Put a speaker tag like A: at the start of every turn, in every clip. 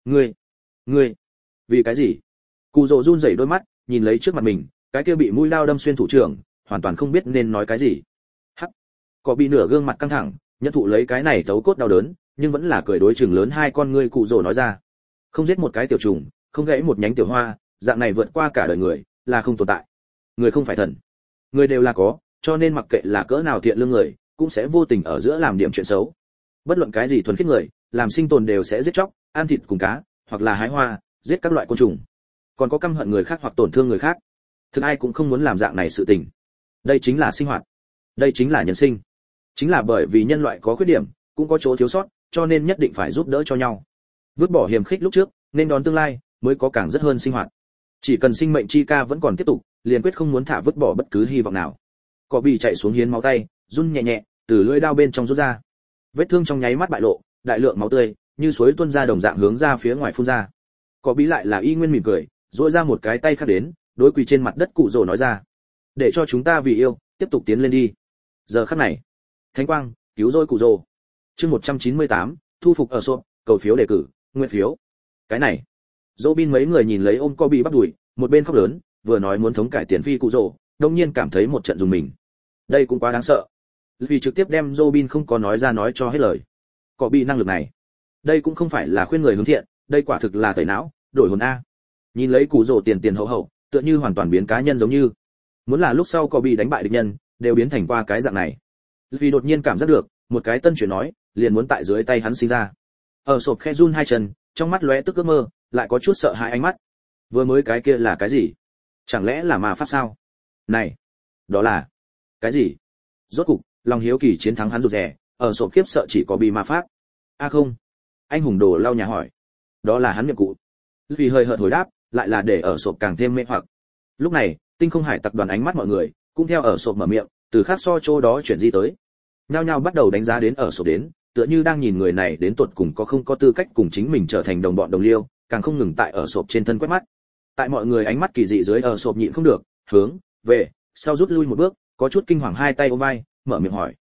A: Ngươi vì cái gì? Cụ rồ run rẩy đôi mắt nhìn lấy trước mặt mình cái kia bị mũi dao đâm xuyên thủ trưởng, hoàn toàn không biết nên nói cái gì. Hắc, có bị nửa gương mặt căng thẳng nhận thụ lấy cái này thấu cốt đau đớn, nhưng vẫn là cười đối chừng lớn hai con ngươi. Cụ rồ nói ra, không giết một cái tiểu trùng, không gãy một nhánh tiểu hoa, dạng này vượt qua cả đời người là không tồn tại. Người không phải thần, người đều là có, cho nên mặc kệ là cỡ nào thiện lương người cũng sẽ vô tình ở giữa làm điểm chuyện xấu. Bất luận cái gì thuần khiết người làm sinh tồn đều sẽ giết chóc, ăn thịt cùng cá, hoặc là hái hoa, giết các loại côn trùng, còn có căm hận người khác hoặc tổn thương người khác. Thực ai cũng không muốn làm dạng này sự tình. Đây chính là sinh hoạt, đây chính là nhân sinh. Chính là bởi vì nhân loại có khuyết điểm, cũng có chỗ thiếu sót, cho nên nhất định phải giúp đỡ cho nhau. Vứt bỏ hiềm khích lúc trước, nên đón tương lai, mới có càng rất hơn sinh hoạt. Chỉ cần sinh mệnh chi ca vẫn còn tiếp tục, liền quyết không muốn thả vứt bỏ bất cứ hy vọng nào. Cọ bị chạy xuống hiến máu tay, run nhẹ nhẹ, từ lưỡi đao bên trong rút ra. Vết thương trong nháy mắt bại lộ, đại lượng máu tươi như suối tuôn ra đồng dạng hướng ra phía ngoài phun ra. Cọ bị lại là y nguyên mỉm cười, duỗi ra một cái tay khác đến, đối quỳ trên mặt đất cụ rồ nói ra, để cho chúng ta vì yêu tiếp tục tiến lên đi. Giờ khắc này, thánh quang cứu rỗi cụ rồ. Chương 198, thu phục ở sộp, cầu phiếu đề cử, nguyện phiếu. Cái này, Robin mấy người nhìn lấy ôm Kobe bắt đuổi, một bên khóc lớn, vừa nói muốn thống cải tiền phi cụ rồ, đột nhiên cảm thấy một trận dùng mình. Đây cũng quá đáng sợ. Vì trực tiếp đem Robin không có nói ra nói cho hết lời. Kobe năng lực này, đây cũng không phải là khuyên người hướng thiện, đây quả thực là tẩy não, đổi hồn a. Nhìn lấy cụ rồ tiền hậu hậu, tựa như hoàn toàn biến cá nhân giống như. Muốn là lúc sau Kobe đánh bại địch nhân, đều biến thành qua cái dạng này. Vì đột nhiên cảm giác được, một cái tân chuyện nói, liền muốn tại dưới tay hắn sinh ra. Ở sộp khe run hai chân, trong mắt lóe tức ước mơ, lại có chút sợ hãi ánh mắt. Vừa mới cái kia là cái gì? Chẳng lẽ là ma pháp sao? Này, đó là cái gì? Rốt cục, lòng hiếu kỳ chiến thắng hắn rụt rè, ở sộp kiếp sợ chỉ có bị ma pháp. A không. Anh hùng đồ lau nhà hỏi. Đó là hắn miệng cụ. Vì hơi hợt hồi đáp, lại là để ở sộp càng thêm mê hoặc. Lúc này, tinh không hải tập đoàn ánh mắt mọi người cũng theo ở sộp mở miệng, từ khác so chỗ đó chuyển di tới. Nhao nhao bắt đầu đánh giá đến ở sộp đến, tựa như đang nhìn người này đến tột cùng có không có tư cách cùng chính mình trở thành đồng bọn đồng liêu, càng không ngừng tại ở sộp trên thân quét mắt. Tại mọi người ánh mắt kỳ dị dưới, ở sộp nhịn không được, hướng về sau rút lui một bước, có chút kinh hoàng hai tay ôm vai, mở miệng hỏi: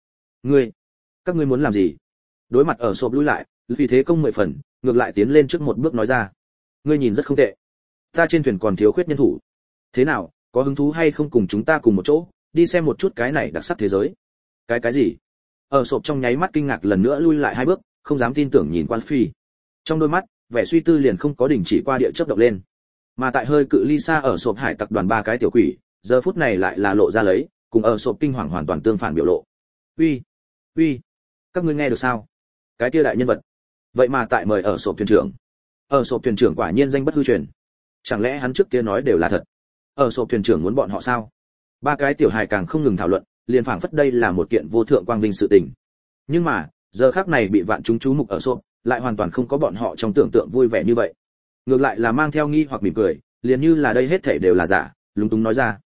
A: các ngươi muốn làm gì? Đối mặt ở sộp lui lại, vì thế công 10 phần, ngược lại tiến lên trước một bước nói ra: ngươi nhìn rất không tệ, ta trên thuyền còn thiếu khuyết nhân thủ, thế nào, có hứng thú hay không cùng chúng ta cùng một chỗ đi xem một chút cái này đặc sắc thế giới? Cái gì? Ở sộp trong nháy mắt kinh ngạc lần nữa lui lại hai bước, không dám tin tưởng nhìn Quan Phi. Trong đôi mắt, vẻ suy tư liền không có đình chỉ qua địa chớp động lên. Mà tại hơi cự ly xa ở sộp hải tặc đoàn ba cái tiểu quỷ, giờ phút này lại là lộ ra lấy, cùng ở sộp kinh hoàng hoàn toàn tương phản biểu lộ. Uy, các ngươi nghe được sao? Cái kia đại nhân vật, vậy mà tại mời ở sộp thuyền trưởng. Ở sộp thuyền trưởng quả nhiên danh bất hư truyền. Chẳng lẽ hắn trước kia nói đều là thật? Ở sộp thuyền trưởng muốn bọn họ sao? Ba cái tiểu hài càng không ngừng thảo luận, liền phảng phất đây là một kiện vô thượng quang vinh sự tình. Nhưng mà, giờ khắc này bị vạn chúng chú mục ở sộp, lại hoàn toàn không có bọn họ trong tưởng tượng vui vẻ như vậy. Ngược lại là mang theo nghi hoặc mỉm cười, liền như là đây hết thảy đều là giả, lúng túng nói ra: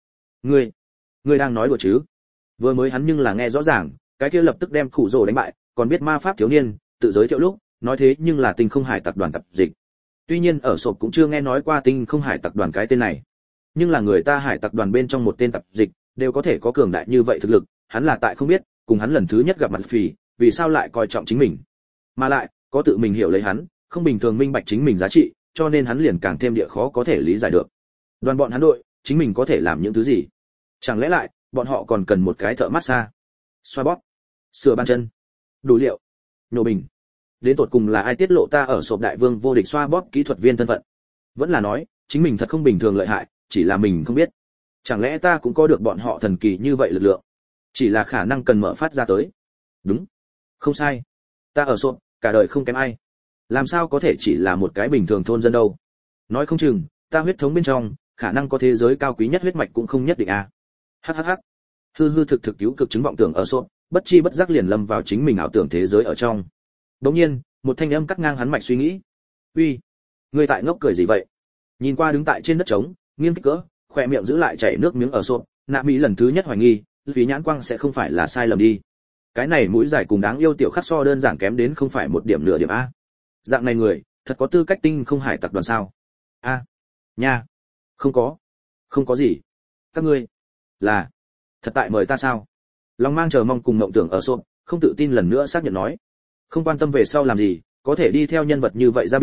A: ngươi đang nói đùa chứ? Vừa mới hắn nhưng là nghe rõ ràng, cái kia lập tức đem cụ rồ đánh bại, còn biết ma pháp thiếu niên, tự giới thiệu lúc, nói thế nhưng là tinh không hải tập đoàn tập dịch. Tuy nhiên ở sộp cũng chưa nghe nói qua tinh không hải tập đoàn cái tên này, nhưng là người ta hải tập đoàn bên trong một tên tập dịch đều có thể có cường đại như vậy thực lực, hắn là tại không biết, cùng hắn lần thứ nhất gặp mặt vì sao lại coi trọng chính mình, mà lại có tự mình hiểu lấy hắn, không bình thường minh bạch chính mình giá trị, cho nên hắn liền càng thêm địa khó có thể lý giải được. Đoàn bọn hắn đội, chính mình có thể làm những thứ gì? Chẳng lẽ lại bọn họ còn cần một cái thợ massage, xoa bóp, sửa bàn chân, đủ liệu, nhổ bình? Đến tột cùng là ai tiết lộ ta ở sộp đại vương vô địch xoa bóp kỹ thuật viên thân phận? Vẫn là nói chính mình thật không bình thường lợi hại, chỉ là mình không biết? Chẳng lẽ ta cũng có được bọn họ thần kỳ như vậy lực lượng, chỉ là khả năng cần mở phát ra tới? Đúng, không sai, ta ở sộp cả đời không kém ai, làm sao có thể chỉ là một cái bình thường thôn dân đâu? Nói không chừng ta huyết thống bên trong khả năng có thế giới cao quý nhất huyết mạch cũng không nhất định à. Hắc, hư thực cứu cực chứng vọng tưởng ở sộp, bất chi bất giác liền lâm vào chính mình ảo tưởng thế giới ở trong. Đột nhiên, một thanh âm cắt ngang hắn mạch suy nghĩ. Uy, ngươi tại ngốc cười gì vậy? Nhìn qua đứng tại trên đất trống, nghiêng kích cỡ, khỏe miệng giữ lại chảy nước miếng ở sộp, Nạ Mỹ lần thứ nhất hoài nghi, vì nhãn quang sẽ không phải là sai lầm đi. Cái này mũi dài cùng đáng yêu tiểu khắc so đơn giản kém đến không phải một điểm nửa điểm a. Dạng này người, thật có tư cách tinh không hải tặc đoàn sao? A, nha, không có gì. Các ngươi là thật tại mời ta sao? Long mang chờ mong cùng mộng tưởng ở sộp, không tự tin lần nữa xác nhận nói. Không quan tâm về sau làm gì, có thể đi theo nhân vật như vậy ra biển,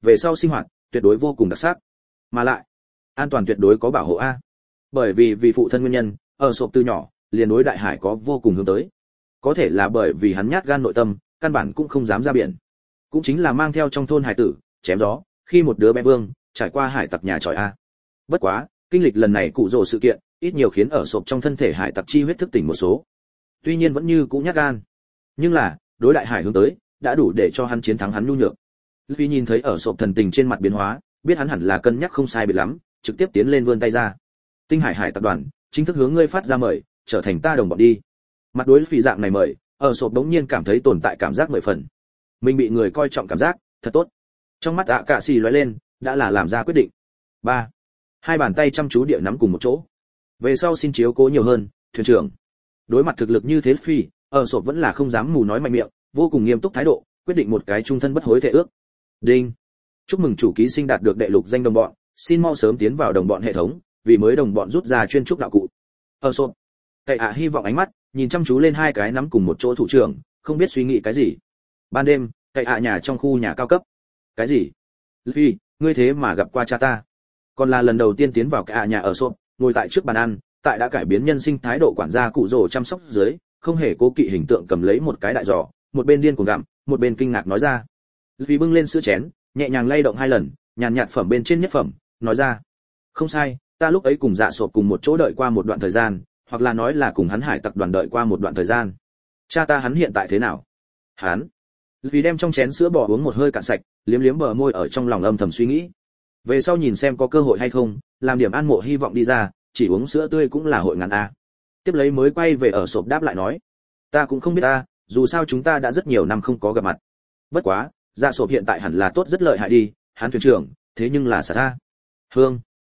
A: về sau sinh hoạt tuyệt đối vô cùng đặc sắc, mà lại an toàn tuyệt đối có bảo hộ a. Bởi vì phụ thân nguyên nhân, ở sộp từ nhỏ liền đối đại hải có vô cùng hướng tới. Có thể là bởi vì hắn nhát gan nội tâm, căn bản cũng không dám ra biển. Cũng chính là mang theo trong thôn hải tử, chém gió, khi một đứa bé vương trải qua hải tặc nhà tròi a. Bất quá, kinh lịch lần này cụ rồ sự kiện, ít nhiều khiến ở sộp trong thân thể hải tặc chi huyết thức tỉnh một số. Tuy nhiên vẫn như cũ nhát gan, nhưng là đối đại hải hướng tới đã đủ để cho hắn chiến thắng hắn nhu nhược. Vì nhìn thấy ở sộp thần tình trên mặt biến hóa, biết hắn hẳn là cân nhắc không sai biệt lắm, trực tiếp tiến lên vươn tay ra. Tinh hải hải tập đoàn chính thức hướng ngươi phát ra mời, trở thành ta đồng bọn đi. Mặt đối phi dạng này mời, ở sộp đống nhiên cảm thấy tồn tại cảm giác mười phần. Mình bị người coi trọng cảm giác, thật tốt. Trong mắt cạ xì lóe lên, đã là làm ra quyết định. 3. Hai bàn tay chăm chú địa nắm cùng một chỗ. Về sau xin chiếu cố nhiều hơn, thuyền trưởng. Đối mặt thực lực như thế phi, ở sộp vẫn là không dám mù nói mạnh miệng, vô cùng nghiêm túc thái độ, quyết định một cái chung thân bất hối thể ước. Đinh. Chúc mừng chủ ký sinh đạt được đệ lục danh đồng bọn, xin mau sớm tiến vào đồng bọn hệ thống, vì mới đồng bọn rút ra chuyên trúc đạo cụ. Ở sộp. Cậy hy vọng ánh mắt nhìn chăm chú lên hai cái nắm cùng một chỗ thủ trưởng, không biết suy nghĩ cái gì. Ban đêm, cậy nhà trong khu nhà cao cấp. Cái gì? Phi, ngươi thế mà gặp qua cha ta? Còn là lần đầu tiên tiến vào cậy nhà ở sộp, ngồi tại trước bàn ăn, tại đã cải biến nhân sinh thái độ quản gia cụ rồ chăm sóc dưới, không hề cố kỵ hình tượng cầm lấy một cái đại giỏ, một bên điên cuồng gặm, một bên kinh ngạc nói ra. Vì bưng lên sữa chén, nhẹ nhàng lay động hai lần, nhàn nhạt phẩm bên trên nhất phẩm, nói ra. Không sai, ta lúc ấy cùng Dạ Sộp cùng một chỗ đợi qua một đoạn thời gian, hoặc là nói là cùng hắn hải tặc đoàn đợi qua một đoạn thời gian. Cha ta hắn hiện tại thế nào? Hắn. Vì đem trong chén sữa bò uống một hơi cạn sạch, liếm liếm bờ môi ở trong lòng âm thầm suy nghĩ. Về sau nhìn xem có cơ hội hay không, làm điểm an mộ hy vọng đi ra, chỉ uống sữa tươi cũng là hội ngàn a. Tiếp lấy mới quay về ở Sộp đáp lại nói, ta cũng không biết ta, dù sao chúng ta đã rất nhiều năm không có gặp mặt. Bất quá, Dạ Sộp hiện tại hẳn là tốt rất lợi hại đi, hắn thuyền trưởng, thế nhưng là Sa Hương.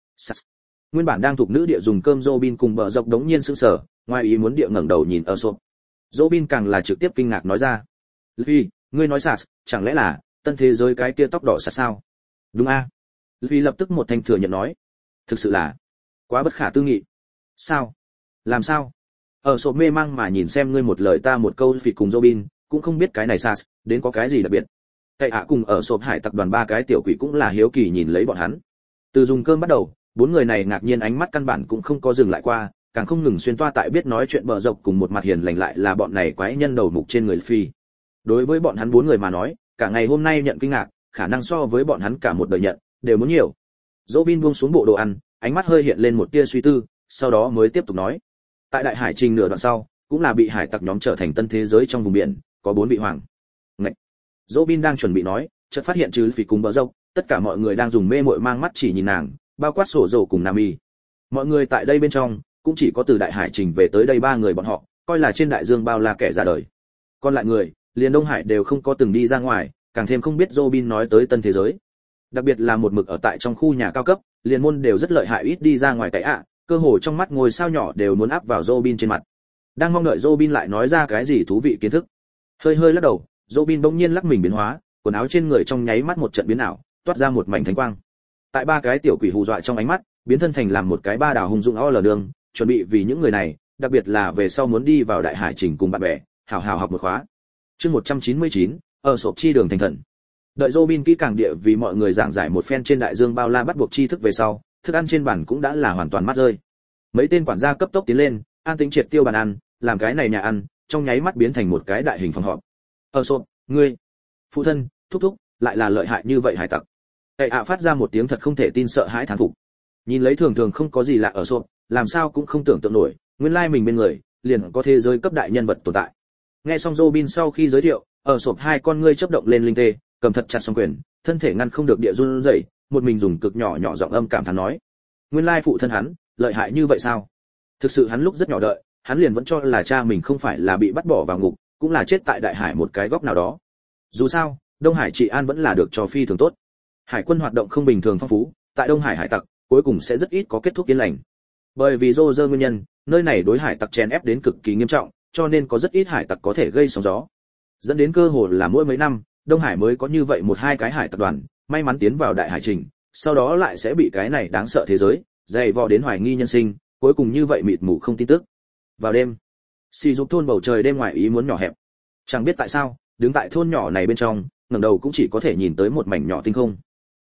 A: Nguyên bản đang thuộc nữ địa dùng cơm Robin cùng bờ dọc đống nhiên sững sờ, ngoài ý muốn địa ngẩng đầu nhìn ở Sộp. Robin càng là trực tiếp kinh ngạc nói ra, "Luffy, ngươi nói Sas, chẳng lẽ là tân thế giới cái kia tóc đỏ Sas sao?" "Đúng a." Luffy lập tức một thanh thừa nhận nói, "Thực sự là quá bất khả tư nghị." "Sao? Làm sao?" Ở Sộp mê mang mà nhìn xem ngươi một lời ta một câu Luffy cùng Robin, cũng không biết cái này Sas đến có cái gì đặc biệt. Cậy cùng ở Sộp hải tặc đoàn ba cái tiểu quỷ cũng là hiếu kỳ nhìn lấy bọn hắn. Từ dùng cơm bắt đầu, bốn người này ngạc nhiên ánh mắt căn bản cũng không có dừng lại qua, càng không ngừng xuyên toa tại biết nói chuyện bờ dọc cùng một mặt hiền lành lại là bọn này quái nhân đầu mục trên người Phi. Đối với bọn hắn bốn người mà nói, cả ngày hôm nay nhận kinh ngạc, khả năng so với bọn hắn cả một đời nhận đều muốn nhiều. Robin buông xuống bộ đồ ăn, ánh mắt hơi hiện lên một tia suy tư, sau đó mới tiếp tục nói: tại đại hải trình nửa đoạn sau, cũng là bị hải tặc nhóm trở thành tân thế giới trong vùng biển, có bốn vị hoàng. Ngậy. Robin đang chuẩn bị nói, chợt phát hiện trừ Phi cùng bờ dọc, tất cả mọi người đang dùng mê muội mang mắt chỉ nhìn nàng, bao quát sổ dầu cùng Nami. Mọi người tại đây bên trong, cũng chỉ có từ đại hải trình về tới đây ba người bọn họ, coi là trên đại dương bao la kẻ ra đời. Còn lại người, liền Đông Hải đều không có từng đi ra ngoài, càng thêm không biết Robin nói tới tân thế giới. Đặc biệt là một mực ở tại trong khu nhà cao cấp, liền môn đều rất lợi hại ít đi ra ngoài cái cơ hồ trong mắt ngôi sao nhỏ đều muốn áp vào Robin trên mặt. Đang mong đợi Robin lại nói ra cái gì thú vị kiến thức. Hơi hơi lắc đầu, Robin bỗng nhiên lắc mình biến hóa, quần áo trên người trong nháy mắt một trận biến ảo, toát ra một mảnh thánh quang. Tại ba cái tiểu quỷ hù dọa trong ánh mắt, biến thân thành làm một cái ba đào hung dũng o lờ đường, chuẩn bị vì những người này, đặc biệt là về sau muốn đi vào đại hải trình cùng bạn bè, hào hào học một khóa. Chương 199, ở Sộp chi đường thành thần. Đợi Robin kỹ càng địa vì mọi người giảng giải một phen trên đại dương bao la bắt buộc tri thức về sau, thức ăn trên bàn cũng đã là hoàn toàn mắt rơi. Mấy tên quản gia cấp tốc tiến lên, an tĩnh triệt tiêu bàn ăn, làm cái này nhà ăn, trong nháy mắt biến thành một cái đại hình phòng họp. Ở Sộp, ngươi, phụ thân, thúc thúc, lại là lợi hại như vậy hải tặc. Cậy phát ra một tiếng thật không thể tin sợ hãi thán phục. Nhìn lấy thường thường không có gì lạ ở Sộp, làm sao cũng không tưởng tượng nổi, nguyên lai mình bên người, liền có thế giới cấp đại nhân vật tồn tại. Nghe xong Robin sau khi giới thiệu, ở Sộp hai con ngươi chớp động lên linh tê, cầm thật chặt song quyền, thân thể ngăn không được địa run rẩy, một mình dùng cực nhỏ nhỏ giọng âm cảm thán nói: nguyên lai phụ thân hắn, lợi hại như vậy sao? Thực sự hắn lúc rất nhỏ đợi, hắn liền vẫn cho là cha mình không phải là bị bắt bỏ vào ngục, cũng là chết tại đại hải một cái góc nào đó. Dù sao, Đông Hải trị an vẫn là được cho phi thường tốt. Hải quân hoạt động không bình thường phong phú, tại Đông Hải hải tặc cuối cùng sẽ rất ít có kết thúc yên lành. Bởi vì Roger nguyên nhân, nơi này đối hải tặc chèn ép đến cực kỳ nghiêm trọng, cho nên có rất ít hải tặc có thể gây sóng gió. Dẫn đến cơ hội là mỗi mấy năm, Đông Hải mới có như vậy một hai cái hải tặc đoàn, may mắn tiến vào đại hải trình, sau đó lại sẽ bị cái này đáng sợ thế giới dày vò đến hoài nghi nhân sinh, cuối cùng như vậy mịt mù không tin tức. Vào đêm, xì dục thôn bầu trời đêm ngoài ý muốn nhỏ hẹp. Chẳng biết tại sao, đứng tại thôn nhỏ này bên trong, ngẩng đầu cũng chỉ có thể nhìn tới một mảnh nhỏ tinh không.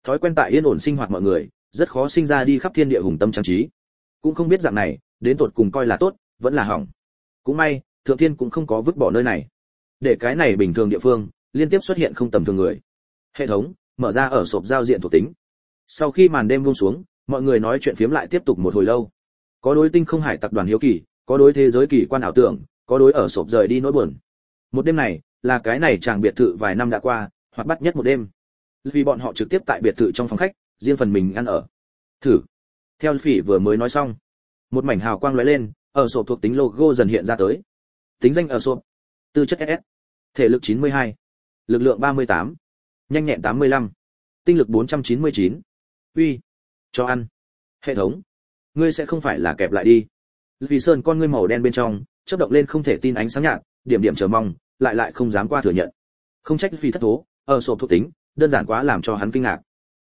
A: Thói quen tại yên ổn sinh hoạt mọi người, rất khó sinh ra đi khắp thiên địa hùng tâm trang trí. Cũng không biết dạng này, đến tột cùng coi là tốt, vẫn là hỏng. Cũng may, thượng thiên cũng không có vứt bỏ nơi này. Để cái này bình thường địa phương, liên tiếp xuất hiện không tầm thường người. Hệ thống mở ra ở sộp giao diện thuộc tính. Sau khi màn đêm buông xuống, mọi người nói chuyện phiếm lại tiếp tục một hồi lâu. Có đối tinh không hải tập đoàn hiếu kỳ, có đối thế giới kỳ quan ảo tưởng, có đối ở sộp rời đi nỗi buồn. Một đêm này, là cái này chàng biệt thự vài năm đã qua, hoạt bát nhất một đêm. Vì bọn họ trực tiếp tại biệt thự trong phòng khách, riêng phần mình ăn ở. Thử. Theo Phỉ vừa mới nói xong, một mảnh hào quang lóe lên, ở sộp thuộc tính logo dần hiện ra tới. Tính danh ở sộp. Tư chất SS. Thể lực 92. Lực lượng 38. Nhanh nhẹn 85. Tinh lực 499. Uy. Cho ăn. Hệ thống. Ngươi sẽ không phải là kẹp lại đi. Vì sơn con ngươi màu đen bên trong, chớp động lên không thể tin ánh sáng nhạt, điểm điểm chờ mong, lại không dám qua thừa nhận. Không trách Phi thất thố, ở sộp thuộc tính, đơn giản quá làm cho hắn kinh ngạc.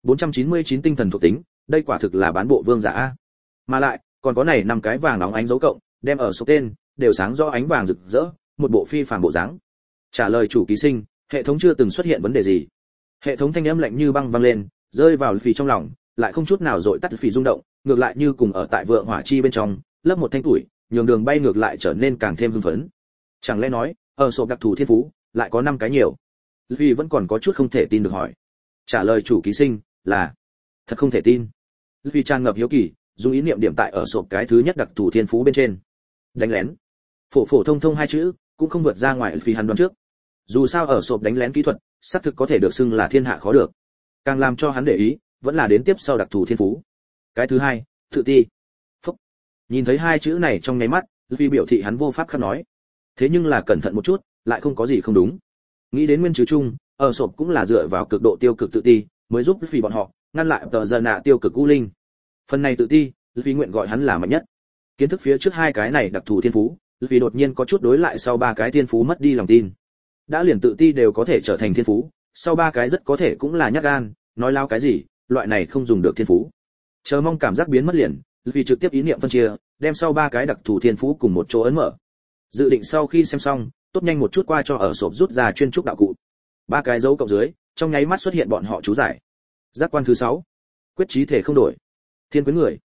A: 499 tinh thần thuộc tính, đây quả thực là bán bộ vương giả a. Mà lại, còn có này 5 cái vàng nóng ánh dấu cộng, đem ở sộp tên, đều sáng do ánh vàng rực rỡ, một bộ phi phàm bộ dáng. Trả lời chủ ký sinh, hệ thống chưa từng xuất hiện vấn đề gì. Hệ thống thanh âm lạnh như băng vang lên, rơi vào Phi trong lòng, lại không chút nào dội tắt Phi rung động, ngược lại như cùng ở tại vượng hỏa chi bên trong, lấp một thanh tuổi, nhường đường bay ngược lại trở nên càng thêm hưng phấn. Chẳng lẽ nói, ở sộp đặc thù thiên phú, lại có 5 cái nhiều. Phi vẫn còn có chút không thể tin được hỏi. Trả lời chủ ký sinh là thật không thể tin. Phi tràn ngập hiếu kỳ, dùng ý niệm điểm tại ở sộp cái thứ nhất đặc thù thiên phú bên trên. Đánh lén. Phổ thông 2 chữ, cũng không vượt ra ngoài Phi hắn đoán trước. Dù sao ở sộp đánh lén kỹ thuật, xác thực có thể được xưng là thiên hạ khó được. Càng làm cho hắn để ý, vẫn là đến tiếp sau đặc thù thiên phú. Cái thứ hai, tự ti. Phúc. Nhìn thấy 2 chữ này trong nháy mắt, Phi biểu thị hắn vô pháp khắc nói. Thế nhưng là cẩn thận một chút, lại không có gì không đúng. Nghĩ đến nguyên chứ chung, ở sộp cũng là dựa vào cực độ tiêu cực tự ti, mới giúp Phi bọn họ ngăn lại tờ giờ nạ tiêu cực u linh. Phần này tự ti, Phi nguyện gọi hắn là mạnh nhất. Kiến thức phía trước 2 cái này đặc thù thiên phú, Phi đột nhiên có chút đối lại sau 3 cái thiên phú mất đi lòng tin. Đã liền tự ti đều có thể trở thành thiên phú, sau 3 cái rất có thể cũng là nhát gan, nói lao cái gì, loại này không dùng được thiên phú. Chờ mong cảm giác biến mất liền, Phi trực tiếp ý niệm phân chia, đem sau 3 cái đặc thù thiên phú cùng một chỗ ấn mở. Dự định sau khi xem xong, tốt nhanh một chút qua cho ở sộp rút ra chuyên trúc đạo cụ. 3 cái dấu cộng dưới, trong nháy mắt xuất hiện bọn họ chú giải. Giác quan thứ 6. Quyết chí thể không đổi. Thiên quyến người.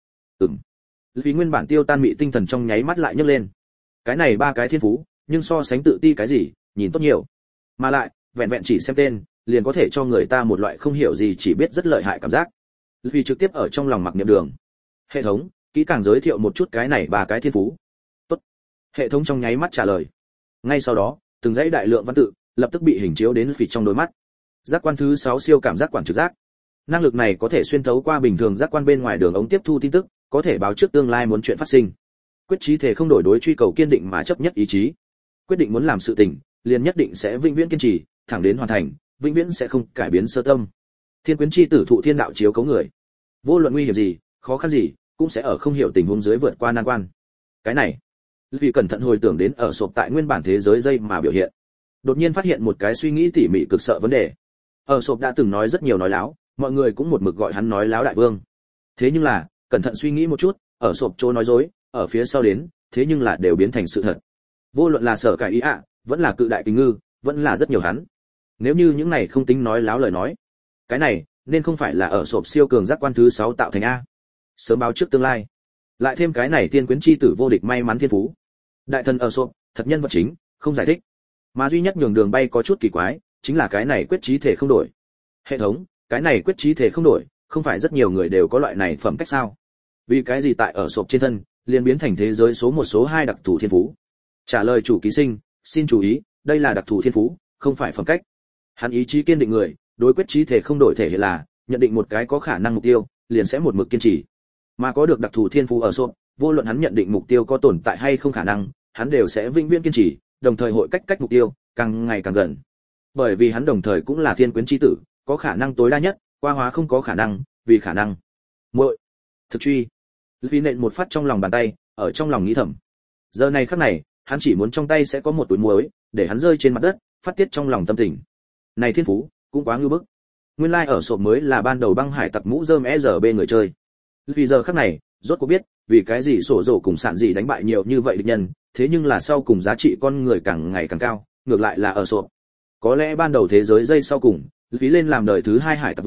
A: Vì nguyên bản tiêu tan mị tinh thần trong nháy mắt lại nhấc lên. Cái này 3 cái thiên phú, nhưng so sánh tự ti cái gì, nhìn tốt nhiều. Mà lại, vẹn vẹn chỉ xem tên, liền có thể cho người ta một loại không hiểu gì chỉ biết rất lợi hại cảm giác. Vì trực tiếp ở trong lòng mặc niệm đường. Hệ thống, kỹ càng giới thiệu một chút cái này 3 cái thiên phú. Tốt. Hệ thống trong nháy mắt trả lời. Ngay sau đó, từng dãy đại lượng văn tự lập tức bị hình chiếu đến Phi trong đôi mắt. Giác quan thứ 6 siêu cảm giác quản trực giác. Năng lực này có thể xuyên thấu qua bình thường giác quan bên ngoài đường ống tiếp thu tin tức, có thể báo trước tương lai muốn chuyện phát sinh. Quyết chí thể không đổi đối truy cầu kiên định mà chấp nhất ý chí. Quyết định muốn làm sự tình, liền nhất định sẽ vĩnh viễn kiên trì, thẳng đến hoàn thành, vĩnh viễn sẽ không cải biến sơ tâm. Thiên quyến chi tử thụ thiên đạo chiếu cấu người. Vô luận nguy hiểm gì, khó khăn gì, cũng sẽ ở không hiểu tình huống dưới vượt qua nan quan. Cái này, vì cẩn thận hồi tưởng đến ở sộp tại nguyên bản thế giới dây mà biểu hiện, đột nhiên phát hiện một cái suy nghĩ tỉ mỉ cực sợ vấn đề. Ở sộp đã từng nói rất nhiều nói láo, mọi người cũng một mực gọi hắn nói láo đại vương. Thế nhưng là, cẩn thận suy nghĩ một chút, ở sộp chỗ nói dối, ở phía sau đến, thế nhưng là đều biến thành sự thật. Vô luận là sở cải ý ạ, vẫn là cự đại kinh ngư, vẫn là rất nhiều hắn. Nếu như những này không tính nói láo lời nói, cái này nên không phải là ở sộp siêu cường giác quan thứ 6 tạo thành a. Sớm báo trước tương lai. Lại thêm cái này tiên quyến chi tử vô địch may mắn thiên phú. Đại thần ở sộp, thật nhân vật chính, không giải thích. Mà duy nhất nhường đường bay có chút kỳ quái, chính là cái này quyết chí thể không đổi. Hệ thống, cái này quyết chí thể không đổi, không phải rất nhiều người đều có loại này phẩm cách sao? Vì cái gì tại ở sộp trên thân, liền biến thành thế giới số 1 số 2 đặc thù thiên phú? Trả lời chủ ký sinh, xin chú ý, đây là đặc thù thiên phú, không phải phẩm cách. Hắn ý chí kiên định người, đối quyết chí thể không đổi thể hiện là nhận định một cái có khả năng mục tiêu, liền sẽ một mực kiên trì. Mà có được đặc thù thiên phú ở sộp, vô luận hắn nhận định mục tiêu có tồn tại hay không khả năng, hắn đều sẽ vĩnh viễn kiên trì, đồng thời hội cách mục tiêu càng ngày càng gần. Bởi vì hắn đồng thời cũng là thiên quyến chi tử, có khả năng tối đa nhất, qua hóa không có khả năng, vì khả năng. Muội, thực truy. Vì nện một phát trong lòng bàn tay, ở trong lòng nghĩ thầm. Giờ này khắc này, hắn chỉ muốn trong tay sẽ có một túi muối, để hắn rơi trên mặt đất, phát tiết trong lòng tâm tình. Này thiên phú, cũng quá ngưu bức. Nguyên lai ở sộp mới là ban đầu băng hải tặc mũ rơm ERB người chơi. Vì giờ khắc này, rốt cuộc biết, vì cái gì sổ rổ cùng sạn gì đánh bại nhiều như vậy địch nhân, thế nhưng là sau cùng giá trị con người càng ngày càng cao, ngược lại là ở sộp. Có lẽ ban đầu thế giới dây sau cùng, phí lên làm đời thứ 2 hải tặc vương,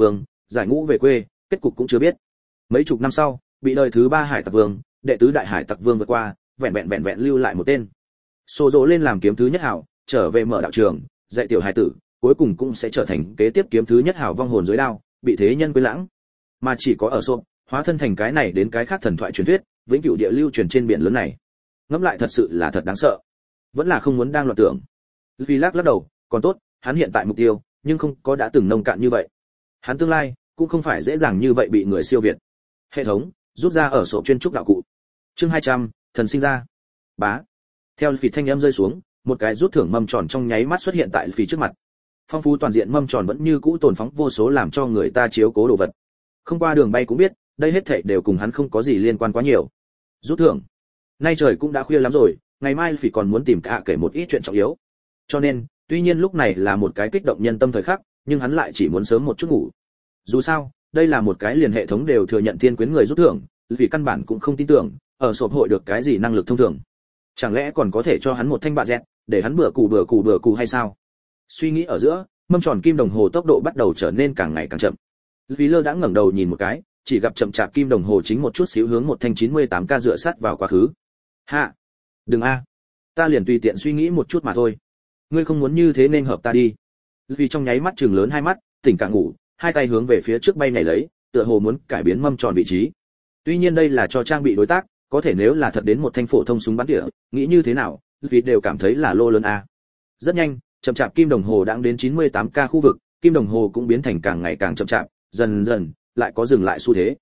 A: giải ngũ về quê, kết cục cũng chưa biết. Mấy chục năm sau, bị đời thứ 3 hải tặc vương, đệ tứ đại hải tặc vương vượt qua, vẹn vẹn lưu lại một tên. Sô dỗ lên làm kiếm thứ nhất hảo, trở về mở đạo trường, dạy tiểu hải tử, cuối cùng cũng sẽ trở thành kế tiếp kiếm thứ nhất hảo vong hồn dưới đao, bị thế nhân quên lãng. Mà chỉ có ở Sô, hóa thân thành cái này đến cái khác thần thoại truyền thuyết, vĩnh cửu địa lưu truyền trên biển lớn này. Ngẫm lại thật sự là thật đáng sợ. Vẫn là không muốn đang loạn tưởng. Vì lắc đầu, còn tốt, hắn hiện tại mục tiêu, nhưng không có đã từng nông cạn như vậy. Hắn tương lai cũng không phải dễ dàng như vậy bị người siêu việt. Hệ thống rút ra ở sổ chuyên trúc đạo cụ. Chương 200, thần sinh ra. Bá. Theo phỉ thanh âm rơi xuống, một cái rút thưởng mâm tròn trong nháy mắt xuất hiện tại phỉ trước mặt. Phong phú toàn diện mâm tròn vẫn như cũ tồn phóng vô số làm cho người ta chiếu cố đồ vật. Không qua đường bay cũng biết, đây hết thảy đều cùng hắn không có gì liên quan quá nhiều. Rút thưởng. Nay trời cũng đã khuya lắm rồi, ngày mai phỉ còn muốn tìm cả kể một ít chuyện trọng yếu. Cho nên, tuy nhiên lúc này là một cái kích động nhân tâm thời khắc, nhưng hắn lại chỉ muốn sớm một chút ngủ. Dù sao, đây là một cái liền hệ thống đều thừa nhận thiên quyến người rút thưởng, vì căn bản cũng không tin tưởng ở sộp hội được cái gì năng lực thông thường. Chẳng lẽ còn có thể cho hắn một thanh bạ dẹt, để hắn bừa cù hay sao? Suy nghĩ ở giữa, mâm tròn kim đồng hồ tốc độ bắt đầu trở nên càng ngày càng chậm. Vì lơ đã ngẩng đầu nhìn một cái, chỉ gặp chậm chạp kim đồng hồ chính một chút xíu hướng một thanh 98K dựa sát vào quá khứ. Hạ, đừng a, ta liền tùy tiện suy nghĩ một chút mà thôi. Ngươi không muốn như thế nên hợp ta đi. Vì trong nháy mắt trừng lớn hai mắt, tỉnh cả ngủ, hai tay hướng về phía trước bay nhảy lấy, tựa hồ muốn cải biến mâm tròn vị trí. Tuy nhiên đây là cho trang bị đối tác, có thể nếu là thật đến một thanh phổ thông súng bắn tỉa, nghĩ như thế nào, vì đều cảm thấy là lô lớn a. Rất nhanh, chậm chạp kim đồng hồ đang đến 98K khu vực, kim đồng hồ cũng biến thành càng ngày càng chậm chạp, dần dần lại có dừng lại xu thế.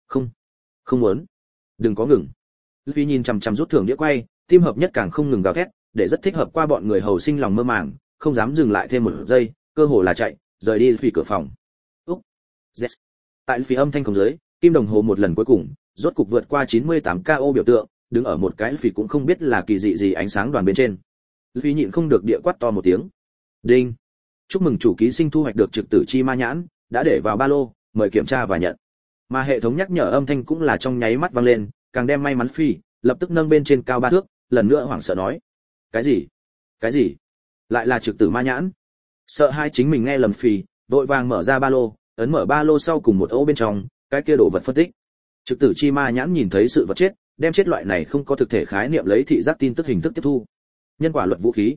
A: Không muốn, đừng có ngừng. Vì nhìn chằm chằm rút thưởng đĩa quay, tim hợp nhất càng không ngừng gào thét, để rất thích hợp qua bọn người hầu sinh lòng mơ màng, không dám dừng lại thêm một giây, cơ hồ là chạy, rời đi phía cửa phòng. Yes. Tại phía âm thanh không dưới, kim đồng hồ một lần cuối cùng, rốt cục vượt qua 98K biểu tượng, đứng ở một cái phỉ cũng không biết là kỳ dị gì ánh sáng đoàn bên trên. Phi nhịn không được địa quát to một tiếng. Đinh. Chúc mừng chủ ký sinh thu hoạch được trực tử chi ma nhãn, đã để vào ba lô, mời kiểm tra và nhận. Mà hệ thống nhắc nhở âm thanh cũng là trong nháy mắt vang lên, càng đem may mắn Phi, lập tức nâng bên trên cao 3 thước, lần nữa hoảng sợ nói. Cái gì? Lại là trực tử ma nhãn? Sợ hai chính mình nghe lầm Phi, vội vàng mở ra ba lô, ấn mở ba lô sau cùng một ô bên trong, cái kia đồ vật phân tích. Trực tử chi ma nhãn nhìn thấy sự vật chết, đem chết loại này không có thực thể khái niệm lấy thị giác tin tức hình thức tiếp thu. Nhân quả luật vũ khí?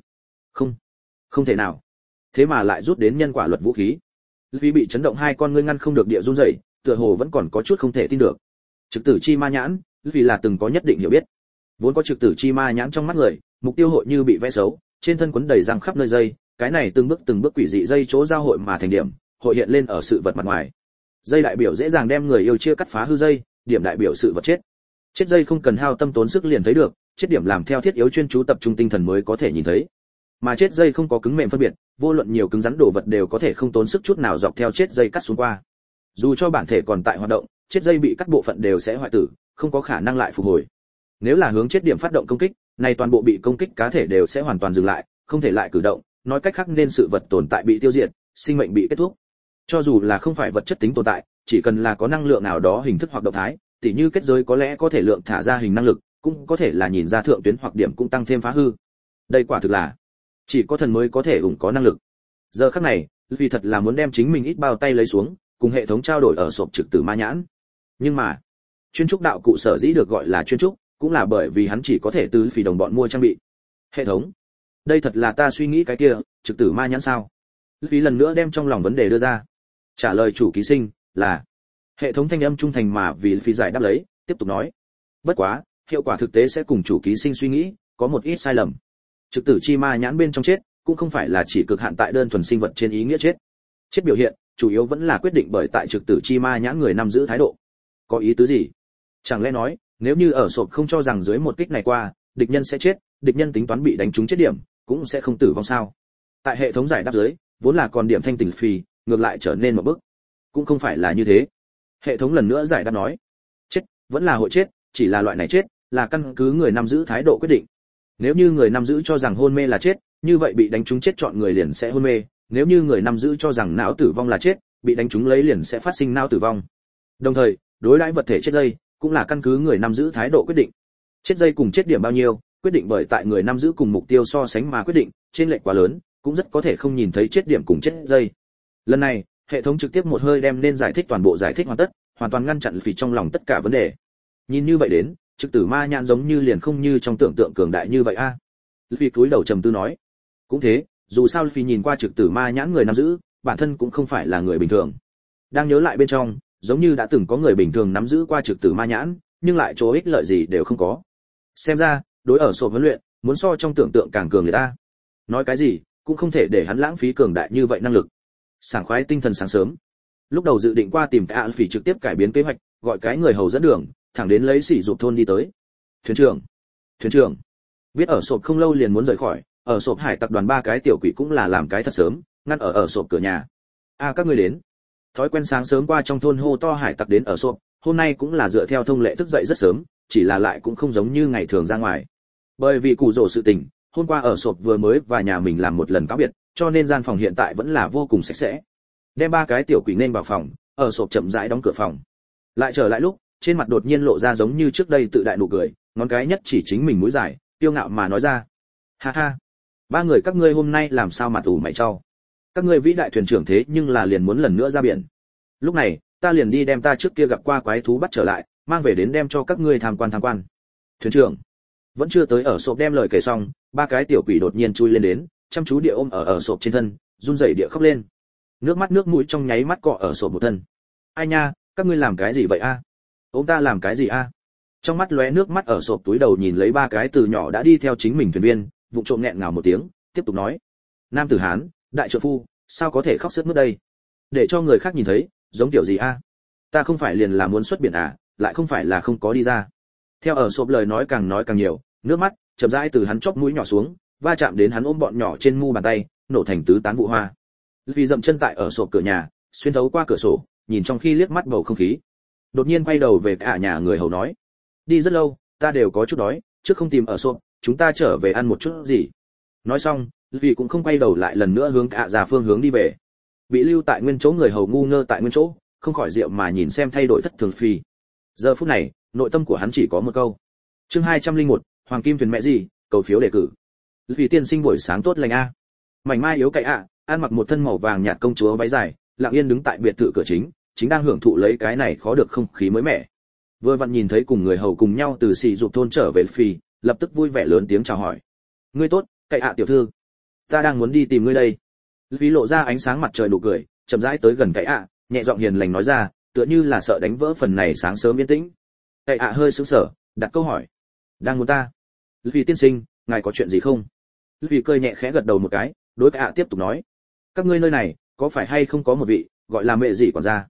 A: Không thể nào. Thế mà lại rút đến nhân quả luật vũ khí. Vì bị chấn động hai con ngươi ngăn không được địa run rẩy, tựa hồ vẫn còn có chút không thể tin được. Trực tử chi ma nhãn, vì là từng có nhất định hiểu biết. Vốn có trực tử chi ma nhãn trong mắt người, mục tiêu hội như bị vẽ xấu, trên thân quấn đầy răng khắp nơi dây, cái này từng bước quỷ dị dây chỗ giao hội mà thành điểm, hội hiện lên ở sự vật mặt ngoài. Dây đại biểu dễ dàng đem người yêu chia cắt phá hư dây, điểm đại biểu sự vật chết. Chết dây không cần hao tâm tốn sức liền thấy được, chết điểm làm theo thiết yếu chuyên chú tập trung tinh thần mới có thể nhìn thấy. Mà chết dây không có cứng mềm phân biệt, vô luận nhiều cứng rắn đồ vật đều có thể không tốn sức chút nào dọc theo chết dây cắt xuống qua. Dù cho bản thể còn tại hoạt động, chết dây bị cắt bộ phận đều sẽ hoại tử, không có khả năng lại phục hồi. Nếu là hướng chết điểm phát động công kích, này toàn bộ bị công kích cá thể đều sẽ hoàn toàn dừng lại, không thể lại cử động, nói cách khác nên sự vật tồn tại bị tiêu diệt, sinh mệnh bị kết thúc. Cho dù là không phải vật chất tính tồn tại, chỉ cần là có năng lượng nào đó hình thức hoặc động thái, tỉ như kết giới có lẽ có thể lượng thả ra hình năng lực, cũng có thể là nhìn ra thượng tuyến hoặc điểm cũng tăng thêm phá hư. Đây quả thực là chỉ có thần mới có thể ủng có năng lực. Giờ khắc này, vì thật là muốn đem chính mình ít bao tay lấy xuống, cùng hệ thống trao đổi ở sộp trực tử ma nhãn. Nhưng mà, chuyên trúc đạo cụ sở dĩ được gọi là chuyên trúc, cũng là bởi vì hắn chỉ có thể từ phỉ đồng bọn mua trang bị. Hệ thống, đây thật là ta suy nghĩ cái kia, trực tử ma nhãn sao? Vì lần nữa đem trong lòng vấn đề đưa ra. Trả lời chủ ký sinh là hệ thống thanh âm trung thành mà vì phi giải đáp lấy, tiếp tục nói. Bất quá, hiệu quả thực tế sẽ cùng chủ ký sinh suy nghĩ có một ít sai lầm. Trực tử chi ma nhãn bên trong chết, cũng không phải là chỉ cực hạn tại đơn thuần sinh vật trên ý nghĩa chết. Chết biểu hiện, chủ yếu vẫn là quyết định bởi tại trực tử chi ma nhãn người nắm giữ thái độ. Có ý tứ gì? Chẳng lẽ nói, nếu như ở sộp không cho rằng dưới một kích này qua, địch nhân sẽ chết, địch nhân tính toán bị đánh trúng chết điểm, cũng sẽ không tử vong sao? Tại hệ thống giải đáp dưới, vốn là còn điểm thanh tỉnh phi, ngược lại trở nên một bước. Cũng không phải là như thế. Hệ thống lần nữa giải đáp nói, chết vẫn là hội chết, chỉ là loại này chết là căn cứ người nắm giữ thái độ quyết định. Nếu như người nắm giữ cho rằng hôn mê là chết, như vậy bị đánh trúng chết chọn người liền sẽ hôn mê, nếu như người nắm giữ cho rằng não tử vong là chết, bị đánh trúng lấy liền sẽ phát sinh não tử vong. Đồng thời, đối đãi vật thể chết dây cũng là căn cứ người nắm giữ thái độ quyết định. Chết dây cùng chết điểm bao nhiêu, quyết định bởi tại người nắm giữ cùng mục tiêu so sánh mà quyết định, trên lệch quá lớn, cũng rất có thể không nhìn thấy chết điểm cùng chết dây. Lần này, hệ thống trực tiếp một hơi đem nên giải thích toàn bộ giải thích hoàn tất, hoàn toàn ngăn chặn phỉ trong lòng tất cả vấn đề. Nhìn như vậy đến, trực tử ma nhãn giống như liền không như trong tưởng tượng cường đại như vậy a. Phỉ cúi đầu trầm tư nói, cũng thế, dù sao phỉ nhìn qua trực tử ma nhãn người nắm giữ, bản thân cũng không phải là người bình thường. Đang nhớ lại bên trong, giống như đã từng có người bình thường nắm giữ qua trực tử ma nhãn, nhưng lại chỗ ích lợi gì đều không có. Xem ra, đối ở sổ huấn luyện, muốn so trong tưởng tượng càng cường người ta. Nói cái gì, cũng không thể để hắn lãng phí cường đại như vậy năng lực. Sảng khoái tinh thần sáng sớm. Lúc đầu dự định qua tìm cả phỉ trực tiếp cải biến kế hoạch, gọi cái người hầu dẫn đường, thẳng đến lấy sỉ dục thôn đi tới. Thuyền trưởng. Biết ở sộp không lâu liền muốn rời khỏi, ở sộp hải tặc đoàn ba cái tiểu quỷ cũng là làm cái thật sớm, ngăn ở sộp cửa nhà. Các ngươi đến. Thói quen sáng sớm qua trong thôn hô to hải tặc đến ở sộp, hôm nay cũng là dựa theo thông lệ thức dậy rất sớm, chỉ là lại cũng không giống như ngày thường ra ngoài. Bởi vì cụ rồ sự tình, hôm qua ở sộp vừa mới và nhà mình làm một lần cáo biệt, cho nên gian phòng hiện tại vẫn là vô cùng sạch sẽ. Đem ba cái tiểu quỷ nên vào phòng, ở sộp chậm rãi đóng cửa phòng. Lại trở lại lúc, trên mặt đột nhiên lộ ra giống như trước đây tự đại nụ cười, ngón cái nhất chỉ chính mình mũi dài, tiêu ngạo mà nói ra: "Ha ha, ba người các ngươi hôm nay làm sao mà tù mày trao? Các ngươi vĩ đại thuyền trưởng thế nhưng là liền muốn lần nữa ra biển. Lúc này, ta liền đi đem ta trước kia gặp qua quái thú bắt trở lại, mang về đến đem cho các ngươi tham quan." Thuyền trưởng vẫn chưa tới ở sộp đem lời kể xong, ba cái tiểu quỷ đột nhiên chui lên đến, chăm chú địa ôm ở sộp trên thân, run rẩy địa khóc lên. Nước mắt nước mũi trong nháy mắt cọ ở sộp một thân. Ai nha, các ngươi làm cái gì vậy a? Ôm ta làm cái gì a? Trong mắt lóe nước mắt ở sộp túi đầu nhìn lấy ba cái từ nhỏ đã đi theo chính mình thuyền viên, vụng trộm nghẹn ngào một tiếng, tiếp tục nói: "Nam tử Hán, đại trợ phu, sao có thể khóc sướt mướt đây? Để cho người khác nhìn thấy, giống kiểu gì a? Ta không phải liền là muốn xuất biển à, lại không phải là không có đi ra." Theo ở sộp lời nói càng nhiều, nước mắt chậm rãi từ hắn chóp mũi nhỏ xuống, va chạm đến hắn ôm bọn nhỏ trên mu bàn tay, nổ thành tứ tán vụ hoa. Vì dậm chân tại ở sộp cửa nhà, xuyên thấu qua cửa sổ, nhìn trong khi liếc mắt bầu không khí. Đột nhiên quay đầu về cả nhà người hầu nói: "Đi rất lâu, ta đều có chút đói, trước không tìm ở sộp, chúng ta trở về ăn một chút gì." Nói xong, vì cũng không quay đầu lại lần nữa hướng cả già phương hướng đi về. Bị lưu tại nguyên chỗ người hầu ngu ngơ tại nguyên chỗ, không khỏi rượu mà nhìn xem thay đổi thất thường phi. Giờ phút này, nội tâm của hắn chỉ có một câu. Chương 201, Hoàng Kim Thuyền mẹ gì, cầu phiếu đề cử. Vì tiên sinh buổi sáng tốt lành a. Mảnh mai yếu cậy ăn mặc một thân màu vàng nhạt công chúa váy dài, lặng yên đứng tại biệt thự cửa chính đang hưởng thụ lấy cái này khó được không khí mới mẻ. Vừa vặn nhìn thấy cùng người hầu cùng nhau từ xì dục thôn trở về phi, lập tức vui vẻ lớn tiếng chào hỏi. "Ngươi tốt, cậy tiểu thư. Ta đang muốn đi tìm ngươi đây." Vì lộ ra ánh sáng mặt trời nụ cười, chậm rãi tới gần cậy nhẹ giọng hiền lành nói ra, tựa như là sợ đánh vỡ phần này sáng sớm yên tĩnh. Cậy hơi sững sờ, đặt câu hỏi: "Đang muốn ta?" "Vì tiên sinh, ngài có chuyện gì không?" Vì cười nhẹ khẽ gật đầu một cái, đối cậy tiếp tục nói: "Các ngươi nơi này, có phải hay không có một vị gọi là mẹ gì quản gia?"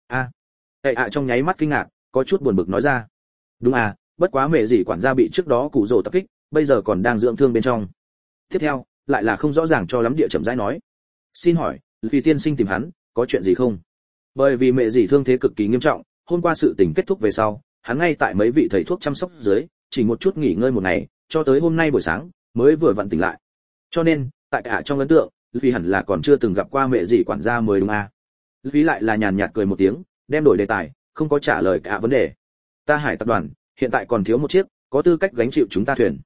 A: Cậy trong nháy mắt kinh ngạc, có chút buồn bực nói ra: "Đúng bất quá mẹ gì quản gia bị trước đó cụ rồ tập kích, bây giờ còn đang dưỡng thương bên trong." Tiếp theo, lại là không rõ ràng cho lắm địa chậm rãi nói: "Xin hỏi, vì tiên sinh tìm hắn, có chuyện gì không?" Bởi vì mẹ gì thương thế cực kỳ nghiêm trọng, hôm qua sự tình kết thúc về sau, hắn ngay tại mấy vị thầy thuốc chăm sóc dưới, chỉ một chút nghỉ ngơi một ngày, cho tới hôm nay buổi sáng mới vừa vặn tỉnh lại. Cho nên, tại cả trong ấn tượng, vì hẳn là còn chưa từng gặp qua mẹ gì quản gia mới đúng Vì lại là nhàn nhạt cười một tiếng, đem đổi đề tài, không có trả lời cả vấn đề. "Ta Hải tập đoàn, hiện tại còn thiếu một chiếc, có tư cách gánh chịu chúng ta thuyền."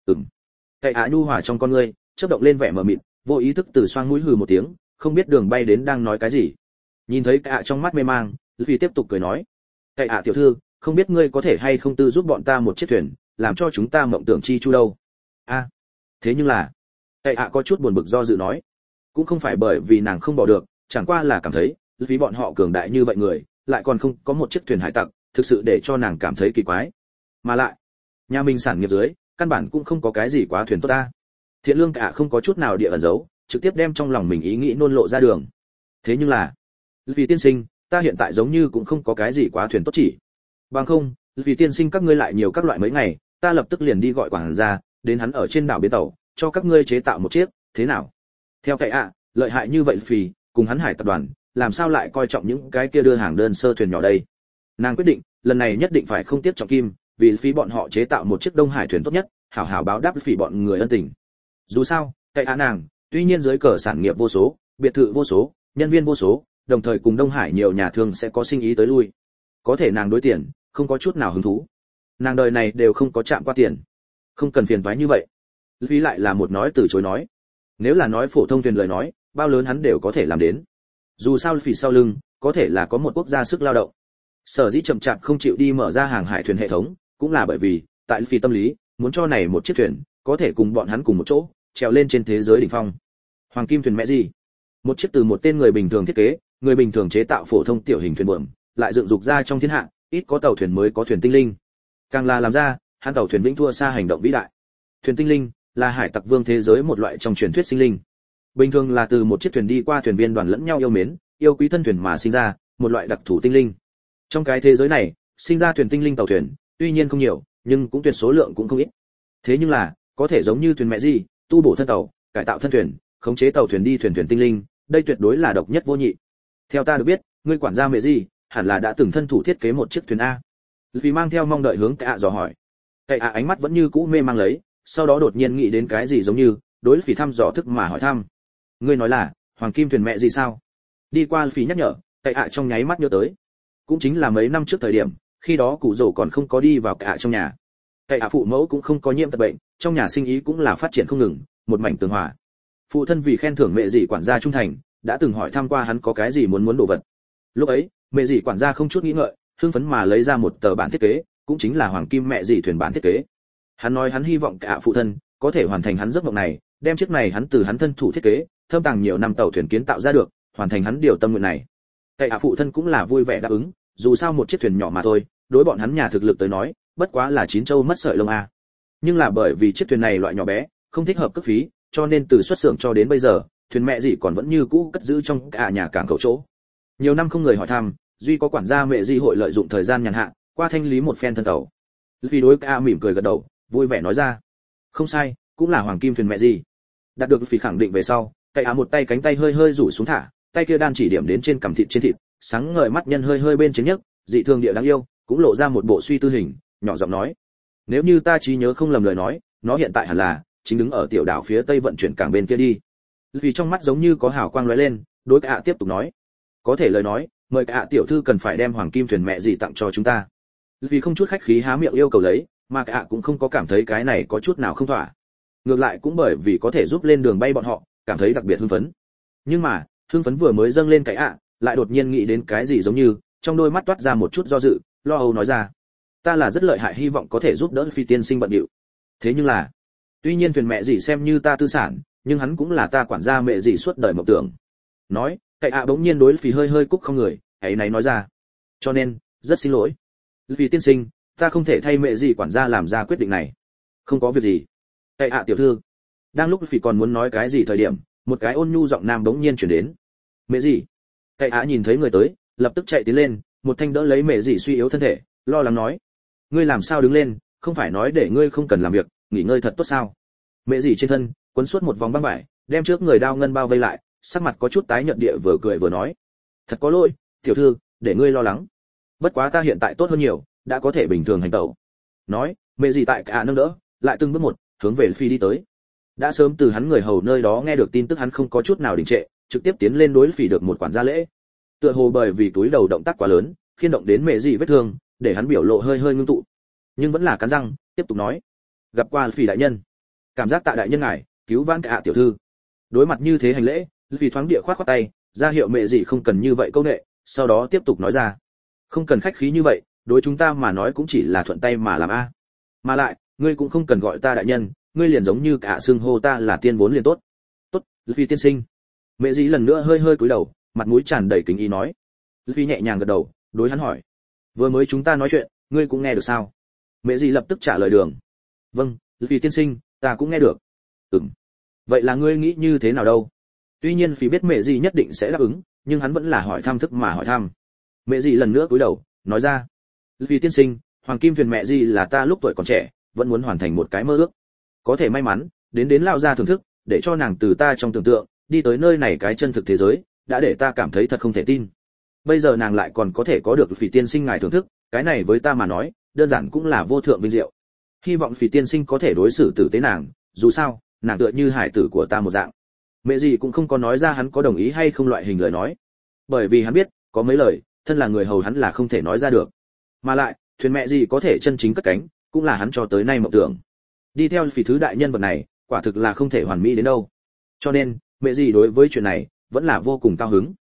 A: Cậy nhu hòa trong con ngươi, chớp động lên vẻ mờ mịt, vô ý thức từ xoang mũi hừ một tiếng, không biết đường bay đến đang nói cái gì. Nhìn thấy cậy trong mắt mê mang, vì tiếp tục cười nói: "Cậy tiểu thư, không biết ngươi có thể hay không tư giúp bọn ta một chiếc thuyền, làm cho chúng ta mộng tưởng chi chu đâu?" Thế nhưng là, cậy có chút buồn bực do dự nói, cũng không phải bởi vì nàng không bỏ được, chẳng qua là cảm thấy, vì bọn họ cường đại như vậy người, lại còn không có một chiếc thuyền hải tặc, thực sự để cho nàng cảm thấy kỳ quái. Mà lại, nhà mình sản nghiệp dưới, căn bản cũng không có cái gì quá thuyền tốt ta. Thiện lương cả không có chút nào địa ẩn giấu, trực tiếp đem trong lòng mình ý nghĩ nôn lộ ra đường. Thế nhưng là, vì tiên sinh, ta hiện tại giống như cũng không có cái gì quá thuyền tốt chỉ. Bằng không, vì tiên sinh các ngươi lại nhiều các loại mấy ngày, ta lập tức liền đi gọi quản gia, đến hắn ở trên đảo bến tàu, cho các ngươi chế tạo một chiếc, thế nào? Theo cậy lợi hại như vậy phì, cùng hắn Hải tập đoàn, làm sao lại coi trọng những cái kia đưa hàng đơn sơ thuyền nhỏ đây? Nàng quyết định, lần này nhất định phải không tiếc trọng kim, vì phí bọn họ chế tạo một chiếc Đông Hải thuyền tốt nhất, hảo hảo báo đáp phỉ bọn người ân tình. Dù sao, cậy nàng, tuy nhiên dưới cờ sản nghiệp vô số, biệt thự vô số, nhân viên vô số, đồng thời cùng Đông Hải nhiều nhà thương sẽ có sinh ý tới lui. Có thể nàng đối tiền, không có chút nào hứng thú. Nàng đời này đều không có chạm qua tiền. Không cần phiền toái như vậy. Vì lại là một nói từ chối nói. Nếu là nói phổ thông thuyền lời nói, bao lớn hắn đều có thể làm đến. Dù sao phỉ sau lưng có thể là có một quốc gia sức lao động. Sở dĩ chậm chạp không chịu đi mở ra hàng hải thuyền hệ thống, cũng là bởi vì tại phỉ tâm lý muốn cho này một chiếc thuyền có thể cùng bọn hắn cùng một chỗ trèo lên trên thế giới đỉnh phong. Hoàng kim thuyền mẹ gì? Một chiếc từ một tên người bình thường thiết kế, người bình thường chế tạo phổ thông tiểu hình thuyền buồm, lại dựng dục ra trong thiên hạ, ít có tàu thuyền mới có thuyền tinh linh. Càng là làm ra, hắn tàu thuyền vĩnh thua xa hành động vĩ đại. Thuyền tinh linh là hải tặc vương thế giới một loại trong truyền thuyết sinh linh. Bình thường là từ một chiếc thuyền đi qua thuyền viên đoàn lẫn nhau yêu mến, yêu quý thân thuyền mà sinh ra, một loại đặc thù tinh linh. Trong cái thế giới này, sinh ra thuyền tinh linh tàu thuyền, tuy nhiên không nhiều, nhưng cũng tuyệt số lượng cũng không ít. Thế nhưng là, có thể giống như thuyền mẹ gì, tu bổ thân tàu, cải tạo thân thuyền, khống chế tàu thuyền đi thuyền tinh linh, đây tuyệt đối là độc nhất vô nhị. Theo ta được biết, ngươi quản gia mẹ gì, hẳn là đã từng thân thủ thiết kế một chiếc thuyền a. Vì mang theo mong đợi hướng Cạ dò hỏi. Cạ ánh mắt vẫn như cũ mê mang lấy, sau đó đột nhiên nghĩ đến cái gì giống như, đối Phỉ thăm dò thức mà hỏi thăm. Ngươi nói là hoàng kim thuyền mẹ gì sao? Đi qua Phỉ nhắc nhở, Cạ trong nháy mắt nhớ tới. Cũng chính là mấy năm trước thời điểm, khi đó cụ rổ còn không có đi vào Cạ trong nhà. Cạ phụ mẫu cũng không có nhiễm tật bệnh, trong nhà sinh ý cũng là phát triển không ngừng, một mảnh tường hòa. Phụ thân vì khen thưởng mẹ dì quản gia trung thành, đã từng hỏi thăm qua hắn có cái gì muốn đồ vật. Lúc ấy, mẹ dì quản gia không chút nghĩ ngợi, hưng phấn mà lấy ra một tờ bản thiết kế, cũng chính là hoàng kim mẹ dì thuyền bản thiết kế. Hắn nói hắn hy vọng Cạ phụ thân có thể hoàn thành hắn giấc mộng này, đem chiếc này hắn từ hắn thân thủ thiết kế, thâm tàng nhiều năm tàu thuyền kiến tạo ra được, hoàn thành hắn điều tâm nguyện này. Cạ phụ thân cũng là vui vẻ đáp ứng, dù sao một chiếc thuyền nhỏ mà thôi, đối bọn hắn nhà thực lực tới nói, bất quá là chín châu mất sợi lông a. Nhưng là bởi vì chiếc thuyền này loại nhỏ bé, không thích hợp cước phí, cho nên từ xuất xưởng cho đến bây giờ, thuyền mẹ dì còn vẫn như cũ cất giữ trong cả nhà cảng khẩu chỗ. Nhiều năm không người hỏi thăm, duy có quản gia mẹ dì hội lợi dụng thời gian nhàn hạ, qua thanh lý một phen thân tàu. Vì đối Cạ mỉm cười gật đầu, vui vẻ nói ra, không sai, cũng là hoàng kim thuyền mẹ dì. Đạt được Phỉ khẳng định về sau, Cạ một tay cánh tay hơi hơi rủ xuống thả, tay kia đan chỉ điểm đến trên cằm thịt trên thịt, sáng ngời mắt nhân hơi hơi bên trên nhấc, dị thường địa đáng yêu, cũng lộ ra một bộ suy tư hình, nhỏ giọng nói, nếu như ta trí nhớ không lầm lời nói, nó hiện tại hẳn là chính đứng ở tiểu đảo phía tây vận chuyển cảng bên kia đi. Vì trong mắt giống như có hào quang lóe lên, đối Cạ tiếp tục nói, có thể lời nói, mời Cạ tiểu thư cần phải đem hoàng kim thuyền mẹ dì tặng cho chúng ta. Vì không chút khách khí há miệng yêu cầu lấy, mà Cạ cũng không có cảm thấy cái này có chút nào không thỏa. Ngược lại cũng bởi vì có thể giúp lên đường bay bọn họ, cảm thấy đặc biệt hưng phấn. Nhưng mà, hưng phấn vừa mới dâng lên Cạ, lại đột nhiên nghĩ đến cái gì giống như, trong đôi mắt toát ra một chút do dự, lo âu nói ra, ta là rất lợi hại, hy vọng có thể giúp đỡ Phi tiên sinh bận điệu. Thế nhưng là, tuy nhiên thuyền mẹ dì xem như ta tư sản, nhưng hắn cũng là ta quản gia mẹ dì suốt đời mộng tưởng. Nói, Cạ bỗng nhiên đối Phi hơi hơi cúc không người, ấy này nói ra, cho nên rất xin lỗi, vì tiên sinh, ta không thể thay mẹ dì quản gia làm ra quyết định này. Không có việc gì, Cạ tiểu thư. Đang lúc Phi còn muốn nói cái gì thời điểm, một cái ôn nhu giọng nam bỗng nhiên chuyển đến. Mẹ dì. Cạ nhìn thấy người tới, lập tức chạy tiến lên, một thanh đỡ lấy mẹ dì suy yếu thân thể, lo lắng nói, ngươi làm sao đứng lên, không phải nói để ngươi không cần làm việc, nghỉ ngơi thật tốt sao? Mẹ dì trên thân quấn suốt một vòng băng vải, đem trước người đao ngân bao vây lại, sắc mặt có chút tái nhợt địa vừa cười vừa nói, thật có lỗi, tiểu thư, để ngươi lo lắng. Bất quá ta hiện tại tốt hơn nhiều, đã có thể bình thường hành tẩu. Nói, mẹ dì tại Cạ nâng đỡ, lại từng bước một hướng về Phi đi tới. Đã sớm từ hắn người hầu nơi đó nghe được tin tức, hắn không có chút nào đình trệ, trực tiếp tiến lên đối Phi được một quản gia lễ. Tựa hồ bởi vì túi đầu động tác quá lớn, khiên động đến mẹ dì vết thương, để hắn biểu lộ hơi hơi ngưng tụ, nhưng vẫn là cắn răng tiếp tục nói, gặp qua Phi đại nhân, cảm giác tạ đại nhân ngài cứu vãn Cạ tiểu thư. Đối mặt như thế hành lễ, Phi thoáng địa khoát khoát tay, ra hiệu mẹ dì không cần như vậy câu nệ, sau đó tiếp tục nói ra, không cần khách khí như vậy, đối chúng ta mà nói cũng chỉ là thuận tay mà làm a. Mà lại, ngươi cũng không cần gọi ta đại nhân, ngươi liền giống như Cạ xưng hô ta là tiên vốn liền tốt. Tốt, Phi tiên sinh. Mẹ dì lần nữa hơi hơi cúi đầu, mặt mũi tràn đầy kính ý nói. Phi nhẹ nhàng gật đầu, đối hắn hỏi, vừa mới chúng ta nói chuyện, ngươi cũng nghe được sao? Mẹ dì lập tức trả lời đường, vâng, Phi tiên sinh, ta cũng nghe được. Vậy là ngươi nghĩ như thế nào đâu? Tuy nhiên Phi biết mẹ dì nhất định sẽ đáp ứng, nhưng hắn vẫn là hỏi thăm thức mà hỏi thăm. Mẹ dì lần nữa cúi đầu, nói ra, Phi tiên sinh, hoàng kim thuyền mẹ dì là ta lúc tuổi còn trẻ, vẫn muốn hoàn thành một cái mơ ước. Có thể may mắn, đến lao ra thưởng thức, để cho nàng từ ta trong tưởng tượng, đi tới nơi này cái chân thực thế giới, đã để ta cảm thấy thật không thể tin. Bây giờ nàng lại còn có thể có được Phi tiên sinh ngài thưởng thức, cái này với ta mà nói, đơn giản cũng là vô thượng vinh diệu. Hy vọng Phi tiên sinh có thể đối xử tử tế nàng, dù sao, nàng tựa như hải tử của ta một dạng. Mẹ gì cũng không có nói ra hắn có đồng ý hay không loại hình lời nói, bởi vì hắn biết, có mấy lời, thân là người hầu hắn là không thể nói ra được. Mà lại, thuyền mẹ gì có thể chân chính cất cánh, cũng là hắn cho tới nay mộng tưởng. Đi theo Phi thứ đại nhân vật này, quả thực là không thể hoàn mỹ đến đâu. Cho nên, mẹ gì đối với chuyện này vẫn là vô cùng cao hứng.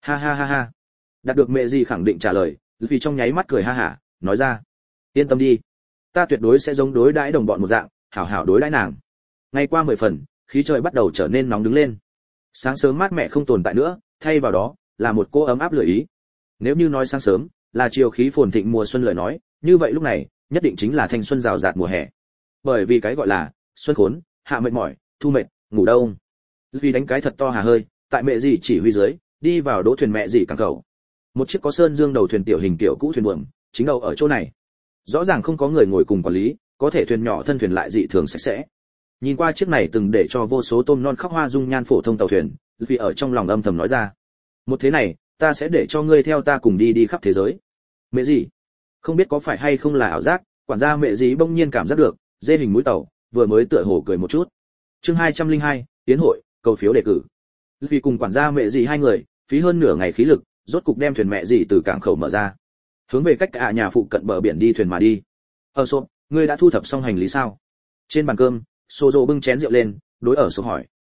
A: Ha ha ha ha. Đạt được mẹ gì khẳng định trả lời, vì trong nháy mắt cười ha hả, nói ra, yên tâm đi, ta tuyệt đối sẽ giống đối đãi đồng bọn một dạng, hảo hảo đối đãi nàng. Ngày qua 10 phần, khí trời bắt đầu trở nên nóng đứng lên. Sáng sớm mát mẻ không tồn tại nữa, thay vào đó là một cô ấm áp lười ý. Nếu như nói sáng sớm là chiều khí phồn thịnh mùa xuân lời nói, như vậy lúc này nhất định chính là thanh xuân rào rạt mùa hè. Bởi vì cái gọi là xuân khốn, hạ mệt mỏi, thu mệt, ngủ đông. Vì đánh cái thật to hà hơi, tại mẹ dì chỉ huy dưới, đi vào đỗ thuyền mẹ dì cảng cầu. Một chiếc có sơn dương đầu thuyền tiểu hình tiểu cũ thuyền buồm, chính đầu ở chỗ này. Rõ ràng không có người ngồi cùng quản lý, có thể thuyền nhỏ thân thuyền lại dị thường sạch sẽ. Nhìn qua chiếc này từng để cho vô số tôm non khóc hoa dung nhan phổ thông tàu thuyền, vì ở trong lòng âm thầm nói ra, một thế này, ta sẽ để cho ngươi theo ta cùng đi đi khắp thế giới. Mẹ gì? Không biết có phải hay không là ảo giác, quản gia mẹ gì bỗng nhiên cảm giác được, dê hình mũi tàu, vừa mới tựa hồ cười một chút. Chương 202, tiến hội, cầu phiếu đề cử. Vì cùng quản gia mẹ gì hai người, phí hơn nửa ngày khí lực, rốt cục đem thuyền mẹ gì từ cảng khẩu mở ra, hướng về cách cả nhà phụ cận bờ biển đi thuyền mà đi. Sộp, ngươi đã thu thập xong hành lý sao? Trên bàn cơm, Sozo bưng chén rượu lên, đối ở Sộp hỏi.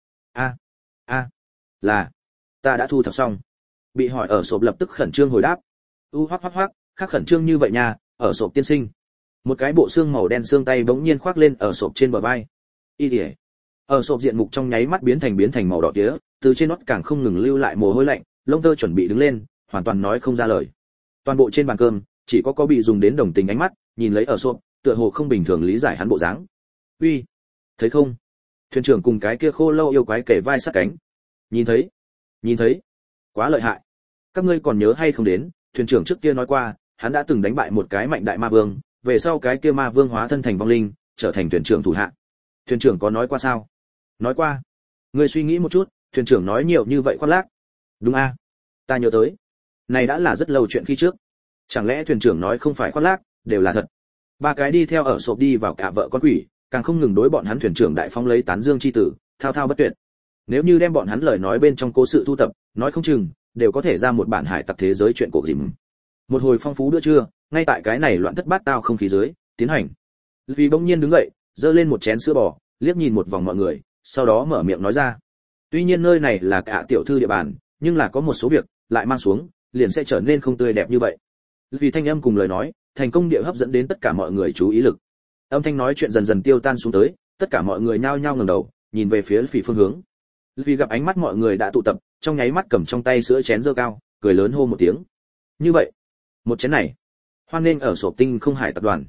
A: Là, ta đã thu thập xong. Bị hỏi ở Sộp lập tức khẩn trương hồi đáp. Hoắc, khác khẩn trương như vậy nha, ở Sộp tiên sinh. Một cái bộ xương màu đen xương tay bỗng nhiên khoác lên ở Sộp trên bờ vai. Ý. Ở Sộp diện mục trong nháy mắt biến thành màu đỏ tía, từ trên nót càng không ngừng lưu lại mồ hôi lạnh, lông tơ chuẩn bị đứng lên, hoàn toàn nói không ra lời. Toàn bộ trên bàn cơm, chỉ có bị dùng đến đồng tình ánh mắt, nhìn lấy ở Sộp, tựa hồ không bình thường lý giải hắn bộ dáng. Uy, thấy không? Thuyền trưởng cùng cái kia khô lâu yêu quái kề vai sát cánh. Nhìn thấy, quá lợi hại. Các ngươi còn nhớ hay không đến, thuyền trưởng trước kia nói qua, hắn đã từng đánh bại một cái mạnh đại ma vương, về sau cái kia ma vương hóa thân thành vong linh, trở thành thuyền trưởng thủ hạ. Thuyền trưởng có nói qua sao? Nói qua. Ngươi suy nghĩ một chút, thuyền trưởng nói nhiều như vậy khoác lác. Đúng a, ta nhớ tới. Này đã là rất lâu chuyện khi trước. Chẳng lẽ thuyền trưởng nói không phải khoác lác, đều là thật? Ba cái đi theo ở Sộp đi vào cả vợ con quỷ, càng không ngừng đối bọn hắn thuyền trưởng đại phong lấy tán dương chi tử, thao thao bất tuyệt. Nếu như đem bọn hắn lời nói bên trong cố sự thu tập, nói không chừng đều có thể ra một bản hải tặc thế giới chuyện cổ dìm. Một hồi phong phú bữa trưa, ngay tại cái này loạn thất bát tao không khí dưới, tiến hành. Vì bỗng nhiên đứng dậy, giơ lên một chén sữa bò, liếc nhìn một vòng mọi người, sau đó mở miệng nói ra. Tuy nhiên nơi này là cả tiểu thư địa bàn, nhưng là có một số việc lại mang xuống, liền sẽ trở nên không tươi đẹp như vậy. Vì thanh âm cùng lời nói, thành công địa hấp dẫn đến tất cả mọi người chú ý lực. Âm thanh nói chuyện dần dần tiêu tan xuống tới, tất cả mọi người nhao nhao ngẩng đầu, nhìn về phía phỉ phương hướng. Vì gặp ánh mắt mọi người đã tụ tập, trong nháy mắt cầm trong tay sữa chén giơ cao, cười lớn hô một tiếng. Như vậy, một chén này, hoan nghênh ở Sộp Tinh Không Hải tập đoàn.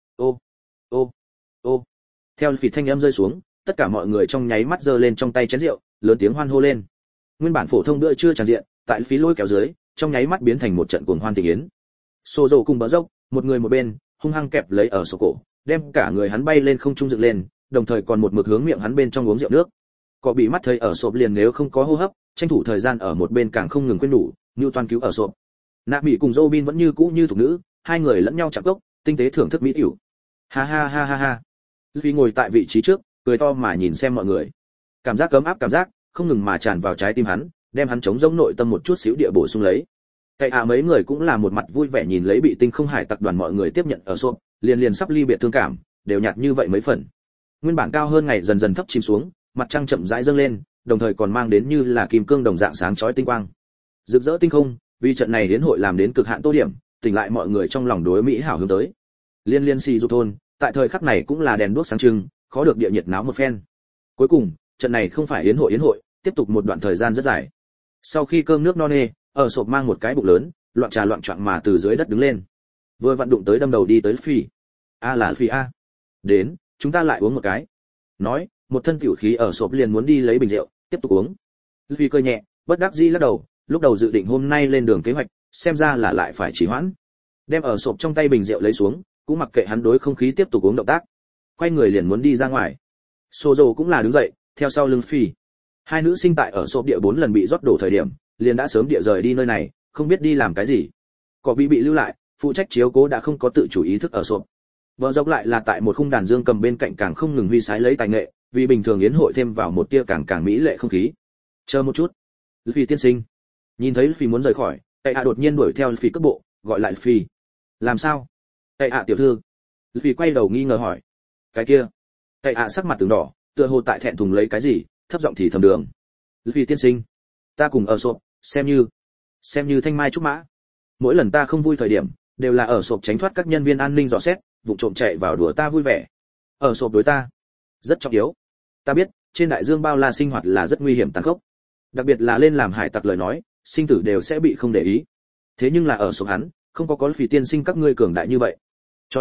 A: Ô. Theo phỉ thanh âm rơi xuống, tất cả mọi người trong nháy mắt giơ lên trong tay chén rượu, lớn tiếng hoan hô lên. Nguyên bản phổ thông bữa trưa tràn diện, tại phí lôi kéo dưới, trong nháy mắt biến thành một trận cuồng hoan tình yến. Sô dầu cùng bờ dốc, một người một bên, hung hăng kẹp lấy ở Sộp cổ, đem cả người hắn bay lên không trung dựng lên, đồng thời còn một mực hướng miệng hắn bên trong uống rượu nước. Có bị mắt thấy ở Sộp liền nếu không có hô hấp, tranh thủ thời gian ở một bên càng không ngừng quên đủ, như toàn cứu ở Sộp. Nạ Mỹ cùng Robin vẫn như cũ như thuộc nữ, hai người lẫn nhau chạm gốc, tinh tế thưởng thức mỹ tiểu. Ha. Luffy ngồi tại vị trí trước, cười to mà nhìn xem mọi người. Cảm giác ấm áp cảm giác không ngừng mà tràn vào trái tim hắn, đem hắn chống rỗng nội tâm một chút xíu địa bổ sung lấy. Cái mấy người cũng là một mặt vui vẻ nhìn lấy bị Tinh Không Hải tập đoàn mọi người tiếp nhận ở Sộp, liền sắp ly biệt thương cảm, đều nhạt như vậy mấy phần. Nguyên bản cao hơn ngày dần dần thấp chìm xuống, mặt trăng chậm rãi dâng lên, đồng thời còn mang đến như là kim cương đồng dạng sáng chói tinh quang. Rực rỡ tinh không, vì trận này đến hội làm đến cực hạn tô điểm, tỉnh lại mọi người trong lòng đối mỹ hảo hướng tới. Liên xì dục thôn, tại thời khắc này cũng là đèn đuốc sáng trưng, khó được địa nhiệt náo một phen. Cuối cùng, trận này không phải yến hội, tiếp tục một đoạn thời gian rất dài. Sau khi cơm nước no nê, ở Sộp mang một cái bụng lớn, loạn trà loạn choạng mà từ dưới đất đứng lên. Vừa vặn đụng tới đâm đầu đi tới Phi. Là Phi a. Đến, chúng ta lại uống một cái. Nói, một thân tiểu khí ở Sộp liền muốn đi lấy bình rượu, tiếp tục uống. Phi cười nhẹ, bất đắc dĩ lắc đầu, lúc đầu dự định hôm nay lên đường kế hoạch, xem ra là lại phải trì hoãn. Đem ở Sộp trong tay bình rượu lấy xuống, cũng mặc kệ hắn đối không khí tiếp tục uống động tác. Quay người liền muốn đi ra ngoài. Sozo cũng là đứng dậy, theo sau lưng Phi. Hai nữ sinh tại ở Sộp địa 4 lần bị rót đổ thời điểm, liền đã sớm địa rời đi nơi này, không biết đi làm cái gì. Có bị lưu lại, phụ trách chiếu cố đã không có tự chủ ý thức ở Sộp. Vợ dốc lại là tại một khung đàn dương cầm bên cạnh càng không ngừng huy sái lấy tài nghệ, vì bình thường yến hội thêm vào một tia càng mỹ lệ không khí. Chờ một chút, Luffy tiên sinh. Nhìn thấy Luffy muốn rời khỏi, Tệ đột nhiên đuổi theo Luffy cước bộ, gọi lại Luffy. Làm sao? Tệ tiểu thư. Luffy quay đầu nghi ngờ hỏi. Cái kia. Tệ sắc mặt từng đỏ, tựa hồ tại thẹn thùng lấy cái gì, thấp giọng thì thầm đường. Luffy tiên sinh, ta cùng ở Sộp, xem như xem như thanh mai trúc mã. Mỗi lần ta không vui thời điểm đều là ở sộp tránh thoát các nhân viên an ninh dò xét, vụ trộm chạy vào đùa ta vui vẻ. Ở sộp đối ta rất trọng yếu. Ta biết trên đại dương bao la sinh hoạt là rất nguy hiểm tàn khốc, đặc biệt là lên làm hải tặc lời nói sinh tử đều sẽ bị không để ý. Thế nhưng là ở sộp hắn không có phỉ tiên sinh các ngươi cường đại như vậy. Cho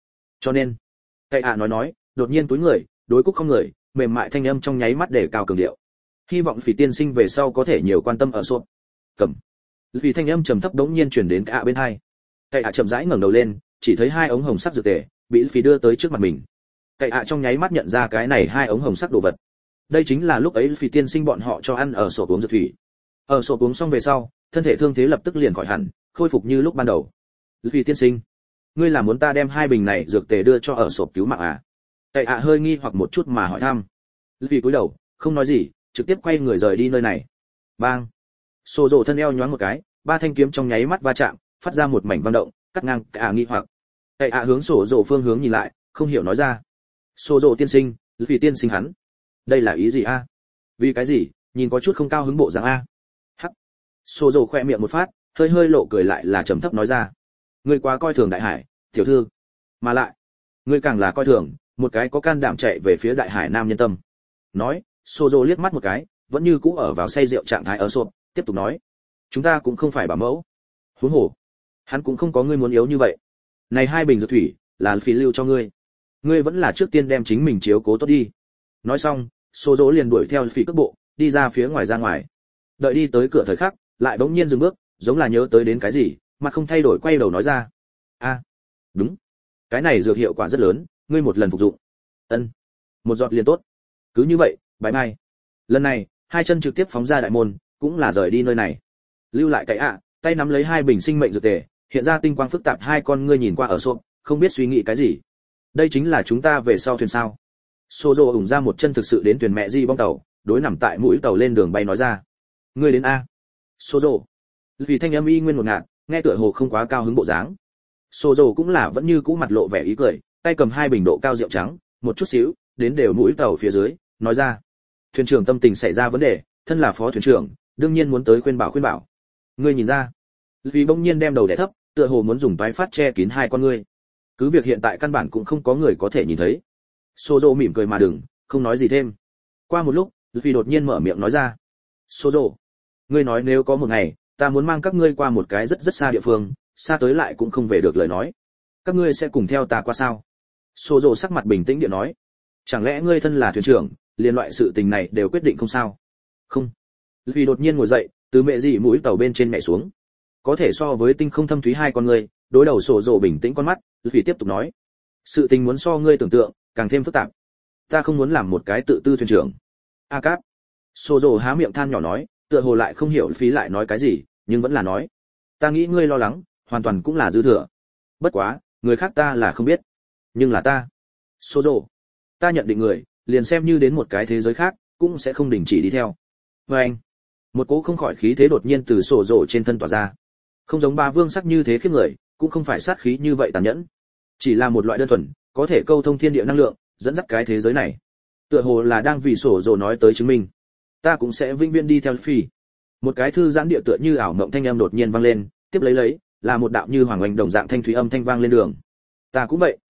A: nên Cậy ạ nói đột nhiên túi người đối cúc không người, mềm mại thanh âm trong nháy mắt để cao cường điệu. Hy vọng phỉ tiên sinh về sau có thể nhiều quan tâm ở sộp. Cầm. Vì thanh âm trầm thấp đống nhiên truyền đến Cậy ạ bên hai. Cậy ạ chậm rãi ngẩng đầu lên, chỉ thấy hai ống hồng sắc dược tề bị phỉ đưa tới trước mặt mình. Cậy ạ trong nháy mắt nhận ra cái này hai ống hồng sắc đồ vật. Đây chính là lúc ấy phỉ tiên sinh bọn họ cho ăn ở sộp uống dược thủy. Ở sộp uống xong về sau, thân thể thương thế lập tức liền khỏi hẳn, khôi phục như lúc ban đầu. Phỉ tiên sinh, ngươi là muốn ta đem hai bình này dược tề đưa cho ở sộp cứu mạng à? Cậy ạ hơi nghi hoặc một chút mà hỏi thăm. Vì cúi đầu không nói gì, trực tiếp quay người rời đi nơi này. Bang. Sô rồ thân eo nhoáng một cái, ba thanh kiếm trong nháy mắt va chạm, phát ra một mảnh vang động, cắt ngang cả nghi hoặc. Cậy ạ hướng sổ rồ phương hướng nhìn lại, không hiểu nói ra. Sô rồ tiên sinh, vì tiên sinh hắn, đây là ý gì a? Vì cái gì? Nhìn có chút không cao hứng bộ dáng a. Hắc. Sô rồ khẽ miệng một phát, hơi hơi lộ cười lại là trầm thấp nói ra. Ngươi quá coi thường đại hải, tiểu thư. Mà lại, ngươi càng là coi thường một cái có can đảm chạy về phía đại hải nam nhân tâm. Nói, Sô rồ liếc mắt một cái, vẫn như cũ ở vào say rượu trạng thái ở sộp, tiếp tục nói. Chúng ta cũng không phải bảo mẫu. Huống hồ, hắn cũng không có ngươi muốn yếu như vậy. Này hai bình dược thủy, là phí lưu cho ngươi. Ngươi vẫn là trước tiên đem chính mình chiếu cố tốt đi. Nói xong, Sô rồ liền đuổi theo phí cước bộ, đi ra phía ngoài ra ngoài. Đợi đi tới cửa thời khắc, lại bỗng nhiên dừng bước, giống là nhớ tới đến cái gì, mặt không thay đổi quay đầu nói ra. A, đúng, cái này dược hiệu quả rất lớn, ngươi một lần phục dụng. Ân, một giọt liền tốt. Cứ như vậy, bye bye. Lần này, hai chân trực tiếp phóng ra đại môn, cũng là rời đi nơi này. Lưu lại Cậy ạ, tay nắm lấy hai bình sinh mệnh dược tề, hiện ra tinh quang phức tạp hai con ngươi nhìn qua ở sộp, không biết suy nghĩ cái gì. Đây chính là chúng ta về sau thuyền sao? Sô rồ ủng ra một chân thực sự đến thuyền mẹ di bong tàu, đối nằm tại mũi tàu lên đường bay nói ra. Ngươi đến a? Sô rồ. Vì thanh âm y nguyên một ngạt, nghe tựa hồ không quá cao hứng bộ dáng. Sô rồ cũng là vẫn như cũ mặt lộ vẻ ý cười, tay cầm hai bình độ cao rượu trắng, một chút xíu, đến đều mũi tàu phía dưới, nói ra. Thuyền trưởng tâm tình xảy ra vấn đề, thân là phó thuyền trưởng, đương nhiên muốn tới khuyên bảo. Ngươi nhìn ra? Vì bỗng nhiên đem đầu đè thấp, tựa hồ muốn dùng toái phát che kín hai con ngươi. Cứ việc hiện tại căn bản cũng không có người có thể nhìn thấy. Sô rồ mỉm cười mà đừng, không nói gì thêm. Qua một lúc, vì đột nhiên mở miệng nói ra. Sô rồ, ngươi nói nếu có một ngày, ta muốn mang các ngươi qua một cái rất rất xa địa phương, xa tới lại cũng không về được lời nói. Các ngươi sẽ cùng theo ta qua sao? Sô rồ sắc mặt bình tĩnh điện nói. Chẳng lẽ ngươi thân là thuyền trưởng, liền loại sự tình này đều quyết định không sao? Không. Vì đột nhiên ngồi dậy, từ mẹ dị mũi tàu bên trên nhảy xuống. Có thể so với tinh không thâm thúy hai con ngươi, đối đầu Sô rồ bình tĩnh con mắt, vì tiếp tục nói. Sự tình muốn so ngươi tưởng tượng, càng thêm phức tạp. Ta không muốn làm một cái tự tư thuyền trưởng. A Cáp. Sô rồ há miệng than nhỏ nói, tựa hồ lại không hiểu phí lại nói cái gì, nhưng vẫn là nói. Ta nghĩ ngươi lo lắng, hoàn toàn cũng là dư thừa. Bất quá, người khác ta là không biết. Nhưng là ta. Sô rồ. Ta nhận định người, liền xem như đến một cái thế giới khác, cũng sẽ không đình chỉ đi theo. Và anh. Một cỗ không khỏi khí thế đột nhiên từ Sô rồ trên thân tỏa ra. Không giống ba vương sắc như thế khiếp người, cũng không phải sát khí như vậy tàn nhẫn. Chỉ là một loại đơn thuần, có thể câu thông thiên địa năng lượng, dẫn dắt cái thế giới này. Tựa hồ là đang vì Sô rồ nói tới chứng minh. Ta cũng sẽ vĩnh viễn đi theo phi. Một cái thư giãn địa tựa như ảo mộng thanh âm đột nhiên vang lên, tiếp lấy là một đạo như hoàng oanh đồng dạng thanh thúy âm thanh vang lên đường. Ta cũng vậy.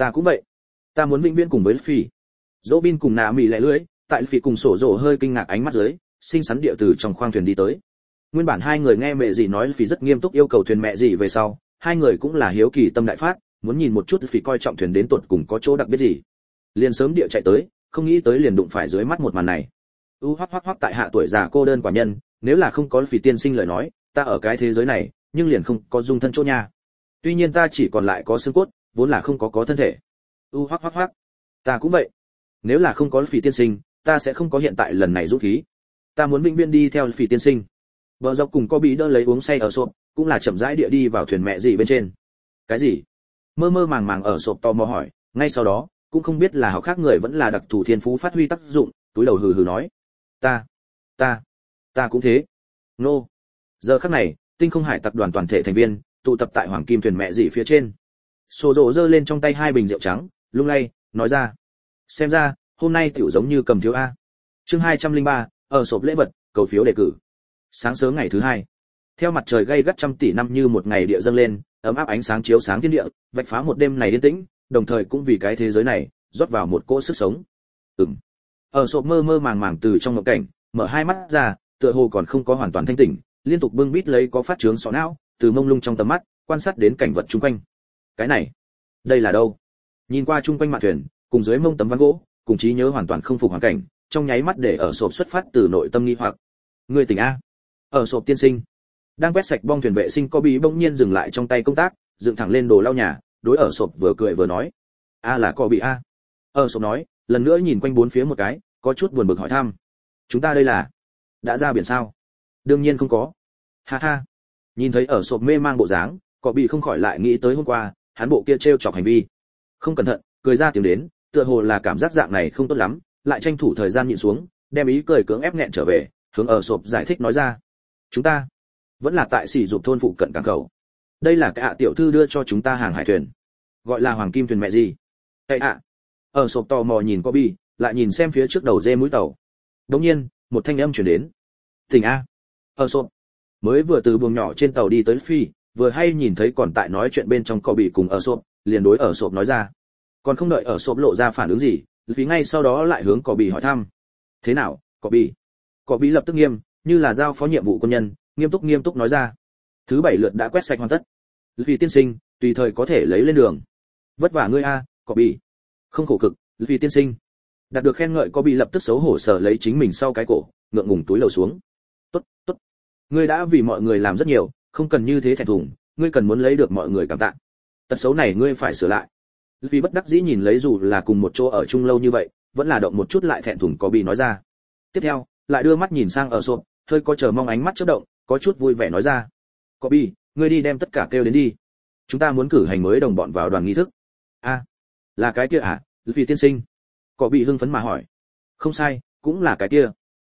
A: Ta muốn vĩnh viễn cùng với phi. Robin cùng Nạ Mị lẻ lưỡi, tại phi cùng Sô rồ hơi kinh ngạc ánh mắt dưới, xinh xắn địa từ trong khoang thuyền đi tới. Nguyên bản hai người nghe mẹ dì nói phi rất nghiêm túc yêu cầu thuyền mẹ dì về sau, hai người cũng là hiếu kỳ tâm đại phát, muốn nhìn một chút phi coi trọng thuyền đến tột cùng có chỗ đặc biệt gì. Liền sớm địa chạy tới, không nghĩ tới liền đụng phải dưới mắt một màn này. Hoắc tại hạ tuổi già cô đơn quả nhân, nếu là không có phi tiên sinh lời nói, ta ở cái thế giới này, nhưng liền không có dung thân chỗ nha. Tuy nhiên ta chỉ còn lại có xương cốt, vốn là không có thân thể. Hoắc, ta cũng vậy. Nếu là không có phi tiên sinh, ta sẽ không có hiện tại lần này dũng khí. Ta muốn vĩnh viễn đi theo phi tiên sinh. Bờ dọc cùng có bị đỡ lấy uống say ở sộp, cũng là chậm rãi địa đi vào thuyền mẹ gì bên trên. Cái gì? Mơ mơ màng màng ở sộp tò mò hỏi, ngay sau đó, cũng không biết là học khác người vẫn là đặc thù thiên phú phát huy tác dụng, túi đầu hừ hừ nói. Ta cũng thế. Nô. Giờ khắc này, tinh không hải tập đoàn toàn thể thành viên, tụ tập tại hoàng kim thuyền mẹ gì phía trên. Sô rồ giơ lên trong tay hai bình rượu trắng, lung lay, nói ra. Xem ra, hôm nay tiểu giống như cầm thiếu A. Chương 203, ở sộp lễ vật, cầu phiếu đề cử. Sáng sớm ngày thứ hai, Theo mặt trời gay gắt trăm tỷ năm như một ngày địa dâng lên, ấm áp ánh sáng chiếu sáng thiên địa, vạch phá một đêm này yên tĩnh, đồng thời cũng vì cái thế giới này rót vào một cỗ sức sống. Ở sộp mơ mơ màng màng từ trong mộng cảnh, mở hai mắt ra, tựa hồ còn không có hoàn toàn thanh tỉnh, liên tục bưng bít lấy có phát trướng sọ não, từ mông lung trong tầm mắt, quan sát đến cảnh vật chung quanh. Cái này, đây là đâu? Nhìn qua chung quanh mạn thuyền, cùng dưới mông tấm ván gỗ, cùng trí nhớ hoàn toàn không phục hoàn cảnh, trong nháy mắt để ở sộp xuất phát từ nội tâm nghi hoặc. Người tỉnh a? Ở sộp tiên sinh. Đang quét sạch bong thuyền vệ sinh Kobe bỗng nhiên dừng lại trong tay công tác, dựng thẳng lên đồ lau nhà, đối ở sộp vừa cười vừa nói. A là Kobe a. Ở sộp nói, lần nữa nhìn quanh bốn phía một cái, có chút buồn bực hỏi thăm. Chúng ta đây là đã ra biển sao? Đương nhiên không có. Ha ha. Nhìn thấy ở sộp mê mang bộ dáng, Kobe không khỏi lại nghĩ tới hôm qua, hắn bộ kia trêu chọc hành vi. Không cẩn thận, cười ra tiếng đến, tựa hồ là cảm giác dạng này không tốt lắm, lại tranh thủ thời gian nhịn xuống, đem ý cười cưỡng ép nghẹn trở về, hướng ở sộp giải thích nói ra. Chúng ta vẫn là tại Sỉ Dục thôn phụ cận cảng khẩu. Đây là cái tiểu thư đưa cho chúng ta hàng hải thuyền, gọi là Hoàng Kim thuyền mẹ gì. Ê ạ. Ở sộp tò mò nhìn Kobe, lại nhìn xem phía trước đầu dê mũi tàu. Đống nhiên, một thanh âm truyền đến. Tỉnh a. Ở sộp mới vừa từ buồng nhỏ trên tàu đi tới phi, vừa hay nhìn thấy còn tại nói chuyện bên trong Kobe cùng ở sộp, liền đối ở sộp nói ra. Còn không đợi ở sộp lộ ra phản ứng gì, phí ngay sau đó lại hướng Kobe hỏi thăm. Thế nào, Kobe? Kobe lập tức nghiêm, như là giao phó nhiệm vụ quân nhân, nghiêm túc nói ra. Thứ 7 lượt đã quét sạch hoàn tất. Vì tiên sinh, tùy thời có thể lấy lên đường. Vất vả ngươi a, Kobe. Không khổ cực, vì tiên sinh. Đạt được khen ngợi Kobe lập tức xấu hổ sờ lấy chính mình sau cái cổ, ngượng ngùng túi lầu xuống. Tốt. Ngươi đã vì mọi người làm rất nhiều, không cần như thế thẹn thùng, ngươi cần muốn lấy được mọi người cảm tạ. Tật xấu này ngươi phải sửa lại. Vì bất đắc dĩ nhìn lấy dù là cùng một chỗ ở chung lâu như vậy, vẫn là động một chút lại thẹn thùng Kobe nói ra. Tiếp theo, lại đưa mắt nhìn sang ở sộp, hơi có chờ mong ánh mắt chớp động, có chút vui vẻ nói ra. Kobe, ngươi đi đem tất cả kêu đến đi. Chúng ta muốn cử hành mới đồng bọn vào đoàn nghi thức. A, là cái kia à? Vì tiên sinh. Kobe hưng phấn mà hỏi. Không sai, cũng là cái kia.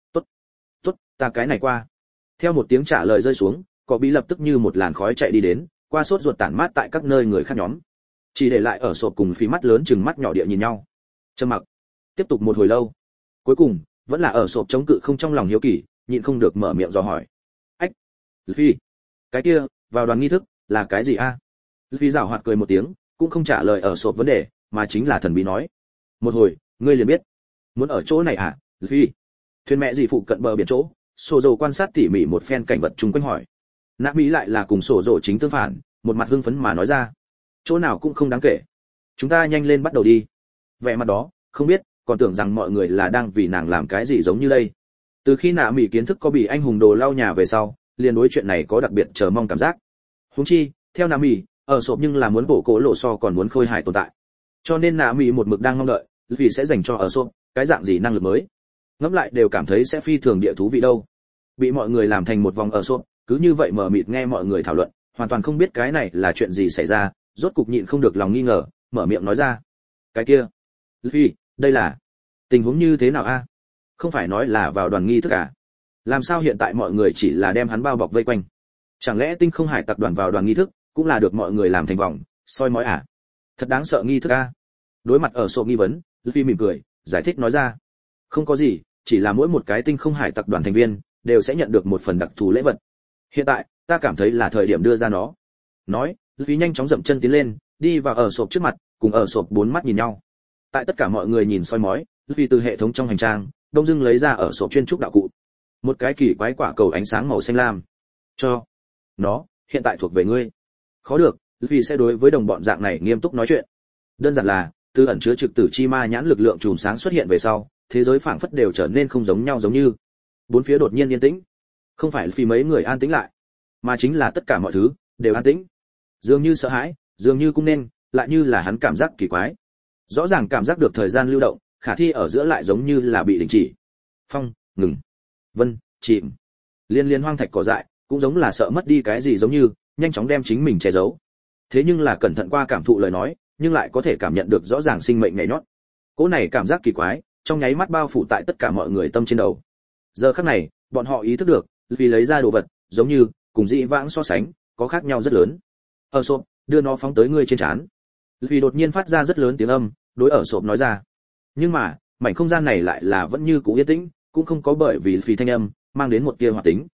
A: Tốt, ta cái này qua. Theo một tiếng trả lời rơi xuống, Kobe lập tức như một làn khói chạy đi đến, qua sốt ruột tản mát tại các nơi người khác nhóm. Chỉ để lại ở sộp cùng phí mắt lớn chừng mắt nhỏ địa nhìn nhau. Trầm mặc. Tiếp tục một hồi lâu. Cuối cùng, vẫn là ở sộp chống cự không trong lòng hiếu kỳ, nhịn không được mở miệng dò hỏi. Ách, Phi, cái kia, vào đoàn nghi thức, là cái gì a? Phi giảo hoạt cười một tiếng, cũng không trả lời ở sộp vấn đề, mà chính là thần bí nói. Một hồi, ngươi liền biết. Muốn ở chỗ này à, Phi? Thuyền mẹ gì phụ cận bờ biển chỗ, Sổ Dầu quan sát tỉ mỉ một phen cảnh vật chung quanh hỏi. Nạp Mỹ lại là cùng Sổ Dầu chính tương phản, một mặt hưng phấn mà nói ra. Chỗ nào cũng không đáng kể. Chúng ta nhanh lên bắt đầu đi. Vẻ mặt đó, không biết, còn tưởng rằng mọi người là đang vì nàng làm cái gì giống như đây. Từ khi Nạ Mỹ kiến thức có bị anh hùng đồ lau nhà về sau, liền đối chuyện này có đặc biệt chờ mong cảm giác. Huống chi, theo Nạ Mỹ, ở sộp nhưng là muốn bổ cố lộ so còn muốn khôi hài tồn tại. Cho nên Nạ Mỹ một mực đang mong đợi, vì sẽ dành cho ở sộp cái dạng gì năng lực mới. Ngẫm lại đều cảm thấy sẽ phi thường địa thú vị đâu. Bị mọi người làm thành một vòng ở sộp, cứ như vậy mờ mịt nghe mọi người thảo luận, hoàn toàn không biết cái này là chuyện gì xảy ra, rốt cục nhịn không được lòng nghi ngờ, mở miệng nói ra. Cái kia, Luffy, đây là tình huống như thế nào a? Không phải nói là vào đoàn nghi thức à? Làm sao hiện tại mọi người chỉ là đem hắn bao bọc vây quanh? Chẳng lẽ tinh không hải tặc đoàn vào đoàn nghi thức, cũng là được mọi người làm thành vòng, soi mói à? Thật đáng sợ nghi thức a. Đối mặt ở sộp nghi vấn, Luffy mỉm cười, giải thích nói ra. Không có gì, chỉ là mỗi một cái tinh không hải tặc đoàn thành viên đều sẽ nhận được một phần đặc thù lễ vật. Hiện tại, ta cảm thấy là thời điểm đưa ra nó. Nói, Luffy nhanh chóng dậm chân tiến lên, đi vào ở sộp trước mặt, cùng ở sộp bốn mắt nhìn nhau. Tại tất cả mọi người nhìn soi mói, Luffy từ hệ thống trong hành trang, đông dưng lấy ra ở sộp chuyên trúc đạo cụ. Một cái kỳ quái quả cầu ánh sáng màu xanh lam. Cho nó, hiện tại thuộc về ngươi. Khó được, Luffy sẽ đối với đồng bọn dạng này nghiêm túc nói chuyện. Đơn giản là, từ ẩn chứa trực tử chi ma nhãn lực lượng chùm sáng xuất hiện về sau, thế giới phảng phất đều trở nên không giống nhau giống như. Bốn phía đột nhiên yên tĩnh. Không phải Luffy mấy người an tĩnh lại, mà chính là tất cả mọi thứ đều an tĩnh. Dường như sợ hãi, dường như cũng nên, lại như là hắn cảm giác kỳ quái. Rõ ràng cảm giác được thời gian lưu động, khả thi ở giữa lại giống như là bị đình chỉ. Phong, ngừng. Vân, chìm. Liên hoang thạch cỏ dại, cũng giống là sợ mất đi cái gì giống như, nhanh chóng đem chính mình che giấu. Thế nhưng là cẩn thận qua cảm thụ lời nói, nhưng lại có thể cảm nhận được rõ ràng sinh mệnh nhảy nhót. Cỗ này cảm giác kỳ quái, trong nháy mắt bao phủ tại tất cả mọi người tâm trên đầu. Giờ khắc này, bọn họ ý thức được, vì lấy ra đồ vật, giống như cùng dị vãng so sánh, có khác nhau rất lớn. Ở sộp, đưa nó phóng tới ngươi trên trán. Vì đột nhiên phát ra rất lớn tiếng âm, đối ở sộp nói ra. Nhưng mà, mảnh không gian này lại là vẫn như cũ yên tĩnh, cũng không có bởi vì thanh âm mang đến một tia hoạt tính.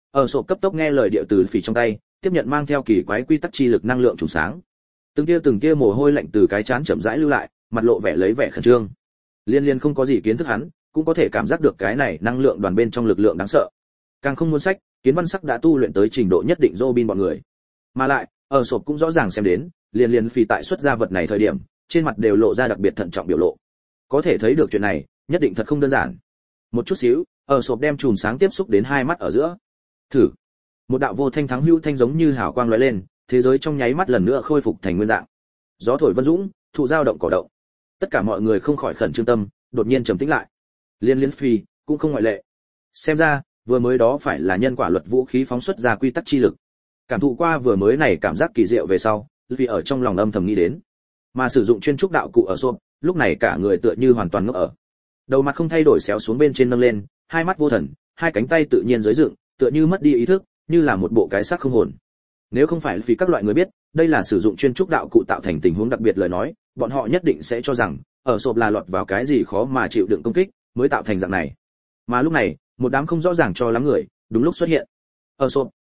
A: Ở sộp cấp tốc nghe lời điệu từ phỉ trong tay, tiếp nhận mang theo kỳ quái quy tắc chi lực năng lượng trùng sáng. Từng tia mồ hôi lạnh từ cái trán chậm rãi lưu lại, mặt lộ vẻ lấy vẻ khẩn trương. Liên Liên không có gì kiến thức hắn, cũng có thể cảm giác được cái này năng lượng đoàn bên trong lực lượng đáng sợ. Càng không muốn sách, Kiến Văn Sắc đã tu luyện tới trình độ nhất định Robin bọn người. Mà lại, ở sộp cũng rõ ràng xem đến, Liên phỉ tại xuất ra vật này thời điểm, trên mặt đều lộ ra đặc biệt thận trọng biểu lộ. Có thể thấy được chuyện này, nhất định thật không đơn giản. Một chút xíu, ở sộp đem chùm sáng tiếp xúc đến hai mắt ở giữa. Thử. Một đạo vô thanh thắng hữu thanh giống như hào quang lóe lên, thế giới trong nháy mắt lần nữa khôi phục thành nguyên dạng. Gió thổi vân dũng, thụ dao động cỏ động. Tất cả mọi người không khỏi khẩn trương tâm, đột nhiên trầm tĩnh lại. Liên phi cũng không ngoại lệ. Xem ra, vừa mới đó phải là nhân quả luật vũ khí phóng xuất ra quy tắc chi lực. Cảm thụ qua vừa mới này cảm giác kỳ diệu về sau, vì ở trong lòng âm thầm nghĩ đến, mà sử dụng chuyên trúc đạo cụ ở xôm, lúc này cả người tựa như hoàn toàn ngốc ở. Đầu mặt không thay đổi xéo xuống bên trên nâng lên, hai mắt vô thần, hai cánh tay tự nhiên dưới dựng, tựa như mất đi ý thức, như là một bộ cái xác không hồn. Nếu không phải vì các loại người biết, đây là sử dụng chuyên trúc đạo cụ tạo thành tình huống đặc biệt lời nói, bọn họ nhất định sẽ cho rằng, ở sộp là lọt vào cái gì khó mà chịu đựng công kích, mới tạo thành dạng này. Mà lúc này, một đám không rõ ràng cho lắm người, đúng lúc xuất hiện. Ở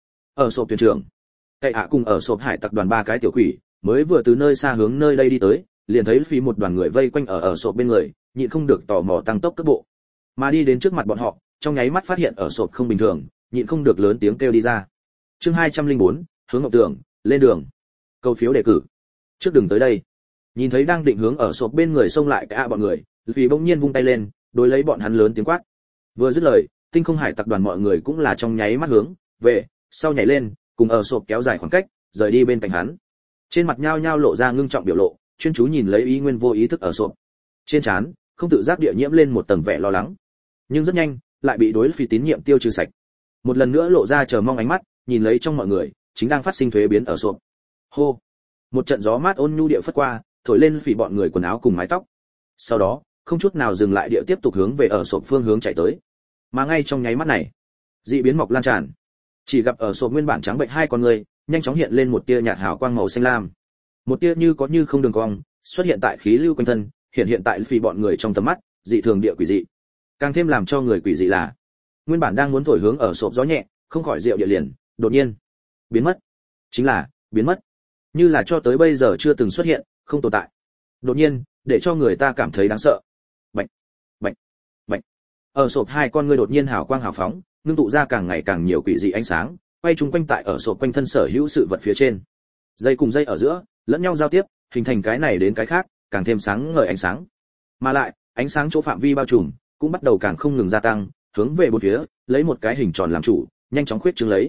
A: sộp thuyền trưởng. Cậy hạ cùng ở sộp hải tặc đoàn ba cái tiểu quỷ, mới vừa từ nơi xa hướng nơi đây đi tới, liền thấy phí một đoàn người vây quanh ở sộp bên người, nhịn không được tò mò tăng tốc cước bộ. Mà đi đến trước mặt bọn họ, trong nháy mắt phát hiện ở sộp không bình thường, nhịn không được lớn tiếng kêu đi ra. Chương 204, hướng ngọc tưởng, lên đường. Câu phiếu đề cử. Trước đừng tới đây. Nhìn thấy đang định hướng ở sộp bên người xông lại cả bọn người, vì bỗng nhiên vung tay lên, đối lấy bọn hắn lớn tiếng quát. Vừa dứt lời, tinh không hải tặc đoàn mọi người cũng là trong nháy mắt hướng về sau nhảy lên, cùng ở sộp kéo dài khoảng cách, rời đi bên cạnh hắn. Trên mặt nhao nhao lộ ra ngưng trọng biểu lộ, chuyên chú nhìn lấy ý nguyên vô ý thức ở sộp. Trên trán, không tự giác địa nhiễm lên một tầng vẻ lo lắng. Nhưng rất nhanh, lại bị đối phi tín nhiệm tiêu trừ sạch. Một lần nữa lộ ra chờ mong ánh mắt, nhìn lấy trong mọi người, chính đang phát sinh thuế biến ở sộp. Hô. Một trận gió mát ôn nhu địa phất qua, thổi lên phỉ bọn người quần áo cùng mái tóc. Sau đó, không chút nào dừng lại địa tiếp tục hướng về ở sộp phương hướng chạy tới. Mà ngay trong nháy mắt này, dị biến mọc lan tràn. Chỉ gặp ở sộp nguyên bản trắng bệnh hai con người, nhanh chóng hiện lên một tia nhạt hào quang màu xanh lam. Một tia như có như không đường cong, xuất hiện tại khí lưu quanh thân, hiện tại phỉ bọn người trong tầm mắt, dị thường địa quỷ dị. Càng thêm làm cho người quỷ dị là, nguyên bản đang muốn thổi hướng ở sộp gió nhẹ, không khỏi diệu địa liền, đột nhiên biến mất. Chính là biến mất, như là cho tới bây giờ chưa từng xuất hiện, không tồn tại. Đột nhiên, để cho người ta cảm thấy đáng sợ. Bạch, bạch, bạch. Ở sộp hai con ngươi đột nhiên hào quang hào phóng, ngưng tụ ra càng ngày càng nhiều quỷ dị ánh sáng, quay chung quanh tại ở sộp quanh thân sở hữu sự vật phía trên. Dây cùng dây ở giữa, lẫn nhau giao tiếp, hình thành cái này đến cái khác, càng thêm sáng ngời ánh sáng. Mà lại, ánh sáng chỗ phạm vi bao trùm cũng bắt đầu càng không ngừng gia tăng, hướng về bốn phía, lấy một cái hình tròn làm chủ, nhanh chóng khuyết trương lấy.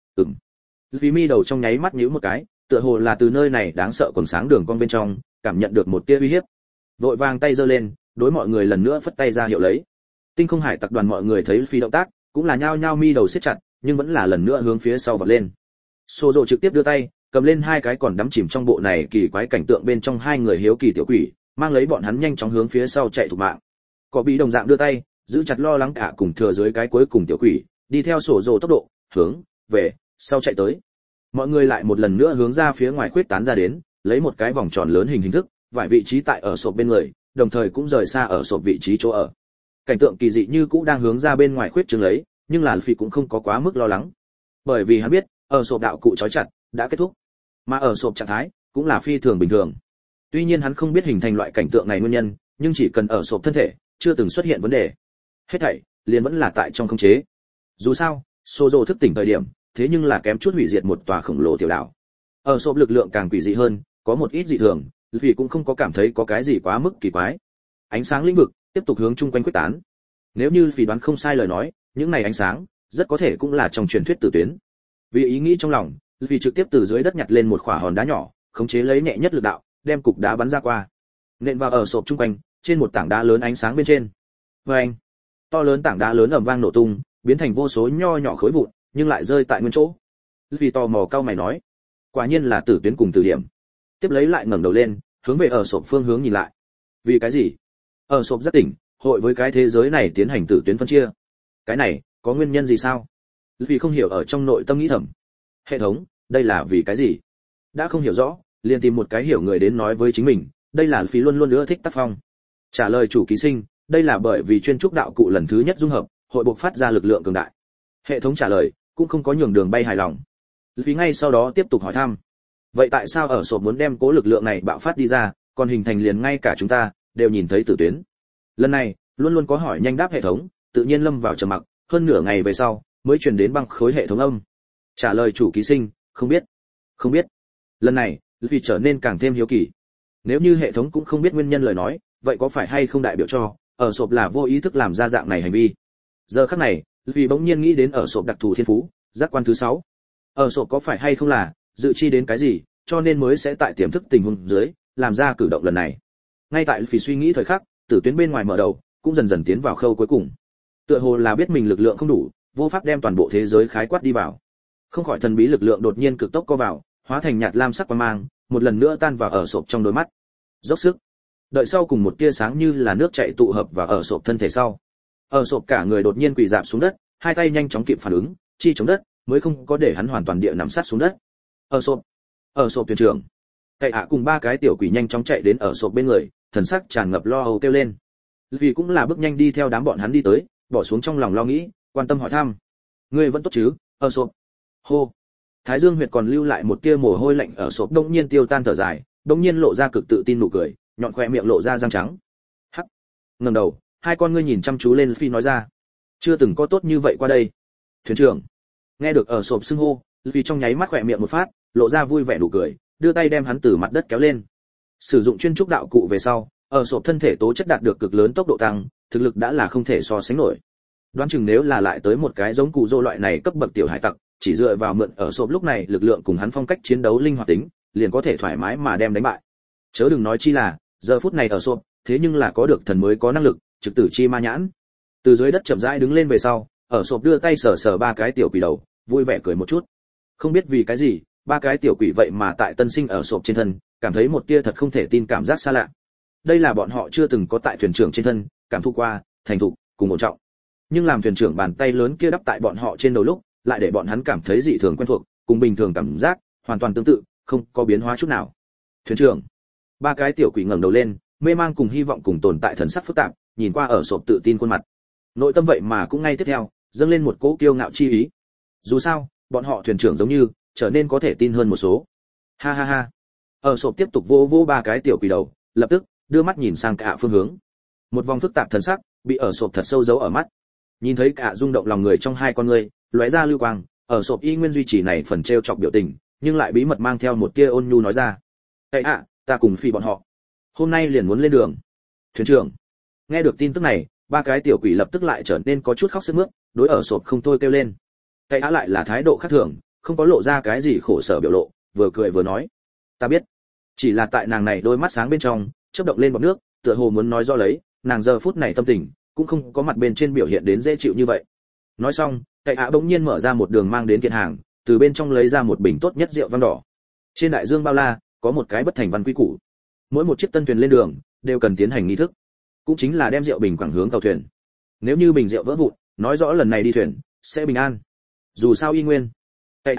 A: Vì mi đầu trong nháy mắt nhíu một cái, tựa hồ là từ nơi này đáng sợ còn sáng đường cong bên trong, cảm nhận được một tia uy hiếp. Vội vàng tay giơ lên, đối mọi người lần nữa phất tay ra hiệu lấy. Tinh không hải tặc đoàn mọi người thấy phi động tác, cũng là nhao nhao mi đầu siết chặt, nhưng vẫn là lần nữa hướng phía sau vọt lên. Sô Dô trực tiếp đưa tay, cầm lên hai cái còn đắm chìm trong bộ này kỳ quái cảnh tượng bên trong hai người hiếu kỳ tiểu quỷ, mang lấy bọn hắn nhanh chóng hướng phía sau chạy thục mạng. Có bị đồng dạng đưa tay, giữ chặt lo lắng cả cùng thừa dưới cái cuối cùng tiểu quỷ, đi theo Sô Dô tốc độ, hướng về sau chạy tới. Mọi người lại một lần nữa hướng ra phía ngoài khuyết tán ra đến, lấy một cái vòng tròn lớn hình thức, vài vị trí tại ở sộp bên người, đồng thời cũng rời xa ở sộp vị trí chỗ ở. Cảnh tượng kỳ dị như cũ đang hướng ra bên ngoài khuyết trương lấy, nhưng là Phi cũng không có quá mức lo lắng, bởi vì hắn biết, ở sộp đạo cụ trói chặt đã kết thúc, mà ở sộp trạng thái cũng là phi thường bình thường. Tuy nhiên hắn không biết hình thành loại cảnh tượng này nguyên nhân, nhưng chỉ cần ở sộp thân thể chưa từng xuất hiện vấn đề, hết thảy liền vẫn là tại trong khống chế. Dù sao, Sozo thức tỉnh thời điểm, thế nhưng là kém chút hủy diệt một tòa khổng lồ tiểu đảo. Ở sộp lực lượng càng quỷ dị hơn, có một ít dị thường, vì cũng không có cảm thấy có cái gì quá mức kỳ quái. Ánh sáng lĩnh vực tiếp tục hướng chung quanh quyết tán. Nếu như vì đoán không sai lời nói, những này ánh sáng rất có thể cũng là trong truyền thuyết tử tuyến. Vì ý nghĩ trong lòng, vì trực tiếp từ dưới đất nhặt lên một quả hòn đá nhỏ, khống chế lấy nhẹ nhất lực đạo, đem cục đá bắn ra qua, nện vào ở sộp chung quanh, trên một tảng đá lớn ánh sáng bên trên. Oeng! To lớn tảng đá lớn ầm vang nổ tung, biến thành vô số nho nhỏ khối vụn, nhưng lại rơi tại nguyên chỗ. Vì tò mò cao mày nói, quả nhiên là tử tuyến cùng tử điểm. Tiếp lấy lại ngẩng đầu lên, hướng về ở sộp phương hướng nhìn lại. Vì cái gì? Ở sộp rất tỉnh, hội với cái thế giới này tiến hành tử tuyến phân chia. Cái này, có nguyên nhân gì sao? Vì không hiểu ở trong nội tâm nghĩ thầm. Hệ thống, đây là vì cái gì? Đã không hiểu rõ, liền tìm một cái hiểu người đến nói với chính mình, đây là Phí luôn luôn ưa thích tác phong. Trả lời chủ ký sinh, đây là bởi vì chuyên trúc đạo cụ lần thứ nhất dung hợp, hội bộc phát ra lực lượng cường đại. Hệ thống trả lời, cũng không có nhường đường bay hài lòng. Vì ngay sau đó tiếp tục hỏi thăm, vậy tại sao ở sộp muốn đem cố lực lượng này bạo phát đi ra, còn hình thành liền ngay cả chúng ta đều nhìn thấy tử tuyến. Lần này luôn luôn có hỏi nhanh đáp hệ thống tự nhiên lâm vào trầm mặc, hơn nửa ngày về sau mới truyền đến băng khối hệ thống âm. Trả lời chủ ký sinh, không biết. Lần này vì trở nên càng thêm hiếu kỳ, nếu như hệ thống cũng không biết nguyên nhân lời nói, vậy có phải hay không đại biểu cho ở sộp là vô ý thức làm ra dạng này hành vi. Giờ khắc này vì bỗng nhiên nghĩ đến ở sộp đặc thù thiên phú giác quan thứ 6. Ở sộp có phải hay không là dự chi đến cái gì, cho nên mới sẽ tại tiềm thức tình huống dưới làm ra cử động lần này. Ngay tại vì suy nghĩ thời khắc, tử tuyến bên ngoài mở đầu cũng dần dần tiến vào khâu cuối cùng. Tựa hồ là biết mình lực lượng không đủ, vô pháp đem toàn bộ thế giới khái quát đi vào. Không khỏi thần bí lực lượng đột nhiên cực tốc co vào, hóa thành nhạt lam sắc quang mang, một lần nữa tan vào ở sộp trong đôi mắt. Dốc sức, đợi sau cùng một tia sáng như là nước chảy tụ hợp vào ở sộp thân thể sau. Ở sộp cả người đột nhiên quỳ rạp xuống đất, hai tay nhanh chóng kịp phản ứng, chi chống đất, mới không có để hắn hoàn toàn địa nằm sát xuống đất. Ở sộp thuyền trưởng. Cậy ạ cùng ba cái tiểu quỷ nhanh chóng chạy đến ở sộp bên người, thần sắc tràn ngập lo âu kêu lên. Vì cũng là bước nhanh đi theo đám bọn hắn đi tới, bỏ xuống trong lòng lo nghĩ, quan tâm hỏi thăm. Ngươi vẫn tốt chứ, ở sộp? Hô. Thái Dương huyệt còn lưu lại một tia mồ hôi lạnh, ở sộp đông nhiên tiêu tan thở dài, đông nhiên lộ ra cực tự tin nụ cười, nhọn khóe miệng lộ ra răng trắng. Hắc. Ngẩng đầu, hai con ngươi nhìn chăm chú lên Phi nói ra. Chưa từng có tốt như vậy qua đây. Thuyền trưởng. Nghe được ở sộp xưng hô, Vì trong nháy mắt khóe miệng một phát, lộ ra vui vẻ nụ cười, đưa tay đem hắn từ mặt đất kéo lên. Sử dụng chuyên trúc đạo cụ về sau, ở sộp thân thể tố chất đạt được cực lớn tốc độ tăng, thực lực đã là không thể so sánh nổi. Đoán chừng nếu là lại tới một cái giống cụ Dô loại này cấp bậc tiểu hải tặc, chỉ dựa vào mượn ở sộp lúc này lực lượng cùng hắn phong cách chiến đấu linh hoạt tính, liền có thể thoải mái mà đem đánh bại. Chớ đừng nói chi là, giờ phút này ở sộp, thế nhưng là có được thần mới có năng lực, trực tử chi ma nhãn. Từ dưới đất chậm rãi đứng lên về sau, ở sộp đưa tay sờ sờ ba cái tiểu quỷ đầu, vui vẻ cười một chút. Không biết vì cái gì, ba cái tiểu quỷ vậy mà tại tân sinh ở sộp trên thân, cảm thấy một tia thật không thể tin cảm giác xa lạ. Đây là bọn họ chưa từng có tại thuyền trưởng trên thân, cảm thụ qua, thành thục, cùng ổn trọng. Nhưng làm thuyền trưởng bàn tay lớn kia đắp tại bọn họ trên đầu lúc, lại để bọn hắn cảm thấy dị thường quen thuộc, cùng bình thường cảm giác hoàn toàn tương tự, không có biến hóa chút nào. Thuyền trưởng. Ba cái tiểu quỷ ngẩng đầu lên, mê mang cùng hy vọng cùng tồn tại thần sắc phức tạp, nhìn qua ở sộp tự tin khuôn mặt. Nội tâm vậy mà cũng ngay tiếp theo, dâng lên một cỗ kiêu ngạo chi ý. Dù sao, bọn họ thuyền trưởng giống như trở nên có thể tin hơn một số. Ha ha ha. Ở sộp tiếp tục vỗ vỗ ba cái tiểu quỷ đầu, lập tức đưa mắt nhìn sang cả phương hướng. Một vòng phức tạp thần sắc bị ở sộp thật sâu giấu ở mắt. Nhìn thấy cả rung động lòng người trong hai con người, lóe ra lưu quang, ở sộp y nguyên duy trì này phần trêu chọc biểu tình, nhưng lại bí mật mang theo một tia ôn nhu nói ra. "Cái ta cùng Phi bọn họ, hôm nay liền muốn lên đường." Thuyền trưởng. Nghe được tin tức này, ba cái tiểu quỷ lập tức lại trở nên có chút khóc sướt mướt, đối ở sộp không thôi kêu lên. Cái lại là thái độ khác thường, không có lộ ra cái gì khổ sở biểu lộ, vừa cười vừa nói. "Ta biết." Chỉ là tại nàng này đôi mắt sáng bên trong chớp động lên bọt nước, tựa hồ muốn nói do lấy, nàng giờ phút này tâm tình cũng không có mặt bên trên biểu hiện đến dễ chịu như vậy. Nói xong, Cậy bỗng nhiên mở ra một đường mang đến kiện hàng, từ bên trong lấy ra một bình tốt nhất rượu vang đỏ. Trên đại dương bao la, có một cái bất thành văn quy củ. Mỗi một chiếc tân thuyền lên đường đều cần tiến hành nghi thức, cũng chính là đem rượu bình quẳng hướng tàu thuyền. Nếu như bình rượu vỡ vụn, nói rõ lần này đi thuyền sẽ bình an. Dù sao y nguyên. Cậy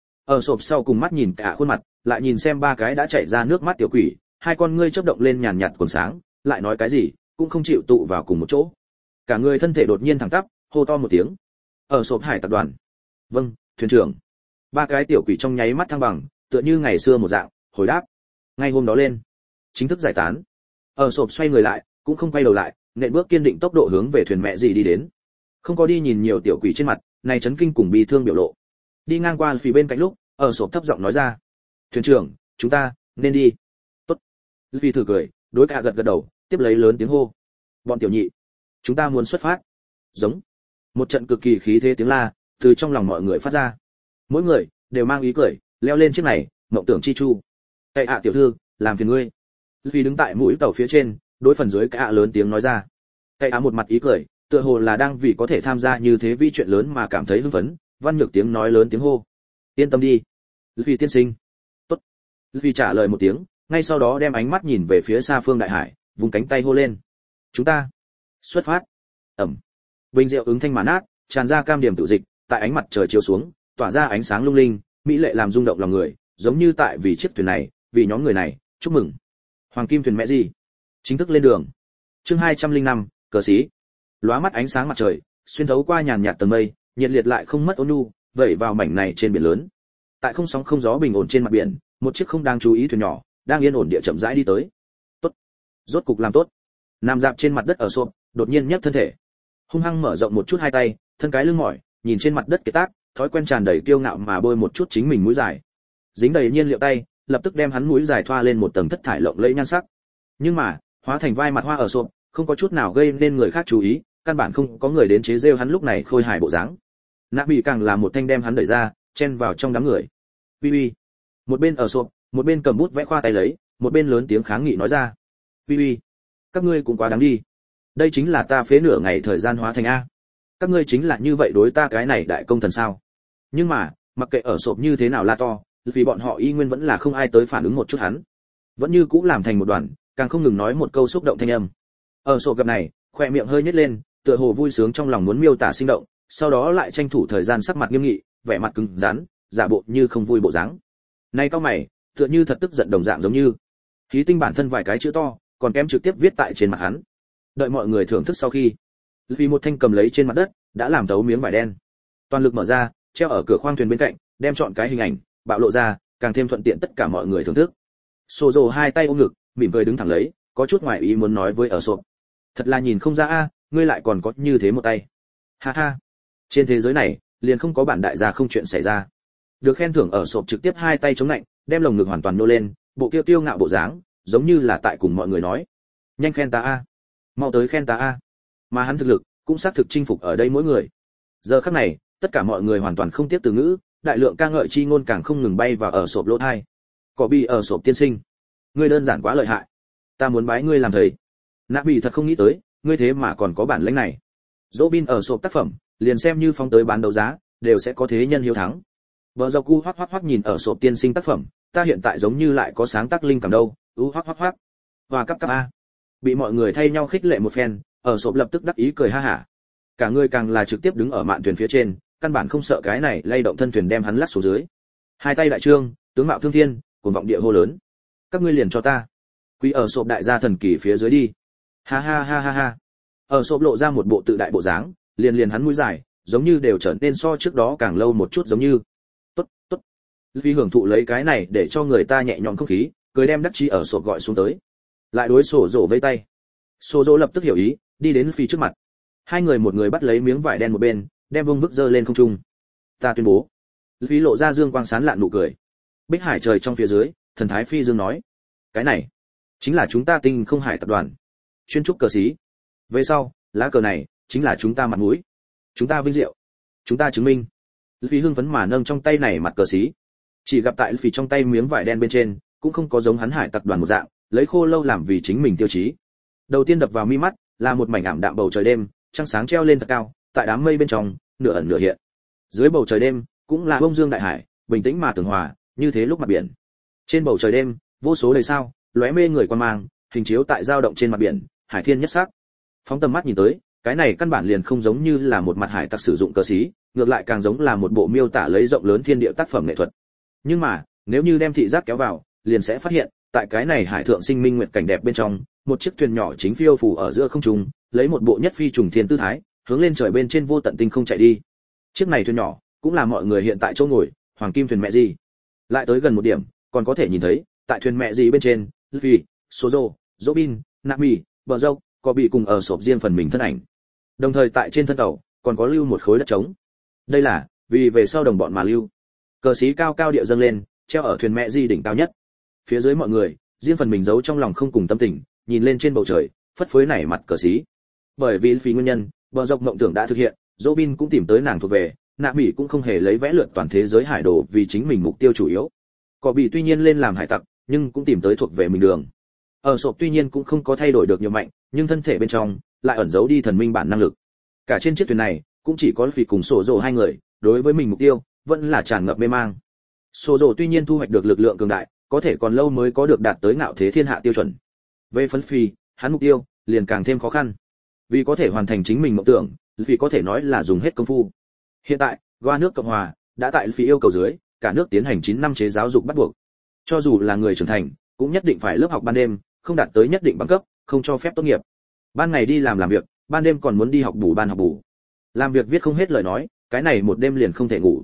A: ở sộp sau cùng mắt nhìn cả khuôn mặt, lại nhìn xem ba cái đã chảy ra nước mắt tiểu quỷ, hai con ngươi chớp động lên nhàn nhạt quần sáng, lại nói cái gì cũng không chịu tụ vào cùng một chỗ. Cả người thân thể đột nhiên thẳng tắp, hô to một tiếng. Ở sộp hải tập đoàn. Vâng, thuyền trưởng. Ba cái tiểu quỷ trong nháy mắt thăng bằng, tựa như ngày xưa một dạng, hồi đáp. Ngay hôm đó lên, chính thức giải tán. Ở sộp xoay người lại, cũng không quay đầu lại, nện bước kiên định tốc độ hướng về thuyền mẹ gì đi đến. Không có đi nhìn nhiều tiểu quỷ trên mặt, này chấn kinh cùng bi thương biểu lộ. Đi ngang qua phía bên cạnh lúc, ở sộp thấp giọng nói ra. Thuyền trưởng, chúng ta nên đi. Tốt. Vì thử cười, đối cả gật gật đầu, tiếp lấy lớn tiếng hô. Bọn tiểu nhị, chúng ta muốn xuất phát. Giống. Một trận cực kỳ khí thế tiếng la từ trong lòng mọi người phát ra. Mỗi người đều mang ý cười, leo lên chiếc này, mộng tưởng chi chu. Cậy tiểu thư, làm phiền ngươi. Vì đứng tại mũi tàu phía trên, đối phần dưới cái lớn tiếng nói ra. Cậy một mặt ý cười, tựa hồ là đang vì có thể tham gia như thế vi chuyện lớn mà cảm thấy hưng phấn, văn nhược tiếng nói lớn tiếng hô. Yên tâm đi. Vì tiên sinh. Tốt. Vì trả lời một tiếng, ngay sau đó đem ánh mắt nhìn về phía xa phương đại hải, vùng cánh tay hô lên. Chúng ta xuất phát. Ẩm. Bình rượu ứng thanh mà nát, tràn ra cam điểm tự dịch, tại ánh mặt trời chiếu xuống, tỏa ra ánh sáng lung linh, mỹ lệ làm rung động lòng người, giống như tại vì chiếc thuyền này, vì nhóm người này, chúc mừng. Hoàng kim thuyền mẹ gì? Chính thức lên đường. Chương 205, cờ xí. Lóa mắt ánh sáng mặt trời, xuyên thấu qua nhàn nhạt tầng mây, nhiệt liệt lại không mất ôn nhu, vẩy vào mảnh này trên biển lớn. Tại không sóng không gió bình ổn trên mặt biển, một chiếc không đáng chú ý thuyền nhỏ đang yên ổn địa chậm rãi đi tới. Tốt, rốt cục làm tốt. Nằm dạp trên mặt đất ở xộp, đột nhiên nhấc thân thể, hung hăng mở rộng một chút hai tay, thân cái lưng mỏi, nhìn trên mặt đất kiệt tác, thói quen tràn đầy kiêu ngạo mà bôi một chút chính mình mũi dài. Dính đầy nhiên liệu tay, lập tức đem hắn mũi dài thoa lên một tầng thất thải lộng lẫy nhan sắc. Nhưng mà, hóa thành vai mặt hoa ở xộp, không có chút nào gây nên người khác chú ý, căn bản không có người đến chế giễu hắn lúc này khôi hài bộ dáng. Nạp bị càng là một thanh đem hắn đẩy ra, chen vào trong đám người. Uy uy. Một bên ở xộp, một bên cầm bút vẽ khoa tay lấy, một bên lớn tiếng kháng nghị nói ra. Uy uy, các ngươi cũng quá đáng đi. Đây chính là ta phế nửa ngày thời gian hóa thành a. Các ngươi chính là như vậy đối ta cái này đại công thần sao? Nhưng mà, mặc kệ ở xộp như thế nào la to, vì bọn họ y nguyên vẫn là không ai tới phản ứng một chút hắn. Vẫn như cũ làm thành một đoàn, càng không ngừng nói một câu xúc động thanh âm. Ở xộp gặp này, khóe miệng hơi nhếch lên, tựa hồ vui sướng trong lòng muốn miêu tả sinh động, sau đó lại tranh thủ thời gian sắc mặt nghiêm nghị, vẻ mặt cứng rắn, giả bộ như không vui bộ dáng. Này cao mày, tựa như thật tức giận đồng dạng giống như. Khí tinh bản thân vài cái chữ to, còn kém trực tiếp viết tại trên mặt hắn. Đợi mọi người thưởng thức sau khi, vì một thanh cầm lấy trên mặt đất, đã làm tấu miếng vải đen. Toàn lực mở ra, treo ở cửa khoang thuyền bên cạnh, đem chọn cái hình ảnh bạo lộ ra, càng thêm thuận tiện tất cả mọi người thưởng thức. Sô hai tay ôm ngực, mỉm cười đứng thẳng lấy, có chút ngoài ý muốn nói với ở sộp. Thật là nhìn không ra a, ngươi lại còn có như thế một tay. Ha ha. Trên thế giới này, liền không có bản đại gia không chuyện xảy ra. Được khen thưởng ở sộp trực tiếp hai tay chống lạnh, đem lồng ngực hoàn toàn nô lên, bộ kia kiêu ngạo bộ dáng, giống như là tại cùng mọi người nói. Nhanh khen ta a. Mau tới khen ta a. Mà hắn thực lực, cũng xác thực chinh phục ở đây mỗi người. Giờ khắc này, tất cả mọi người hoàn toàn không tiếp từ ngữ, đại lượng ca ngợi chi ngôn càng không ngừng bay vào ở sộp lỗ tai. Cỏ bị ở sộp tiên sinh, ngươi đơn giản quá lợi hại, ta muốn bái ngươi làm thầy. Nạp bị thật không nghĩ tới, ngươi thế mà còn có bản lĩnh này. Robin ở sộp tác phẩm, liền xem như phóng tới bán đấu giá, đều sẽ có thế nhân hiếu thắng. Bờ Dọc Cu hoắc hoắc nhìn ở sộp tiên sinh tác phẩm, ta hiện tại giống như lại có sáng tác linh cảm đâu. Hoắc hoắc. Và cấp a. Bị mọi người thay nhau khích lệ một phen, ở sộp lập tức đắc ý cười ha hả. Cả người càng là trực tiếp đứng ở mạn thuyền phía trên, căn bản không sợ cái này lay động thân thuyền đem hắn lắc xuống dưới. Hai tay đại trương, tướng mạo thương thiên, cuồng vọng địa hô lớn. Các ngươi liền cho ta, quý ở sộp đại gia thần kỳ phía dưới đi. Ha ha ha ha ha. Ở sộp lộ ra một bộ tự đại bộ dáng, liền hắn mũi dài, giống như đều trở nên so trước đó càng lâu một chút giống như. Tốt, tốt. Vì hưởng thụ lấy cái này để cho người ta nhẹ nhõm không khí, cười đem đắc chí ở sộp gọi xuống tới. Lại đối sổ rổ vây tay. Sổ rổ lập tức hiểu ý, đi đến Phi trước mặt. Hai người một người bắt lấy miếng vải đen một bên, đem vung vức giơ lên không trung. Ta tuyên bố. Phi lộ ra dương quang sán lạn nụ cười. Bích hải trời trong phía dưới, thần thái phi dương nói. Cái này, chính là chúng ta Tinh Không Hải tập đoàn. Chuyên trúc cờ xí. Về sau, lá cờ này, chính là chúng ta mặt mũi. Chúng ta vinh diệu. Chúng ta chứng minh. Phi hưng phấn mà nâng trong tay này mặt cờ xí. Chỉ gặp tại Phi trong tay miếng vải đen bên trên, cũng không có giống hắn hải tập đoàn một dạng, lấy khô lâu làm vì chính mình tiêu chí. Đầu tiên đập vào mi mắt là một mảnh ảm đạm bầu trời đêm, trăng sáng treo lên thật cao, tại đám mây bên trong, nửa ẩn nửa hiện. Dưới bầu trời đêm, cũng là bông dương đại hải, bình tĩnh mà tường hòa, như thế lúc mặt biển. Trên bầu trời đêm, vô số đầy sao, lóe mê người quan mang, hình chiếu tại dao động trên mặt biển, hải thiên nhất sắc. Phóng tầm mắt nhìn tới, cái này căn bản liền không giống như là một mặt hải tặc sử dụng cờ xí, ngược lại càng giống là một bộ miêu tả lấy rộng lớn thiên địa tác phẩm nghệ thuật. Nhưng mà, nếu như đem thị giác kéo vào, liền sẽ phát hiện, tại cái này hải thượng sinh minh nguyệt cảnh đẹp bên trong, một chiếc thuyền nhỏ chính phiêu phù ở giữa không trung, lấy một bộ nhất phi trùng thiên tư thái, hướng lên trời bên trên vô tận tinh không chạy đi. Chiếc này thuyền nhỏ, cũng là mọi người hiện tại chỗ ngồi, hoàng kim thuyền mẹ gì. Lại tới gần một điểm, còn có thể nhìn thấy, tại thuyền mẹ gì bên trên, Luffy, Sozo, Robin, Nami, Bờ Dâu, có bị cùng ở sộp riêng phần mình thân ảnh. Đồng thời tại trên thân tàu, còn có lưu một khối đất trống. Đây là vì về sau đồng bọn mà lưu. Cờ xí cao cao địa dâng lên, treo ở thuyền mẹ gì đỉnh cao nhất. Phía dưới mọi người, riêng phần mình giấu trong lòng không cùng tâm tình, nhìn lên trên bầu trời, phất phới nảy mặt cờ xí. Bởi vì phí nguyên nhân, Bờ Dâu mộng tưởng đã thực hiện, Robin cũng tìm tới nàng thuộc về, Nạ Mỹ cũng không hề lấy vẽ lượn toàn thế giới hải đồ vì chính mình mục tiêu chủ yếu. Cỏ bị tuy nhiên lên làm hải tặc, nhưng cũng tìm tới thuộc về mình đường. Ở sộp tuy nhiên cũng không có thay đổi được nhiều mạnh, nhưng thân thể bên trong lại ẩn giấu đi thần minh bản năng lực. Cả trên chiếc thuyền này, cũng chỉ có Phỉ cùng Sổ Dồ hai người, đối với mình mục tiêu vẫn là tràn ngập mê mang. Sổ Dồ tuy nhiên thu hoạch được lực lượng cường đại, có thể còn lâu mới có được đạt tới ngạo thế thiên hạ tiêu chuẩn. Về phần Phỉ, hắn mục tiêu liền càng thêm khó khăn. Vì có thể hoàn thành chính mình mộng tưởng, Phỉ có thể nói là dùng hết công phu. Hiện tại, Goa nước Cộng hòa đã tại Phỉ yêu cầu dưới, cả nước tiến hành 9 năm chế giáo dục bắt buộc. Cho dù là người trưởng thành, cũng nhất định phải lớp học ban đêm, không đạt tới nhất định bằng cấp, không cho phép tốt nghiệp. Ban ngày đi làm việc, ban đêm còn muốn đi học bù ban học bù. Làm việc viết không hết lời nói, cái này một đêm liền không thể ngủ.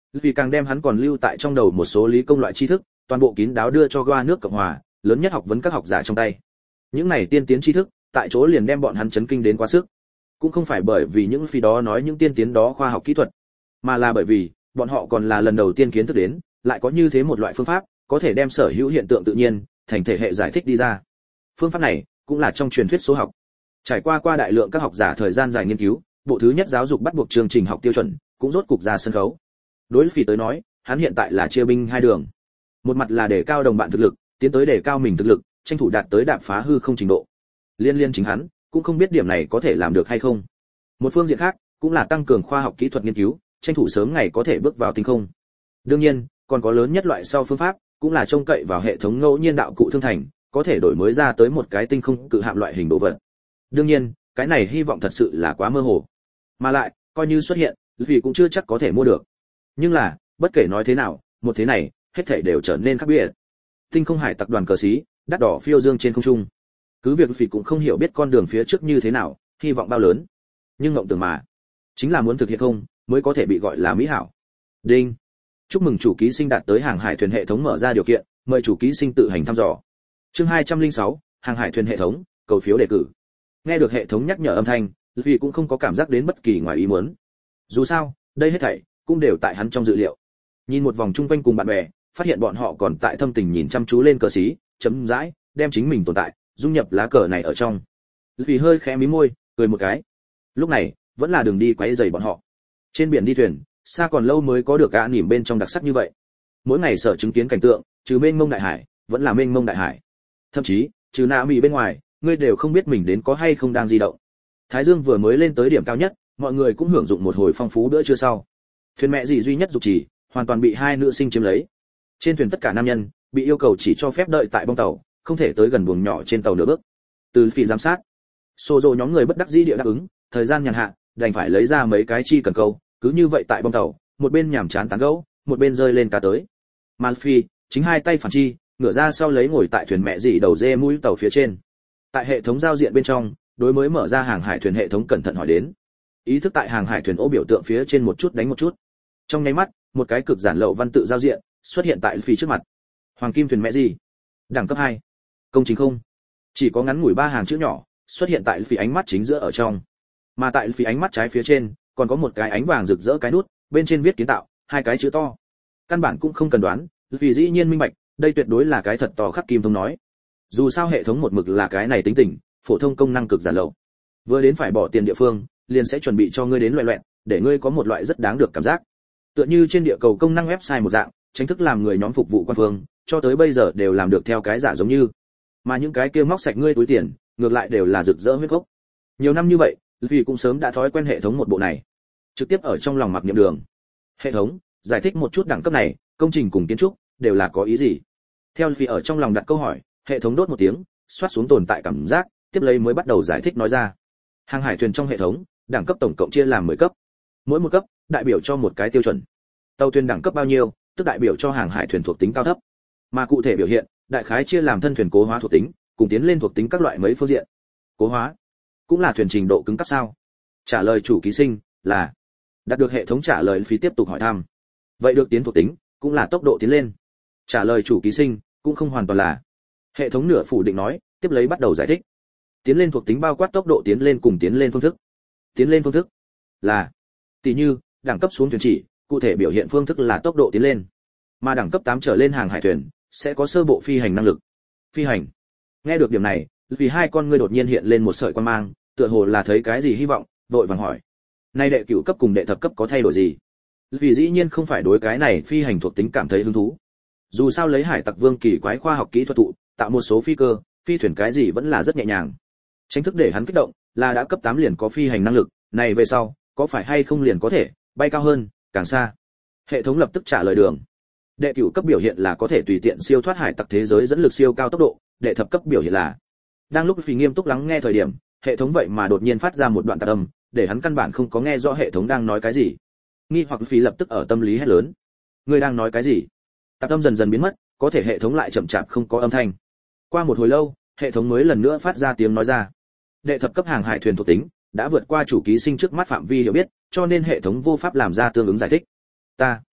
A: vì càng đem hắn còn lưu tại trong đầu một số lý công loại tri thức toàn bộ kín đáo đưa cho Goa nước Cộng hòa lớn nhất học vấn các học giả trong tay. Những này tiên tiến tri thức tại chỗ liền đem bọn hắn chấn kinh đến quá sức. Cũng không phải bởi vì những phi đó nói những tiên tiến đó khoa học kỹ thuật, mà là bởi vì bọn họ còn là lần đầu tiên kiến thức đến lại có như thế một loại phương pháp có thể đem sở hữu hiện tượng tự nhiên thành thể hệ giải thích đi ra. Phương pháp này cũng là trong truyền thuyết số học. Trải qua đại lượng các học giả thời gian dài nghiên cứu, bộ thứ nhất giáo dục bắt buộc chương trình học tiêu chuẩn cũng rốt cục ra sân khấu. Đối Phi tới nói, hắn hiện tại là chia binh hai đường. Một mặt là để cao đồng bạn thực lực, tiến tới để cao mình thực lực, tranh thủ đạt tới đạp phá hư không trình độ. Liên chính hắn cũng không biết điểm này có thể làm được hay không. Một phương diện khác, cũng là tăng cường khoa học kỹ thuật nghiên cứu, tranh thủ sớm ngày có thể bước vào tinh không. Đương nhiên, còn có lớn nhất loại sau phương pháp, cũng là trông cậy vào hệ thống ngẫu nhiên đạo cụ thương thành, có thể đổi mới ra tới một cái tinh không cự hạm loại hình đồ vật. Đương nhiên, cái này hy vọng thật sự là quá mơ hồ. Mà lại, coi như xuất hiện, vì cũng chưa chắc có thể mua được. Nhưng là, bất kể nói thế nào, một thế này, hết thảy đều trở nên khác biệt. Tinh không hải tặc đoàn cờ xí, đắt đỏ phiêu dương trên không trung. Cứ việc vì cũng không hiểu biết con đường phía trước như thế nào, hy vọng bao lớn. Nhưng ngộng tưởng mà, chính là muốn thực hiện không, mới có thể bị gọi là mỹ hảo. Đinh. Chúc mừng chủ ký sinh đạt tới hàng hải thuyền hệ thống mở ra điều kiện, mời chủ ký sinh tự hành thăm dò. Chương 206, hàng hải thuyền hệ thống, cầu phiếu đề cử. Nghe được hệ thống nhắc nhở âm thanh, vì cũng không có cảm giác đến bất kỳ ngoài ý muốn. Dù sao, đây hết thảy cũng đều tại hắn trong dự liệu. Nhìn một vòng chung quanh cùng bạn bè, phát hiện bọn họ còn tại thâm tình nhìn chăm chú lên cờ xí, chấm dãi, đem chính mình tồn tại dung nhập lá cờ này ở trong. Vì hơi khẽ mí môi, cười một cái. Lúc này, vẫn là đường đi quấy rầy bọn họ. Trên biển đi thuyền, xa còn lâu mới có được gã nỉm bên trong đặc sắc như vậy. Mỗi ngày sở chứng kiến cảnh tượng, trừ mênh mông đại hải, vẫn là mênh mông đại hải. Thậm chí, trừ nạ mì bên ngoài, ngươi đều không biết mình đến có hay không đang di động. Thái Dương vừa mới lên tới điểm cao nhất, mọi người cũng hưởng dụng một hồi phong phú bữa trưa sau. Thuyền mẹ gì duy nhất dục chỉ, hoàn toàn bị hai nữ sinh chiếm lấy. Trên thuyền tất cả nam nhân bị yêu cầu chỉ cho phép đợi tại bong tàu, không thể tới gần buồng nhỏ trên tàu nửa bước. Từ phi giám sát, xô rồ nhóm người bất đắc dĩ địa đáp ứng, thời gian nhàn hạ, đành phải lấy ra mấy cái chi cần câu, cứ như vậy tại bong tàu, một bên nhảm chán tán gẫu, một bên rơi lên cá tới. Malphi chính hai tay phản chi, ngửa ra sau lấy ngồi tại thuyền mẹ gì đầu dê mũi tàu phía trên. Tại hệ thống giao diện bên trong, đối mới mở ra hàng hải thuyền hệ thống cẩn thận hỏi đến. Ý thức tại hàng hải thuyền ố biểu tượng phía trên một chút đánh một chút. Trong nháy mắt, một cái cực giản lậu văn tự giao diện xuất hiện tại phi trước mặt. Hoàng kim thuyền mẹ gì? Đẳng cấp 2. Công trình không. Chỉ có ngắn ngủi 3 hàng chữ nhỏ xuất hiện tại phi ánh mắt chính giữa ở trong. Mà tại phi ánh mắt trái phía trên, còn có một cái ánh vàng rực rỡ cái nút, bên trên viết kiến tạo, 2 cái chữ to. Căn bản cũng không cần đoán, vì dĩ nhiên minh bạch, đây tuyệt đối là cái thật to khắc kim thông nói. Dù sao hệ thống một mực là cái này tính tình, phổ thông công năng cực giản lậu. Vừa đến phải bỏ tiền địa phương, liền sẽ chuẩn bị cho ngươi đến loẹt loẹt, để ngươi có một loại rất đáng được cảm giác. Tựa như trên địa cầu công năng website một dạng, chính thức làm người nhóm phục vụ quan phương, cho tới bây giờ đều làm được theo cái giả giống như. Mà những cái kia móc sạch ngươi túi tiền, ngược lại đều là rực rỡ huyết gốc. Nhiều năm như vậy, vì cũng sớm đã thói quen hệ thống một bộ này. Trực tiếp ở trong lòng mặc niệm đường. Hệ thống, giải thích một chút đẳng cấp này, công trình cùng kiến trúc đều là có ý gì? Theo vì ở trong lòng đặt câu hỏi, hệ thống đốt một tiếng, xoát xuống tồn tại cảm giác, tiếp lấy mới bắt đầu giải thích nói ra. Hàng hải thuyền trong hệ thống, đẳng cấp tổng cộng chia làm 10 cấp. Mỗi một cấp đại biểu cho một cái tiêu chuẩn. Tàu thuyền đẳng cấp bao nhiêu, tức đại biểu cho hàng hải thuyền thuộc tính cao thấp. Mà cụ thể biểu hiện, đại khái chia làm thân thuyền cố hóa thuộc tính, cùng tiến lên thuộc tính các loại mấy phương diện. Cố hóa cũng là thuyền trình độ cứng cấp sao? Trả lời chủ ký sinh là. Đạt được hệ thống trả lời phí tiếp tục hỏi thăm. Vậy được tiến thuộc tính cũng là tốc độ tiến lên. Trả lời chủ ký sinh cũng không hoàn toàn là. Hệ thống nửa phủ định nói, tiếp lấy bắt đầu giải thích. Tiến lên thuộc tính bao quát tốc độ tiến lên cùng tiến lên phương thức. Tiến lên phương thức là tỷ như đẳng cấp xuống thuyền chỉ, cụ thể biểu hiện phương thức là tốc độ tiến lên. Mà đẳng cấp 8 trở lên hàng hải thuyền sẽ có sơ bộ phi hành năng lực. Phi hành. Nghe được điểm này, vì hai con ngươi đột nhiên hiện lên một sợi quan mang, tựa hồ là thấy cái gì hy vọng, vội vàng hỏi. Nay đệ cửu cấp cùng đệ thập cấp có thay đổi gì? Vì dĩ nhiên không phải đối cái này phi hành thuộc tính cảm thấy hứng thú. Dù sao lấy hải tặc vương kỳ quái khoa học kỹ thuật tụ, tạo một số phi cơ, phi thuyền cái gì vẫn là rất nhẹ nhàng. Tránh thức để hắn kích động, là đã cấp 8 liền có phi hành năng lực, này về sau, có phải hay không liền có thể bay cao hơn, càng xa. Hệ thống lập tức trả lời đường. Đệ cửu cấp biểu hiện là có thể tùy tiện siêu thoát hải tặc thế giới dẫn lực siêu cao tốc độ, đệ thập cấp biểu hiện là. Đang lúc Phi nghiêm túc lắng nghe thời điểm, hệ thống vậy mà đột nhiên phát ra một đoạn tạp âm, để hắn căn bản không có nghe rõ hệ thống đang nói cái gì. Nghi hoặc Phi lập tức ở tâm lý hét lớn. Ngươi đang nói cái gì? Tạp âm dần dần biến mất, có thể hệ thống lại chậm chạp không có âm thanh. Qua một hồi lâu, hệ thống mới lần nữa phát ra tiếng nói ra. Đệ thập cấp hàng hải thuyền thuộc tính đã vượt qua chủ ký sinh trước mắt phạm vi hiểu biết, cho nên hệ thống vô pháp làm ra tương ứng giải thích. Ta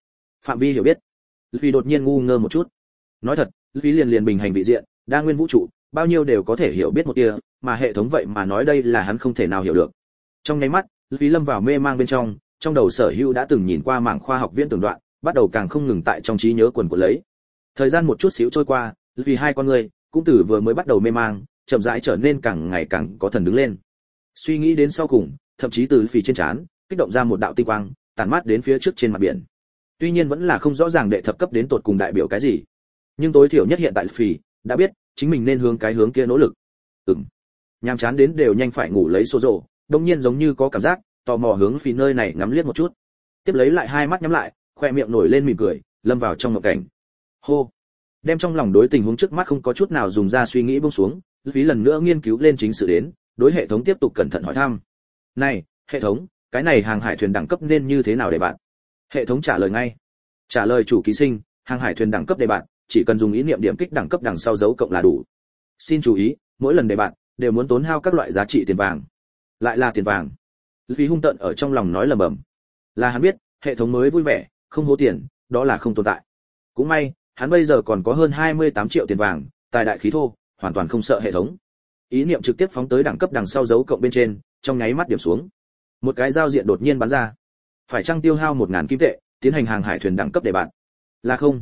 A: Phạm vi hiểu biết. Vì đột nhiên ngu ngơ một chút. Nói thật, vì liền bình hành vị diện, đa nguyên vũ trụ, bao nhiêu đều có thể hiểu biết một tia, mà hệ thống vậy mà nói đây là hắn không thể nào hiểu được. Trong nháy mắt, vì lâm vào mê mang bên trong đầu sở hữu đã từng nhìn qua mảng khoa học viễn tưởng đoạn, bắt đầu càng không ngừng tại trong trí nhớ quần của lấy. Thời gian một chút xíu trôi qua, vì hai con người cũng từ vừa mới bắt đầu mê mang, chậm rãi trở nên càng ngày càng có thần đứng lên. Suy nghĩ đến sau cùng, thậm chí từ phì trên trán kích động ra một đạo tinh quang, tản mát đến phía trước trên mặt biển. Tuy nhiên vẫn là không rõ ràng đệ thập cấp đến tột cùng đại biểu cái gì, nhưng tối thiểu nhất hiện tại phì đã biết chính mình nên hướng cái hướng kia nỗ lực. Nhàm chán đến đều nhanh phải ngủ lấy số rồ, đông nhiên giống như có cảm giác tò mò hướng phì nơi này ngắm liếc một chút, tiếp lấy lại hai mắt nhắm lại, khoe miệng nổi lên mỉm cười, lâm vào trong mộng cảnh. Hô, đem trong lòng đối tình huống trước mắt không có chút nào dùng ra suy nghĩ buông xuống, phí lần nữa nghiên cứu lên chính sự đến, đối hệ thống tiếp tục cẩn thận hỏi thăm. Này hệ thống, cái này hàng hải thuyền đẳng cấp nên như thế nào để bạn? Hệ thống trả lời ngay. Trả lời chủ ký sinh, hàng hải thuyền đẳng cấp để bạn chỉ cần dùng ý niệm điểm kích đẳng cấp đằng sau dấu cộng là đủ. Xin chú ý, mỗi lần để bạn đều muốn tốn hao các loại giá trị tiền vàng. Lại là tiền vàng. Phí hung tợn ở trong lòng nói lẩm bẩm. Là hắn biết, hệ thống mới vui vẻ, không hố tiền, đó là không tồn tại. Cũng may, hắn bây giờ còn có hơn 28 triệu tiền vàng, tài đại khí thô, hoàn toàn không sợ hệ thống. Ý niệm trực tiếp phóng tới đẳng cấp đằng sau dấu cộng bên trên, trong nháy mắt điểm xuống. Một cái giao diện đột nhiên bắn ra. Phải chăng tiêu hao 1000 kim tệ, tiến hành hàng hải thuyền đẳng cấp để bạn? Là không.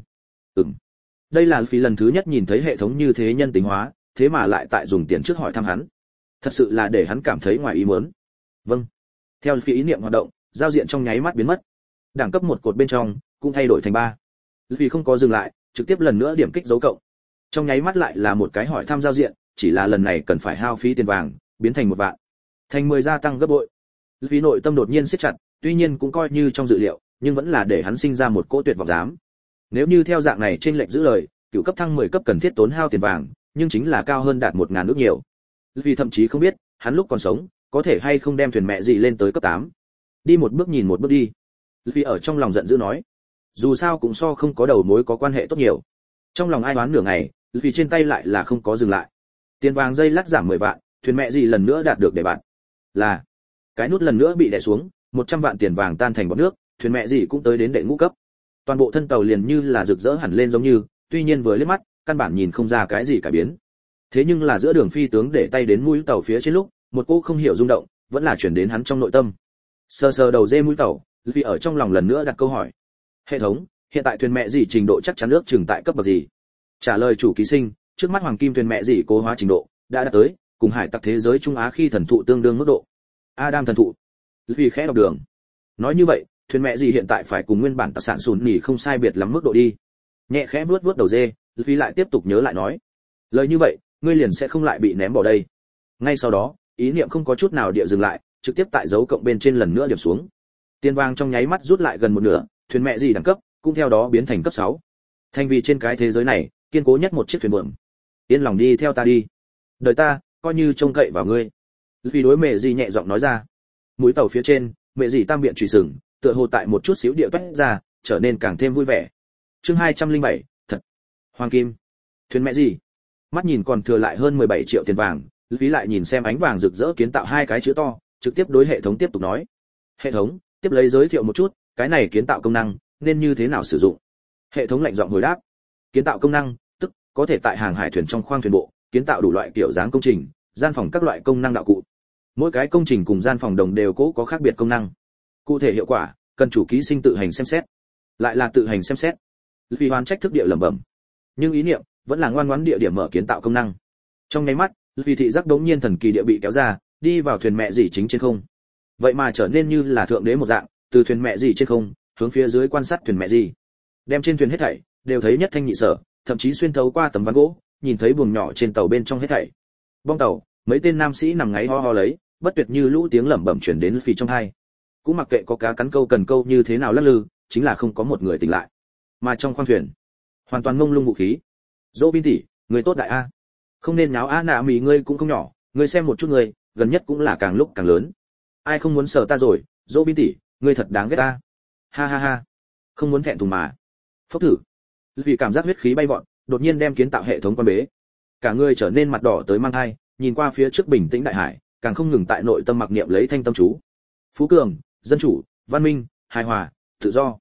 A: Đây là phí lần thứ nhất nhìn thấy hệ thống như thế nhân tính hóa, thế mà lại tại dùng tiền trước hỏi thăm hắn. Thật sự là để hắn cảm thấy ngoài ý muốn. Vâng. Theo phí ý niệm hoạt động, giao diện trong nháy mắt biến mất. Đẳng cấp một cột bên trong cũng thay đổi thành 3. Vì không có dừng lại, trực tiếp lần nữa điểm kích dấu cộng. Trong nháy mắt lại là một cái hỏi thăm giao diện, chỉ là lần này cần phải hao phí tiền vàng, biến thành 1 vạn. Thành 10 gia tăng gấp bội. Vì nội tâm đột nhiên siết chặt, tuy nhiên cũng coi như trong dự liệu, nhưng vẫn là để hắn sinh ra một cỗ tuyệt vọng dám. Nếu như theo dạng này trên lệnh giữ lời, cựu cấp thăng 10 cấp cần thiết tốn hao tiền vàng, nhưng chính là cao hơn đạt 1000 nước nhiều. Vì thậm chí không biết, hắn lúc còn sống, có thể hay không đem thuyền mẹ gì lên tới cấp 8. Đi một bước nhìn một bước đi. Vì ở trong lòng giận dữ nói, dù sao cũng so không có đầu mối có quan hệ tốt nhiều. Trong lòng ai đoán nửa ngày, vì trên tay lại là không có dừng lại. Tiền vàng dây lát giảm 10 vạn, thuyền mẹ gì lần nữa đạt được để bạn. Là cái nút lần nữa bị đè xuống, 100 vạn tiền vàng tan thành bọt nước, thuyền mẹ gì cũng tới đến đệ ngũ cấp. Toàn bộ thân tàu liền như là rực rỡ hẳn lên giống như, tuy nhiên vừa liếc mắt, căn bản nhìn không ra cái gì cải biến. Thế nhưng là giữa đường phi tướng để tay đến mũi tàu phía trên lúc, một cô không hiểu rung động, vẫn là chuyển đến hắn trong nội tâm. Sờ sờ đầu dê mũi tàu, vì ở trong lòng lần nữa đặt câu hỏi. Hệ thống, hiện tại thuyền mẹ gì trình độ chắc chắn nước chừng tại cấp bậc gì? Trả lời chủ ký sinh, trước mắt hoàng kim thuyền mẹ gì cố hóa trình độ đã đạt tới cùng hải tặc thế giới Trung Á khi thần thụ tương đương mức độ. Adam thần thụ. Vì khẽ đọc đường. Nói như vậy, thuyền mẹ gì hiện tại phải cùng nguyên bản tặc sản sùn nỉ không sai biệt lắm mức độ đi. Nhẹ khẽ vuốt vuốt đầu dê, vì lại tiếp tục nhớ lại nói. Lời như vậy, ngươi liền sẽ không lại bị ném bỏ đây. Ngay sau đó, ý niệm không có chút nào địa dừng lại, trực tiếp tại dấu cộng bên trên lần nữa điểm xuống. Tiền vàng trong nháy mắt rút lại gần một nửa, thuyền mẹ gì đẳng cấp cũng theo đó biến thành cấp 6. Thành vì trên cái thế giới này, kiên cố nhất một chiếc thuyền buồm. Yên lòng đi theo ta đi. Đời ta, coi như trông cậy vào ngươi. Vì đối mẹ gì nhẹ giọng nói ra. Mũi tàu phía trên, mẹ gì tam biện chùy sừng, tựa hồ tại một chút xíu địa toét ra, trở nên càng thêm vui vẻ. Chương 207, thật. Hoàng kim. Thuyền mẹ gì? Mắt nhìn còn thừa lại hơn 17 triệu tiền vàng, Phí lại nhìn xem ánh vàng rực rỡ kiến tạo hai cái chữ to, trực tiếp đối hệ thống tiếp tục nói. Hệ thống, tiếp lấy giới thiệu một chút, cái này kiến tạo công năng nên như thế nào sử dụng? Hệ thống lạnh giọng hồi đáp. Kiến tạo công năng, tức có thể tại hàng hải thuyền trong khoang thuyền bộ, kiến tạo đủ loại kiểu dáng công trình, gian phòng các loại công năng đạo cụ. Mỗi cái công trình cùng gian phòng đồng đều cố có khác biệt công năng. Cụ thể hiệu quả, cần chủ ký sinh tự hành xem xét. Lại là tự hành xem xét. Vì hoàn trách thức địa lẩm bẩm. Nhưng ý niệm vẫn là ngoan ngoãn địa điểm mở kiến tạo công năng. Trong nháy mắt, vì thị giác đống nhiên thần kỳ địa bị kéo ra, đi vào thuyền mẹ gì chính trên không. Vậy mà trở nên như là thượng đế một dạng, từ thuyền mẹ gì trên không, hướng phía dưới quan sát thuyền mẹ gì. Đem trên thuyền hết thảy đều thấy nhất thanh nhị sở, thậm chí xuyên thấu qua tấm ván gỗ, nhìn thấy buồng nhỏ trên tàu bên trong hết thảy. Bong tàu, mấy tên nam sĩ nằm ngáy ho ho lấy, bất tuyệt như lũ tiếng lẩm bẩm truyền đến phì trong tai. Cũng mặc kệ có cá cắn câu cần câu như thế nào lắc lư, chính là không có một người tỉnh lại. Mà trong khoang thuyền, hoàn toàn ngông lung vũ khí. Dỗ Bin tỷ, người tốt đại a. Không nên nháo a nạ mì ngươi cũng không nhỏ, ngươi xem một chút ngươi, gần nhất cũng là càng lúc càng lớn. Ai không muốn sờ ta rồi, Dỗ Bin tỷ, ngươi thật đáng ghét ta. Ha ha ha. Không muốn thẹn thùng mà. Phốc thử. Vì cảm giác huyết khí bay vọt, đột nhiên đem kiến tạo hệ thống quan bế. Cả người trở nên mặt đỏ tới mang hai, nhìn qua phía trước bình tĩnh đại hải, càng không ngừng tại nội tâm mặc niệm lấy thanh tâm chú. Phú cường, dân chủ, văn minh, hài hòa, tự do.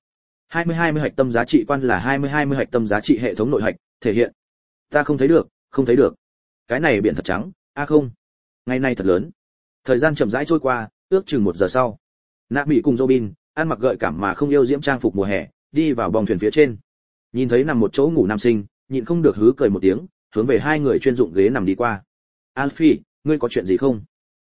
A: 20 hạch tâm giá trị quan là 20 hạch tâm giá trị hệ thống nội hạch, thể hiện. Ta không thấy được, không thấy được. Cái này biển thật trắng, không. Ngày nay thật lớn. Thời gian chậm rãi trôi qua, ước chừng 1 giờ sau. Nạ Mỹ cùng Robin, ăn mặc gợi cảm mà không yêu diễm trang phục mùa hè, đi vào bong thuyền phía trên. Nhìn thấy nằm một chỗ ngủ nam sinh, nhịn không được hứ cười một tiếng, hướng về hai người chuyên dụng ghế nằm đi qua. Alfie, ngươi có chuyện gì không?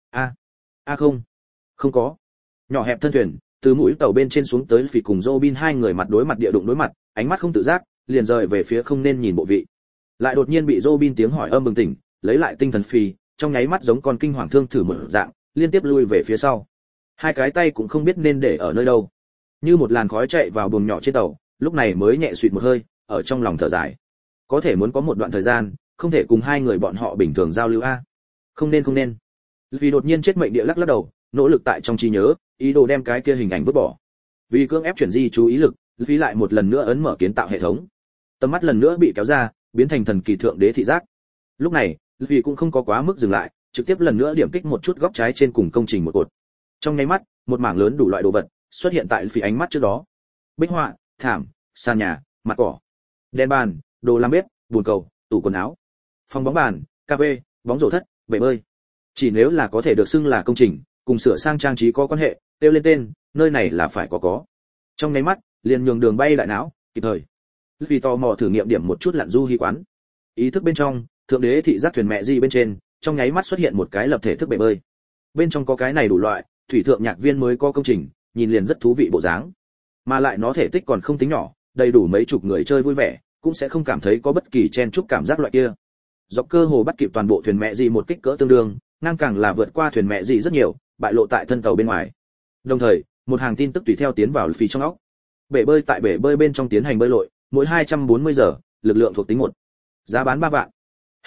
A: Không. Không có. Nhỏ hẹp thân thuyền, từ mũi tàu bên trên xuống tới Phỉ cùng Robin hai người mặt đối mặt địa đụng đối mặt, ánh mắt không tự giác, liền rời về phía không nên nhìn bộ vị. Lại đột nhiên bị Robin tiếng hỏi âm bừng tỉnh, lấy lại tinh thần Phỉ, trong nháy mắt giống con kinh hoàng thương thử mở dạng, liên tiếp lui về phía sau. Hai cái tay cũng không biết nên để ở nơi đâu. Như một làn khói chạy vào buồng nhỏ trên tàu, lúc này mới nhẹ suýt một hơi, ở trong lòng thở dài. Có thể muốn có một đoạn thời gian, không thể cùng hai người bọn họ bình thường giao lưu a. Không nên. Vì đột nhiên chết mệnh địa lắc đầu, nỗ lực tại trong trí nhớ, ý đồ đem cái kia hình ảnh vứt bỏ. Vì cưỡng ép chuyển di chú ý lực, Vì lại một lần nữa ấn mở kiến tạo hệ thống. Tầm mắt lần nữa bị kéo ra, biến thành thần kỳ thượng đế thị giác. Lúc này, Vì cũng không có quá mức dừng lại, trực tiếp lần nữa điểm kích một chút góc trái trên cùng công trình một cột. Trong nháy mắt, một mảng lớn đủ loại đồ vật xuất hiện tại Vì ánh mắt trước đó. Bích họa, thảm, sàn nhà, mặt cỏ, đèn bàn, đồ làm bếp, bồn cầu, tủ quần áo, phòng bóng bàn, cà phê, bóng rổ thất, bể bơi. Chỉ nếu là có thể được xưng là công trình, cùng sửa sang trang trí có quan hệ, tiêu lên tên, nơi này là phải có. Trong nháy mắt, liền nhường đường bay đại não, kịp thời. Vì tò mò thử nghiệm điểm một chút lặn du hy quán. Ý thức bên trong, thượng đế thị giác thuyền mẹ gì bên trên, trong nháy mắt xuất hiện một cái lập thể thức bể bơi. Bên trong có cái này đủ loại, thủy thượng nhạc viên mới có công trình, nhìn liền rất thú vị bộ dáng. Mà lại nó thể tích còn không tính nhỏ, đầy đủ mấy chục người chơi vui vẻ, cũng sẽ không cảm thấy có bất kỳ chen chúc cảm giác loại kia. Dọc cơ hồ bắt kịp toàn bộ thuyền mẹ gì một kích cỡ tương đương, ngang càng là vượt qua thuyền mẹ gì rất nhiều, bại lộ tại thân tàu bên ngoài. Đồng thời, một hàng tin tức tùy theo tiến vào Phỉ trong óc. Bể bơi tại bể bơi bên trong tiến hành bơi lội, mỗi 240 giờ, lực lượng thuộc tính 1. Giá bán 3 vạn.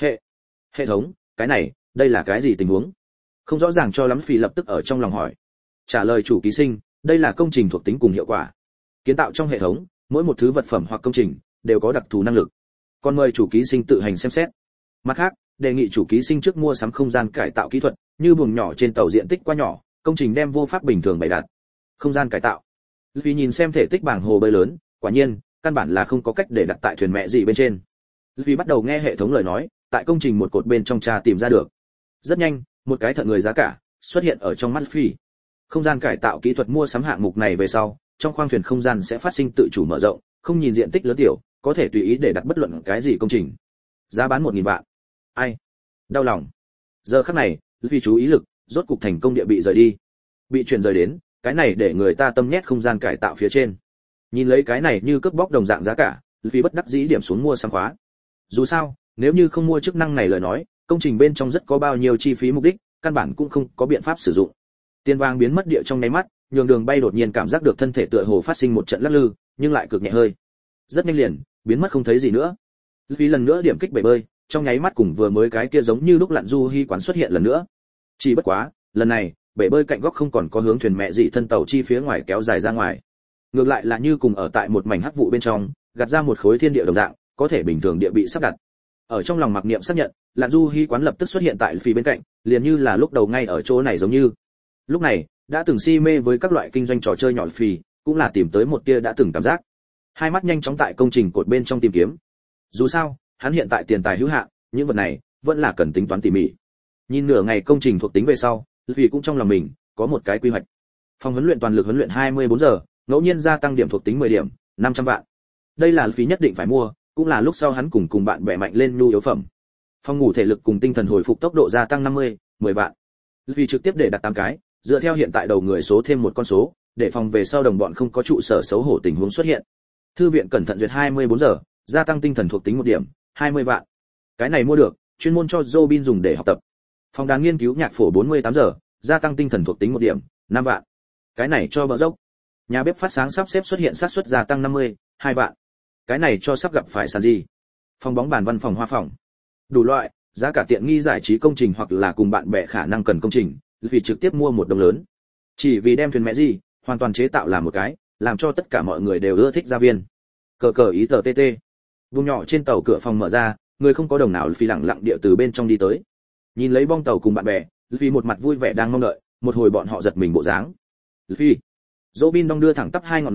A: Hệ thống, cái này, đây là cái gì tình huống? Không rõ ràng cho lắm Phỉ lập tức ở trong lòng hỏi. Trả lời chủ ký sinh, đây là công trình thuộc tính cùng hiệu quả. Kiến tạo trong hệ thống, mỗi một thứ vật phẩm hoặc công trình đều có đặc thù năng lực. Còn mời chủ ký sinh tự hành xem xét. Mặt khác, đề nghị chủ ký sinh trước mua sắm không gian cải tạo kỹ thuật, như buồng nhỏ trên tàu diện tích quá nhỏ, công trình đem vô pháp bình thường bày đặt. Không gian cải tạo. Vì nhìn xem thể tích bảng hồ bơi lớn, quả nhiên, căn bản là không có cách để đặt tại thuyền mẹ gì bên trên. Vì bắt đầu nghe hệ thống lời nói, tại công trình một cột bên trong tra tìm ra được. Rất nhanh, một cái thận người giá cả xuất hiện ở trong mắt Phi. Không gian cải tạo kỹ thuật mua sắm hạng mục này về sau, trong khoang thuyền không gian sẽ phát sinh tự chủ mở rộng, không nhìn diện tích lớn tiểu, có thể tùy ý để đặt bất luận cái gì công trình. Giá bán 1000 vạn. Ai? Đau lòng. Giờ khắc này, vì chú ý lực, rốt cục thành công địa bị rời đi. Bị chuyển rời đến, cái này để người ta tâm nhét không gian cải tạo phía trên. Nhìn lấy cái này như cướp bóc đồng dạng giá cả, vì bất đắc dĩ điểm xuống mua sắm khóa. Dù sao, nếu như không mua chức năng này lời nói, công trình bên trong rất có bao nhiêu chi phí mục đích, căn bản cũng không có biện pháp sử dụng. Tiền vàng biến mất địa trong nháy mắt, nhường đường bay đột nhiên cảm giác được thân thể tựa hồ phát sinh một trận lắc lư, nhưng lại cực nhẹ hơi. Rất nhanh liền, biến mất không thấy gì nữa. Vì lần nữa điểm kích bể bơi, trong nháy mắt cùng vừa mới cái kia giống như lúc lặn du hy quán xuất hiện lần nữa. Chỉ bất quá, lần này, bể bơi cạnh góc không còn có hướng thuyền mẹ dị thân tàu chi phía ngoài kéo dài ra ngoài. Ngược lại là như cùng ở tại một mảnh hắc vụ bên trong, gạt ra một khối thiên địa đồng dạng, có thể bình thường địa bị sắp đặt. Ở trong lòng mặc niệm xác nhận, lặn du hy quán lập tức xuất hiện tại phía bên cạnh, liền như là lúc đầu ngay ở chỗ này giống như. Lúc này, đã từng si mê với các loại kinh doanh trò chơi nhỏ phì, cũng là tìm tới một tia đã từng cảm giác. Hai mắt nhanh chóng tại công trình cột bên trong tìm kiếm. Dù sao, hắn hiện tại tiền tài hữu hạn, những vật này vẫn là cần tính toán tỉ mỉ. Nhìn nửa ngày công trình thuộc tính về sau, vì cũng trong lòng mình có một cái quy hoạch. Phòng huấn luyện toàn lực huấn luyện 24 giờ, ngẫu nhiên gia tăng điểm thuộc tính 10 điểm, 500 vạn. Đây là phí nhất định phải mua, cũng là lúc sau hắn cùng bạn bè mạnh lên nhu yếu phẩm. Phòng ngủ thể lực cùng tinh thần hồi phục tốc độ gia tăng 50, 10 vạn. Vì trực tiếp để đặt 8 cái, dựa theo hiện tại đầu người số thêm một con số, để phòng về sau đồng bọn không có trụ sở xấu hổ tình huống xuất hiện. Thư viện cẩn thận duyệt 24 giờ, gia tăng tinh thần thuộc tính 1 điểm, 20 vạn. Cái này mua được, chuyên môn cho Robin dùng để học tập. Phòng đàn nghiên cứu nhạc phổ 48 giờ, gia tăng tinh thần thuộc tính 1 điểm, 5 vạn. Cái này cho bờ dốc. Nhà bếp phát sáng sắp xếp xuất hiện xác suất gia tăng 50, 2 vạn. Cái này cho sắp gặp phải sàn gì. Phòng bóng bàn văn phòng hoa phòng. Đủ loại, giá cả tiện nghi giải trí công trình hoặc là cùng bạn bè khả năng cần công trình, vì trực tiếp mua một đồng lớn. Chỉ vì đem thuyền mẹ gì, hoàn toàn chế tạo làm một cái, làm cho tất cả mọi người đều ưa thích gia viên. Cờ cờ ý tờ TT. Vùng nhỏ trên tàu cửa phòng mở ra, người không có đồng nào phi lặng lặng địa từ bên trong đi tới. Nhìn lấy bong tàu cùng bạn bè, vì một mặt vui vẻ đang mong đợi, một hồi bọn họ giật mình bộ dáng. Phi. Robin đong đưa thẳng tắp hai ngọn núi,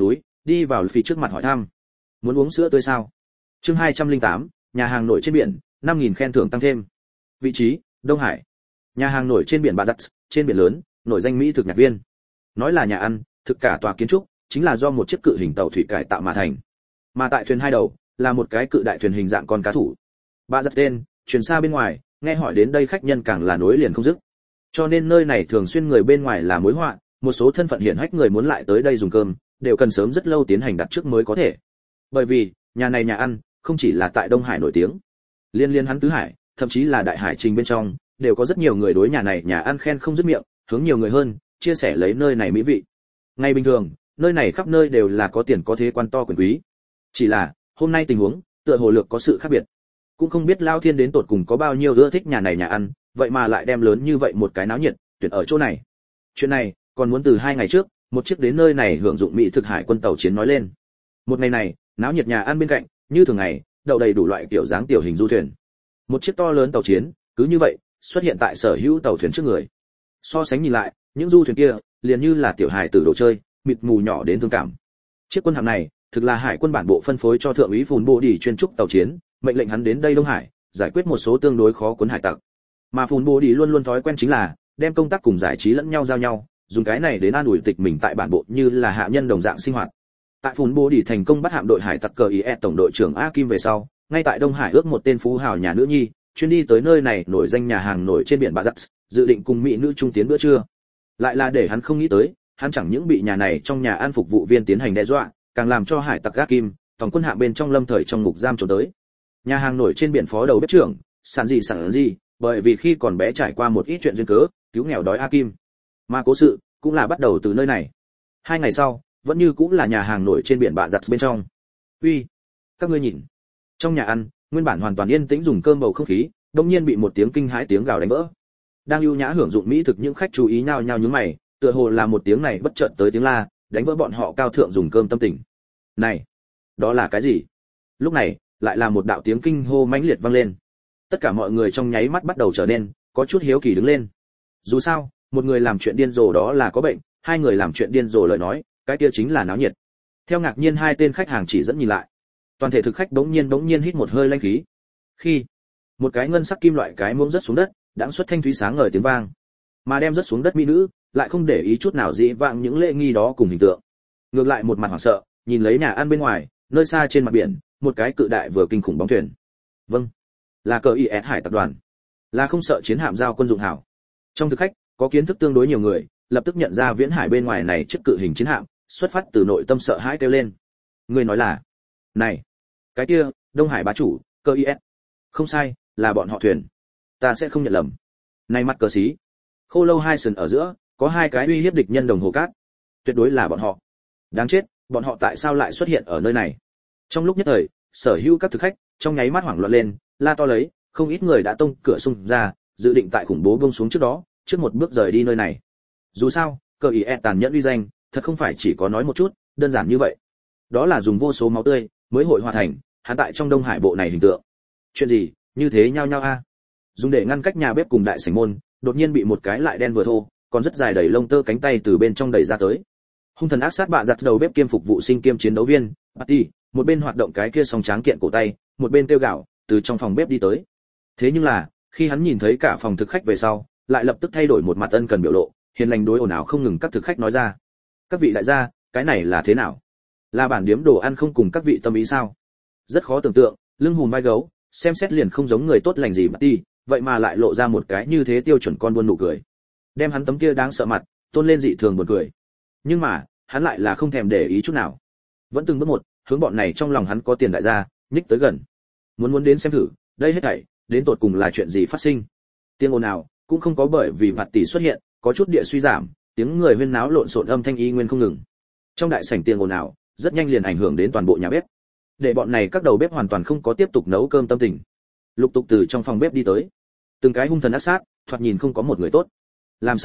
A: đi vào Luffy trước mặt hỏi thăm. Muốn uống sữa tươi sao? Chương 208, nhà hàng nổi trên biển, 5000 khen thưởng tăng thêm. Vị trí: Đông Hải. Nhà hàng nổi trên biển Bà Giặt, trên biển lớn, nổi danh mỹ thực nhạc viên. Nói là nhà ăn, thực cả tòa kiến trúc chính là do một chiếc cự hình tàu thủy cải tạo mà thành. Mà tại thuyền hai đầu là một cái cự đại thuyền hình dạng con cá thủ. Bà Giặt tên, truyền xa bên ngoài, nghe hỏi đến đây khách nhân càng là nối liền không dứt. Cho nên nơi này thường xuyên người bên ngoài là mối họa, một số thân phận hiển hách người muốn lại tới đây dùng cơm, đều cần sớm rất lâu tiến hành đặt trước mới có thể. Bởi vì, nhà này nhà ăn không chỉ là tại Đông Hải nổi tiếng, liên hắn tứ hải, thậm chí là đại hải trình bên trong, đều có rất nhiều người đối nhà này nhà ăn khen không dứt miệng, hướng nhiều người hơn, chia sẻ lấy nơi này mỹ vị. Ngay bình thường, nơi này khắp nơi đều là có tiền có thế quan to quyền quý. Chỉ là, hôm nay tình huống, tựa hồ lược có sự khác biệt. Cũng không biết Lao Thiên đến tột cùng có bao nhiêu ưa thích nhà này nhà ăn, vậy mà lại đem lớn như vậy một cái náo nhiệt, tuyển ở chỗ này. Chuyện này, còn muốn từ 2 ngày trước, một chiếc đến nơi này hưởng dụng mỹ thực hải quân tàu chiến nói lên. Một ngày này, náo nhiệt nhà ăn bên cạnh, như thường ngày, đậu đầy đủ loại kiểu dáng tiểu hình du thuyền. Một chiếc to lớn tàu chiến, cứ như vậy, xuất hiện tại sở hữu tàu thuyền trước người. So sánh nhìn lại, những du thuyền kia, liền như là tiểu hài tử đồ chơi, mịt mù nhỏ đến thương cảm. Chiếc quân hạm này, thực là hải quân bản bộ phân phối cho thượng úy Phùn Bồ Đỉ chuyên trúc tàu chiến, mệnh lệnh hắn đến đây Đông Hải, giải quyết một số tương đối khó cuốn hải tặc. Mà Phùn Bồ Đỉ luôn luôn thói quen chính là đem công tác cùng giải trí lẫn nhau giao nhau, dùng cái này đến an ủi tịch mình tại bản bộ như là hạ nhân đồng dạng sinh hoạt. Tại Phùn Bồ Đỉ thành công bắt hạm đội hải tặc cờ IS tổng đội trưởng A Kim về sau, ngay tại Đông Hải ước một tên phú hào nhà nữ nhi, chuyên đi tới nơi này nổi danh nhà hàng nổi trên biển Bà Giặt, dự định cùng mỹ nữ trung tiến bữa trưa. Lại là để hắn không nghĩ tới, hắn chẳng những bị nhà này trong nhà ăn phục vụ viên tiến hành đe dọa, càng làm cho hải tặc A Kim, tổng quân hạm bên trong lâm thời trong ngục giam trốn tới. Nhà hàng nổi trên biển phó đầu bếp trưởng, sản gì, bởi vì khi còn bé trải qua một ít chuyện duyên cớ, cứu nghèo đói A Kim. Mà cố sự cũng là bắt đầu từ nơi này. 2 ngày sau, vẫn như cũng là nhà hàng nổi trên biển Bà Giặt bên trong. Uy, các ngươi nhìn. Trong nhà ăn, nguyên bản hoàn toàn yên tĩnh dùng cơm bầu không khí, đột nhiên bị một tiếng kinh hãi tiếng gào đánh vỡ. Đang ưu nhã hưởng dụng mỹ thực những khách chú ý nhao nhao nhướng mày, tựa hồ là một tiếng này bất chợt tới tiếng la, đánh vỡ bọn họ cao thượng dùng cơm tâm tình. Này, đó là cái gì? Lúc này, lại là một đạo tiếng kinh hô mãnh liệt vang lên. Tất cả mọi người trong nháy mắt bắt đầu trở nên có chút hiếu kỳ đứng lên. Dù sao, một người làm chuyện điên rồ đó là có bệnh, 2 người làm chuyện điên rồ lời nói, cái kia chính là náo nhiệt. Theo ngạc nhiên 2 tên khách hàng chỉ dẫn nhìn lại, toàn thể thực khách bỗng nhiên hít một hơi lanh khí. Khi một cái ngân sắc kim loại cái muỗng rớt xuống đất, đãng xuất thanh thúy sáng ngời tiếng vang. Mà đem rớt xuống đất mỹ nữ, lại không để ý chút nào dĩ vãng những lễ nghi đó cùng hình tượng. Ngược lại một mặt hoảng sợ, nhìn lấy nhà ăn bên ngoài, nơi xa trên mặt biển, một cái cự đại vừa kinh khủng bóng thuyền. Vâng, là cờ IS hải tập đoàn, là không sợ chiến hạm giao quân dụng hảo. Trong thực khách, có kiến thức tương đối nhiều người, lập tức nhận ra viễn hải bên ngoài này chiếc cự hình chiến hạm, xuất phát từ nội tâm sợ hãi kêu lên. Người nói là, này, cái kia, Đông Hải bá chủ, cờ IS. Không sai, là bọn họ thuyền. Ta sẽ không nhận lầm. Này mặt cờ xí. Khô lâu hai sườn ở giữa, có 2 cái uy hiếp địch nhân đồng hồ cát. Tuyệt đối là bọn họ. Đáng chết, bọn họ tại sao lại xuất hiện ở nơi này? Trong lúc nhất thời, sở hữu các thực khách trong nháy mắt hoảng loạn lên, la to lấy, không ít người đã tông cửa xung ra, dự định tại khủng bố buông xuống trước đó, trước một bước rời đi nơi này. Dù sao, cờ IS tàn nhẫn uy danh, thật không phải chỉ có nói một chút, đơn giản như vậy. Đó là dùng vô số máu tươi mới hội hòa thành, hắn tại trong Đông Hải bộ này hình tượng. Chuyện gì, như thế nhau nhau a? Dùng để ngăn cách nhà bếp cùng đại sảnh môn, đột nhiên bị một cái lại đen vừa thô, còn rất dài đầy lông tơ cánh tay từ bên trong đẩy ra tới. Hung thần ác sát bạ giặt đầu bếp kiêm phục vụ sinh kiêm chiến đấu viên, Patty, một bên hoạt động cái kia song tráng kiện cổ tay, một bên kêu gào, từ trong phòng bếp đi tới. Thế nhưng là, khi hắn nhìn thấy cả phòng thực khách về sau, lại lập tức thay đổi một mặt ân cần biểu lộ, hiền lành đối ồn ào không ngừng các thực khách nói ra. Các vị đại gia, cái này là thế nào? Là bản điếm đồ ăn không cùng các vị tâm ý sao? Rất khó tưởng tượng, lưng hùm vai gấu, xem xét liền không giống người tốt lành gì Patty, vậy mà lại lộ ra một cái như thế tiêu chuẩn con buôn nụ cười. Đem hắn tấm kia đáng sợ mặt tôn lên dị thường buồn cười. Nhưng mà, hắn lại là không thèm để ý chút nào. Vẫn từng bước một, hướng bọn này trong lòng hắn có tiền đại gia, nhích tới gần. Muốn đến xem thử, đây hết thảy đến tột cùng là chuyện gì phát sinh. Tiếng ồn nào cũng không có bởi vì vặt tỷ xuất hiện, có chút địa suy giảm, tiếng người huyên náo lộn xộn âm thanh y nguyên không ngừng. Trong đại sảnh tiếng ồn nào, rất nhanh liền ảnh hưởng đến toàn bộ nhà bếp. Để bọn này các đầu bếp hoàn toàn không có tiếp tục nấu cơm tâm tình. Lục tục từ trong phòng bếp đi tới. Từng cái hung thần ác sát, thoạt nhìn không có một người tốt. Làm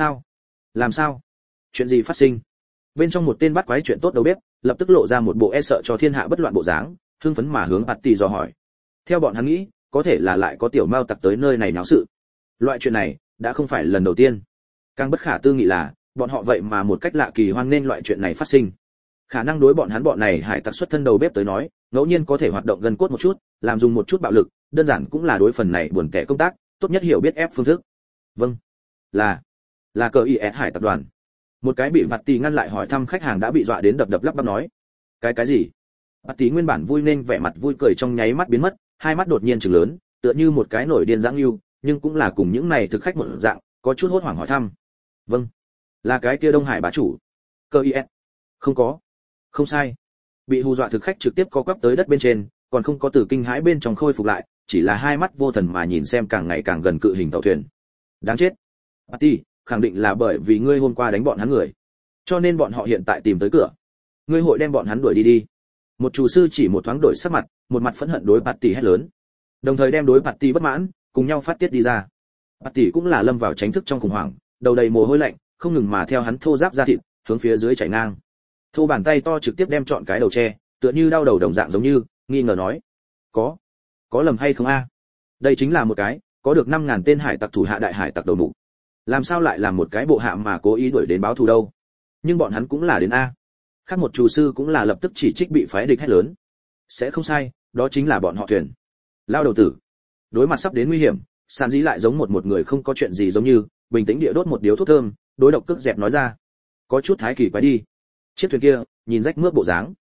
A: sao? Chuyện gì phát sinh? Bên trong một tên bắt quái chuyện tốt đầu bếp, lập tức lộ ra một bộ e sợ cho thiên hạ bất loạn bộ dáng, hưng phấn mà hướng Patty dò hỏi. Theo bọn hắn nghĩ, có thể là lại có tiểu mao tặc tới nơi này náo sự. Loại chuyện này đã không phải lần đầu tiên. Càng bất khả tư nghị là, bọn họ vậy mà một cách lạ kỳ hoan nên loại chuyện này phát sinh. Khả năng đối bọn này hải tặc xuất thân đầu bếp tới nói, ngẫu nhiên có thể hoạt động gần cốt một chút, làm dùng một chút bạo lực, đơn giản cũng là đối phần này buồn tẻ công tác, tốt nhất hiểu biết ép phương thức. Vâng, là cờ IS hải tập đoàn. Một cái bị Bạt Tỷ ngăn lại hỏi thăm khách hàng đã bị dọa đến đập đập lắp bắp nói. Cái gì? Bạt Tỷ nguyên bản vui nên vẻ mặt vui cười trong nháy mắt biến mất, hai mắt đột nhiên trừng lớn, tựa như một cái nổi điên dã lưu, nhưng cũng là cùng những này thực khách một dạng, có chút hốt hoảng hỏi thăm. Vâng, là cái kia Đông Hải bá chủ. Cờ IS. Không sai. Bị hù dọa thực khách trực tiếp co quắp tới đất bên trên, còn không có từ kinh hãi bên trong khôi phục lại, chỉ là hai mắt vô thần mà nhìn xem càng ngày càng gần cự hình tàu thuyền. Đáng chết. Bạt Tỷ, khẳng định là bởi vì ngươi hôm qua đánh bọn hắn người, cho nên bọn họ hiện tại tìm tới cửa. Ngươi hội đem bọn hắn đuổi đi. Một chủ sư chỉ một thoáng đổi sắc mặt, một mặt phẫn hận đối Bạt Tỷ hét lớn, đồng thời đem đối Bạt Tỷ bất mãn cùng nhau phát tiết đi ra. Bạt Tỷ cũng là lâm vào tránh thức trong khủng hoảng, đầu đầy mồ hôi lạnh, không ngừng mà theo hắn thô ráp ra thịt, hướng phía dưới chảy ngang. Thô bàn tay to trực tiếp đem trọn cái đầu che, tựa như đau đầu đồng dạng giống như, nghi ngờ nói, có lầm hay không a? Đây chính là một cái có được 5.000 tên hải tặc thủ hạ đại hải tặc đầu mục, làm sao lại làm một cái bộ hạ mà cố ý đuổi đến báo thù đâu? Nhưng bọn hắn cũng là đến a. Khác một chủ sư cũng là lập tức chỉ trích bị phái địch hét lớn, sẽ không sai, đó chính là bọn họ thuyền. Lao đầu tử. Đối mặt sắp đến nguy hiểm, Sàn Dĩ lại giống một người không có chuyện gì giống như, bình tĩnh địa đốt một điếu thuốc thơm, đối độc cước dẹp nói ra, có chút thái kỳ quái đi. Chiếc thuyền kia, nhìn rách mướp bộ dáng.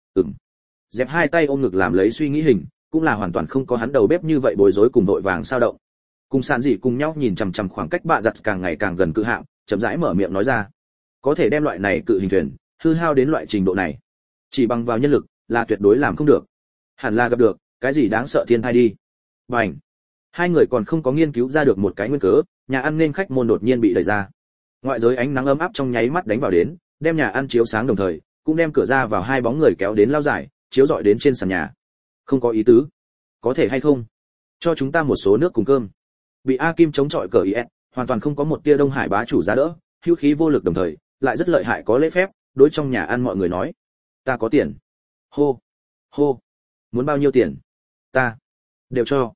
A: Dẹp hai tay ôm ngực làm lấy suy nghĩ hình, cũng là hoàn toàn không có hắn đầu bếp như vậy bối rối cùng vội vàng sao động. Cùng Sàn Dĩ cùng nhau nhìn chằm chằm khoảng cách bạ giặt càng ngày càng gần cự hạm, chậm rãi mở miệng nói ra, có thể đem loại này cự hình thuyền hư hao đến loại trình độ này, chỉ bằng vào nhân lực là tuyệt đối làm không được. Hẳn là gặp được cái gì đáng sợ thiên thai đi. Bành. Hai người còn không có nghiên cứu ra được một cái nguyên cớ, nhà ăn nên khách môn đột nhiên bị đẩy ra. Ngoại giới ánh nắng ấm áp trong nháy mắt đánh vào đến, đem nhà ăn chiếu sáng đồng thời, cũng đem cửa ra vào hai bóng người kéo đến lao dài, chiếu rọi đến trên sàn nhà. Không có ý tứ. Có thể hay không? Cho chúng ta một số nước cùng cơm. Bị A Kim chống chọi cờ IS, hoàn toàn không có một tia Đông Hải bá chủ giá đỡ, hữu khí vô lực đồng thời, lại rất lợi hại có lễ phép, đối trong nhà ăn mọi người nói, ta có tiền. Hô, muốn bao nhiêu tiền? Ta đều cho.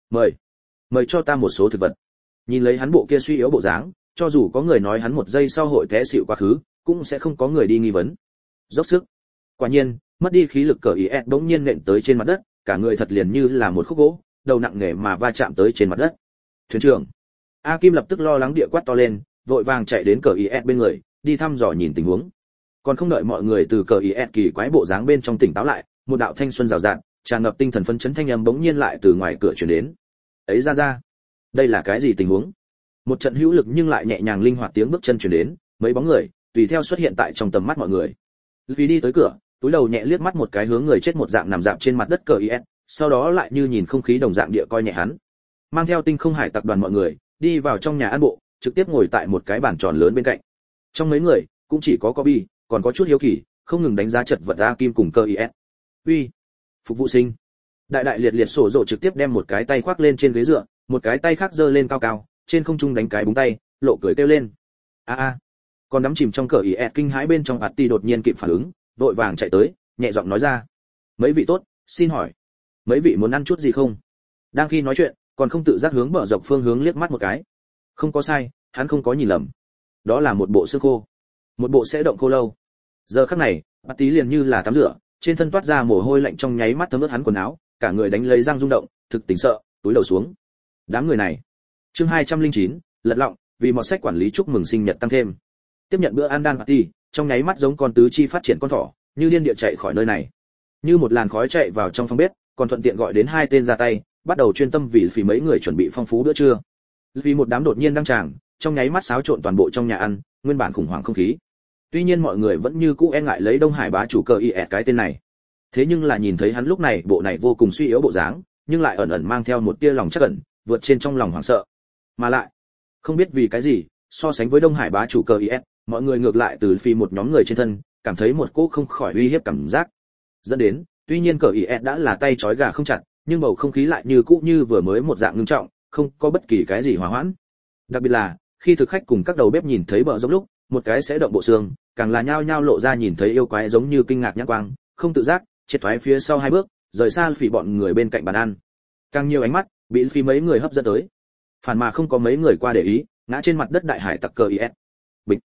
A: Mời cho ta một số thực vật. Nhìn lấy hắn bộ kia suy yếu bộ dáng, cho dù có người nói hắn một giây sau hội té xỉu quá khứ, cũng sẽ không có người đi nghi vấn. Dốc sức. Quả nhiên, mất đi khí lực cờ IS bỗng nhiên nện tới trên mặt đất, cả người thật liền như là một khúc gỗ, đầu nặng nề mà va chạm tới trên mặt đất. Thuyền trưởng. A Kim lập tức lo lắng địa quát to lên, vội vàng chạy đến cờ IS bên người, đi thăm dò nhìn tình huống. Còn không đợi mọi người từ cờ IS kỳ quái bộ dáng bên trong tỉnh táo lại, một đạo thanh xuân rào rạt, tràn ngập tinh thần phấn chấn thanh âm bỗng nhiên lại từ ngoài cửa truyền đến. Ấy ra, đây là cái gì tình huống? Một trận hữu lực nhưng lại nhẹ nhàng linh hoạt tiếng bước chân truyền đến, mấy bóng người tùy theo xuất hiện tại trong tầm mắt mọi người. Vì đi tới cửa, túi đầu nhẹ liếc mắt một cái hướng người chết một dạng nằm dạp trên mặt đất cờ IS, sau đó lại như nhìn không khí đồng dạng địa coi nhẹ hắn. Mang theo tinh không hải tặc đoàn mọi người, đi vào trong nhà ăn bộ, trực tiếp ngồi tại một cái bàn tròn lớn bên cạnh. Trong mấy người, cũng chỉ có Kobe, còn có chút hiếu kỳ, không ngừng đánh giá chật vật A Kim cùng cờ IS. Uy, phục vụ sinh. Đại liệt sổ rộ trực tiếp đem một cái tay khoác lên trên ghế dựa, một cái tay khác giơ lên cao cao, trên không trung đánh cái búng tay, lộ cười kêu lên. A. Còn đắm chìm trong cờ IS kinh hãi bên trong Atti đột nhiên kịp phản ứng, vội vàng chạy tới, nhẹ giọng nói ra. Mấy vị tốt, xin hỏi, mấy vị muốn ăn chút gì không? Đang khi nói chuyện, còn không tự giác hướng bờ dọc phương hướng liếc mắt một cái. Không có sai, hắn không có nhìn lầm. Đó là một bộ xương khô, một bộ sẽ động khô lâu. Giờ khắc này, Atti liền như là tắm rửa, trên thân toát ra mồ hôi lạnh trong nháy mắt thấm ướt hắn quần áo, cả người đánh lấy răng rung động, thực tỉnh sợ, túi đầu xuống. Đám người này. Chương 209, lật lọng, vì một sách quản lý chúc mừng sinh nhật tăng thêm. Tiếp nhận bữa ăn đan party, trong nháy mắt giống con tứ chi phát triển con thỏ, như điên địa chạy khỏi nơi này. Như một làn khói chạy vào trong phòng bếp, còn thuận tiện gọi đến hai tên ra tay, bắt đầu chuyên tâm vì mấy người chuẩn bị phong phú bữa trưa. Vì một đám đột nhiên đăng tràng, trong nháy mắt xáo trộn toàn bộ trong nhà ăn, nguyên bản khủng hoảng không khí. Tuy nhiên mọi người vẫn như cũ e ngại lấy Đông Hải bá chủ cờ IS cái tên này. Thế nhưng là nhìn thấy hắn lúc này bộ này vô cùng suy yếu bộ dáng, nhưng lại ẩn ẩn mang theo một tia lòng trắc ẩn, vượt trên trong lòng hoảng sợ. Mà lại, không biết vì cái gì, so sánh với Đông Hải bá chủ cờ IS, mọi người ngược lại từ phi một nhóm người trên thân, cảm thấy một cỗ không khỏi uy hiếp cảm giác. Dẫn đến, tuy nhiên cờ IS đã là tay trói gà không chặt, nhưng bầu không khí lại như cũ như vừa mới một dạng ngưng trọng, không có bất kỳ cái gì hòa hoãn. Đặc biệt là, khi thực khách cùng các đầu bếp nhìn thấy bờ giống lúc, một cái sẽ động bộ xương, càng là nhao nhao lộ ra nhìn thấy yêu quái giống như kinh ngạc nhãn quang, không tự giác triệt thoái phía sau hai bước, rời xa phỉ bọn người bên cạnh bàn ăn. Càng nhiều ánh mắt bị phi mấy người hấp dẫn tới, phản mà không có mấy người qua để ý, ngã trên mặt đất đại hải tặc cờ IS. Bịch.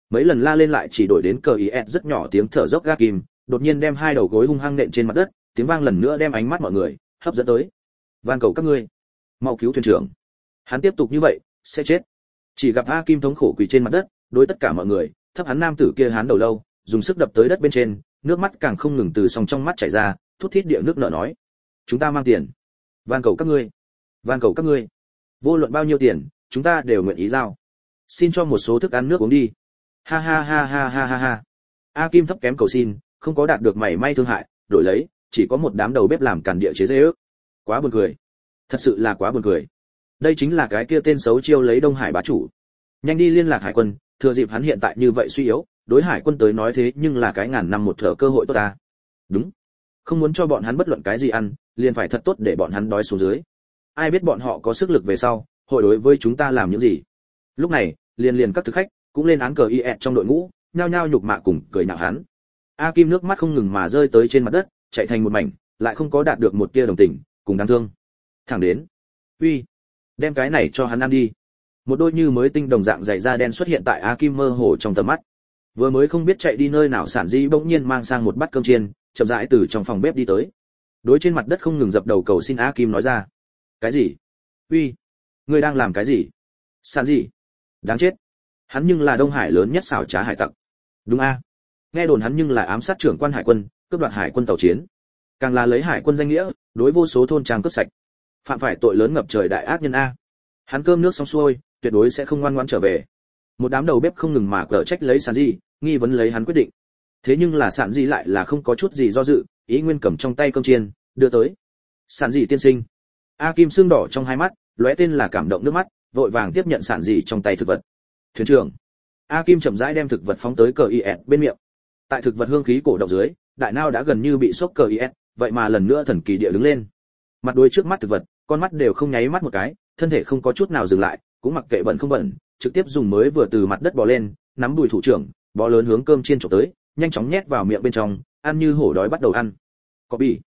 A: Mấy lần la lên lại chỉ đổi đến cờ is rất nhỏ tiếng thở dốc gác kim, đột nhiên đem hai đầu gối hung hăng nện trên mặt đất, tiếng vang lần nữa đem ánh mắt mọi người hấp dẫn tới. Van cầu các ngươi, mau cứu thuyền trưởng. Hắn tiếp tục như vậy sẽ chết. Chỉ gặp A Kim thống khổ quỳ trên mặt đất, đối tất cả mọi người thấp hắn nam tử kia hắn đầu lâu, dùng sức đập tới đất bên trên, nước mắt càng không ngừng từ sòng trong mắt chảy ra, thút thít địa nước nợ nói: chúng ta mang tiền, van cầu các ngươi, van cầu các ngươi, vô luận bao nhiêu tiền chúng ta đều nguyện ý giao, xin cho một số thức ăn nước uống đi. Ha ha ha ha ha ha ha. A Kim thấp kém cầu xin, không có đạt được mảy may thương hại, đổi lấy chỉ có một đám đầu bếp làm càn địa chế dễ ước. Quá buồn cười, thật sự là quá buồn cười. Đây chính là cái kia tên xấu chiêu lấy Đông Hải bá chủ. Nhanh đi liên lạc hải quân, thừa dịp hắn hiện tại như vậy suy yếu, đối hải quân tới nói thế nhưng là cái ngàn năm một thở cơ hội tốt ta. Đúng, không muốn cho bọn hắn bất luận cái gì ăn, liền phải thật tốt để bọn hắn đói xuống dưới. Ai biết bọn họ có sức lực về sau, hội đối với chúng ta làm những gì. Lúc này, liền các thực khách cũng lên án cờ IS trong đội ngũ, nhao nhao nhục mạ cùng cười nhạo hắn. A Kim nước mắt không ngừng mà rơi tới trên mặt đất, chạy thành một mảnh, lại không có đạt được một tia đồng tình, cùng đáng thương. Thẳng đến, uy, đem cái này cho hắn ăn đi. Một đôi như mới tinh đồng dạng dày da đen xuất hiện tại A Kim mơ hồ trong tầm mắt. Vừa mới không biết chạy đi nơi nào Sản Di bỗng nhiên mang sang một bát cơm chiên, chậm rãi từ trong phòng bếp đi tới. Đối trên mặt đất không ngừng dập đầu cầu xin A Kim nói ra: cái gì? Uy, ngươi đang làm cái gì? Sản Di, đáng chết, hắn nhưng là Đông Hải lớn nhất xảo trá hải tặc. Đúng a, nghe đồn hắn nhưng là ám sát trưởng quan hải quân, cướp đoạt hải quân tàu chiến, càng là lấy hải quân danh nghĩa đối vô số thôn trang cướp sạch, phạm phải tội lớn ngập trời đại ác nhân a. Hắn cơm nước xong xuôi, tuyệt đối sẽ không ngoan ngoãn trở về. Một đám đầu bếp không ngừng mà cở trách lấy Sản Di, nghi vấn lấy hắn quyết định. Thế nhưng là Sản Di lại là không có chút gì do dự, ý nguyên cầm trong tay cơm chiên đưa tới. Sản Di tiên sinh. A Kim sưng đỏ trong hai mắt, lóe tên là cảm động nước mắt, vội vàng tiếp nhận Sản Di trong tay thực vật. Thuyền trưởng. A Kim chậm rãi đem thực vật phóng tới cờ IS bên miệng. Tại thực vật hương khí cổ động dưới, đại nao đã gần như bị sốc cờ IS, vậy mà lần nữa thần kỳ địa đứng lên. Mặt đuôi trước mắt thực vật, con mắt đều không nháy mắt một cái, thân thể không có chút nào dừng lại, cũng mặc kệ bẩn không bẩn, trực tiếp dùng mới vừa từ mặt đất bò lên, nắm đùi thủ trưởng, bò lớn hướng cơm chiên chộp tới, nhanh chóng nhét vào miệng bên trong, ăn như hổ đói bắt đầu ăn. Có bị.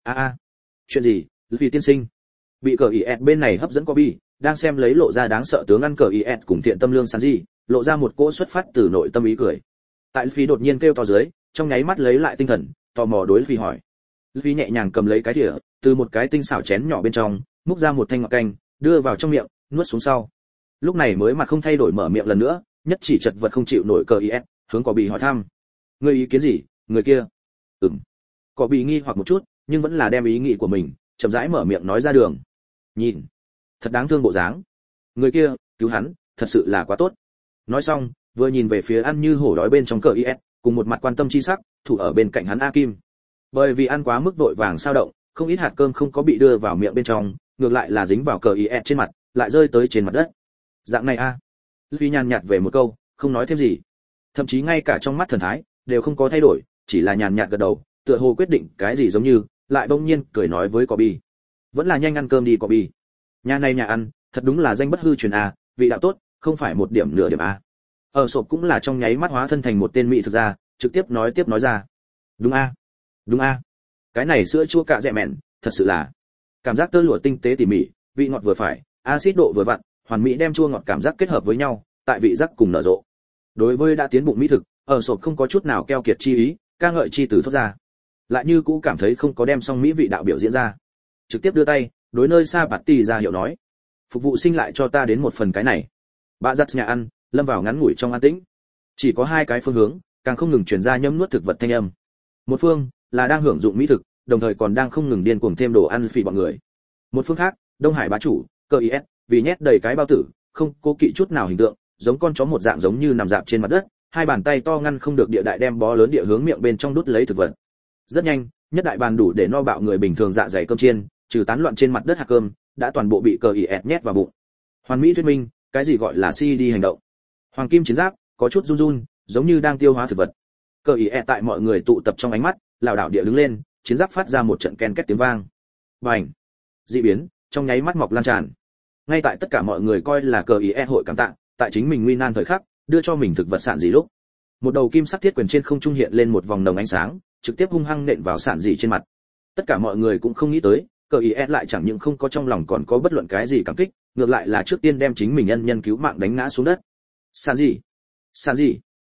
A: Chuyện gì? Vì tiên sinh. Bị cờ IS bên này hấp dẫn có bị, đang xem lấy lộ ra đáng sợ tướng ăn cờ IS cùng thiện tâm lương Sản Di, lộ ra một cỗ xuất phát từ nội tâm ý cười. Tại Phi đột nhiên kêu to dưới, trong nháy mắt lấy lại tinh thần, tò mò đối Phi hỏi. Phi nhẹ nhàng cầm lấy cái thìa, từ một cái tinh xảo chén nhỏ bên trong, múc ra một thanh ngọc canh, đưa vào trong miệng, nuốt xuống sau. Lúc này mới mặt không thay đổi mở miệng lần nữa, nhất chỉ chật vật không chịu nổi cờ IS, hướng Có Bị hỏi thăm. Người ý kiến gì, người kia? Có Bị nghi hoặc một chút, nhưng vẫn là đem ý nghĩ của mình chậm rãi mở miệng nói ra đường. Nhìn, thật đáng thương bộ dáng. Người kia, cứu hắn, thật sự là quá tốt. Nói xong, vừa nhìn về phía ăn như hổ đói bên trong cờ IS, cùng một mặt quan tâm chi sắc, thủ ở bên cạnh hắn A Kim. Bởi vì ăn quá mức vội vàng sao động, không ít hạt cơm không có bị đưa vào miệng bên trong, ngược lại là dính vào cờ IS trên mặt, lại rơi tới trên mặt đất. Dạng này a. Phi nhàn nhạt về một câu, không nói thêm gì. Thậm chí ngay cả trong mắt thần thái đều không có thay đổi, chỉ là nhàn nhạt gật đầu, tựa hồ quyết định cái gì giống như, lại bỗng nhiên cười nói với Có Bị. Vẫn là nhanh ăn cơm đi Có Bị. Nhà này nhà ăn, thật đúng là danh bất hư truyền a, vị đạo tốt, không phải một điểm nửa điểm a. Ở sộp cũng là trong nháy mắt hóa thân thành một tên mỹ thực ra, trực tiếp nói ra. Đúng a, đúng a. Cái này sữa chua cạ dẹ mẹn, thật sự là cảm giác tơ lụa tinh tế tỉ mỉ, vị ngọt vừa phải, axit độ vừa vặn, hoàn mỹ đem chua ngọt cảm giác kết hợp với nhau, tại vị giác cùng nở rộ. Đối với đã tiến bụng mỹ thực, ở sộp không có chút nào keo kiệt chi ý, ca ngợi chi từ thoát ra. Lại như cũ cảm thấy không có đem xong mỹ vị đạo biểu diễn ra. Trực tiếp đưa tay, đối nơi xa bạt tì ra hiệu nói: "Phục vụ sinh lại cho ta đến một phần cái này." Bạ giặt nhà ăn, lâm vào ngắn ngủi trong an tĩnh. Chỉ có hai cái phương hướng, càng không ngừng truyền ra nhấm nuốt thực vật thanh âm. Một phương là đang hưởng dụng mỹ thực, đồng thời còn đang không ngừng điên cuồng thêm đồ ăn phì bọn người. Một phương khác, Đông Hải bá chủ, cờ IS, vì nhét đầy cái bao tử, không cố kỵ chút nào hình tượng, giống con chó một dạng giống như nằm dạp trên mặt đất, hai bàn tay to ngăn không được địa đại đem bó lớn địa hướng miệng bên trong đút lấy thực vật. Rất nhanh, nhất đại bàn đủ để no bạo người bình thường dạ dày cơm chiên, trừ tán loạn trên mặt đất hạt cơm, đã toàn bộ bị cờ IS nhét vào bụng. Hoàn mỹ thuyết minh, cái gì gọi là CD hành động. Hoàng kim chiến giáp có chút run run, giống như đang tiêu hóa thực vật. Cờ IS tại mọi người tụ tập trong ánh mắt, lảo đảo địa đứng lên, chiến giáp phát ra một trận ken két tiếng vang. Bành! Dị biến trong nháy mắt mọc lan tràn. Ngay tại tất cả mọi người coi là cờ IS hội cảm tạ, tại chính mình nguy nan thời khắc, đưa cho mình thực vật Sản Dị lúc, một đầu kim sắc thiết quyền trên không trung hiện lên một vòng nồng ánh sáng, trực tiếp hung hăng nện vào Sản Dị trên mặt. Tất cả mọi người cũng không nghĩ tới, cờ IS lại chẳng những không có trong lòng còn có bất luận cái gì cảm kích, ngược lại là trước tiên đem chính mình nhân nhân cứu mạng đánh ngã xuống đất. Sản Dị! Sản Dị!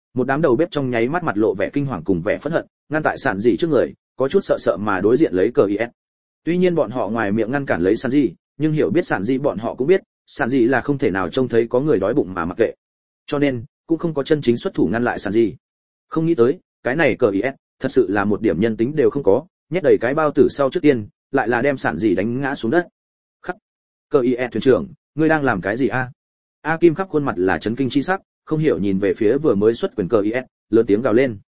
A: Một đám đầu bếp trong nháy mắt mặt lộ vẻ kinh hoàng cùng vẻ phẫn hận, ngăn tại sản dị trước người, có chút sợ sợ mà đối diện lấy cờ is. Tuy nhiên bọn họ ngoài miệng ngăn cản lấy sản dị, nhưng hiểu biết sản dị bọn họ cũng biết, sản dị là không thể nào trông thấy có người đói bụng mà mặc kệ. Cho nên, cũng không có chân chính xuất thủ ngăn lại sản dị. Không nghĩ tới, cái này cờ is, thật sự là một điểm nhân tính đều không có, nhét đầy cái bao tử sau trước tiên, lại là đem sản dị đánh ngã xuống đất. Khắc. Cờ is thuyền trưởng, ngươi đang làm cái gì a? A Kim khắp khuôn mặt là chấn kinh chi sắc, không hiểu nhìn về phía vừa mới xuất quyền cờ is, lớn tiếng gào lên.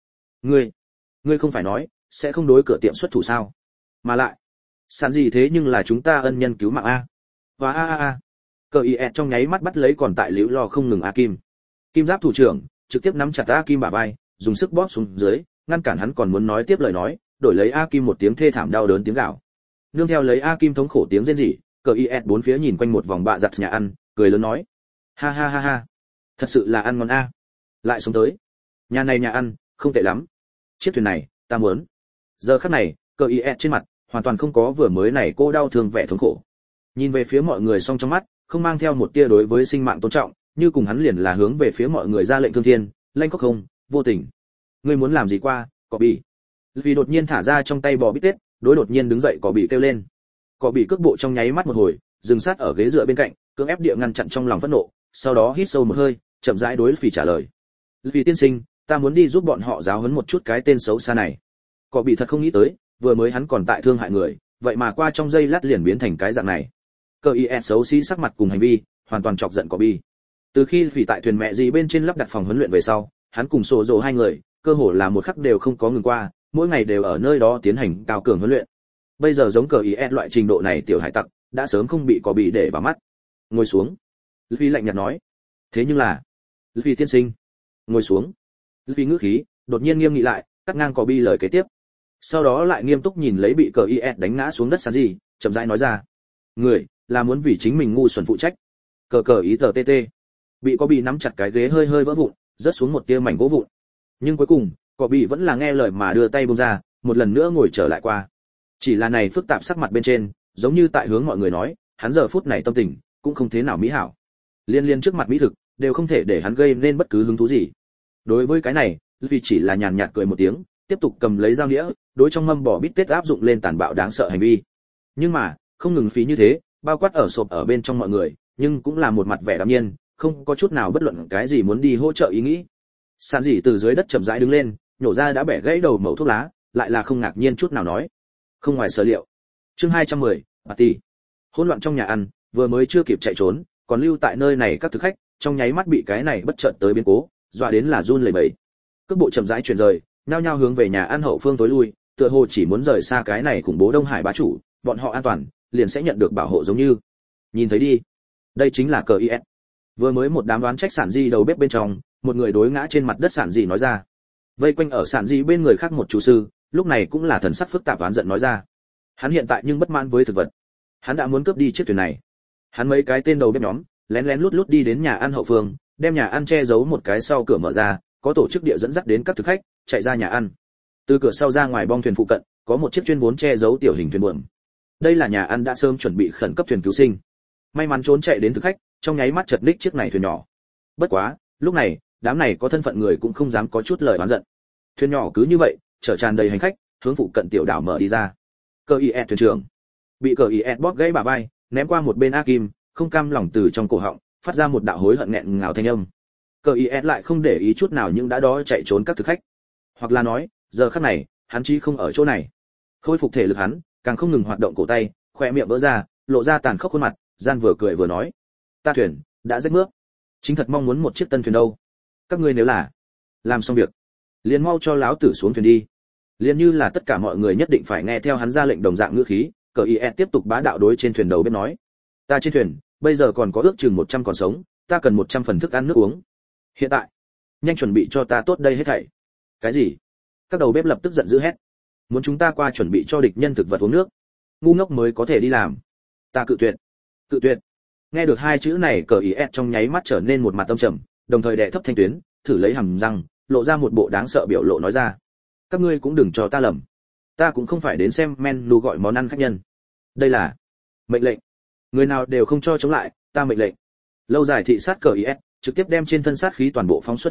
A: Ngươi không phải nói sẽ không đối cửa tiệm xuất thủ sao? Mà lại, sản gì thế nhưng là chúng ta ân nhân cứu mạng a. Và a. Cờ is trong nháy mắt bắt lấy còn tại liễu lo không ngừng A Kim. Kim Giáp thủ trưởng trực tiếp nắm chặt A Kim bả vai, dùng sức bóp xuống dưới, ngăn cản hắn còn muốn nói tiếp lời nói, đổi lấy A Kim một tiếng thê thảm đau đớn tiếng gào. Nương theo lấy A Kim thống khổ tiếng rên rỉ, cờ is bốn phía nhìn quanh một vòng bạ giặt nhà ăn, cười lớn nói: ha ha ha ha, thật sự là ăn ngon a. Lại xuống tới, nhà này nhà ăn không tệ lắm, chiếc thuyền này ta muốn. Giờ khắc này cờ is trên mặt hoàn toàn không có vừa mới này cô đau thương vẻ thống khổ, nhìn về phía mọi người song trong mắt không mang theo một tia đối với sinh mạng tôn trọng, như cùng hắn liền là hướng về phía mọi người ra lệnh thương thiên, lanh khóc không vô tình. Ngươi muốn làm gì qua, cỏ bị? Vì đột nhiên thả ra trong tay bò bít tết, đối đột nhiên đứng dậy cỏ bị kêu lên. Cỏ bị cước bộ trong nháy mắt một hồi, dừng sát ở ghế dựa bên cạnh, cưỡng ép địa ngăn chặn trong lòng phẫn nộ, sau đó hít sâu một hơi, chậm rãi đối Phỉ trả lời: "Vì tiên sinh, ta muốn đi giúp bọn họ giáo huấn một chút cái tên xấu xa này." Cọ bị thật không nghĩ tới, vừa mới hắn còn tại thương hại người, vậy mà qua trong giây lát liền biến thành cái dạng này. Cơ ý xấu xí sắc mặt cùng hành vi, hoàn toàn chọc giận Cọ bị. Từ khi Phỉ tại thuyền mẹ gì bên trên lắp đặt phòng huấn luyện về sau, hắn cùng Sổ Dồ hai người, cơ hồ là một khắc đều không có ngừng qua, mỗi ngày đều ở nơi đó tiến hành cao cường huấn luyện. Bây giờ giống cờ ý loại trình độ này tiểu hải tặc, đã sớm không bị Cọ bị để vào mắt. Ngồi xuống. Luffy lạnh nhạt nói. Thế nhưng là, Luffy tiên sinh, ngồi xuống. Luffy ngữ khí đột nhiên nghiêm nghị lại, cắt ngang Cọ bị lời kế tiếp. Sau đó lại nghiêm túc nhìn lấy bị cờ is đánh ngã xuống đất Sanji, chậm rãi nói ra: người là muốn vì chính mình ngu xuẩn phụ trách. Cờ ý tờ tt. Bị Cọ bị nắm chặt cái ghế hơi hơi vỡ vụn, rớt xuống một tia mảnh gỗ vụn. Nhưng cuối cùng, Cọ bị vẫn là nghe lời mà đưa tay buông ra, một lần nữa ngồi trở lại qua. Chỉ là này phức tạp sắc mặt bên trên, giống như tại hướng mọi người nói, hắn giờ phút này tâm tình cũng không thế nào mỹ hảo. Liên trước mặt mỹ thực, đều không thể để hắn gây nên bất cứ hứng thú gì. Đối với cái này, vì chỉ là nhàn nhạt cười một tiếng, tiếp tục cầm lấy dao đĩa, đối trong mâm bò bít tết áp dụng lên tàn bạo đáng sợ hành vi. Nhưng mà, không ngừng phí như thế, bao quát ở sộp ở bên trong mọi người, nhưng cũng là một mặt vẻ đạm nhiên, không có chút nào bất luận cái gì muốn đi hỗ trợ ý nghĩ. Sàn dỉ từ dưới đất chậm rãi đứng lên, nhổ ra đã bẻ gãy đầu mẩu thuốc lá, lại là không ngạc nhiên chút nào nói: không ngoài sở liệu. Chương 210, party. Hỗn loạn trong nhà ăn, vừa mới chưa kịp chạy trốn, còn lưu tại nơi này các thực khách, trong nháy mắt bị cái này bất chợt tới biến cố, dọa đến là run lẩy bẩy. Cước bộ chậm rãi chuyển rời, nhao nhao hướng về nhà ăn hậu phương tối lui, tựa hồ chỉ muốn rời xa cái này khủng bố Đông Hải bá chủ, bọn họ an toàn, liền sẽ nhận được bảo hộ giống như. Nhìn thấy đi, đây chính là cờ is. Vừa mới một đám đoán trách sản di đầu bếp bên trong, một người đối ngã trên mặt đất sản di nói ra. Vây quanh ở sản di bên người khác một chủ sư, lúc này cũng là thần sắc phức tạp oán giận nói ra. Hắn hiện tại nhưng bất mãn với thực vật, hắn đã muốn cướp đi chiếc thuyền này. Hắn mấy cái tên đầu bếp nhóm, lén lén lút lút đi đến nhà ăn hậu phương, đem nhà ăn che giấu một cái sau cửa mở ra, có tổ chức địa dẫn dắt đến các thực khách, chạy ra nhà ăn. Từ cửa sau ra ngoài bong thuyền phụ cận, có một chiếc chuyên vốn che giấu tiểu hình thuyền buồm. Đây là nhà ăn đã sớm chuẩn bị khẩn cấp thuyền cứu sinh. May mắn trốn chạy đến thực khách, trong nháy mắt chật ních chiếc này thuyền nhỏ. Bất quá, lúc này, đám này có thân phận người cũng không dám có chút lời oán giận. Thuyền nhỏ cứ như vậy, chở tràn đầy hành khách, hướng phụ cận tiểu đảo mở đi ra. Cờ is thuyền trưởng bị cờ is bóp gãy bả vai, ném qua một bên A Kim, không cam lòng từ trong cổ họng phát ra một đạo hối hận nghẹn ngào thanh âm. Cờ is lại không để ý chút nào những đã đó chạy trốn các thực khách, hoặc là nói, giờ khắc này, hắn chí không ở chỗ này. Khôi phục thể lực hắn, càng không ngừng hoạt động cổ tay, khóe miệng vỡ ra, lộ ra tàn khốc khuôn mặt, gian vừa cười vừa nói: ta thuyền đã rách nước, chính thật mong muốn một chiếc tân thuyền đâu. Các ngươi nếu là làm xong việc, liền mau cho láo tử xuống thuyền đi. Liền như là tất cả mọi người nhất định phải nghe theo hắn ra lệnh đồng dạng ngữ khí, cờ is tiếp tục bá đạo đối trên thuyền đầu bếp nói: ta trên thuyền bây giờ còn có ước chừng 100 còn sống, ta cần 100 phần thức ăn nước uống. Hiện tại, nhanh chuẩn bị cho ta tốt đây hết thảy. Cái gì? Các đầu bếp lập tức giận dữ hét: muốn chúng ta qua chuẩn bị cho địch nhân thực vật uống nước, ngu ngốc mới có thể đi làm. Ta cự tuyệt. Cự tuyệt. Nghe được hai chữ này, cờ is trong nháy mắt trở nên một mặt tâm trầm, đồng thời đè thấp thanh tuyến, thử lấy hàm răng, lộ ra một bộ đáng sợ biểu lộ nói ra: các ngươi cũng đừng cho ta lầm, ta cũng không phải đến xem menu gọi món ăn khách nhân, đây là mệnh lệnh, người nào đều không cho chống lại, ta mệnh lệnh. Lâu dài thị sát cờ is trực tiếp đem trên thân sát khí toàn bộ phóng xuất ra,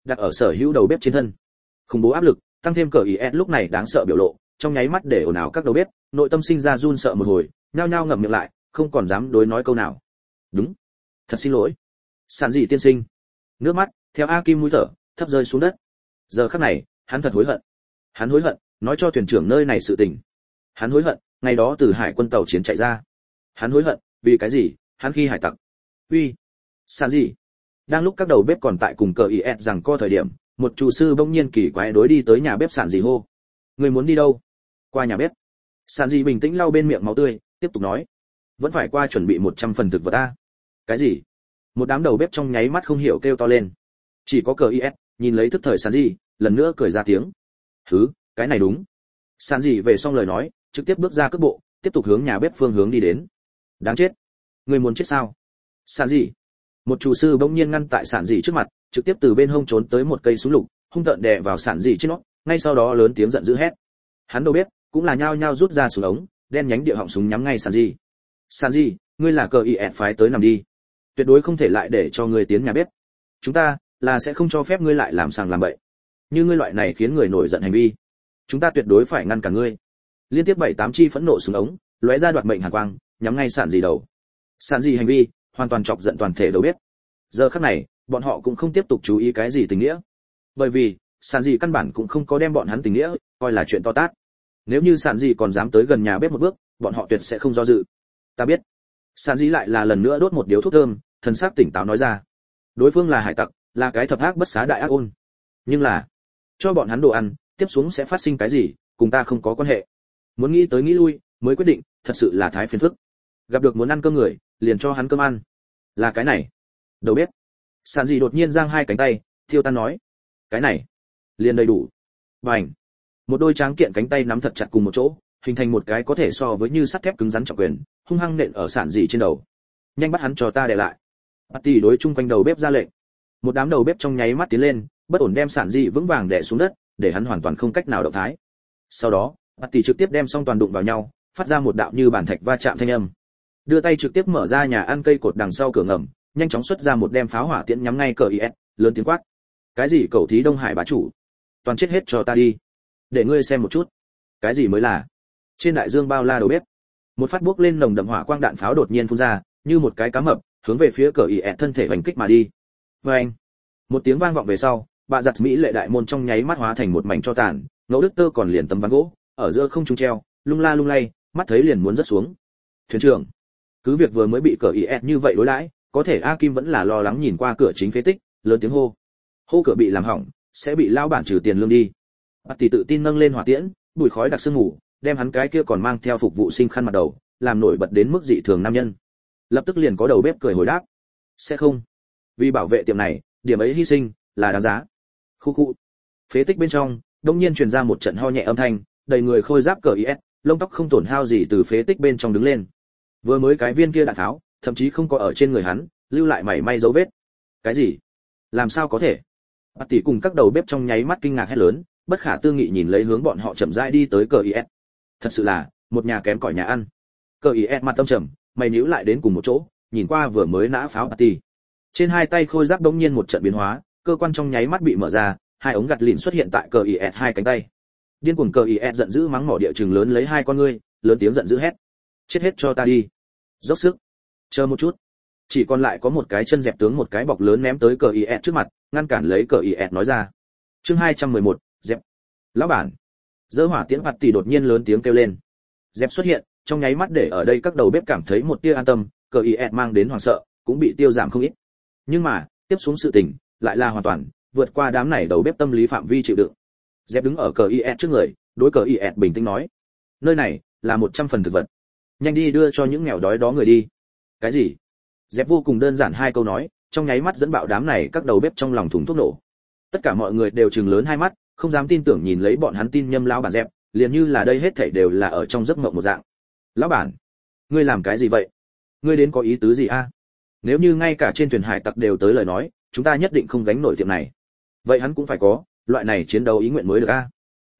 A: đặt ở sở hữu đầu bếp trên thân. Khủng bố áp lực, tăng thêm cờ IS lúc này đáng sợ biểu lộ, trong nháy mắt để ồn ào các đầu bếp, nội tâm sinh ra run sợ một hồi, nhao nhao ngậm miệng lại, không còn dám đối nói câu nào. Đúng, thật xin lỗi, Sản dị tiên sinh. Nước mắt theo A Kim mũi thở thấp rơi xuống đất. Giờ khắc này, hắn thật hối hận. Hắn hối hận nói cho thuyền trưởng nơi này sự tình. Hắn hối hận ngày đó từ hải quân tàu chiến chạy ra. Hắn hối hận vì cái gì? Hắn khi hải tặc. Uy, Sản dị. Đang lúc các đầu bếp còn tại cùng cờ IS rằng co thời điểm, một chủ sư bỗng nhiên kỳ quái đối đi tới nhà bếp Sản dị hô. Người muốn đi đâu? Qua nhà bếp. Sản dị bình tĩnh lau bên miệng máu tươi, tiếp tục nói. Vẫn phải qua chuẩn bị 100 phần thực vật ta. Cái gì? Một đám đầu bếp trong nháy mắt không hiểu kêu to lên. Chỉ có cờ IS nhìn lấy thức thời Sản dị, lần nữa cười ra tiếng. Hứ, cái này đúng. Sản dị về xong lời nói, trực tiếp bước ra cước bộ, tiếp tục hướng nhà bếp phương hướng đi đến. Đáng chết. Người muốn chết sao? Sản dị. Một chủ sư bỗng nhiên ngăn tại Sản dị trước mặt, trực tiếp từ bên hông trốn tới một cây súng lục, hung tợn đè vào Sản dị trên nó, ngay sau đó lớn tiếng giận dữ hét. Hắn đầu bếp cũng là nhao nhao rút ra súng ống, đen nhánh địa họng súng nhắm ngay Sản dị. Sản dị, ngươi là cờ IS phái tới nằm đi, tuyệt đối không thể lại để cho ngươi tiến nhà bếp. Chúng ta là sẽ không cho phép ngươi lại làm sàng làm bậy. Như ngươi loại này khiến người nổi giận hành vi, chúng ta tuyệt đối phải ngăn cả ngươi. Liên tiếp 7-8 chi phẫn nộ súng ống, lóe ra đoạt mệnh hàn quang, nhắm ngay Sản dị đầu. Sản dị hành vi hoàn toàn chọc giận toàn thể đầu bếp. Giờ khắc này, bọn họ cũng không tiếp tục chú ý cái gì tình nghĩa, bởi vì Sản dị căn bản cũng không có đem bọn hắn tình nghĩa coi là chuyện to tát. Nếu như Sản dị còn dám tới gần nhà bếp một bước, bọn họ tuyệt sẽ không do dự. Ta biết. Sản dị lại là lần nữa đốt một điếu thuốc thơm, thần sắc tỉnh táo nói ra. Đối phương là hải tặc, là cái thập ác bất xá đại ác ôn. Nhưng là, cho bọn hắn đồ ăn, tiếp xuống sẽ phát sinh cái gì, cùng ta không có quan hệ. Muốn nghĩ tới nghĩ lui, mới quyết định, thật sự là thái phiền phức. Gặp được muốn ăn cơm người, liền cho hắn cơm ăn. Là cái này. Đầu bếp. Sản dị đột nhiên giang hai cánh tay, thiêu tan nói. Cái này, liền đầy đủ. Bành. Một đôi tráng kiện cánh tay nắm thật chặt cùng một chỗ, hình thành một cái có thể so với như sắt thép cứng rắn trọng quyền, hung hăng nện ở Sản dị trên đầu. Nhanh bắt hắn cho ta để lại. Patty đối chung quanh đầu bếp ra lệnh. Một đám đầu bếp trong nháy mắt tiến lên, bất ổn đem Sản dị vững vàng đè xuống đất, để hắn hoàn toàn không cách nào động thái. Sau đó, Patty trực tiếp đem song toàn đụng vào nhau, phát ra một đạo như bàn thạch va chạm thanh âm. Đưa tay trực tiếp mở ra nhà ăn cây cột đằng sau cửa ngầm, nhanh chóng xuất ra một đem pháo hỏa tiễn nhắm ngay cờ IS, lớn tiếng quát. Cái gì cẩu thí Đông Hải bá chủ? Toàn chết hết cho ta đi. Để ngươi xem một chút. Cái gì mới là? Trên đại dương bao la đầu bếp, một phát bước lên nồng đậm hỏa quang đạn pháo đột nhiên phun ra, như một cái cá mập, hướng về phía cờ IS thân thể hoành kích mà đi. Oeng! Một tiếng vang vọng về sau, bạ giặt mỹ lệ đại môn trong nháy mắt hóa thành một mảnh tro tàn, ngẫu đức tơ còn liền tấm ván gỗ, ở giữa không trung treo, lung la lung lay, mắt thấy liền muốn rớt xuống. Thuyền trưởng, cứ việc vừa mới bị cờ IS như vậy đối đãi, có thể A Kim vẫn là lo lắng nhìn qua cửa chính phế tích, lớn tiếng hô. Hô cửa bị làm hỏng, sẽ bị lao bản trừ tiền lương đi. Bạt tỷ tự tin nâng lên hỏa tiễn, bụi khói đặc sương mù, đem hắn cái kia còn mang theo phục vụ sinh khăn mặt đầu, làm nổi bật đến mức dị thường nam nhân. Lập tức liền có đầu bếp cười hồi đáp. Sẽ không. Vì bảo vệ tiệm này, điểm ấy hy sinh là đáng giá. Khu khu. Phế tích bên trong, đột nhiên truyền ra một trận ho nhẹ âm thanh, đầy người khôi giáp cờ IS, lông tóc không tổn hao gì từ phế tích bên trong đứng lên. Vừa mới cái viên kia đạn tháo, thậm chí không có ở trên người hắn, lưu lại mảy may dấu vết. Cái gì? Làm sao có thể? Bạt tỷ cùng các đầu bếp trong nháy mắt kinh ngạc hét lớn, bất khả tư nghị nhìn lấy hướng bọn họ chậm rãi đi tới cờ IS. Thật sự là một nhà kém cỏi nhà ăn. Cờ IS mặt tâm trầm, mày nhíu lại đến cùng một chỗ, nhìn qua vừa mới nã pháo Bạt tỷ. Trên hai tay khôi giáp đống nhiên một trận biến hóa, cơ quan trong nháy mắt bị mở ra, hai ống gạt lìn xuất hiện tại cờ IS hai cánh tay. Điên cuồng cờ IS giận dữ mắng mỏ địa trường lớn lấy hai con ngươi, lớn tiếng giận dữ hét: chết hết cho ta đi, dốc sức. Chờ một chút. Chỉ còn lại có một cái chân dẹp tướng một cái bọc lớn ném tới cờ IS trước mặt, ngăn cản lấy cờ IS nói ra. Chương 211, dẹp. Lão bản. Dơ hỏa tiễn Bạt tỷ đột nhiên lớn tiếng kêu lên. Dẹp xuất hiện, trong nháy mắt để ở đây các đầu bếp cảm thấy một tia an tâm, cờ IS mang đến hoảng sợ, cũng bị tiêu giảm không ít. Nhưng mà, tiếp xuống sự tình lại là hoàn toàn vượt qua đám này đầu bếp tâm lý phạm vi chịu đựng. Dẹp đứng ở cờ IS trước người, đối cờ IS bình tĩnh nói: nơi này là 100 phần thực vật, nhanh đi đưa cho những nghèo đói đó người đi. Cái gì? Dẹp vô cùng đơn giản hai câu nói, trong nháy mắt dẫn bạo đám này các đầu bếp trong lòng thùng thuốc nổ. Tất cả mọi người đều trừng lớn hai mắt, không dám tin tưởng nhìn lấy bọn hắn tin nhâm lão bản Dẹp, liền như là đây hết thảy đều là ở trong giấc mộng một dạng. Lão bản, ngươi làm cái gì vậy? Ngươi đến có ý tứ gì a? Nếu như ngay cả trên thuyền hải tặc đều tới lời nói, chúng ta nhất định không gánh nổi tiệm này. Vậy hắn cũng phải có loại này chiến đấu ý nguyện mới được a.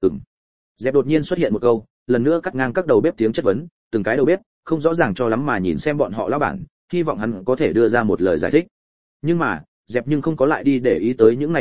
A: Dẹp đột nhiên xuất hiện một câu, lần nữa cắt ngang các đầu bếp tiếng chất vấn, từng cái đầu bếp không rõ ràng cho lắm mà nhìn xem bọn họ lão bản, hy vọng hắn có thể đưa ra một lời giải thích. Nhưng mà, Dẹp nhưng không có lại đi để ý tới những này đầu bếp,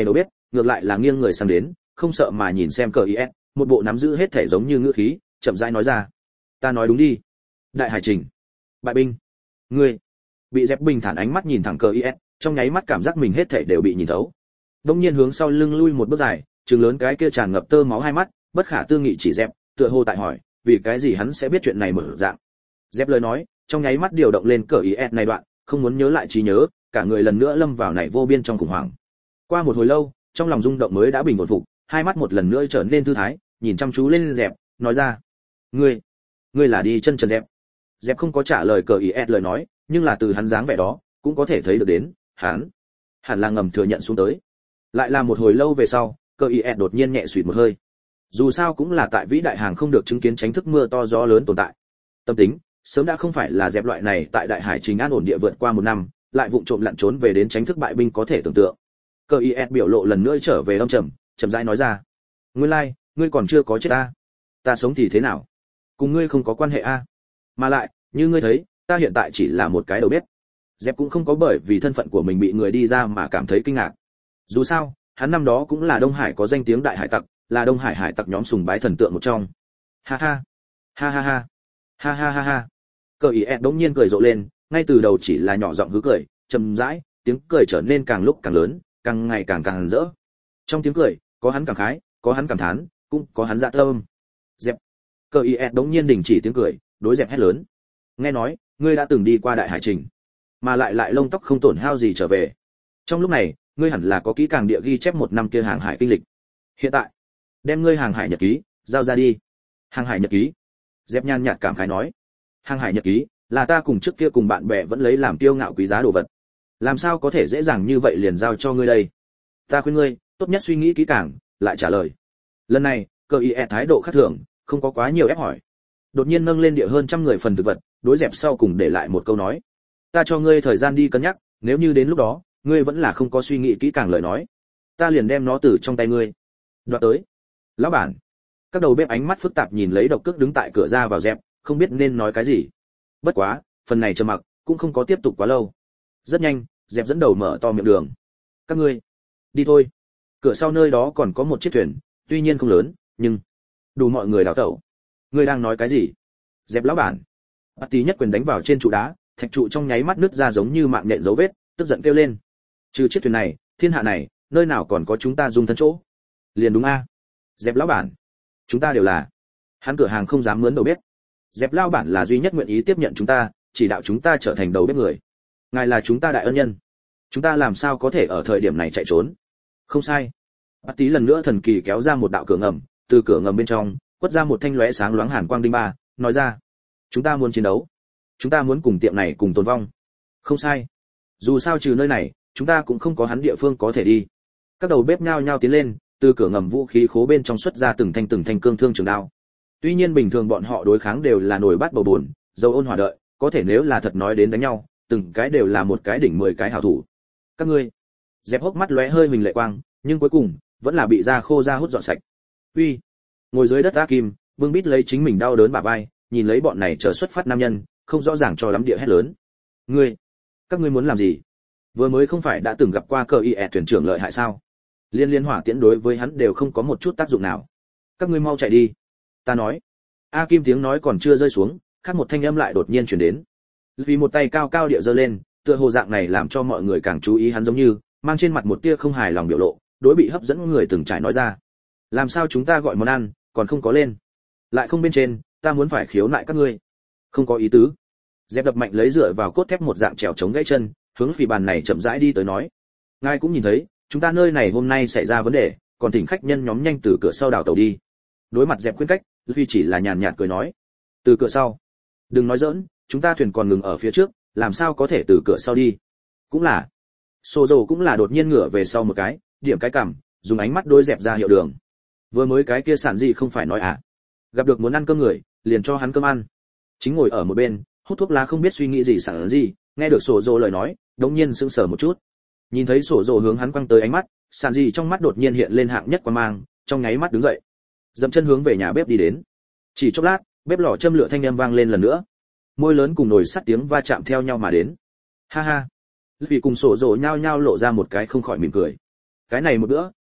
A: ngược lại là nghiêng người sang đến, không sợ mà nhìn xem cờ is, một bộ nắm giữ hết thể giống như ngữ khí, chậm rãi nói ra. Ta nói đúng đi. Đại hải trình. Bại binh. Ngươi. Bị dẹp bình thản ánh mắt nhìn thẳng cờ is, trong nháy mắt cảm giác mình hết thể đều bị nhìn thấu. Đông nhiên hướng sau lưng lui một bước dài, trừng lớn cái kia tràn ngập tơ máu hai mắt, bất khả tư nghị chỉ dẹp, tựa hồ tại hỏi, vì cái gì hắn sẽ biết chuyện này mở dạng. Dẹp lời nói, trong nháy mắt điều động lên cờ is này đoạn, không muốn nhớ lại trí nhớ, cả người lần nữa lâm vào này vô biên trong khủng hoảng. Qua một hồi lâu, trong lòng rung động mới đã bình ổn phục, hai mắt một lần nữa trở nên thư thái, nhìn chăm chú lên dẹp, nói ra: ngươi là đi chân trần dẹp. Dẹp không có trả lời cờ is lời nói, nhưng là từ hắn dáng vẻ đó cũng có thể thấy được đến, hắn hẳn là ngầm thừa nhận xuống tới. Lại là một hồi lâu về sau, cờ is đột nhiên nhẹ suýt một hơi. Dù sao cũng là tại vĩ đại hàng không được chứng kiến tránh thức mưa to gió lớn tồn tại. Tâm tính sớm đã không phải là dẹp loại này tại đại hải trình an ổn địa vượt qua một năm, lại vụng trộm lặn trốn về đến tránh thức bại binh có thể tưởng tượng. Cờ is biểu lộ lần nữa trở về âm trầm, chậm rãi nói ra: nguyên lai, ngươi còn chưa có chết ta. Ta sống thì thế nào? Cùng ngươi không có quan hệ a. Mà lại, như ngươi thấy, ta hiện tại chỉ là một cái đầu bếp. Dẹp cũng không có bởi vì thân phận của mình bị người đi ra mà cảm thấy kinh ngạc. Dù sao, hắn năm đó cũng là Đông Hải có danh tiếng đại hải tặc, là Đông Hải hải tặc nhóm sùng bái thần tượng một trong. Ha ha, ha ha ha, ha ha ha ha. Cờ ý đống nhiên cười rộ lên, ngay từ đầu chỉ là nhỏ giọng hứ cười, chậm rãi, tiếng cười trở nên càng lúc càng lớn, càng ngày càng rỡ. Trong tiếng cười, có hắn cảm khái, có hắn cảm thán, cũng có hắn dạ thơm. Dẹp. Cờ ý đống nhiên đình chỉ tiếng cười, đối dẹp hét lớn: nghe nói, ngươi đã từng đi qua đại hải trình, mà lại lông tóc không tổn hao gì trở về. Trong lúc này, ngươi hẳn là có kỹ càng địa ghi chép một năm kia hàng hải kinh lịch. Hiện tại, đem ngươi hàng hải nhật ký giao ra đi. Hàng hải nhật ký? Dẹp nhàn nhạt cảm khái nói. Hàng hải nhật ký là ta cùng trước kia cùng bạn bè vẫn lấy làm kiêu ngạo quý giá đồ vật, làm sao có thể dễ dàng như vậy liền giao cho ngươi đây? Ta khuyên ngươi tốt nhất suy nghĩ kỹ càng lại trả lời. Lần này cờ ý thái độ khác thường, không có quá nhiều ép hỏi, đột nhiên nâng lên địa hơn trăm người phần thực vật, đối dẹp sau cùng để lại một câu nói: ta cho ngươi thời gian đi cân nhắc, nếu như đến lúc đó ngươi vẫn là không có suy nghĩ kỹ càng lời nói, ta liền đem nó từ trong tay ngươi đoạt tới. Lão bản. Các đầu bếp ánh mắt phức tạp nhìn lấy Độc Cước đứng tại cửa ra vào dẹp, không biết nên nói cái gì. Bất quá, phần này trầm mặc cũng không có tiếp tục quá lâu. Rất nhanh, dẹp dẫn đầu mở to miệng đường: các ngươi đi thôi. Cửa sau nơi đó còn có một chiếc thuyền, tuy nhiên không lớn, nhưng đủ mọi người đào tẩu. Ngươi đang nói cái gì? Dẹp lão bản. Bát Tí nhất quyền đánh vào trên trụ đá, thạch trụ trong nháy mắt nứt ra giống như mạng nhện dấu vết, tức giận kêu lên: trừ chiếc thuyền này, thiên hạ này, nơi nào còn có chúng ta dung thân chỗ? Liền đúng a. Dẹp lão bản, chúng ta đều là. Hắn cửa hàng không dám mướn đầu bếp. Dẹp lão bản là duy nhất nguyện ý tiếp nhận chúng ta, chỉ đạo chúng ta trở thành đầu bếp người. Ngài là chúng ta đại ân nhân, chúng ta làm sao có thể ở thời điểm này chạy trốn? Không sai. Bát Tí lần nữa thần kỳ kéo ra một đạo cửa ngầm, từ cửa ngầm bên trong quất ra một thanh lóe sáng loáng hàn quang đinh ba, nói ra: chúng ta muốn chiến đấu, chúng ta muốn cùng tiệm này cùng tồn vong. Không sai. Dù sao trừ nơi này, chúng ta cũng không có hắn địa phương có thể đi. Các đầu bếp nhao nhao tiến lên, từ cửa ngầm vũ khí khố bên trong xuất ra từng thanh cương thương trường đao. Tuy nhiên bình thường bọn họ đối kháng đều là nồi bát bầu buồn, dầu ôn hòa đợi, có thể nếu là thật nói đến đánh nhau, từng cái đều là một cái đỉnh 10 cái hảo thủ. Các ngươi. Dẹp hốc mắt lóe hơi mình lệ quang, nhưng cuối cùng vẫn là bị da khô ra hút dọn sạch. Uy. Ngồi dưới đất A Kim, bưng bít lấy chính mình đau đớn bả vai, nhìn lấy bọn này chờ xuất phát nam nhân, không rõ ràng cho lắm địa hét lớn: ngươi, các ngươi muốn làm gì? Vừa mới không phải đã từng gặp qua cờ y thuyền trưởng lợi hại sao? Liên hỏa tiễn đối với hắn đều không có một chút tác dụng nào. Các ngươi mau chạy đi. Ta nói. A Kim tiếng nói còn chưa rơi xuống, khác một thanh âm lại đột nhiên truyền đến. Vì một tay cao cao địa giơ lên, tựa hồ dạng này làm cho mọi người càng chú ý hắn, giống như mang trên mặt một tia không hài lòng biểu lộ, đối bị hấp dẫn người từng trải nói ra: làm sao chúng ta gọi món ăn còn không có lên, lại không bên trên, ta muốn phải khiếu nại các ngươi. Không có ý tứ. Dẹp đập mạnh lấy dựa vào cốt thép một dạng trèo chống gãy chân, hướng phì bàn này chậm rãi đi tới nói: ngài cũng nhìn thấy, chúng ta nơi này hôm nay xảy ra vấn đề, còn thỉnh khách nhân nhóm nhanh từ cửa sau đào tàu đi. Đối mặt dẹp khuyên cách, Phi chỉ là nhàn nhạt cười nói: từ cửa sau? Đừng nói giỡn, chúng ta thuyền còn ngừng ở phía trước, làm sao có thể từ cửa sau đi? Cũng là. Sô Dầu cũng là đột nhiên ngửa về sau một cái, điểm cái cằm, dùng ánh mắt đối dẹp ra hiệu đường. Vừa mới cái kia sản gì không phải nói à? Gặp được muốn ăn cơm người, liền cho hắn cơm ăn. Chính ngồi ở một bên, hút thuốc lá không biết suy nghĩ gì sản gì, nghe được Sô Dầu lời nói, đống nhiên sững sờ một chút. Nhìn thấy Sô Dầu hướng hắn quăng tới ánh mắt, sản gì trong mắt đột nhiên hiện lên hạng nhất quan mang, trong nháy mắt đứng dậy, dậm chân hướng về nhà bếp đi đến. Chỉ chốc lát, bếp lò châm lửa thanh âm vang lên lần nữa, môi lớn cùng nồi sắt tiếng va chạm theo nhau mà đến. Ha ha. Vì cùng Sô Dầu nhao nhao lộ ra một cái không khỏi mỉm cười. Cái này một bữa,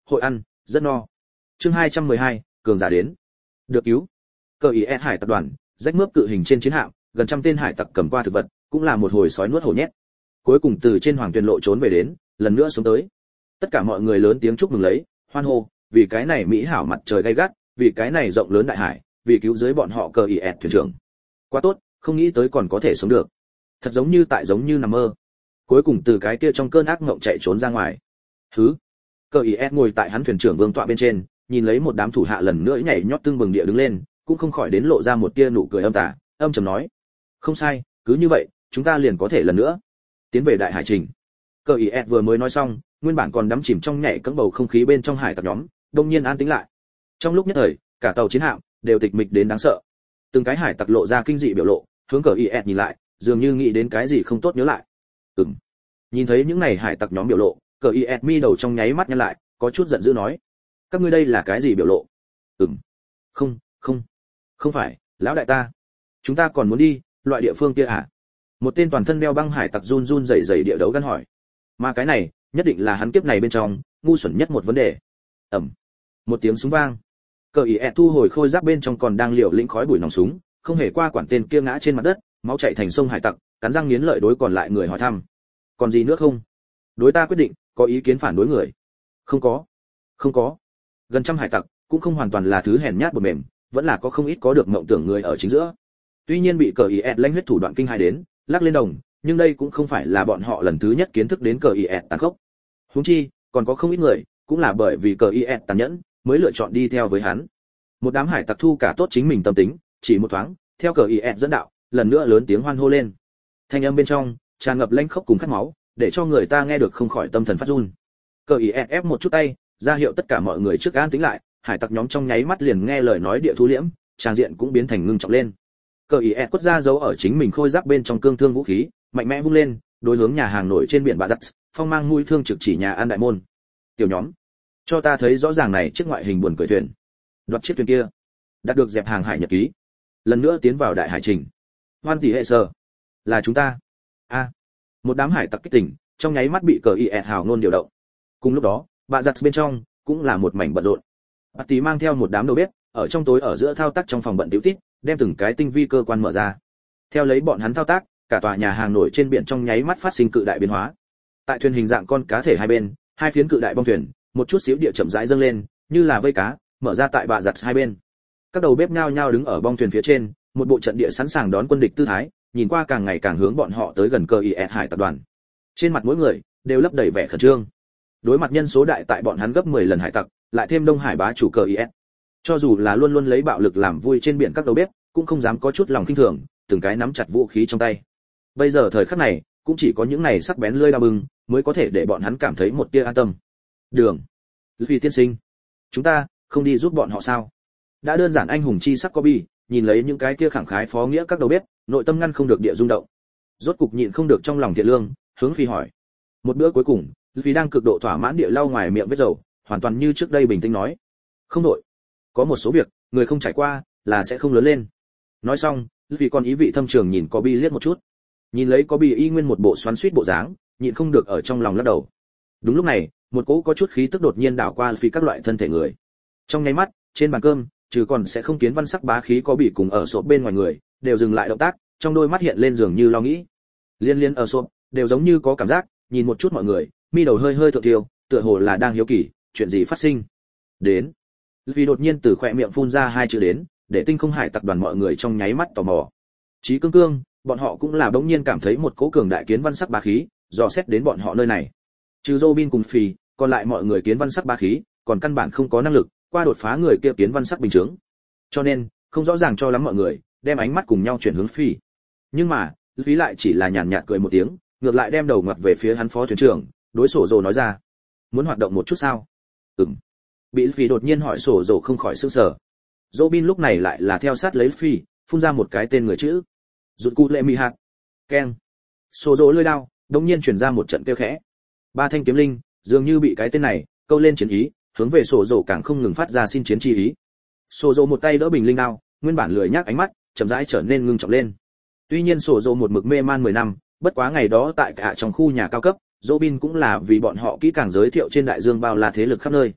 A: hội ăn rất no. Chương 212, cường giả đến. Được cứu. Cờ IS hải tập đoàn, rách mướp cự hình trên chiến hạm, gần trăm tên hải tặc cầm qua thực vật, cũng là một hồi sói nuốt hổ nhét. Cuối cùng từ trên hoàng tuyền lộ trốn về đến, lần nữa xuống tới. Tất cả mọi người lớn tiếng chúc mừng lấy, hoan hô, vì cái này mỹ hảo mặt trời gay gắt, vì cái này rộng lớn đại hải, vì cứu dưới bọn họ Cờ IS thuyền trưởng. Quá tốt, không nghĩ tới còn có thể sống được. Thật giống như nằm mơ. Cuối cùng từ cái kia trong cơn ác mộng chạy trốn ra ngoài. Hứ. Cờ IS ngồi tại hắn thuyền trưởng vương tọa bên trên, nhìn lấy một đám thủ hạ lần nữa nhảy nhót tương bừng địa đứng lên, cũng không khỏi đến lộ ra một tia nụ cười âm tà, âm trầm nói: "Không sai, cứ như vậy, chúng ta liền có thể lần nữa tiến về đại hải trình." Cờ IS vừa mới nói xong, nguyên bản còn đắm chìm trong nhảy cẫng bầu không khí bên trong hải tặc nhóm, đột nhiên an tĩnh lại. Trong lúc nhất thời, cả tàu chiến hạm đều tịch mịch đến đáng sợ. Từng cái hải tặc lộ ra kinh dị biểu lộ, hướng Cờ IS nhìn lại, dường như nghĩ đến cái gì không tốt nhớ lại. Nhìn thấy những này hải tặc nhóm biểu lộ, Cờ IS mi đầu trong nháy mắt nhăn lại, có chút giận dữ nói: "Các ngươi đây là cái gì biểu lộ?" Không phải, lão đại ta. Chúng ta còn muốn đi, loại địa phương kia à?" Một tên toàn thân đeo băng hải tặc run run rẩy rẩy địa đấu gắn hỏi. Mà cái này, nhất định là hắn kiếp này bên trong ngu xuẩn nhất một vấn đề. Một tiếng súng vang. Cờ IS thu hồi khôi giáp bên trong còn đang liều lĩnh khói bụi nòng súng, không hề qua quản tên kia ngã trên mặt đất, máu chảy thành sông hải tặc, cắn răng nghiến lợi đối còn lại người hỏi thăm: "Còn gì nữa không? Đối ta quyết định, có ý kiến phản đối người?" Không có. Gần trăm hải tặc, cũng không hoàn toàn là thứ hèn nhát bột mềm, vẫn là có không ít có được mộng tưởng người ở chính giữa. Tuy nhiên bị Cờ IS lãnh huyết thủ đoạn kinh hai đến, lắc lên đồng, nhưng đây cũng không phải là bọn họ lần thứ nhất kiến thức đến Cờ IS tàn khốc. Huống chi, còn có không ít người, cũng là bởi vì Cờ IS tàn nhẫn, mới lựa chọn đi theo với hắn. Một đám hải tặc thu cả tốt chính mình tâm tính, chỉ một thoáng, theo Cờ IS dẫn đạo, lần nữa lớn tiếng hoan hô lên. Thanh âm bên trong tràn ngập lãnh khốc cùng khát máu, để cho người ta nghe được không khỏi tâm thần phát run. Cờ IS ép một chút tay, ra hiệu tất cả mọi người trước an tĩnh lại, hải tặc nhóm trong nháy mắt liền nghe lời nói địa thu liễm, trang diện cũng biến thành ngưng trọng lên. Cờ IS quất ra dấu ở chính mình khôi giáp bên trong cương thương vũ khí, mạnh mẽ vung lên, đối hướng nhà hàng nổi trên biển Bạ Giặc, phong mang mũi thương trực chỉ nhà ăn đại môn. "Tiểu nhóm, cho ta thấy rõ ràng này chiếc ngoại hình buồn cười thuyền. Đoạt chiếc thuyền kia, đạt được dẹp hàng hải nhật ký, lần nữa tiến vào đại hải trình. Hoan tỷ hệ sở, là chúng ta." Một đám hải tặc kích tỉnh, trong nháy mắt bị Cờ IS hào ngôn điều động. Cùng lúc đó, Bạ Giặc bên trong cũng là một mảnh bận rộn. Bạt Tỷ mang theo một đám đầu bếp, ở trong tối ở giữa thao tác trong phòng bận tiểu tít, đem từng cái tinh vi cơ quan mở ra. Theo lấy bọn hắn thao tác, cả tòa nhà hàng nổi trên biển trong nháy mắt phát sinh cự đại biến hóa. Tại thuyền hình dạng con cá thể hai bên, hai phiến cự đại bong thuyền, một chút xíu địa chậm rãi dâng lên, như là vây cá, mở ra tại Bạ Giặc hai bên. Các đầu bếp nhao nhao đứng ở bong thuyền phía trên, một bộ trận địa sẵn sàng đón quân địch tư thái, nhìn qua càng ngày càng hướng bọn họ tới gần Cờ IS hải tập đoàn. Trên mặt mỗi người đều lấp đầy vẻ khẩn trương. Đối mặt nhân số đại tại bọn hắn gấp 10 lần hải tặc, lại thêm Đông Hải bá chủ Cờ IS. Cho dù là luôn luôn lấy bạo lực làm vui trên biển các đầu bếp, cũng không dám có chút lòng khinh thường, từng cái nắm chặt vũ khí trong tay. Bây giờ thời khắc này, cũng chỉ có những này sắc bén lưỡi dao bừng mới có thể để bọn hắn cảm thấy một tia an tâm. Đường, vì tiên sinh, chúng ta không đi giúp bọn họ sao? Đã đơn giản anh hùng chi sắc Kobe, nhìn lấy những cái kia khẳng khái phó nghĩa các đầu bếp, nội tâm ngăn không được địa rung động. Rốt cục nhịn không được trong lòng thiện lương, hướng Phi hỏi. Một bữa cuối cùng, Phi đang cực độ thỏa mãn địa lau ngoài miệng vết dầu, hoàn toàn như trước đây bình tĩnh nói: "Không đổi. Có một số việc, người không trải qua là sẽ không lớn lên." Nói xong, Phi còn ý vị thâm trường nhìn Kobe liếc một chút. Nhìn lấy Kobe y nguyên một bộ xoắn xuýt bộ dáng, nhịn không được ở trong lòng lắc đầu. Đúng lúc này, một cỗ có chút khí tức đột nhiên đảo qua Phi các loại thân thể người. Trong nháy mắt, trên bàn cơm, trừ còn sẽ không kiến văn sắc bá khí có bị cùng ở sộp bên ngoài người, đều dừng lại động tác, trong đôi mắt hiện lên dường như lo nghĩ. Liên ở sộp, đều giống như có cảm giác, nhìn một chút mọi người, mi đầu hơi hơi thượng tiêu, tựa hồ là đang hiếu kỳ, chuyện gì phát sinh. Đến. Vì đột nhiên từ khóe miệng phun ra hai chữ đến, để tinh không hải tặc đoàn mọi người trong nháy mắt tò mò. Chí cương cương, bọn họ cũng là bỗng nhiên cảm thấy một cỗ cường đại kiến văn sắc bá khí, dò xét đến bọn họ nơi này. Trừ Robin cùng Phi, còn lại mọi người kiến văn sắc bá khí, còn căn bản không có năng lực qua đột phá người kia kiến văn sắc bình chứng. Cho nên, không rõ ràng cho lắm mọi người, đem ánh mắt cùng nhau chuyển hướng Phi. Nhưng mà, Phi lại chỉ là nhàn nhạt cười một tiếng, ngược lại đem đầu ngoặt về phía hắn phó thuyền trưởng, đối sổ rồ nói ra: "Muốn hoạt động một chút sao?" Bị Phi đột nhiên hỏi sổ rồ không khỏi sửng sở. Robin lúc này lại là theo sát lấy Phi, phun ra một cái tên người chữ. Rụt cụ lệ mì hạt. Keng. Sổ rồ lưỡi đao, đột nhiên truyền ra một trận kêu khẽ. Ba thanh kiếm linh, dường như bị cái tên này câu lên chiến ý, hướng về sổ rồ càng không ngừng phát ra xin chiến chi ý. Sổ rồ một tay đỡ bình linh đao, nguyên bản lười nhác ánh mắt chậm rãi trở nên ngưng trọng lên. Tuy nhiên sổ rồ một mực mê man 10 năm, bất quá ngày đó tại cả trong khu nhà cao cấp, Robin cũng là vì bọn họ kỹ càng giới thiệu trên đại dương bao la thế lực khắp nơi.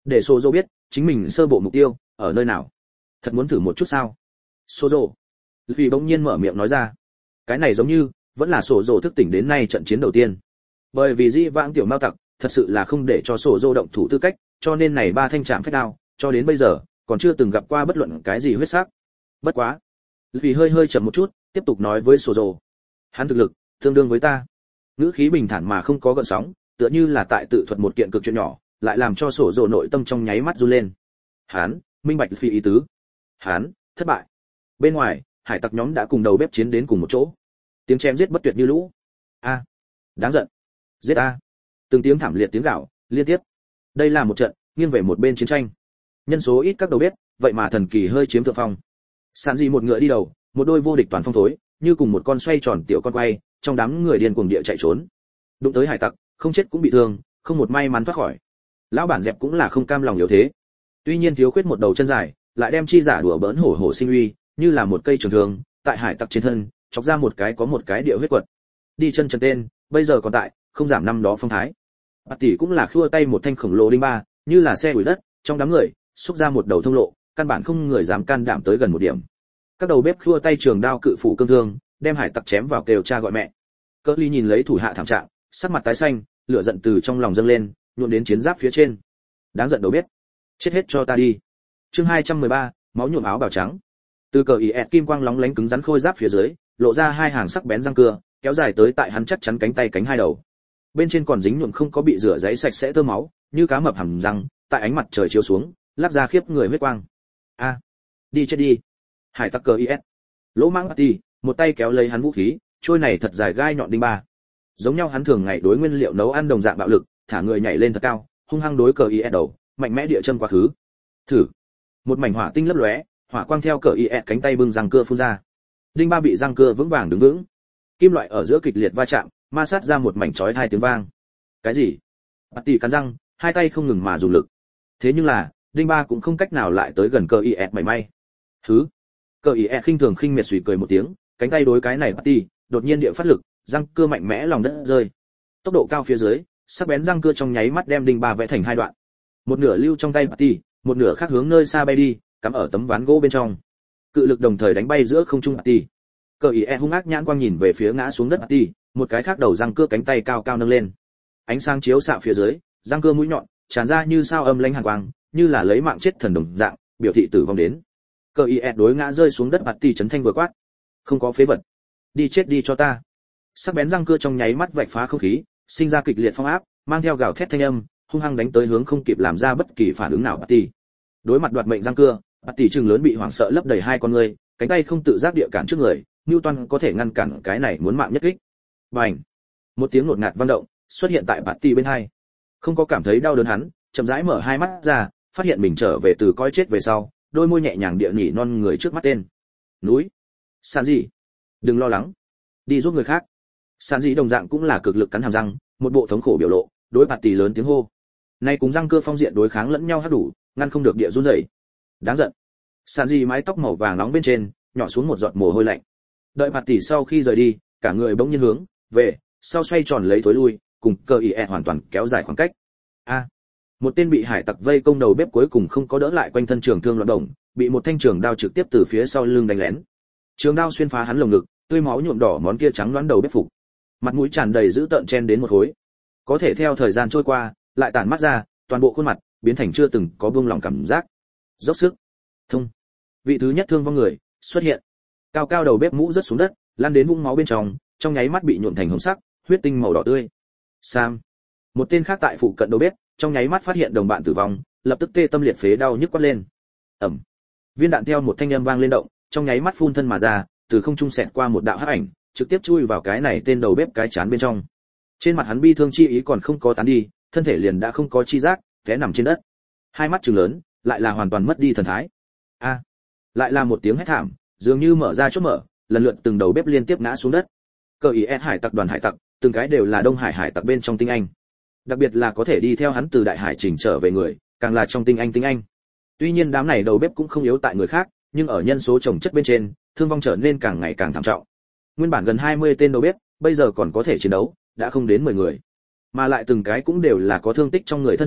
A: để Sozo biết chính mình sơ bộ mục tiêu ở nơi nào. Thật muốn thử một chút sao? Sozo. Vì bỗng nhiên mở miệng nói ra. Cái này giống như vẫn là Sozo thức tỉnh đến nay trận chiến đầu tiên. Bởi vì Di vãng tiểu mao tặc thật sự là không để cho Sozo động thủ tư cách, cho nên này ba thanh trảm phách đao, cho đến bây giờ còn chưa từng gặp qua bất luận cái gì huyết sắc. Bất quá, vì hơi chậm một chút, tiếp tục nói với Sozo. Hắn thực lực tương đương với ta. Ngữ khí bình thản mà không có gợn sóng, tựa như là tại tự thuật một kiện cực chuyện nhỏ, lại làm cho Sozo nội tâm trong nháy mắt run lên. Hắn minh bạch phi ý tứ. Hắn thất bại. Bên ngoài, hải tặc nhóm đã cùng đầu bếp chiến đến cùng một chỗ. Tiếng chém giết bất tuyệt như lũ. A, đáng giận. Giết a. Từng tiếng thảm liệt tiếng gào liên tiếp. Đây là một trận nghiêng về một bên chiến tranh. Nhân số ít các đầu bếp, vậy mà thần kỳ hơi chiếm thượng phong. Sàn gì một ngựa đi đầu, một đôi vô địch toàn phong thối, như cùng một con xoay tròn tiểu con quay, trong đám người điên cuồng địa chạy trốn. Đụng tới hải tặc, không chết cũng bị thương, không một may mắn thoát khỏi. Lão bản dẹp cũng là không cam lòng yếu thế. Tuy nhiên thiếu khuyết một đầu chân dài, lại đem chi giả đùa bỡn hổ hổ sinh uy, như là một cây trường thương, tại hải tặc trên thân, chọc ra một cái có một cái địa huyết quật. Đi chân trần tên, bây giờ còn tại, không giảm năm đó phong thái. Bạt tỷ cũng là khua tay một thanh khổng lồ đinh ba, như là xe đuổi đất, trong đám người, xúc ra một đầu thông lộ, căn bản không người dám can đảm tới gần một điểm. Các đầu bếp khua tay trường đao cự phủ cương thương, đem hải tặc chém vào kêu cha gọi mẹ. Cơ Ly nhìn lấy thủ hạ thảm trạng, sắc mặt tái xanh, lửa giận từ trong lòng dâng lên, nhuộm đến chiến giáp phía trên. Đáng giận đầu bếp, chết hết cho ta đi. Chương 213, máu nhuộm áo bào trắng. Từ cờ IS kim quang lóng lánh cứng rắn khôi giáp phía dưới, lộ ra hai hàng sắc bén răng cưa, kéo dài tới tại hắn chắc chắn cánh tay cánh hai đầu. Bên trên còn dính nhuộm không có bị rửa giấy sạch sẽ tơ máu, như cá mập hầm răng, tại ánh mặt trời chiếu xuống, lắc ra khiếp người huyết quang. A, đi chết đi. Hải tặc cờ IS. Lỗ Mãng Patty, một tay kéo lấy hắn vũ khí, trôi này thật dài gai nhọn đinh ba. Giống nhau hắn thường ngày đối nguyên liệu nấu ăn đồng dạng bạo lực, thả người nhảy lên thật cao, hung hăng đối cờ IS đầu, mạnh mẽ địa châm quá khứ. Thử. Một mảnh hỏa tinh lấp lóe, hỏa quang theo cờ IS cánh tay bưng răng cưa phun ra. Đinh ba bị răng cưa vững vàng đứng vững. Kim loại ở giữa kịch liệt va chạm, ma sát ra một mảnh chói tai tiếng vang. Cái gì? Patty cắn răng, hai tay không ngừng mà dùng lực. Thế nhưng là, đinh ba cũng không cách nào lại tới gần cờ IS mảy may. Thứ. Cờ IS khinh thường khinh miệt suy cười một tiếng, cánh tay đối cái này Patty, đột nhiên địa phát lực, răng cưa mạnh mẽ lòng đất rơi. Tốc độ cao phía dưới, sắc bén răng cưa trong nháy mắt đem đinh ba vẽ thành hai đoạn. Một nửa lưu trong tay Patty, một nửa khác hướng nơi xa bay đi, cắm ở tấm ván gỗ bên trong. Cự lực đồng thời đánh bay giữa không trung Patty. Cờ IS hung ác nhãn quang nhìn về phía ngã xuống đất Patty, một cái khác đầu răng cưa cánh tay cao cao nâng lên. Ánh sáng chiếu xạ phía dưới, răng cưa mũi nhọn tràn ra như sao âm lãnh hàn quang, như là lấy mạng chết thần đồng dạng, biểu thị tử vong đến. Cờ IS đối ngã rơi xuống đất Patty chấn thanh vừa quát, không có phế vật, đi chết đi cho ta. Sắc bén răng cưa trong nháy mắt vạch phá không khí, sinh ra kịch liệt phong áp, mang theo gào thét thanh âm, hung hăng đánh tới hướng không kịp làm ra bất kỳ phản ứng nào Patty. Đối mặt đoạt mệnh răng cưa, Patty trừng lớn bị hoảng sợ lấp đầy hai con người, cánh tay không tự giác địa cản trước người, Newton có thể ngăn cản cái này muốn mạng nhất kích. Bành! Một tiếng ngột ngạt vang động xuất hiện tại Patty bên hai. Không có cảm thấy đau đớn hắn, chậm rãi mở hai mắt ra, phát hiện mình trở về từ coi chết về sau, đôi môi nhẹ nhàng địa nhỉ non người trước mắt tên. Núi. San gì? Đừng lo lắng, đi giúp người khác. San gì đồng dạng cũng là cực lực cắn hàm răng, một bộ thống khổ biểu lộ, đối Patty lớn tiếng hô. Nay cùng răng cưa phong diện đối kháng lẫn nhau hắc đủ, ngăn không được địa run rẩy. Đáng giận. San gì mái tóc màu vàng nóng bên trên, nhỏ xuống một giọt mồ hôi lạnh. Đợi Patty sau khi rời đi, cả người bỗng nhiên hướng về sau xoay tròn lấy thối lui, cùng cờ IS hoàn toàn kéo dài khoảng cách. A, một tên bị hải tặc vây công đầu bếp cuối cùng không có đỡ lại quanh thân trường thương loạn động, bị một thanh trường đao trực tiếp từ phía sau lưng đánh lén. Trường đao xuyên phá hắn lồng ngực, tươi máu nhuộm đỏ món kia trắng loãng đầu bếp phục. Mặt mũi tràn đầy dữ tợn chen đến một khối. Có thể theo thời gian trôi qua, lại tản mắt ra, toàn bộ khuôn mặt biến thành chưa từng có buông lỏng cảm giác. Dốc sức. Thông. Vị thứ nhất thương vong người xuất hiện. Cao cao đầu bếp mũ rớt xuống đất, lăn đến vũng máu bên trong nháy mắt bị nhuộm thành hồng sắc, huyết tinh màu đỏ tươi. Sam. Một tên khác tại phụ cận đầu bếp, trong nháy mắt phát hiện đồng bạn tử vong, lập tức tê tâm liệt phế đau nhức quát lên. Ầm. Viên đạn theo một thanh âm vang lên động, trong nháy mắt phun thân mà ra, từ không trung xẹt qua một đạo hắc ảnh, trực tiếp chui vào cái này tên đầu bếp cái chán bên trong. Trên mặt hắn bi thương chi ý còn không có tán đi, thân thể liền đã không có chi giác, té nằm trên đất. Hai mắt trừng lớn, lại là hoàn toàn mất đi thần thái. A. Lại là một tiếng hét thảm, dường như mở ra chốt mở, lần lượt từng đầu bếp liên tiếp ngã xuống đất. Cờ IS hải tặc đoàn hải tặc, từng cái đều là Đông Hải hải tặc bên trong tinh anh. Đặc biệt là có thể đi theo hắn từ đại hải chỉnh trở về người, càng là trong tinh anh. Tuy nhiên đám này đầu bếp cũng không yếu tại người khác, nhưng ở nhân số chồng chất bên trên, thương vong trở nên càng ngày càng thảm trọng. Nguyên bản gần 20 tên đầu bếp, bây giờ còn có thể chiến đấu, đã không đến 10 người. Mà lại từng cái cũng đều là có thương tích trong người thân thể,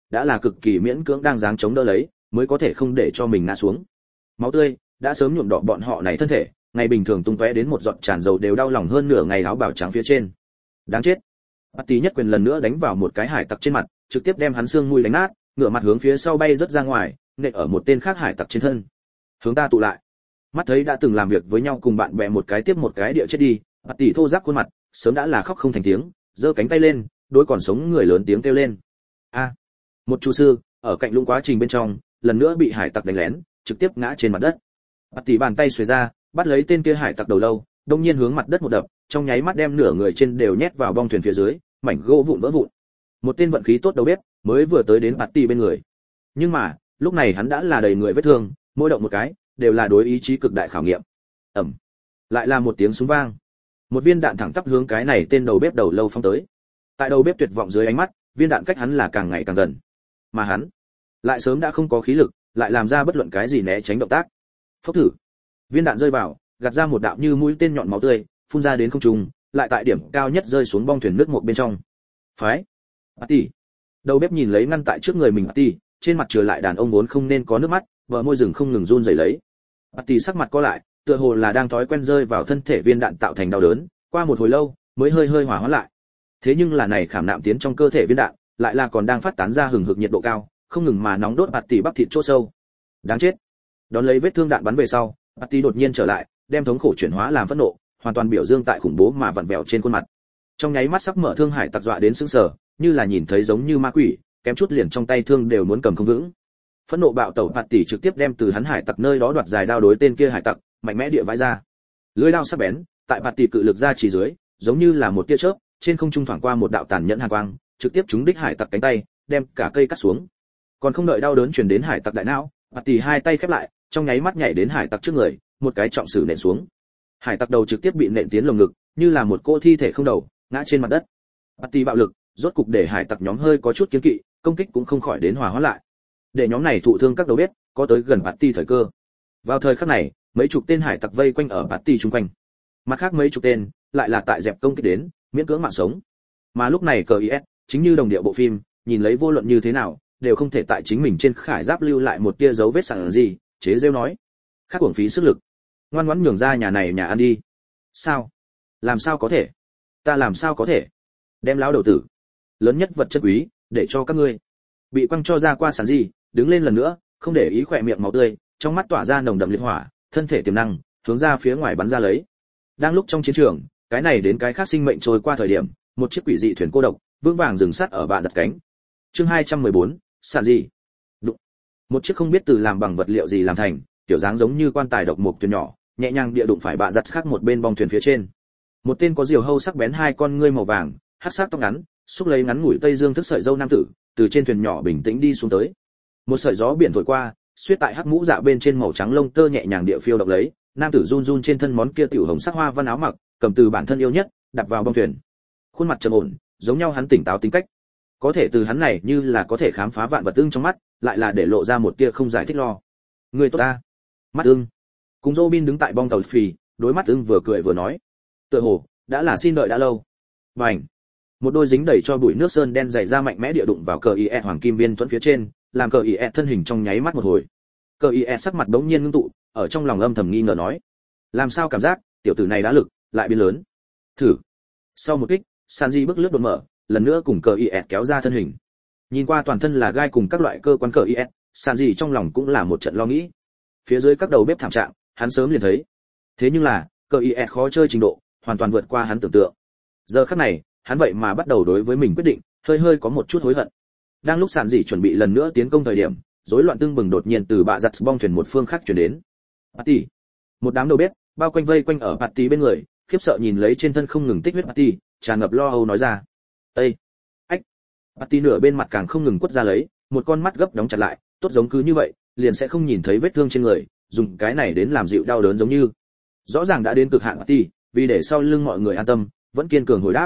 A: đã là cực kỳ miễn cưỡng đang dáng chống đỡ lấy, mới có thể không để cho mình ngã xuống. Máu tươi đã sớm nhuộm đỏ bọn họ này thân thể, ngày bình thường tung tóe đến một giọt tràn dầu đều đau lòng hơn nửa ngày áo bào trắng phía trên. Đáng chết. Patty nhất quyền lần nữa đánh vào một cái hải tặc trên mặt, trực tiếp đem hắn xương mũi đánh nát, ngửa mặt hướng phía sau bay rất ra ngoài, nện ở một tên khác hải tặc trên thân. Hướng ta tụ lại. Mắt thấy đã từng làm việc với nhau cùng bạn bè một cái tiếp một cái địa chết đi, Patty thô ráp khuôn mặt, sớm đã là khóc không thành tiếng, giơ cánh tay lên, đối còn sống người lớn tiếng kêu lên. A. Một chu sư ở cạnh lũng quá trình bên trong, lần nữa bị hải tặc đánh lén, trực tiếp ngã trên mặt đất. Patty bàn tay xuề ra, bắt lấy tên kia hải tặc đầu lâu, đông nhiên hướng mặt đất một đập, trong nháy mắt đem nửa người trên đều nhét vào bong thuyền phía dưới, mảnh gỗ vụn vỡ vụn. Một tên vận khí tốt đầu bếp mới vừa tới đến Patty bên người, nhưng mà lúc này hắn đã là đầy người vết thương, mỗi động một cái đều là đối ý chí cực đại khảo nghiệm. Ầm, lại là một tiếng súng vang, một viên đạn thẳng tắp hướng cái này tên đầu bếp đầu lâu phóng tới. Tại đầu bếp tuyệt vọng dưới ánh mắt, viên đạn cách hắn là càng ngày càng gần, mà hắn lại sớm đã không có khí lực, lại làm ra bất luận cái gì né tránh động tác. Phốc thử, viên đạn rơi vào, gạt ra một đạo như mũi tên nhọn máu tươi, phun ra đến không trung, lại tại điểm cao nhất rơi xuống bong thuyền nước một bên trong. Phái, Patty. Đầu bếp nhìn lấy ngăn tại trước người mình Patty, trên mặt chừa lại đàn ông vốn không nên có nước mắt, bờ môi rừng không ngừng run rẩy lấy. Patty sắc mặt co lại, tựa hồ là đang thói quen rơi vào thân thể viên đạn tạo thành đau đớn, qua một hồi lâu mới hơi hơi hòa hoãn lại. Thế nhưng là này khảm nạm tiến trong cơ thể viên đạn, lại là còn đang phát tán ra hừng hực nhiệt độ cao, không ngừng mà nóng đốt Patty bắp thịt chỗ sâu. Đáng chết. Đón lấy vết thương đạn bắn về sau, Patty đột nhiên trở lại, đem thống khổ chuyển hóa làm phẫn nộ, hoàn toàn biểu dương tại khủng bố mà vặn vẹo trên khuôn mặt. Trong nháy mắt sắc mở thương hải tặc dọa đến sững sờ, như là nhìn thấy giống như ma quỷ, kém chút liền trong tay thương đều muốn cầm không vững. Phẫn nộ bạo tẩu Patty trực tiếp đem từ hắn hải tặc nơi đó đoạt dài đao đối tên kia hải tặc, mạnh mẽ địa vãi ra. Lưỡi đao sắc bén, tại Patty cự lực ra chỉ dưới, giống như là một tia chớp, trên không trung thoảng qua một đạo tàn nhẫn hàn quang, trực tiếp trúng đích hải tặc cánh tay, đem cả cây cắt xuống. Còn không đợi đau đớn truyền đến hải tặc đại não, Patty hai tay khép lại, trong nháy mắt nhảy đến hải tặc trước người, một cái trọng sử nện xuống. Hải tặc đầu trực tiếp bị nện tiến lồng ngực, như là một cô thi thể không đầu, ngã trên mặt đất. Patty bạo lực, rốt cục để hải tặc nhóm hơi có chút kiêng kỵ, công kích cũng không khỏi đến hòa hóa lại. Để nhóm này thụ thương các đầu bếp, có tới gần Patty thời cơ. Vào thời khắc này, mấy chục tên hải tặc vây quanh ở Patty xung quanh. Mặt khác mấy chục tên lại là tại dẹp công kích đến, miễn cưỡng mạng sống. Mà lúc này CIS, chính như đồng địa bộ phim, nhìn lấy vô luận như thế nào, đều không thể tại chính mình trên khải giáp lưu lại một tia dấu vết sẵn gì, chế giễu nói. Khác uổng phí sức lực. Ngoan ngoãn nhường ra nhà này nhà ăn đi. Sao? Làm sao có thể? Ta làm sao có thể? Đem lão đầu tử, lớn nhất vật chất quý, để cho các ngươi. Bị quăng cho ra qua sàn gì, đứng lên lần nữa, không để ý khỏe miệng máu tươi, trong mắt tỏa ra nồng đậm liệt hỏa, thân thể tiềm năng, hướng ra phía ngoài bắn ra lấy. Đang lúc trong chiến trường, cái này đến cái khác sinh mệnh trôi qua thời điểm, một chiếc quỷ dị thuyền cô độc, vững vàng dừng sát ở bạ giật cánh. Chương 214, sàn gì? Đụng. Một chiếc không biết từ làm bằng vật liệu gì làm thành, kiểu dáng giống như quan tài độc mục thuyền nhỏ, nhẹ nhàng địa đụng phải bạ giật khác một bên bong thuyền phía trên. Một tên có diều hâu sắc bén hai con ngươi màu vàng, hắc sắc tóc ngắn, xúc lấy ngắn ngủi tây dương thức sợi dâu nam tử, từ trên thuyền nhỏ bình tĩnh đi xuống tới. Một sợi gió biển thổi qua, xuyết tại hắc mũ dạ bên trên màu trắng lông tơ nhẹ nhàng địa phiêu động lấy, nam tử run run trên thân món kia tiểu hồng sắc hoa văn áo mặc, cầm từ bản thân yêu nhất, đặt vào bong thuyền. Khuôn mặt trầm ổn, giống nhau hắn tỉnh táo tính cách. Có thể từ hắn này như là có thể khám phá vạn vật ưng trong mắt, lại là để lộ ra một tia không giải thích lo. Người tốt ta. Mắt ưng. Cùng Robin đứng tại bong tàu phì, đối mắt ưng vừa cười vừa nói. Tựa hồ đã là xin đợi đã lâu. Bành. Một đôi dính đầy cho bụi nước sơn đen dày ra mạnh mẽ địa đụng vào cờ IE hoàng kim viên thuẫn phía trên, làm cờ IE thân hình trong nháy mắt một hồi. Cờ IE sắc mặt bỗng nhiên ngưng tụ, ở trong lòng âm thầm nghi ngờ nói: làm sao cảm giác tiểu tử này đã lực lại biến lớn? Thử. Sau một kích, Sanji bước lướt đột mở, lần nữa cùng cờ IE kéo ra thân hình. Nhìn qua toàn thân là gai cùng các loại cơ quan cờ IE, Sanji trong lòng cũng là một trận lo nghĩ. Phía dưới các đầu bếp thảm trạng, hắn sớm liền thấy. Thế nhưng là, cờ IE khó chơi trình độ, hoàn toàn vượt qua hắn tưởng tượng. Giờ khắc này, hắn vậy mà bắt đầu đối với mình quyết định, hơi hơi có một chút hối hận. Đang lúc Sanji chuẩn bị lần nữa tiến công thời điểm, rối loạn tương bừng đột nhiên từ bạ giặt bong thuyền một phương khác truyền đến. Patty. Một đám đầu bếp bao quanh vây quanh ở Patty bên người, khiếp sợ nhìn lấy trên thân không ngừng tích huyết Patty, tràn ngập lo âu nói ra: "Ê, ách." Patty nửa bên mặt càng không ngừng quất ra lấy, một con mắt gấp đóng chặt lại, tốt giống cứ như vậy, liền sẽ không nhìn thấy vết thương trên người, dùng cái này đến làm dịu đau đớn giống như. Rõ ràng đã đến cực hạn Patty, vì để sau lưng mọi người an tâm, vẫn kiên cường hồi đáp: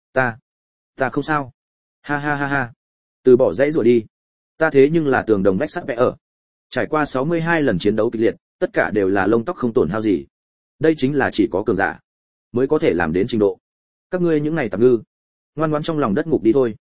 A: "Ta không sao." Ha ha ha ha. Từ bỏ dãy rủa đi. Ta thế nhưng là tường đồng vách sắt vẽ ở. Trải qua 62 lần chiến đấu kịch liệt, tất cả đều là lông tóc không tổn hao gì. Đây chính là chỉ có cường giả mới có thể làm đến trình độ. Các ngươi những này tạp ngư, ngoan ngoãn trong lòng đất ngục đi thôi.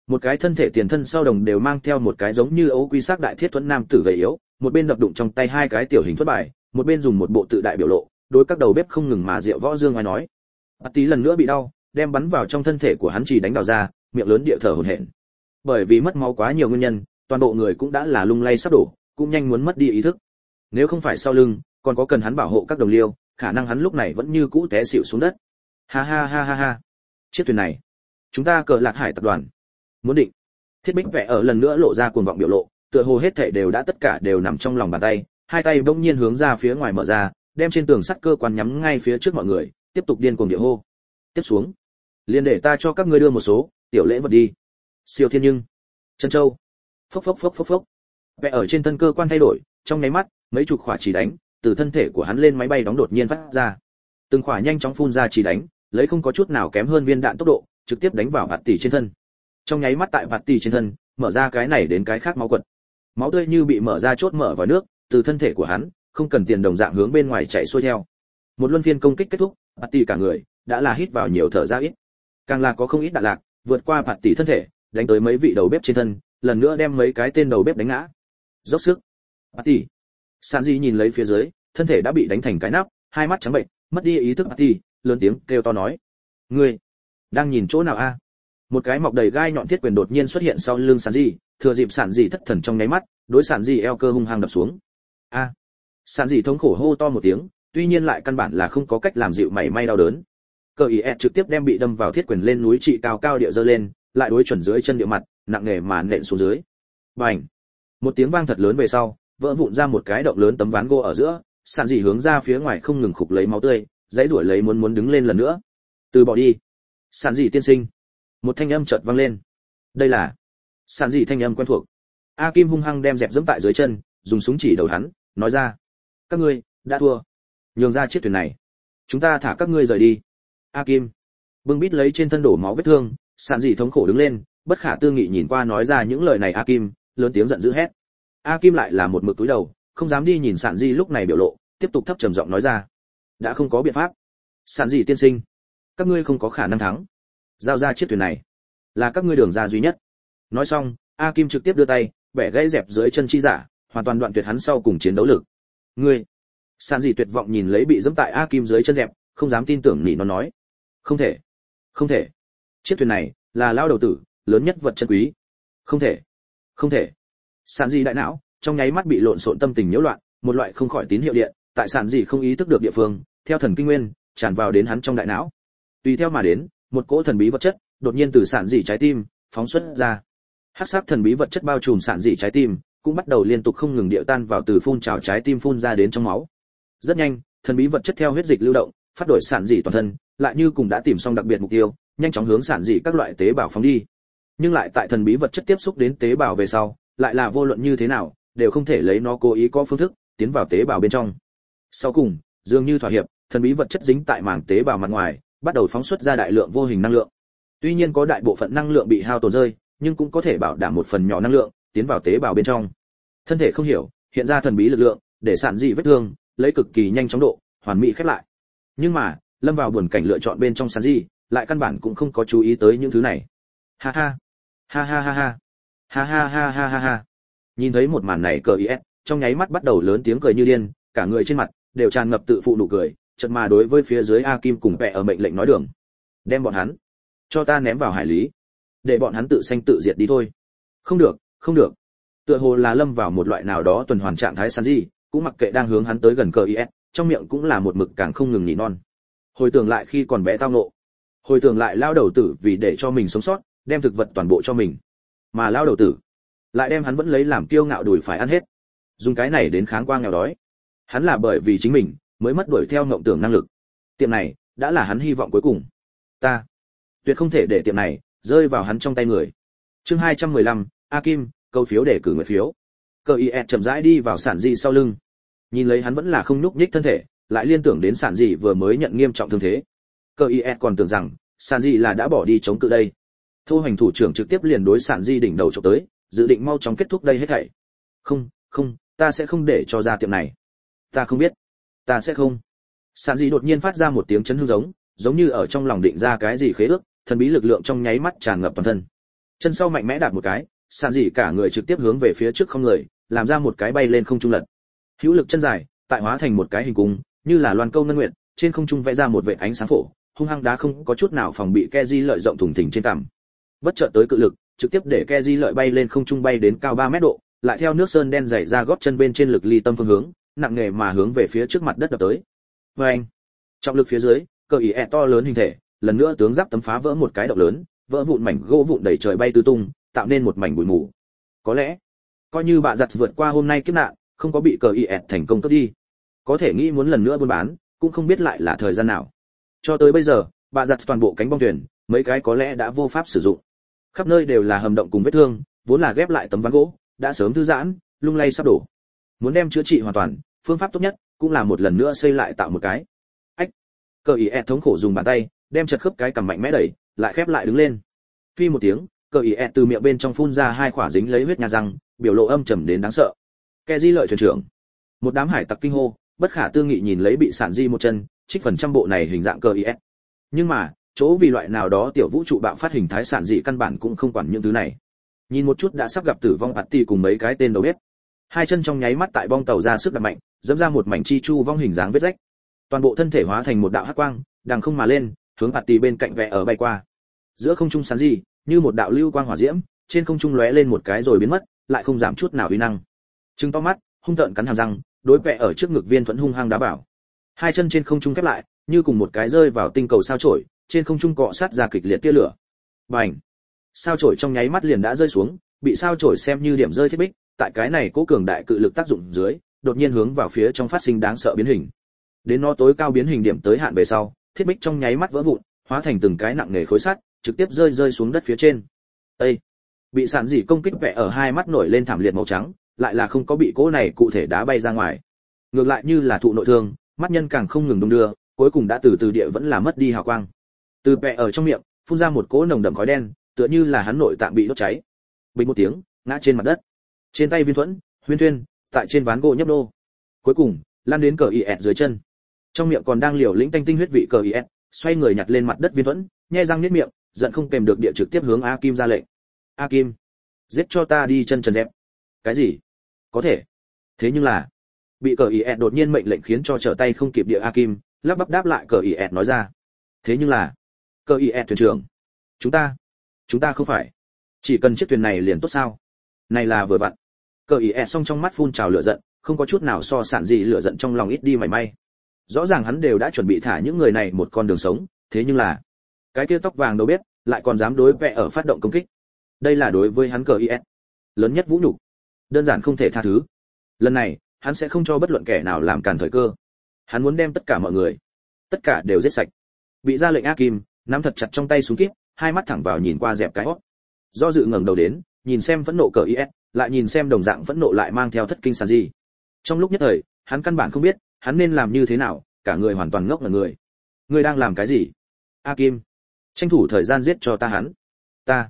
A: Một cái thân thể tiền thân sau đồng đều mang theo một cái giống như ấu quy sắc đại thiết thuẫn nam tử gầy yếu, một bên đập đụng trong tay hai cái tiểu hình thuẫn bài, một bên dùng một bộ tự đại biểu lộ, đối các đầu bếp không ngừng mà rượu võ dương ngoài nói. Bạt tí lần nữa bị đau, đem bắn vào trong thân thể của hắn chỉ đánh đào ra, miệng lớn địa thở hổn hển. Bởi vì mất máu quá nhiều nguyên nhân, toàn bộ người cũng đã là lung lay sắp đổ, cũng nhanh muốn mất đi ý thức. Nếu không phải sau lưng, còn có cần hắn bảo hộ các đồng liêu, khả năng hắn lúc này vẫn như cũ té xỉu xuống đất. Ha ha ha ha ha. Chiếc thuyền này, chúng ta Cờ Lạc Hải tập đoàn muốn định. Thiết Bích vẽ ở lần nữa lộ ra cuồng vọng biểu lộ, tựa hồ hết thảy đều đã tất cả đều nằm trong lòng bàn tay, hai tay bỗng nhiên hướng ra phía ngoài mở ra, đem trên tường sắt cơ quan nhắm ngay phía trước mọi người, tiếp tục điên cuồng địa hô. Tiếp xuống, liền để ta cho các ngươi đưa một số tiểu lễ vật đi. Siêu thiên nhưng, chân châu. Phốc phốc phốc phốc phốc. Vẽ ở trên thân cơ quan thay đổi, trong nháy mắt, mấy chục quả chỉ đánh, từ thân thể của hắn lên máy bay đóng đột nhiên phát ra. Từng quả nhanh chóng phun ra chỉ đánh, lấy không có chút nào kém hơn viên đạn tốc độ, trực tiếp đánh vào Bạt tỷ trên thân. Trong nháy mắt tại Bạt tỷ trên thân, mở ra cái này đến cái khác máu quật. Máu tươi như bị mở ra chốt mở vào nước, từ thân thể của hắn, không cần tiền đồng dạng hướng bên ngoài chảy xuôi theo. Một luân phiên công kích kết thúc, Bạt tỷ cả người đã là hít vào nhiều thở ra ít. Càng là có không ít đạn lạc, vượt qua Bạt tỷ thân thể, đánh tới mấy vị đầu bếp trên thân, lần nữa đem mấy cái tên đầu bếp đánh ngã. Dốc sức. Bạt tỷ. Sản Dị nhìn lấy phía dưới, thân thể đã bị đánh thành cái nắp, hai mắt trắng bệnh, mất đi ý thức Bạt tỷ, lớn tiếng kêu to nói: "Ngươi đang nhìn chỗ nào a?" Một cái mọc đầy gai nhọn thiết quyền đột nhiên xuất hiện sau lưng Sản Dị, thừa dịp Sản Dị thất thần trong nháy mắt, đối Sản Dị eo cơ hung hăng đập xuống. A! Sản Dị thống khổ hô to một tiếng, tuy nhiên lại căn bản là không có cách làm dịu mảy may đau đớn. Cờ ý trực tiếp đem bị đâm vào thiết quyền lên núi trị cao cao địa giơ lên, lại đối chuẩn dưới chân địa mặt, nặng nề mà nện xuống dưới. Bành! Một tiếng vang thật lớn về sau, vỡ vụn ra một cái động lớn tấm ván gỗ ở giữa, Sản Dị hướng ra phía ngoài không ngừng khục lấy máu tươi, giãy giụa lấy muốn đứng lên lần nữa. Từ bỏ đi, Sản Dị tiên sinh. Một thanh âm chợt vang lên. Đây là Sản Dị thanh âm quen thuộc. A Kim hung hăng đem dẹp dẫm tại dưới chân, dùng súng chỉ đầu hắn, nói ra: các ngươi đã thua, nhường ra chiếc thuyền này, chúng ta thả các ngươi rời đi. A Kim bưng bít lấy trên thân đổ máu vết thương, Sản Dị thống khổ đứng lên, bất khả tư nghị nhìn qua nói ra những lời này. A Kim lớn tiếng giận dữ hét. A Kim lại là một mực cúi đầu, không dám đi nhìn Sản Dị lúc này biểu lộ, tiếp tục thấp trầm giọng nói ra: đã không có biện pháp, Sản Dị tiên sinh, các ngươi không có khả năng thắng, giao ra chiếc thuyền này là các ngươi đường ra duy nhất. Nói xong, A Kim trực tiếp đưa tay bẻ gãy dẹp dưới chân chi giả, hoàn toàn đoạn tuyệt hắn sau cùng chiến đấu lực. Ngươi! Sản Dị tuyệt vọng nhìn lấy bị giẫm tại A Kim dưới chân dẹp, không dám tin tưởng nỉ nó nói: không thể, không thể, chiếc thuyền này là lao đầu tử lớn nhất vật chân quý, không thể, không thể. Sản Dị đại não trong nháy mắt bị lộn xộn tâm tình nhiễu loạn, một loại không khỏi tín hiệu điện tại Sản Dị không ý thức được địa phương, theo thần kinh nguyên tràn vào đến hắn trong đại não. Tùy theo mà đến, một cỗ thần bí vật chất đột nhiên từ Sản Dị trái tim phóng xuất ra. Hắc sắc thần bí vật chất bao trùm Sản Dị trái tim, cũng bắt đầu liên tục không ngừng điệu tan vào từ phun trào trái tim phun ra đến trong máu. Rất nhanh, thần bí vật chất theo huyết dịch lưu động, phát đổi Sản Dị toàn thân, lại như cùng đã tìm xong đặc biệt mục tiêu, nhanh chóng hướng Sản Dị các loại tế bào phóng đi. Nhưng lại tại thần bí vật chất tiếp xúc đến tế bào về sau, lại là vô luận như thế nào, đều không thể lấy nó cố ý có phương thức tiến vào tế bào bên trong. Sau cùng, dường như thỏa hiệp, thần bí vật chất dính tại màng tế bào mặt ngoài, bắt đầu phóng xuất ra đại lượng vô hình năng lượng. Tuy nhiên có đại bộ phận năng lượng bị hao tổn rơi, nhưng cũng có thể bảo đảm một phần nhỏ năng lượng tiến vào tế bào bên trong. Thân thể không hiểu, hiện ra thần bí lực lượng, để Sản Dị vết thương lấy cực kỳ nhanh chóng độ hoàn mỹ khép lại. Nhưng mà, lâm vào buồn cảnh lựa chọn bên trong Sản Dị, lại căn bản cũng không có chú ý tới những thứ này. Ha ha, ha ha ha ha, ha ha ha ha ha ha. Nhìn thấy một màn này, Cờ IS trong nháy mắt bắt đầu lớn tiếng cười như điên, cả người trên mặt đều tràn ngập tự phụ nụ cười, chợt mà đối với phía dưới A Kim cùng vẽ ở mệnh lệnh nói đường: đem bọn hắn cho ta ném vào hải lý, để bọn hắn tự sanh tự diệt đi thôi. Không được, không được. Tựa hồ là lâm vào một loại nào đó tuần hoàn trạng thái Sản Dị, cũng mặc kệ đang hướng hắn tới gần Cờ IS, trong miệng cũng là một mực càng không ngừng nỉ non. Hồi tưởng lại khi còn bé tao ngộ, hồi tưởng lại lao đầu tử vì để cho mình sống sót, đem thực vật toàn bộ cho mình, mà lao đầu tử lại đem hắn vẫn lấy làm kiêu ngạo đùi phải ăn hết, dùng cái này đến kháng qua nghèo đói. Hắn là bởi vì chính mình mới mất đuổi theo mộng tưởng năng lực. Tiệm này đã là hắn hy vọng cuối cùng. Ta tuyệt không thể để tiệm này rơi vào hắn trong tay người. Chương 215, A Kim, câu phiếu để cử người phiếu. Cờ IS chậm rãi đi vào Sản Dị sau lưng. Nhìn lấy hắn vẫn là không nhúc nhích thân thể, lại liên tưởng đến Sản Dị vừa mới nhận nghiêm trọng thương thế. Cờ IS còn tưởng rằng Sản Dị là đã bỏ đi chống cự đây. Thô hành thủ trưởng trực tiếp liền đối Sản Dị đỉnh đầu chụp tới, dự định mau chóng kết thúc đây hết thảy. Không, không, ta sẽ không để cho ra tiệm này. Ta không biết, ta sẽ không. Sản Dị đột nhiên phát ra một tiếng chấn hưng giống như ở trong lòng định ra cái gì khế ước, thần bí lực lượng trong nháy mắt tràn ngập toàn thân. Chân sau mạnh mẽ đạp một cái, sàn dị cả người trực tiếp hướng về phía trước không người, làm ra một cái bay lên không trung lật. Hữu lực chân dài, tại hóa thành một cái hình cung, như là loan câu ngân nguyệt, trên không trung vẽ ra một vệt ánh sáng phổ, hung hăng đá không có chút nào phòng bị Keji lợi rộng thùng thình trên cằm. Bất chợt tới cự lực, trực tiếp để Keji lợi bay lên không trung bay đến cao 3 mét độ, lại theo nước sơn đen dày ra gót chân bên trên lực ly tâm phương hướng, nặng nề mà hướng về phía trước mặt đất đập tới. Oeng! Trọng lực phía dưới, cờ ý to lớn hình thể, lần nữa tướng giáp tấm phá vỡ một cái động lớn, vỡ vụn mảnh gỗ vụn đầy trời bay tứ tung, tạo nên một mảnh bụi mù. Có lẽ, coi như bạ giặt vượt qua hôm nay kiếp nạn, không có bị cờ ý thành công cướp đi, có thể nghĩ muốn lần nữa buôn bán, cũng không biết lại là thời gian nào. Cho tới bây giờ, bạ giặt toàn bộ cánh bong thuyền, mấy cái có lẽ đã vô pháp sử dụng. Khắp nơi đều là hầm động cùng vết thương, vốn là ghép lại tấm ván gỗ, đã sớm thư giãn, lung lay sắp đổ. Muốn đem chữa trị hoàn toàn, phương pháp tốt nhất cũng là một lần nữa xây lại tạo một cái. Ách. Cờ ý thống khổ dùng bàn tay, đem chật khớp cái cằm mạnh mẽ đẩy, lại khép lại đứng lên. Phi một tiếng, cờ ý từ miệng bên trong phun ra hai quả dính lấy huyết nha răng, biểu lộ âm trầm đến đáng sợ. Keji lợi thuyền trưởng. Một đám hải tặc kinh hô, bất khả tư nghị nhìn lấy bị sản di một chân, trích phần trăm bộ này hình dạng cờ ý. Nhưng mà, chỗ vì loại nào đó tiểu vũ trụ bạo phát hình thái sản dị căn bản cũng không quản những thứ này. Nhìn một chút đã sắp gặp tử vong Patty cùng mấy cái tên đầu bếp. Hai chân trong nháy mắt tại bong tàu ra sức đập mạnh, dẫm ra một mảnh chi chu vong hình dáng vết rách. Toàn bộ thân thể hóa thành một đạo hắc quang, đằng không mà lên, hướng Patty bên cạnh vẽ ở bay qua. Giữa không trung sản dị, như một đạo lưu quang hỏa diễm, trên không trung lóe lên một cái rồi biến mất, lại không giảm chút nào uy năng. Trừng to mắt, hung tợn cắn hàm răng, đối vẽ ở trước ngực viên thuẫn hung hăng đá vào. Hai chân trên không trung khép lại, như cùng một cái rơi vào tinh cầu sao chổi, trên không trung cọ sát ra kịch liệt tia lửa. Bành! Sao chổi trong nháy mắt liền đã rơi xuống, bị sao chổi xem như điểm rơi thiết bích, tại cái này cố cường đại cự lực tác dụng dưới, đột nhiên hướng vào phía trong phát sinh đáng sợ biến hình. Đến nó tối cao biến hình điểm tới hạn về sau, thiết bích trong nháy mắt vỡ vụn, hóa thành từng cái nặng nề khối sắt, trực tiếp rơi xuống đất phía trên. Ê! Bị sản dị công kích vẽ ở hai mắt nổi lên thảm liệt màu trắng, lại là không có bị cỗ này cụ thể đá bay ra ngoài. Ngược lại như là thụ nội thương, mắt nhân càng không ngừng đung đưa, cuối cùng đã từ từ địa vẫn là mất đi hào quang. Từ vẽ ở trong miệng phun ra một cỗ nồng đậm khói đen, tựa như là hắn nội tạng bị đốt cháy. Bình một tiếng, ngã trên mặt đất. Trên tay viên thuẫn, huyên thuyên, tại trên ván gỗ nhấp nô. Cuối cùng, lan đến cờ IS dưới chân. Trong miệng còn đang liều lĩnh tanh tinh huyết vị cờ IS, xoay người nhặt lên mặt đất viên thuẫn, nhe răng niết miệng, giận không kèm được địa trực tiếp hướng A Kim ra lệnh. A Kim, giết cho ta đi chân trần dẹp. Cái gì? Có thể. Thế nhưng là, bị cờ IS đột nhiên mệnh lệnh khiến cho trở tay không kịp địa A Kim, lắp bắp đáp lại cờ IS nói ra. Thế nhưng là, cờ IS thuyền trưởng, chúng ta không phải, chỉ cần chiếc thuyền này liền tốt sao? Này là vừa vặn. Cờ IS xong trong mắt phun trào lửa giận, không có chút nào so sản gì lửa giận trong lòng ít đi mảy may. Rõ ràng hắn đều đã chuẩn bị thả những người này một con đường sống, thế nhưng là, cái kia tóc vàng đầu bếp lại còn dám đối vẽ ở phát động công kích. Đây là đối với hắn cờ IS lớn nhất vũ nhục, đơn giản không thể tha thứ. Lần này, hắn sẽ không cho bất luận kẻ nào làm cản thời cơ. Hắn muốn đem tất cả mọi người, tất cả đều giết sạch. Bị ra lệnh A Kim nắm thật chặt trong tay súng kíp, hai mắt thẳng vào nhìn qua dẹp cái hót. Do dự ngẩng đầu đến, nhìn xem phẫn nộ cờ IS, lại nhìn xem đồng dạng phẫn nộ lại mang theo thất kinh sàn gì. Trong lúc nhất thời, hắn căn bản không biết, hắn nên làm như thế nào, cả người hoàn toàn ngốc là người. Ngươi đang làm cái gì? A Kim, tranh thủ thời gian giết cho ta hắn. Ta.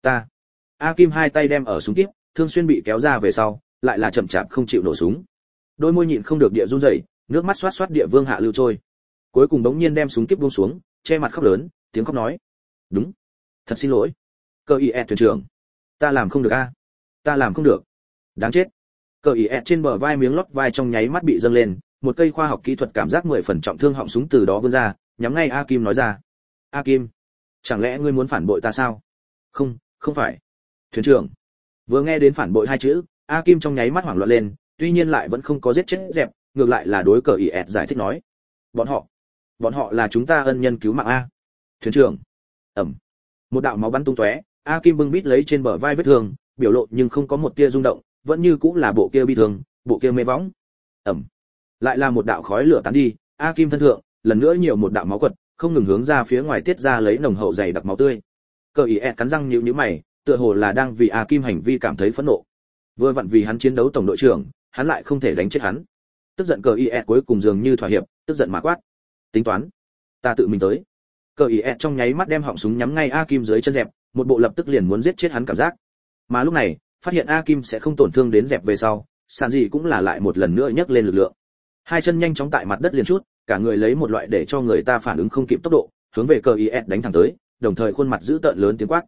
A: A Kim hai tay đem ở súng kíp, thương xuyên bị kéo ra về sau, lại là chậm chạp không chịu nổ súng. Đôi môi nhịn không được địa run rẩy, nước mắt xoát xoát địa vương hạ lưu trôi. Cuối cùng đống nhiên đem súng kíp buông xuống, che mặt khóc lớn, tiếng khóc nói: "Đúng, thật xin lỗi, Cơ IS thuyền trưởng, ta làm không được a, ta làm không được." Đáng chết. Cơ IS trên bờ vai miếng lót vai trong nháy mắt bị dâng lên, một cây khoa học kỹ thuật cảm giác 10 phần trọng thương họng súng từ đó vươn ra, nhắm ngay A Kim nói ra: "A Kim, chẳng lẽ ngươi muốn phản bội ta sao?" "Không, không phải." Thuyền trưởng. Vừa nghe đến phản bội hai chữ, A Kim trong nháy mắt hoảng loạn lên, tuy nhiên lại vẫn không có giết chết dẹp, ngược lại là đối cờ IS giải thích nói: Bọn họ là chúng ta ân nhân cứu mạng a." Thuyền trưởng. Ầm. Một đạo máu bắn tung tóe, A Kim bưng bít lấy trên bờ vai vết thương, biểu lộ nhưng không có một tia rung động, vẫn như cũng là bộ kia bi thương, bộ kia mê võng. Ầm. Lại là một đạo khói lửa tán đi, A Kim thân thượng, lần nữa nhiều một đạo máu quật, không ngừng hướng ra phía ngoài tiết ra lấy nồng hậu dày đặc máu tươi. Cờ IS cắn răng nhíu mày, tựa hồ là đang vì A Kim hành vi cảm thấy phẫn nộ. Vừa vặn vì hắn chiến đấu tổng đội trưởng, hắn lại không thể đánh chết hắn. Tức giận cờ IS cuối cùng dường như thỏa hiệp, tức giận mà quát: "Tính toán, ta tự mình tới." Cờ IS trong nháy mắt đem họng súng nhắm ngay A Kim dưới chân dẹp, một bộ lập tức liền muốn giết chết hắn cảm giác. Mà lúc này, phát hiện A Kim sẽ không tổn thương đến dẹp về sau, sàn gì cũng là lại một lần nữa nhấc lên lực lượng. Hai chân nhanh chóng tại mặt đất liền chút, cả người lấy một loại để cho người ta phản ứng không kịp tốc độ, hướng về cờ IS đánh thẳng tới, đồng thời khuôn mặt giữ tợn lớn tiếng quát: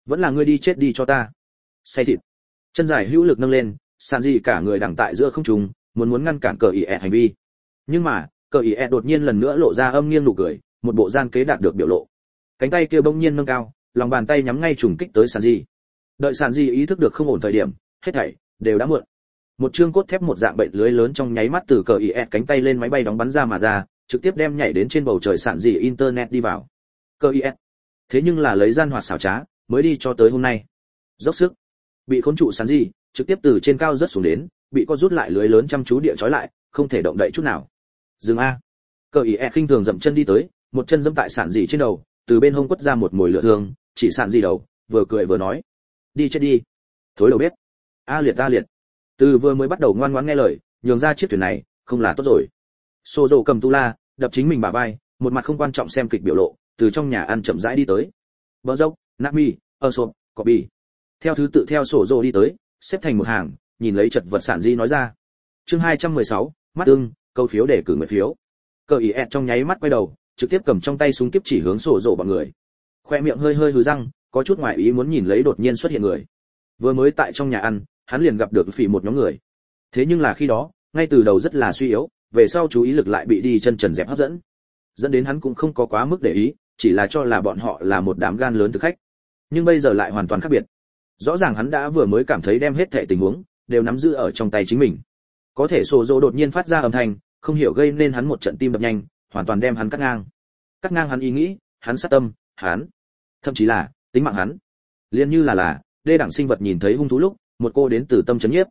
A: Vẫn là ngươi đi chết đi cho ta. Say thịt. Chân dài hữu lực nâng lên, sàn gì cả người đằng tại giữa không trung, muốn ngăn cản cờ ý hành vi. Nhưng mà cờ ý đột nhiên lần nữa lộ ra âm nghiêng nụ cười, một bộ gian kế đạt được biểu lộ. Cánh tay kia bỗng nhiên nâng cao, lòng bàn tay nhắm ngay trùng kích tới sàn gì. Đợi sàn gì ý thức được không ổn thời điểm, hết thảy đều đã muộn. Một chương cốt thép một dạng bệnh lưới lớn trong nháy mắt từ cờ ý cánh tay lên máy bay đóng bắn ra mà ra, trực tiếp đem nhảy đến trên bầu trời sàn gì internet đi vào. Cờ ý thế nhưng là lấy gian hoạt xảo trá mới đi cho tới hôm nay. Dốc sức bị khốn trụ sàn gì, trực tiếp từ trên cao rớt xuống đến, bị co rút lại lưới lớn chăm chú địa trói lại, không thể động đậy chút nào. Dừng a. Cờ ý khinh thường dậm chân đi tới, một chân giẫm tại sàn gì trên đầu, từ bên hông quất ra một mồi lửa thương, chỉ sàn gì đầu, vừa cười vừa nói: đi chết đi, thối đầu bếp. A liệt. Từ vừa mới bắt đầu ngoan ngoãn nghe lời, nhường ra chiếc thuyền này, không là tốt rồi. Sô Dô cầm tu la, đập chính mình bả vai, một mặt không quan trọng xem kịch biểu lộ, từ trong nhà ăn chậm rãi đi tới. Bờ dốc, Nami, Sộp, Copy. Theo thứ tự theo Sô Dô đi tới, xếp thành một hàng, nhìn lấy chật vật sản di nói ra. Chương 216, mắt ưng, câu phiếu để cử người phiếu. Cờ ý trong nháy mắt quay đầu, trực tiếp cầm trong tay súng kiếp chỉ hướng Sô Dô bọn người. Khoe miệng hơi hừ răng, có chút ngoài ý muốn nhìn lấy đột nhiên xuất hiện người. Vừa mới tại trong nhà ăn, hắn liền gặp được phỉ một nhóm người. Thế nhưng là khi đó, ngay từ đầu rất là suy yếu, về sau chú ý lực lại bị đi chân trần dẹp hấp dẫn đến hắn cũng không có quá mức để ý, chỉ là cho là bọn họ là một đám gan lớn thực khách. Nhưng bây giờ lại hoàn toàn khác biệt. Rõ ràng hắn đã vừa mới cảm thấy đem hết thảy tình huống đều nắm giữ ở trong tay chính mình. Có thể Sô Dô đột nhiên phát ra âm thanh, không hiểu gây nên hắn một trận tim đập nhanh, hoàn toàn đem hắn cắt ngang hắn ý nghĩ, hắn sát tâm, hắn thậm chí là tính mạng hắn. Liên như là đê đẳng sinh vật nhìn thấy hung thú lúc, một cô đến từ tâm chấn nhiếp.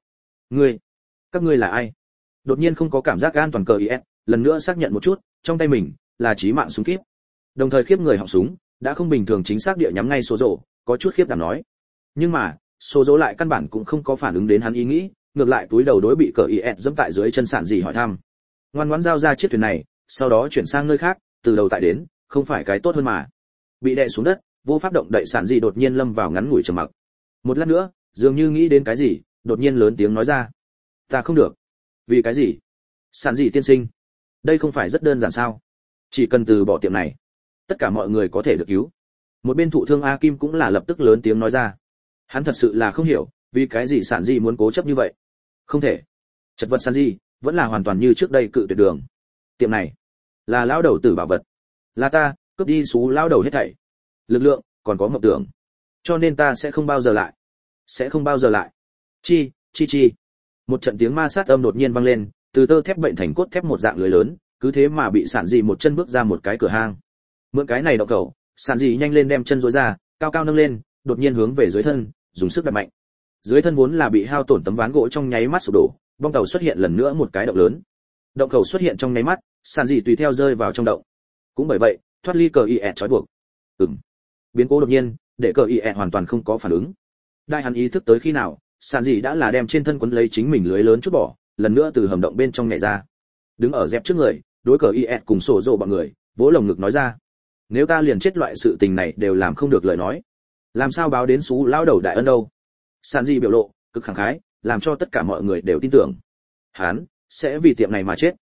A: Các ngươi là ai? Đột nhiên không có cảm giác an toàn cờ IS, lần nữa xác nhận một chút, trong tay mình là chí mạng súng kíp. Đồng thời khiếp người họng súng đã không bình thường chính xác địa nhắm ngay Sô Dô, có chút khiếp đảm nói. Nhưng mà Sô Dô lại căn bản cũng không có phản ứng đến hắn ý nghĩ, ngược lại túi đầu đối bị cờ IS dẫm tại dưới chân sạn gì hỏi thăm. Ngoan ngoãn giao ra chiếc thuyền này, sau đó chuyển sang nơi khác, từ đầu tại đến, không phải cái tốt hơn mà. Bị đè xuống đất, vô pháp động đậy sạn gì đột nhiên lâm vào ngắn ngủi trầm mặc. Một lát nữa, dường như nghĩ đến cái gì, đột nhiên lớn tiếng nói ra: ta không được. Vì cái gì? Sạn gì tiên sinh, đây không phải rất đơn giản sao? Chỉ cần từ bỏ tiệm này, tất cả mọi người có thể được cứu. Một bên thụ thương A Kim cũng là lập tức lớn tiếng nói ra. Hắn thật sự là không hiểu, vì cái gì Sạn gì muốn cố chấp như vậy. Không thể. Chật vật Sạn gì vẫn là hoàn toàn như trước đây cự tuyệt đường. Tiệm này là lão đầu tử bảo vật, là ta cướp đi số lão đầu hết thảy lực lượng, còn có mộng tưởng, cho nên ta sẽ không bao giờ lại, chi. Một trận tiếng ma sát âm đột nhiên vang lên, từ tơ thép bệnh thành cốt thép một dạng lưới lớn, cứ thế mà bị Sạn gì một chân bước ra một cái cửa hang. Mượn cái này động khẩu, Sạn gì nhanh lên đem chân duỗi ra, cao cao nâng lên, đột nhiên hướng về dưới thân, dùng sức đạp mạnh. Dưới thân vốn là bị hao tổn tấm ván gỗ trong nháy mắt sụp đổ, bong tàu xuất hiện lần nữa một cái động lớn. Động khẩu xuất hiện trong nháy mắt, Sạn gì tùy theo rơi vào trong động. Cũng bởi vậy, thoát ly cờ IS trói buộc. Biến cố đột nhiên, để cờ IS hoàn toàn không có phản ứng. Đại hắn ý thức tới khi nào, Sạn gì đã là đem trên thân quấn lấy chính mình lưới lớn chút bỏ, lần nữa từ hầm động bên trong nhảy ra. Đứng ở dẹp trước người, đối cờ IS cùng Sô Dô bọn người, vỗ lồng ngực nói ra: nếu ta liền chết loại sự tình này đều làm không được lời nói, làm sao báo đến số lão đầu đại ân đâu. Sạn gì biểu lộ cực khẳng khái, làm cho tất cả mọi người đều tin tưởng hắn sẽ vì tiệm này mà chết.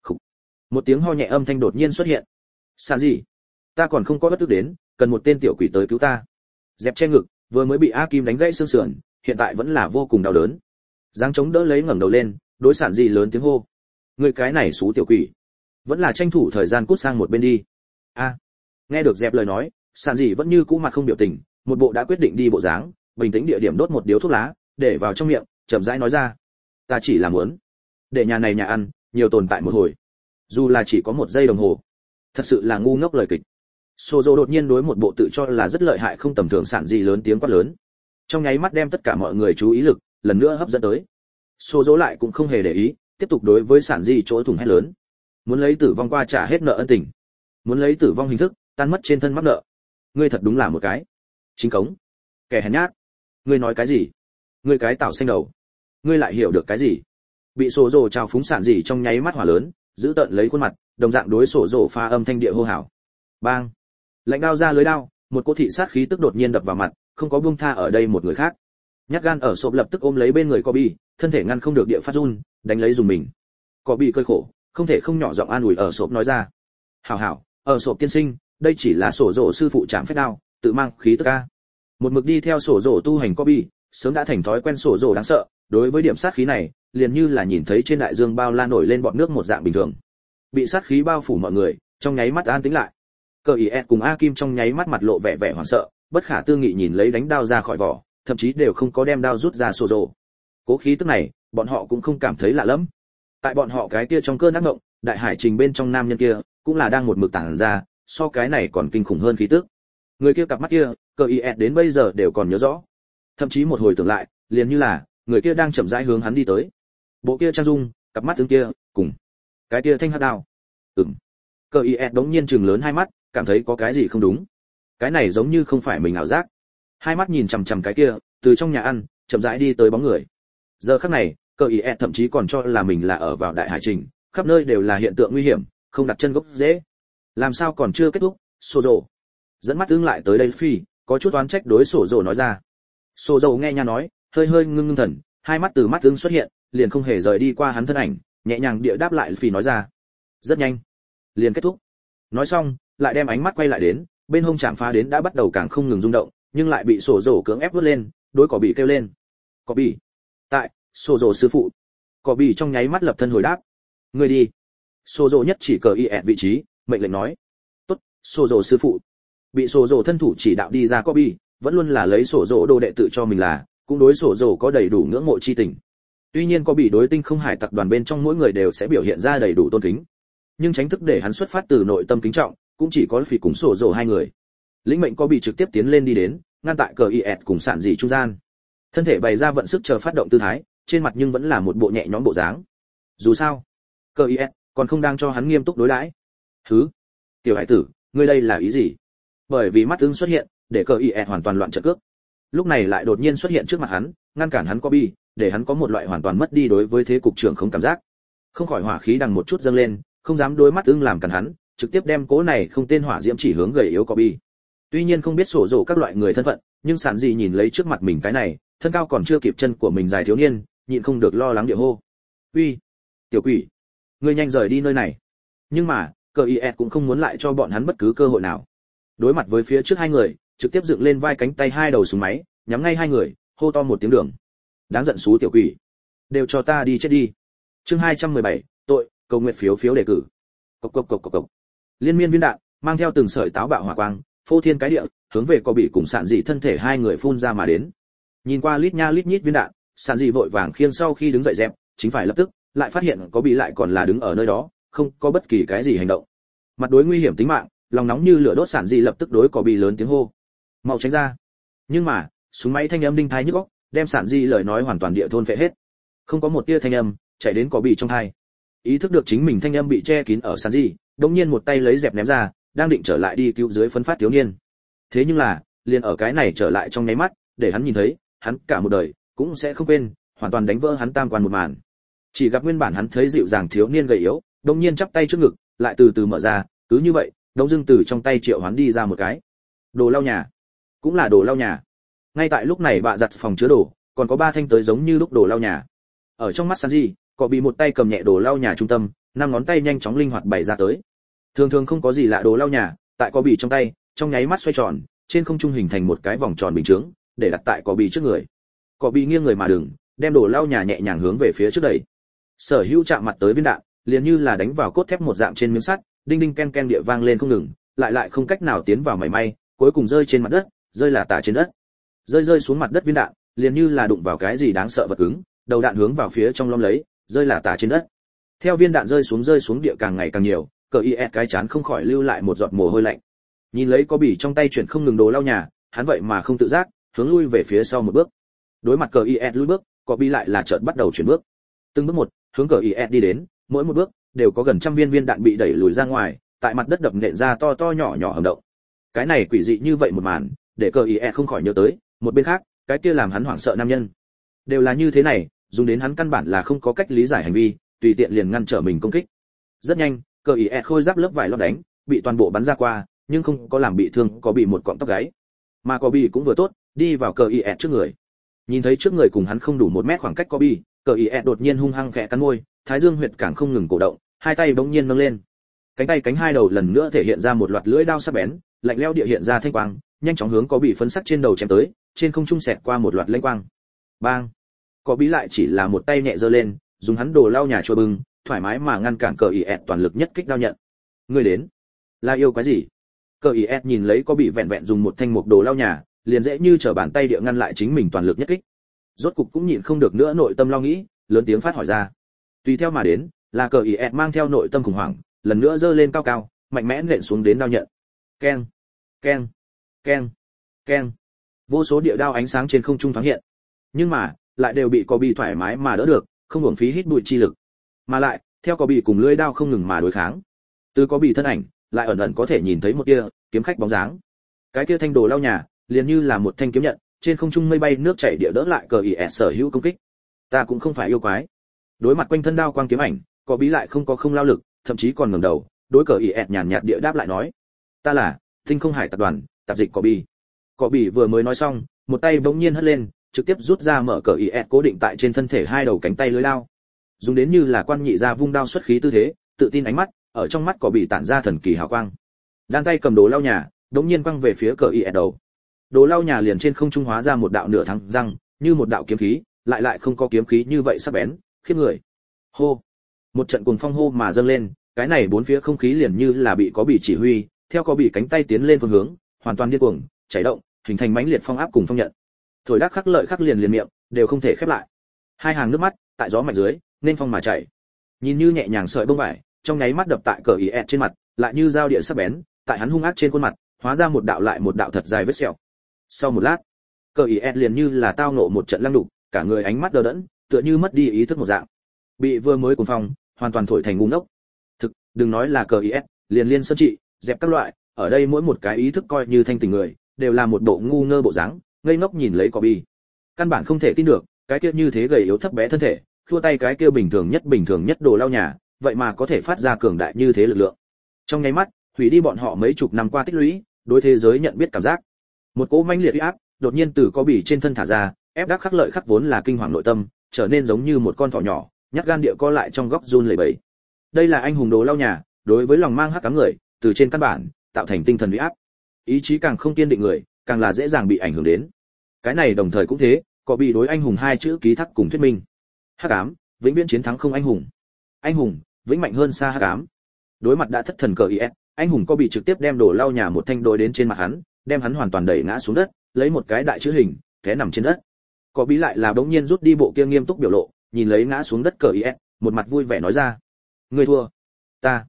A: Một tiếng ho nhẹ âm thanh đột nhiên xuất hiện. Sạn gì, ta còn không có bất tức đến, cần một tên tiểu quỷ tới cứu ta. Dẹp che ngực, vừa mới bị A Kim đánh gãy xương sườn, hiện tại vẫn là vô cùng đau đớn. Giang chống đỡ lấy ngẩng đầu lên, đối Sạn gì lớn tiếng hô: người cái này xú tiểu quỷ, vẫn là tranh thủ thời gian cút sang một bên đi. Nghe được Dẹp lời nói, Sạn gì vẫn như cũ mặt không biểu tình, một bộ đã quyết định đi bộ dáng, bình tĩnh địa điểm đốt một điếu thuốc lá, để vào trong miệng, chậm rãi nói ra: ta chỉ là muốn để nhà này nhà ăn nhiều tồn tại một hồi, dù là chỉ có một giây đồng hồ. Thật sự là ngu ngốc lời kịch. Sô Dô đột nhiên đối một bộ tự cho là rất lợi hại không tầm thường Sạn gì lớn tiếng quát lớn, trong nháy mắt đem tất cả mọi người chú ý lực lần nữa hấp dẫn tới. Sô Dô lại cũng không hề để ý, tiếp tục đối với Sạn gì chỗ thủng hét lớn: muốn lấy tử vong qua trả hết nợ ân tình, muốn lấy tử vong hình thức tan mất trên thân mắc nợ. Ngươi thật đúng là một cái chính cống, kẻ hèn nhát. Ngươi nói cái gì? Ngươi cái tảo xanh đầu, ngươi lại hiểu được cái gì? Bị Sô Dô trào phúng Sạn gì trong nháy mắt hỏa lớn, giữ tợn lấy khuôn mặt, đồng dạng đối Sô Dô pha âm thanh địa hô hào. Bang! Lạnh đao ra lưới đao, một cỗ thị sát khí tức đột nhiên đập vào mặt, không có buông tha ở đây một người khác. Nhát gan ở Sộp lập tức ôm lấy bên người Kobe, thân thể ngăn không được địa phát run, đánh lấy dùng mình. Kobe cơi khổ, không thể không nhỏ giọng an ủi ở Sộp nói ra: hảo, ở Sộp tiên sinh, đây chỉ là Sô Dô sư phụ chạm phép đao, tự mang khí tức a. Một mực đi theo sổ rổ tu hành Kobe, sớm đã thành thói quen sổ rổ đáng sợ, đối với điểm sát khí này, liền như là nhìn thấy trên đại dương bao la nổi lên bọt nước một dạng bình thường. Bị sát khí bao phủ mọi người, trong nháy mắt an tĩnh lại. Cờ Ý cùng A Kim trong nháy mắt mặt lộ vẻ vẻ hoảng sợ, bất khả tư nghị nhìn lấy đánh đao ra khỏi vỏ, thậm chí đều không có đem đao rút ra sổ rổ. Cố khí tức này, bọn họ cũng không cảm thấy lạ lắm. Tại bọn họ cái kia trong cơn ác ngộng, đại hải trình bên trong nam nhân kia, cũng là đang một mực tản ra, so cái này còn kinh khủng hơn khí tức. Người kia cặp mắt kia, Cờ Ý đến bây giờ đều còn nhớ rõ. Thậm chí một hồi tưởng lại, liền như là người kia đang chậm rãi hướng hắn đi tới. Bộ kia trang dung, cặp mắt tướng kia, cùng cái kia thanh hắc đao. Cờ Ý đống nhiên trừng lớn hai mắt, cảm thấy có cái gì không đúng. Cái này giống như không phải mình ảo giác. Hai mắt nhìn chằm chằm cái kia, từ trong nhà ăn, chậm rãi đi tới bóng người. Giờ khắc này, Cờ Ý thậm chí còn cho là mình là ở vào đại hải trình, khắp nơi đều là hiện tượng nguy hiểm, không đặt chân gốc dễ. Làm sao còn chưa kết thúc? Sô Dầu dẫn mắt ứng lại tới đây phi, có chút oán trách đối Sô Dầu nói ra. Sô Dầu nghe nha nói, hơi hơi ngưng ngưng thần, hai mắt từ mắt ứng xuất hiện, liền không hề rời đi qua hắn thân ảnh, nhẹ nhàng địa đáp lại phi nói ra. Rất nhanh, liền kết thúc. Nói xong, lại đem ánh mắt quay lại đến, bên hông chạm phá đến đã bắt đầu càng không ngừng rung động, nhưng lại bị Sô Dầu cưỡng ép vút lên, đối Cỏ Bỉ kêu lên. Cỏ Bỉ, tại, Sô Dầu sư phụ. Cỏ Bỉ trong nháy mắt lập thân hồi đáp. Ngươi đi. Sô Dầu nhất chỉ cờ y vị trí, mệnh lệnh nói. Tốt, Sô Dầu sư phụ. Bị Sô Dầu thân thủ chỉ đạo đi ra Cỏ Bỉ, vẫn luôn là lấy Sô Dầu đồ đệ tự cho mình là, cũng đối Sô Dầu có đầy đủ ngưỡng mộ chi tình. Tuy nhiên Cỏ Bỉ đối Tinh Không Hải Tặc đoàn bên trong mỗi người đều sẽ biểu hiện ra đầy đủ tôn kính, nhưng tránh thức để hắn xuất phát từ nội tâm kính trọng, cũng chỉ có Phỉ cùng Sô Dầu hai người. Lĩnh mệnh Cỏ Bỉ trực tiếp tiến lên đi đến, ngăn tại cờ y cùng sản dị trung gian. Thân thể bày ra vận sức chờ phát động tư thái, trên mặt nhưng vẫn là một bộ nhẹ nhõm bộ dáng. Dù sao, cờ y còn không đang cho hắn nghiêm túc đối đãi. Hứ, tiểu hải tử, ngươi đây là ý gì? Bởi vì mắt ứng xuất hiện, để cờ y hoàn toàn loạn trận cước. Lúc này lại đột nhiên xuất hiện trước mặt hắn, ngăn cản hắn Kobe, để hắn có một loại hoàn toàn mất đi đối với thế cục trưởng không cảm giác. Không khỏi hỏa khí đằng một chút dâng lên, không dám đối mắt ứng làm cản hắn, trực tiếp đem cố này không tên hỏa diễm chỉ hướng gầy yếu Kobe. Tuy nhiên không biết sổ rổ các loại người thân phận, nhưng sản dị nhìn lấy trước mặt mình cái này, thân cao còn chưa kịp chân của mình dài thiếu niên, nhịn không được lo lắng địa hô. Uy, tiểu quỷ, ngươi nhanh rời đi nơi này. Nhưng mà, cờ y cũng không muốn lại cho bọn hắn bất cứ cơ hội nào. Đối mặt với phía trước hai người, trực tiếp dựng lên vai cánh tay hai đầu súng máy, nhắm ngay hai người, hô to một tiếng đường. Đáng giận xú tiểu quỷ, đều cho ta đi chết đi. Chương 217, tội, cầu nguyện phiếu phiếu đề cử. Cộc cộc cộc cộc cộc. Liên miên viên đạn, mang theo từng sợi táo bạo hỏa quang, phô thiên cái địa, hướng về Cỏ Bỉ cùng Sản dị thân thể hai người phun ra mà đến. Nhìn qua lít nha lít nhít viên đạn, Sản dị vội vàng khiêng sau khi đứng dậy dẹp, chính phải lập tức, lại phát hiện Cỏ Bỉ lại còn là đứng ở nơi đó, không có bất kỳ cái gì hành động. Mặt đối nguy hiểm tính mạng, lòng nóng như lửa đốt Sản dị lập tức đối Cỏ Bỉ lớn tiếng hô, mau tránh ra. Nhưng mà, súng máy thanh âm đinh tai nhức óc, đem Sản dị lời nói hoàn toàn địa thôn phệ hết. Không có một tia thanh âm chạy đến Cỏ Bỉ trong tai. Ý thức được chính mình thanh âm bị che kín ở Sản dị, đột nhiên một tay lấy dẹp ném ra, đang định trở lại đi cứu dưới phân phát thiếu niên. Thế nhưng là, liền ở cái này trở lại trong nháy mắt, để hắn nhìn thấy, hắn cả một đời cũng sẽ không quên, hoàn toàn đánh vỡ hắn tam quan một màn. Chỉ gặp nguyên bản hắn thấy dịu dàng thiếu niên gầy yếu, đột nhiên chắp tay trước ngực, lại từ từ mở ra, cứ như vậy, đống dưng từ trong tay Triệu Hoán đi ra một cái đồ lau nhà, cũng là đồ lau nhà. Ngay tại lúc này bạ giặt phòng chứa đồ, còn có ba thanh tới giống như lúc đồ lau nhà. Ở trong mắt Sanji, có bị một tay cầm nhẹ đồ lau nhà trung tâm, năm ngón tay nhanh chóng linh hoạt bày ra tới. Thường thường không có gì lạ đồ lau nhà, tại có bị trong tay, trong nháy mắt xoay tròn, trên không trung hình thành một cái vòng tròn bình chướng, để đặt tại có bị trước người. Có bị nghiêng người mà đừng, đem đồ lau nhà nhẹ nhàng hướng về phía trước đẩy. Sở hữu chạm mặt tới viên đạn, liền như là đánh vào cốt thép một dạng trên miếng sắt, đinh đinh ken ken địa vang lên không ngừng, lại không cách nào tiến vào mảy may, cuối cùng rơi trên mặt đất, rơi là tả trên đất. Rơi xuống mặt đất viên đạn, liền như là đụng vào cái gì đáng sợ vật cứng, đầu đạn hướng vào phía trong lõm lấy, rơi là tả trên đất. Theo viên đạn rơi xuống địa càng ngày càng nhiều, cờ y cái chán không khỏi lưu lại một giọt mồ hôi lạnh. Nhìn lấy có bỉ trong tay chuyển không ngừng đồ lau nhà, hắn vậy mà không tự giác hướng lui về phía sau một bước. Đối mặt cờ y lui bước, có bỉ lại là chợt bắt đầu chuyển bước. Từng bước một, hướng cờ y đi đến, mỗi một bước đều có gần trăm viên đạn bị đẩy lùi ra ngoài, tại mặt đất đập nện ra to to nhỏ nhỏ hầm động. Cái này quỷ dị như vậy một màn, để cờ y không khỏi nhớ tới một bên khác, cái kia làm hắn hoảng sợ nam nhân. Đều là như thế này, dùng đến hắn căn bản là không có cách lý giải hành vi, tùy tiện liền ngăn trở mình công kích. Rất nhanh, cờ ý khôi giáp lớp vải lót đánh, bị toàn bộ bắn ra qua, nhưng không có làm bị thương, có bị một cọng tóc gáy. Mà có bị cũng vừa tốt, đi vào cờ ý trước người. Nhìn thấy trước người cùng hắn không đủ 1 mét khoảng cách có bị, cờ ý đột nhiên hung hăng khẽ cắn môi, thái dương huyệt càng không ngừng cổ động, hai tay bỗng nhiên nâng lên. Cánh tay cánh hai đầu lần nữa thể hiện ra một loạt lưỡi đao sắc bén, lạnh lẽo địa hiện ra thanh quang, nhanh chóng hướng có bị phấn sắc trên đầu chém tới, trên không trung xẹt qua một loạt lênh quang. Bang! Có bị lại chỉ là một tay nhẹ giơ lên, dùng hắn đồ lau nhà chua bưng, thoải mái mà ngăn cản cờ IS toàn lực nhất kích đao nhận. Người đến, là yêu quái gì? Cờ IS nhìn lấy có bị vẹn vẹn dùng một thanh mục đồ lau nhà, liền dễ như trở bàn tay địa ngăn lại chính mình toàn lực nhất kích. Rốt cục cũng nhịn không được nữa nội tâm lo nghĩ, lớn tiếng phát hỏi ra. Tùy theo mà đến, là cờ IS mang theo nội tâm khủng hoảng, lần nữa giơ lên cao cao, mạnh mẽ nện xuống đến đao nhận. Keng, keng, keng, keng. Vô số địa đao ánh sáng trên không trung thoáng hiện, nhưng mà lại đều bị có bị thoải mái mà đỡ được, không uổng phí hít bụi chi lực. Mà lại, theo có bị cùng lưỡi đao không ngừng mà đối kháng, từ có bị thân ảnh, lại ẩn ẩn có thể nhìn thấy một tia kiếm khách bóng dáng. Cái kia thanh đồ lau nhà, liền như là một thanh kiếm nhận, trên không trung mây bay nước chảy địa đỡ lại cờ IS sở hữu công kích. Ta cũng không phải yêu quái. Đối mặt quanh thân đao quang kiếm ảnh, có bí lại không lao lực, thậm chí còn ngẩng đầu, đối cờ IS nhàn nhạt địa đáp lại nói: "Ta là Tinh Không Hải tập đoàn, tạp dịch Cỏ Bì." Cỏ Bì vừa mới nói xong, một tay bỗng nhiên hất lên, trực tiếp rút ra mở cờ IS cố định tại trên thân thể hai đầu cánh tay lưới lao. Dùng đến như là quan nhị ra vung đao xuất khí tư thế, tự tin ánh mắt, ở trong mắt Cỏ Bì tản ra thần kỳ hào quang. Đan tay cầm đồ lau nhà, bỗng nhiên quăng về phía cờ IS đầu. Đồ lau nhà liền trên không trung hóa ra một đạo nửa thẳng răng, như một đạo kiếm khí, lại không có kiếm khí như vậy sắc bén, khiếp người. Hô! Một trận cuồng phong hô mà dâng lên, cái này bốn phía không khí liền như là bị có bị chỉ huy, theo có bị cánh tay tiến lên phương hướng, hoàn toàn điên cuồng, chảy động, hình thành mãnh liệt phong áp cùng phong nhận. Thổi đắc khắc lợi khắc liền miệng, đều không thể khép lại. Hai hàng nước mắt, tại gió mạnh dưới, nên phong mà chảy. Nhìn như nhẹ nhàng sợi bông vải, trong nháy mắt đập tại cờ IS trên mặt, lại như dao địa sắc bén, tại hắn hung ác trên khuôn mặt, hóa ra một đạo lại một đạo thật dài vết sẹo. Sau một lát, cờ IS liền như là tao nộ một trận lăng đục, cả người ánh mắt đờ đẫn, tựa như mất đi ý thức một dạng. Bị vừa mới cuồng phong, hoàn toàn thổi thành ngu ngốc. Thực, đừng nói là cờ IS, liền liên sơn trị, dẹp các loại, ở đây mỗi một cái ý thức coi như thanh tỉnh người, đều là một bộ ngu ngơ bộ dáng, ngây ngốc nhìn lấy Cỏ Bì. Căn bản không thể tin được, cái kia như thế gầy yếu thấp bé thân thể, khua tay cái kia bình thường nhất đồ lau nhà, vậy mà có thể phát ra cường đại như thế lực lượng. Trong nháy mắt, hủy đi bọn họ mấy chục năm qua tích lũy, đối thế giới nhận biết cảm giác. Một cỗ mãnh liệt uy áp, đột nhiên từ Cỏ Bì trên thân thả ra, ép đắc khắc lợi khắc vốn là kinh hoàng nội tâm, trở nên giống như một con thỏ nhỏ, nhát gan địa co lại trong góc run lẩy bẩy. Đây là anh hùng đồ lau nhà, đối với lòng mang hắc ám người, từ trên căn bản tạo thành tinh thần uy áp. Ý chí càng không kiên định người, càng là dễ dàng bị ảnh hưởng đến. Cái này đồng thời cũng thế, có bị đối anh hùng hai chữ ký thác cùng thuyết minh. Hắc ám, vĩnh viễn chiến thắng không anh hùng. Anh hùng, vĩnh mạnh hơn xa hắc ám. Đối mặt đã thất thần cờ IS, anh hùng có bị trực tiếp đem đồ lau nhà một thanh đối đến trên mặt hắn, đem hắn hoàn toàn đẩy ngã xuống đất, lấy một cái đại chữ hình, té nằm trên đất. Có bí lại là bỗng nhiên rút đi bộ kia nghiêm túc biểu lộ, nhìn lấy ngã xuống đất cờ IS, một mặt vui vẻ nói ra: "Ngươi thua." Ta.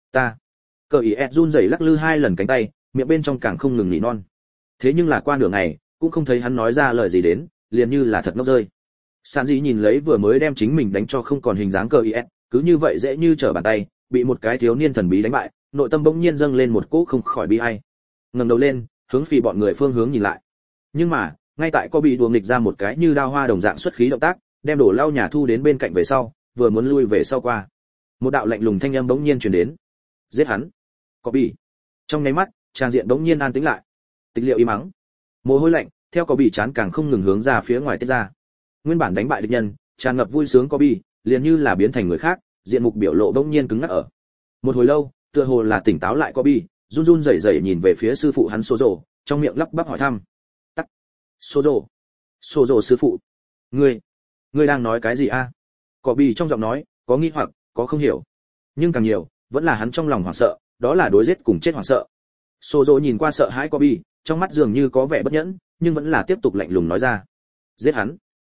A: Cờ IS run rẩy lắc lư hai lần cánh tay, miệng bên trong càng không ngừng nỉ non. Thế nhưng là qua nửa ngày, cũng không thấy hắn nói ra lời gì đến, liền như là thật ngốc rơi. Sản Dĩ nhìn lấy vừa mới đem chính mình đánh cho không còn hình dáng cờ IS, cứ như vậy dễ như trở bàn tay, bị một cái thiếu niên thần bí đánh bại, nội tâm bỗng nhiên dâng lên một cỗ không khỏi bi ai. Ngẩng đầu lên, hướng phi bọn người phương hướng nhìn lại. Nhưng mà, ngay tại có bị đùa nghịch ra một cái như đao hoa đồng dạng xuất khí động tác, đem đổ lau nhà thu đến bên cạnh về sau, vừa muốn lui về sau qua. Một đạo lạnh lùng thanh âm bỗng nhiên truyền đến: "Giết hắn." Có bị. Trong nháy mắt, trang diện bỗng nhiên an tĩnh lại. Tịch liệu im mắng. Mồ hôi lạnh theo có bị chán càng không ngừng hướng ra phía ngoài tiết ra. Nguyên bản đánh bại địch nhân, tràn ngập vui sướng có bị, liền như là biến thành người khác, diện mục biểu lộ bỗng nhiên cứng ngắc ở. Một hồi lâu, tựa hồ là tỉnh táo lại có bị, run run rẩy rẩy nhìn về phía sư phụ hắn Sozo, trong miệng lắp bắp hỏi thăm: "Tắc, Sozo sư phụ, ngươi đang nói cái gì a?" Có bị trong giọng nói có nghi hoặc, có không hiểu, nhưng càng nhiều vẫn là hắn trong lòng hoảng sợ, đó là đối giết cùng chết hoảng sợ. Sozo nhìn qua sợ hãi có bị, trong mắt dường như có vẻ bất nhẫn, nhưng vẫn là tiếp tục lạnh lùng nói ra: "Giết hắn?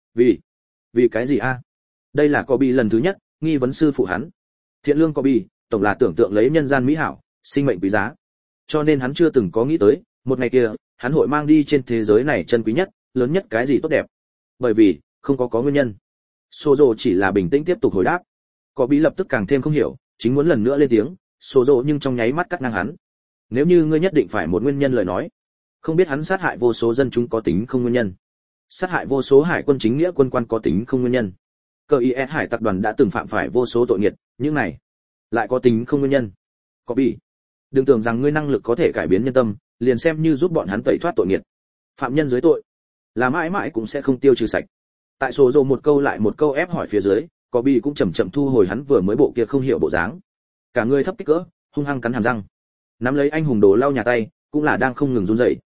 A: Vì cái gì a?" Đây là Kobe lần thứ nhất nghi vấn sư phụ hắn. Thiện lương Kobe, tổng là tưởng tượng lấy nhân gian mỹ hảo, sinh mệnh quý giá. Cho nên hắn chưa từng có nghĩ tới, một ngày kia, hắn hội mang đi trên thế giới này chân quý nhất, lớn nhất cái gì tốt đẹp. Bởi vì, không có nguyên nhân. Sozo chỉ là bình tĩnh tiếp tục hồi đáp. Kobe lập tức càng thêm không hiểu, chính muốn lần nữa lên tiếng, Sozo nhưng trong nháy mắt cắt ngang hắn. Nếu như ngươi nhất định phải một nguyên nhân lời nói, không biết hắn sát hại vô số dân chúng có tính không nguyên nhân, sát hại vô số hải quân chính nghĩa quân quan có tính không nguyên nhân, cờ is hải tập đoàn đã từng phạm phải vô số tội nghiệt, những này lại có tính không nguyên nhân. Có bị, đừng tưởng rằng ngươi năng lực có thể cải biến nhân tâm, liền xem như giúp bọn hắn tẩy thoát tội nghiệt, phạm nhân dưới tội là mãi mãi cũng sẽ không tiêu trừ sạch. Tại số dồ một câu lại một câu ép hỏi phía dưới, có bị cũng chậm chậm thu hồi hắn vừa mới bộ kia không hiểu bộ dáng, cả người thấp kích cỡ, hung hăng cắn hàm răng, nắm lấy anh hùng đồ lau nhà tay, cũng là đang không ngừng run rẩy.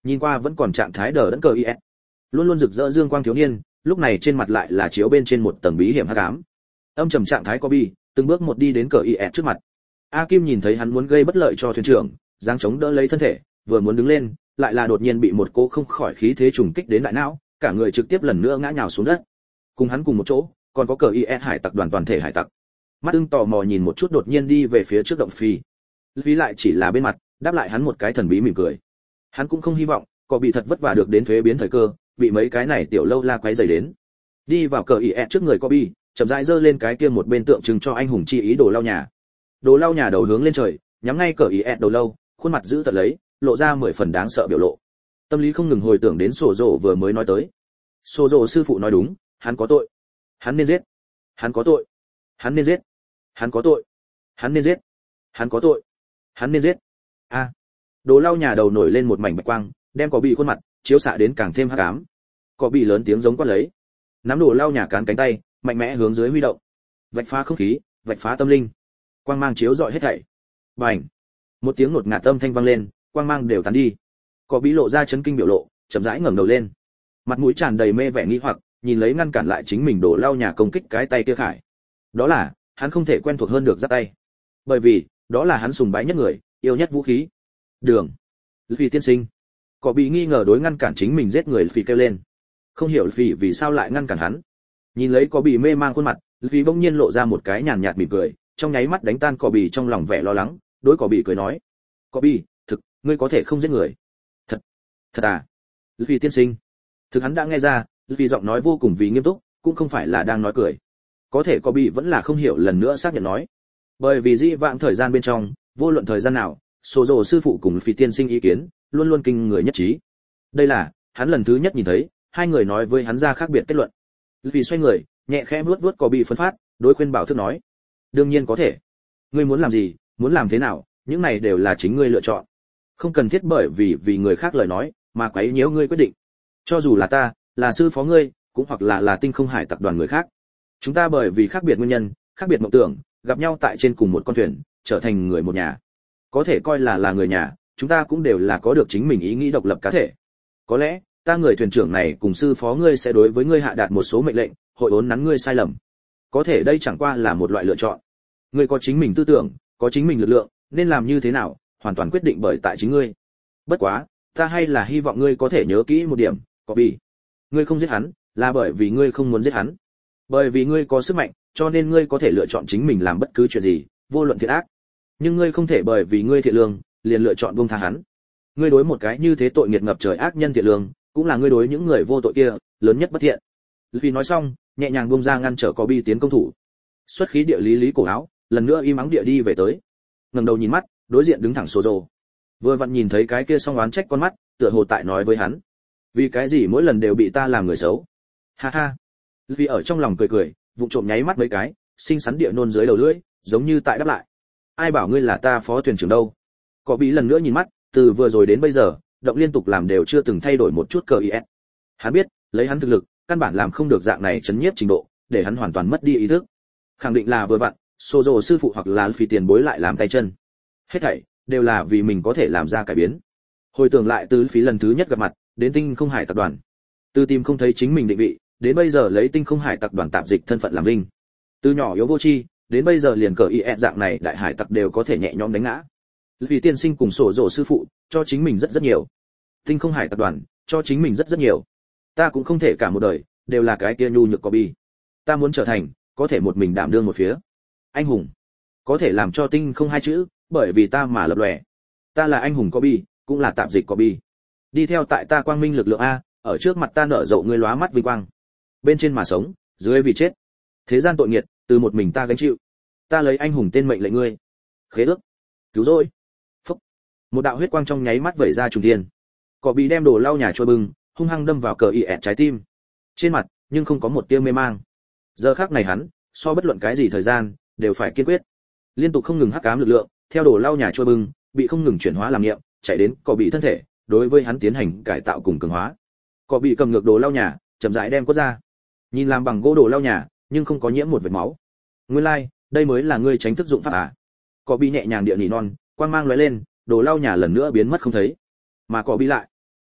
A: Nhìn qua vẫn còn trạng thái đờ đẫn cờ is, luôn luôn rực rỡ dương quang thiếu niên, lúc này trên mặt lại là chiếu bên trên một tầng bí hiểm hắc ám. Âm trầm trạng thái Kobe, từng bước một đi đến cờ is trước mặt. A Kim nhìn thấy hắn muốn gây bất lợi cho thuyền trưởng, giáng chống đỡ lấy thân thể, vừa muốn đứng lên, lại là đột nhiên bị một cỗ không khỏi khí thế trùng kích đến đại não, cả người trực tiếp lần nữa ngã nhào xuống đất. Cùng hắn cùng một chỗ, còn có cờ is hải tặc đoàn toàn thể hải tặc. Mắt ưng tò mò nhìn một chút đột nhiên đi về phía trước động phi. Phi lại chỉ là bên mặt, đáp lại hắn một cái thần bí mỉm cười. Hắn cũng không hy vọng có bị thật vất vả được đến thuế biến thời cơ, bị mấy cái này tiểu lâu la quấy rầy đến. Đi vào cờ is trước người Kobe, chậm rãi giơ lên cái kia một bên tượng trưng cho anh hùng chi ý đồ lau nhà. Đồ lau nhà đầu hướng lên trời, nhắm ngay cờ is đầu lâu, khuôn mặt giữ tợn lấy, lộ ra 10 phần đáng sợ biểu lộ. Tâm lý không ngừng hồi tưởng đến sổ rồ vừa mới nói tới. Sổ rồ sư phụ nói đúng, hắn có tội. Hắn nên giết. Hắn có tội. Hắn nên giết. Hắn có tội. Hắn nên giết. Hắn có tội. Hắn nên giết. A. Đồ lau nhà đầu nổi lên một mảnh bạch quang, đem có bị khuôn mặt chiếu xạ đến càng thêm hắc ám. Có bị lớn tiếng giống quát lấy. Nắm đồ lau nhà cán cánh tay, mạnh mẽ hướng dưới huy động. Vạch phá không khí, vạch phá tâm linh. Quang mang chiếu rọi hết thảy. Bành. Một tiếng nột ngạt âm thanh vang lên, quang mang đều tán đi. Có bị lộ ra chấn kinh biểu lộ, chậm rãi ngẩng đầu lên. Mặt mũi tràn đầy mê vẻ nghi hoặc, nhìn lấy ngăn cản lại chính mình đổ lau nhà công kích cái tay kia khải. Đó là, hắn không thể quen thuộc hơn được giáp tay. Bởi vì, đó là hắn sùng bái nhất người, yêu nhất vũ khí. Đường. Vì tiên sinh. Có bị nghi ngờ đối ngăn cản chính mình giết người Phi kêu lên. Không hiểu vì sao lại ngăn cản hắn. Nhìn lấy có bị mê mang khuôn mặt, Vì bỗng nhiên lộ ra một cái nhàn nhạt mỉm cười, trong nháy mắt đánh tan Có bị trong lòng vẻ lo lắng, đối Có bị cười nói: "Có bị, thực, ngươi có thể không giết người." "Thật, thật à?" Vì tiên sinh. Thực hắn đã nghe ra, vì giọng nói vô cùng vì nghiêm túc, cũng không phải là đang nói cười. Có thể Có bị vẫn là không hiểu lần nữa xác nhận nói. Bởi vì dĩ vãng thời gian bên trong, vô luận thời gian nào, số rồ sư phụ cùng Phi tiên sinh ý kiến, luôn luôn kinh người nhất trí. Đây là, hắn lần thứ nhất nhìn thấy, hai người nói với hắn ra khác biệt kết luận. Vì xoay người, nhẹ khẽ vuốt vuốt Có bị phân phát, đối khuyên bảo thức nói: "Đương nhiên có thể. Ngươi muốn làm gì, muốn làm thế nào, những này đều là chính ngươi lựa chọn. Không cần thiết bởi vì người khác lời nói, mà quấy nhiễu ngươi quyết định. Cho dù là ta, là sư phó ngươi, cũng hoặc là tinh không hải tặc đoàn người khác. Chúng ta bởi vì khác biệt nguyên nhân, khác biệt mộng tưởng, gặp nhau tại trên cùng một con thuyền, trở thành người một nhà. Có thể coi là người nhà, chúng ta cũng đều là có được chính mình ý nghĩ độc lập cá thể. Có lẽ, ta người thuyền trưởng này cùng sư phó ngươi sẽ đối với ngươi hạ đạt một số mệnh lệnh, hội uốn nắn ngươi sai lầm. Có thể đây chẳng qua là một loại lựa chọn. Ngươi có chính mình tư tưởng, có chính mình lực lượng, nên làm như thế nào, hoàn toàn quyết định bởi tại chính ngươi. Bất quá, ta hay là hy vọng ngươi có thể nhớ kỹ một điểm, Có bị. Ngươi không giết hắn, là bởi vì ngươi không muốn giết hắn. Bởi vì ngươi có sức mạnh, cho nên ngươi có thể lựa chọn chính mình làm bất cứ chuyện gì, vô luận thiện ác. Nhưng ngươi không thể bởi vì ngươi thiện lương, liền lựa chọn buông tha hắn. Ngươi đối một cái như thế tội nghiệt ngập trời ác nhân thiện lương, cũng là ngươi đối những người vô tội kia, lớn nhất bất thiện." Vì nói xong, nhẹ nhàng buông ra ngăn trở Có bị tiến công thủ. Xuất khí địa lý cổ áo, lần nữa im ắng địa đi về tới. Ngẩng đầu nhìn mắt, đối diện đứng thẳng Sô. Vừa vặn nhìn thấy cái kia song oán trách con mắt, tựa hồ tại nói với hắn: "Vì cái gì mỗi lần đều bị ta làm người xấu?" Ha ha. Vì ở trong lòng cười cười, vụng trộm nháy mắt mấy cái, xinh xắn địa nôn dưới đầu lưỡi, giống như tại đáp lại: "Ai bảo ngươi là ta phó thuyền trưởng đâu?" Có bị lần nữa nhìn mắt, từ vừa rồi đến bây giờ, động liên tục làm đều chưa từng thay đổi một chút cờ is. Hắn biết, lấy hắn thực lực, căn bản làm không được dạng này chấn nhiếp trình độ, để hắn hoàn toàn mất đi ý thức. Khẳng định là vừa vặn, Sozo sư phụ hoặc là Phi tiền bối lại làm tay chân. Hết thảy đều là vì mình có thể làm ra cải biến. Hồi tưởng lại từ Phi lần thứ nhất gặp mặt, đến tinh không hải tập đoàn, từ tìm không thấy chính mình định vị, đến bây giờ lấy tinh không hải tặc đoàn tạm dịch thân phận làm vinh. Từ nhỏ yếu vô tri, đến bây giờ liền cờ IE dạng này đại hải tặc đều có thể nhẹ nhõm đánh ngã. Vì tiên sinh cùng sổ rổ sư phụ, cho chính mình rất nhiều. Tinh không hải tặc đoàn, cho chính mình rất nhiều. Ta cũng không thể cả một đời, đều là cái kia nhu nhược có bi. Ta muốn trở thành, có thể một mình đảm đương một phía. Anh hùng. Có thể làm cho tinh không hai chữ, bởi vì ta mà lập lòe. Ta là anh hùng có bi, cũng là tạm dịch có bi. Đi theo tại ta quang minh lực lượng A, ở trước mặt ta nở rộ ngươi lóa mắt vinh quang. Bên trên mà sống, dưới vì chết. Thế gian tội nghiệt, từ một mình ta gánh chịu. Ta lấy anh hùng tên mệnh lệnh ngươi. Khế ước. Cứu rỗi. Phúc. Một đạo huyết quang trong nháy mắt vẩy ra trùng thiên. Cỏ bị đem đồ lau nhà trôi bưng, hung hăng đâm vào cờ IE trái tim. Trên mặt, nhưng không có một tia mê mang. Giờ khắc này hắn, so bất luận cái gì thời gian, đều phải kiên quyết. Liên tục không ngừng hắc ám lực lượng, theo đồ lau nhà trôi bưng, bị không ngừng chuyển hóa làm niệm, chạy đến cỏ bị thân thể, đối với hắn tiến hành cải tạo cùng cường hóa. Cỏ bị cầm ngược đồ lau nhà, chậm rãi đem quất ra. Nhìn làm bằng gỗ đồ lau nhà, nhưng không có nhiễm một vệt máu. Nguyên lai, like, đây mới là ngươi tránh thức dụng pháp à? Cỏ bị nhẹ nhàng địa nỉ non, quang mang lóe lên, đồ lau nhà lần nữa biến mất không thấy. Mà cỏ bị lại,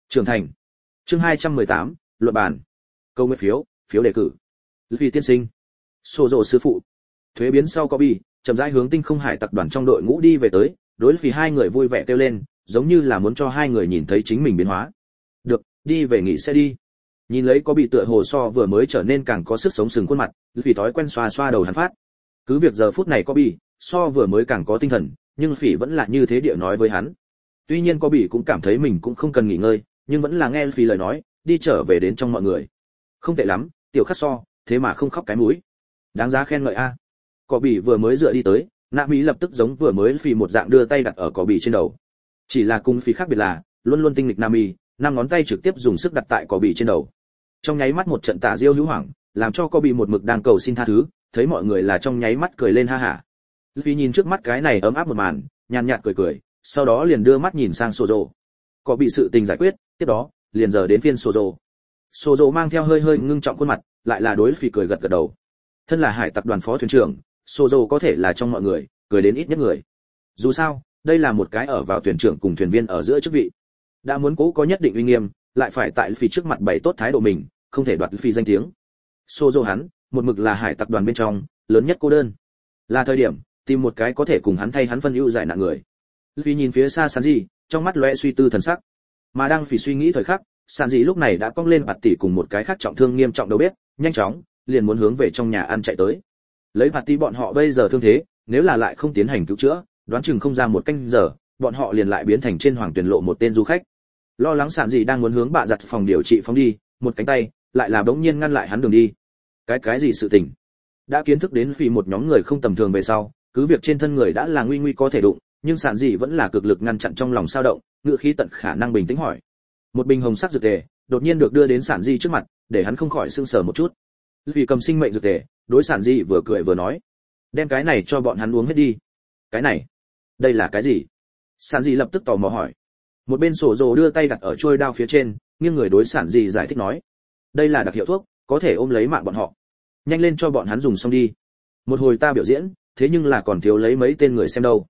A: Trưởng thành. Chương 218, luận bàn. Câu nguyện phiếu, phiếu đề cử. Luffy tiên sinh. Sô Dô sư phụ. Thuế biến sau có bị, chậm rãi hướng tinh không hải tặc đoàn trong đội ngũ đi về tới, đối vì hai người vui vẻ kêu lên, giống như là muốn cho hai người nhìn thấy chính mình biến hóa. Được, đi về nghỉ sẽ đi. Nhìn lấy có bị tựa hồ so vừa mới trở nên càng có sức sống sừng khuôn mặt, vì thói quen xoa xoa đầu hắn phát. Cứ việc giờ phút này có bị, so vừa mới càng có tinh thần, nhưng Phỉ vẫn là như thế địa nói với hắn. Tuy nhiên có bị cũng cảm thấy mình cũng không cần nghỉ ngơi, nhưng vẫn là nghe Phỉ lời nói, đi trở về đến trong mọi người. Không tệ lắm, tiểu khắc so, thế mà không khóc cái mũi. Đáng giá khen ngợi a. Có bị vừa mới dựa đi tới, Nạ Mỹ lập tức giống vừa mới Phỉ một dạng đưa tay đặt ở có bị trên đầu. Chỉ là cùng Phỉ khác biệt là, luôn luôn tinh nghịch Nạ Mỹ, năm ngón tay trực tiếp dùng sức đặt tại có bị trên đầu. Trong nháy mắt một trận tà diêu hữu hoảng, làm cho có bị một mực đang cầu xin tha thứ, thấy mọi người là trong nháy mắt cười lên ha hả. Vì nhìn trước mắt cái này ấm áp một màn, nhàn nhạt cười cười, sau đó liền đưa mắt nhìn sang Sozo. Có bị sự tình giải quyết, tiếp đó, liền giờ đến phiên Sozo. Sozo mang theo hơi hơi ngưng trọng khuôn mặt, lại là đối Phi cười gật gật đầu. Thân là hải tặc đoàn phó thuyền trưởng, Sozo có thể là trong mọi người, cười đến ít nhất người. Dù sao, đây là một cái ở vào thuyền trưởng cùng thuyền viên ở giữa chức vị. Đã muốn cố có nhất định uy nghiêm, lại phải tại Phi trước mặt bày tốt thái độ mình, không thể đoạt Phi danh tiếng. Sozo hắn, một mực là hải tặc đoàn bên trong, lớn nhất cô đơn. Là thời điểm, tìm một cái có thể cùng hắn thay hắn phân ưu giải nạn người. Phi nhìn phía xa Sanji, trong mắt lóe suy tư thần sắc. Mà đang Phi suy nghĩ thời khắc, Sanji lúc này đã cong lên bạt tỷ cùng một cái khác trọng thương nghiêm trọng đầu bếp, nhanh chóng, liền muốn hướng về trong nhà ăn chạy tới. Lấy bạt tỷ bọn họ bây giờ thương thế, nếu là lại không tiến hành cứu chữa, đoán chừng không ra một canh giờ, bọn họ liền lại biến thành trên hoàng tuyển lộ một tên du khách. Lo lắng Sanji đang muốn hướng bạ giặt phòng điều trị phóng đi, một cánh tay lại là bỗng nhiên ngăn lại hắn đường đi. Cái gì sự tình? Đã kiến thức đến Phi một nhóm người không tầm thường về sau, cứ việc trên thân người đã là nguy có thể đụng, nhưng sản dị vẫn là cực lực ngăn chặn trong lòng sao động, ngữ khí tận khả năng bình tĩnh hỏi. Một bình hồng sắc dược tề đột nhiên được đưa đến sản dị trước mặt, để hắn không khỏi sưng sờ một chút. Vì cầm sinh mệnh dược tề, đối sản dị vừa cười vừa nói, đem cái này cho bọn hắn uống hết đi. Cái này, đây là cái gì? Sản dị lập tức tò mò hỏi. Một bên sổ rồ đưa tay đặt ở trôi đao phía trên, nghiêng người đối sản dị giải thích nói, đây là đặc hiệu thuốc, có thể ôm lấy mạng bọn họ. Nhanh lên cho bọn hắn dùng xong đi. Một hồi ta biểu diễn, thế nhưng là còn thiếu lấy mấy tên người xem đâu.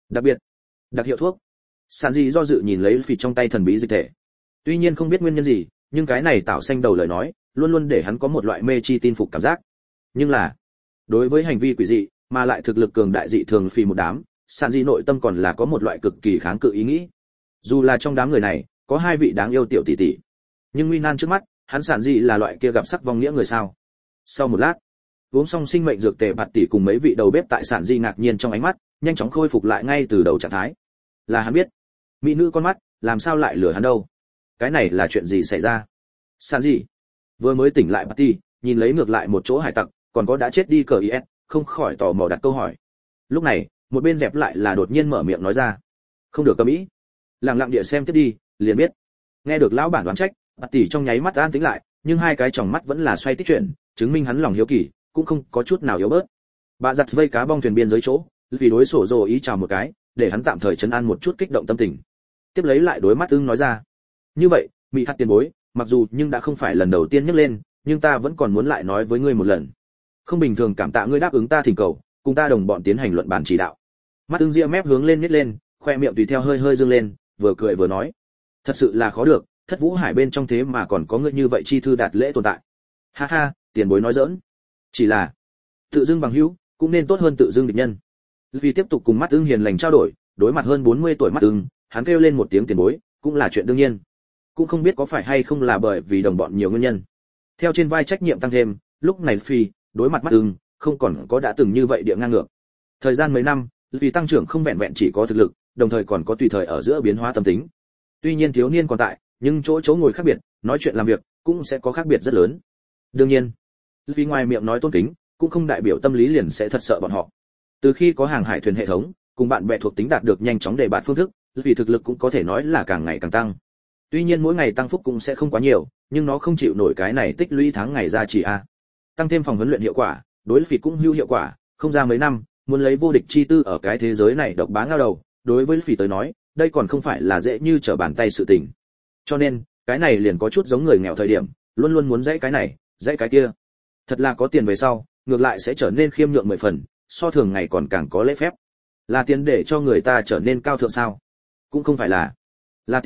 A: Đặc hiệu thuốc. Sản dị do dự nhìn lấy Phi trong tay thần bí dịch thể. Tuy nhiên không biết nguyên nhân gì, nhưng cái này tạo xanh đầu lời nói, luôn luôn để hắn có một loại mê chi tin phục cảm giác. Nhưng là, đối với hành vi quỷ dị, mà lại thực lực cường đại dị thường Phi một đám, sản dị nội tâm còn là có một loại cực kỳ kháng cự ý nghĩ. Dù là trong đám người này, có hai vị đáng yêu tiểu tỷ tỷ, nhưng nguy nan trước mắt, hắn sản dị là loại kia gặp sắc vong nghĩa người sao? Sau một lát, uống xong sinh mệnh dược tề bạt tỷ cùng mấy vị đầu bếp tại sản di ngạc nhiên trong ánh mắt, nhanh chóng khôi phục lại ngay từ đầu trạng thái. Là hắn biết, mỹ nữ con mắt, làm sao lại lừa hắn đâu? Cái này là chuyện gì xảy ra? Sản di vừa mới tỉnh lại bạt tỷ, nhìn lấy ngược lại một chỗ hải tặc, còn có đã chết đi cờ is, không khỏi tò mò đặt câu hỏi. Lúc này, một bên dẹp lại là đột nhiên mở miệng nói ra, không được cầm ý, lặng lặng địa xem tiếp đi, liền biết. Nghe được lão bản đoán trách, bạt tỷ trong nháy mắt an tĩnh lại, nhưng hai cái tròng mắt vẫn là xoay tích chuyển, chứng minh hắn lòng hiếu kỳ cũng không có chút nào yếu bớt. Bà giặt vây cá bong thuyền biên giới chỗ, vì đối sổ rồ ý chào một cái, để hắn tạm thời trấn an một chút kích động tâm tình. Tiếp lấy lại đối mắt ưng nói ra, như vậy, mỹ hạt tiền bối, mặc dù nhưng đã không phải lần đầu tiên nhắc lên, nhưng ta vẫn còn muốn lại nói với ngươi một lần. Không bình thường cảm tạ ngươi đáp ứng ta thỉnh cầu, cùng ta đồng bọn tiến hành luận bàn chỉ đạo. Mắt ưng ria mép hướng lên nhếch lên, khoe miệng tùy theo hơi hơi dương lên, vừa cười vừa nói, thật sự là khó được, thất vũ hải bên trong thế mà còn có ngươi như vậy chi thư đạt lễ tồn tại. Ha ha, tiền bối nói giỡn. Chỉ là tự dưng bằng hữu cũng nên tốt hơn tự dưng địch nhân. Vì tiếp tục cùng mắt ưng hiền lành trao đổi, đối mặt hơn 40 tuổi mắt ưng, hắn kêu lên một tiếng tiền bối, cũng là chuyện đương nhiên. Cũng không biết có phải hay không là bởi vì đồng bọn nhiều nguyên nhân. Theo trên vai trách nhiệm tăng thêm, lúc này Phi đối mặt mắt ưng, không còn có đã từng như vậy địa ngang ngược. Thời gian mấy năm, vì tăng trưởng không vẹn vẹn chỉ có thực lực, đồng thời còn có tùy thời ở giữa biến hóa tâm tính. Tuy nhiên thiếu niên còn tại, nhưng chỗ ngồi khác biệt, nói chuyện làm việc cũng sẽ có khác biệt rất lớn. Đương nhiên, vì ngoài miệng nói tôn kính, cũng không đại biểu tâm lý liền sẽ thật sợ bọn họ. Từ khi có hàng hải thuyền hệ thống, cùng bạn bè thuộc tính đạt được nhanh chóng đề bạt phương thức, vì thực lực cũng có thể nói là càng ngày càng tăng. Tuy nhiên mỗi ngày tăng phúc cũng sẽ không quá nhiều, nhưng nó không chịu nổi cái này tích lũy tháng ngày ra chỉ a. Tăng thêm phòng huấn luyện hiệu quả, đối với cũng hữu hiệu quả, không ra mấy năm, muốn lấy vô địch chi tư ở cái thế giới này độc bá ngao đầu, đối với phỉ tới nói, đây còn không phải là dễ như trở bàn tay sự tình. Cho nên, cái này liền có chút giống người nghèo thời điểm, luôn luôn muốn dãy cái này, dãy cái kia. Thật là có tiền về sau, ngược lại sẽ trở nên khiêm nhượng 10 phần, so thường ngày còn càng có lễ phép. Là tiền để cho người ta trở nên cao thượng sao? Cũng không phải là. Là tiền,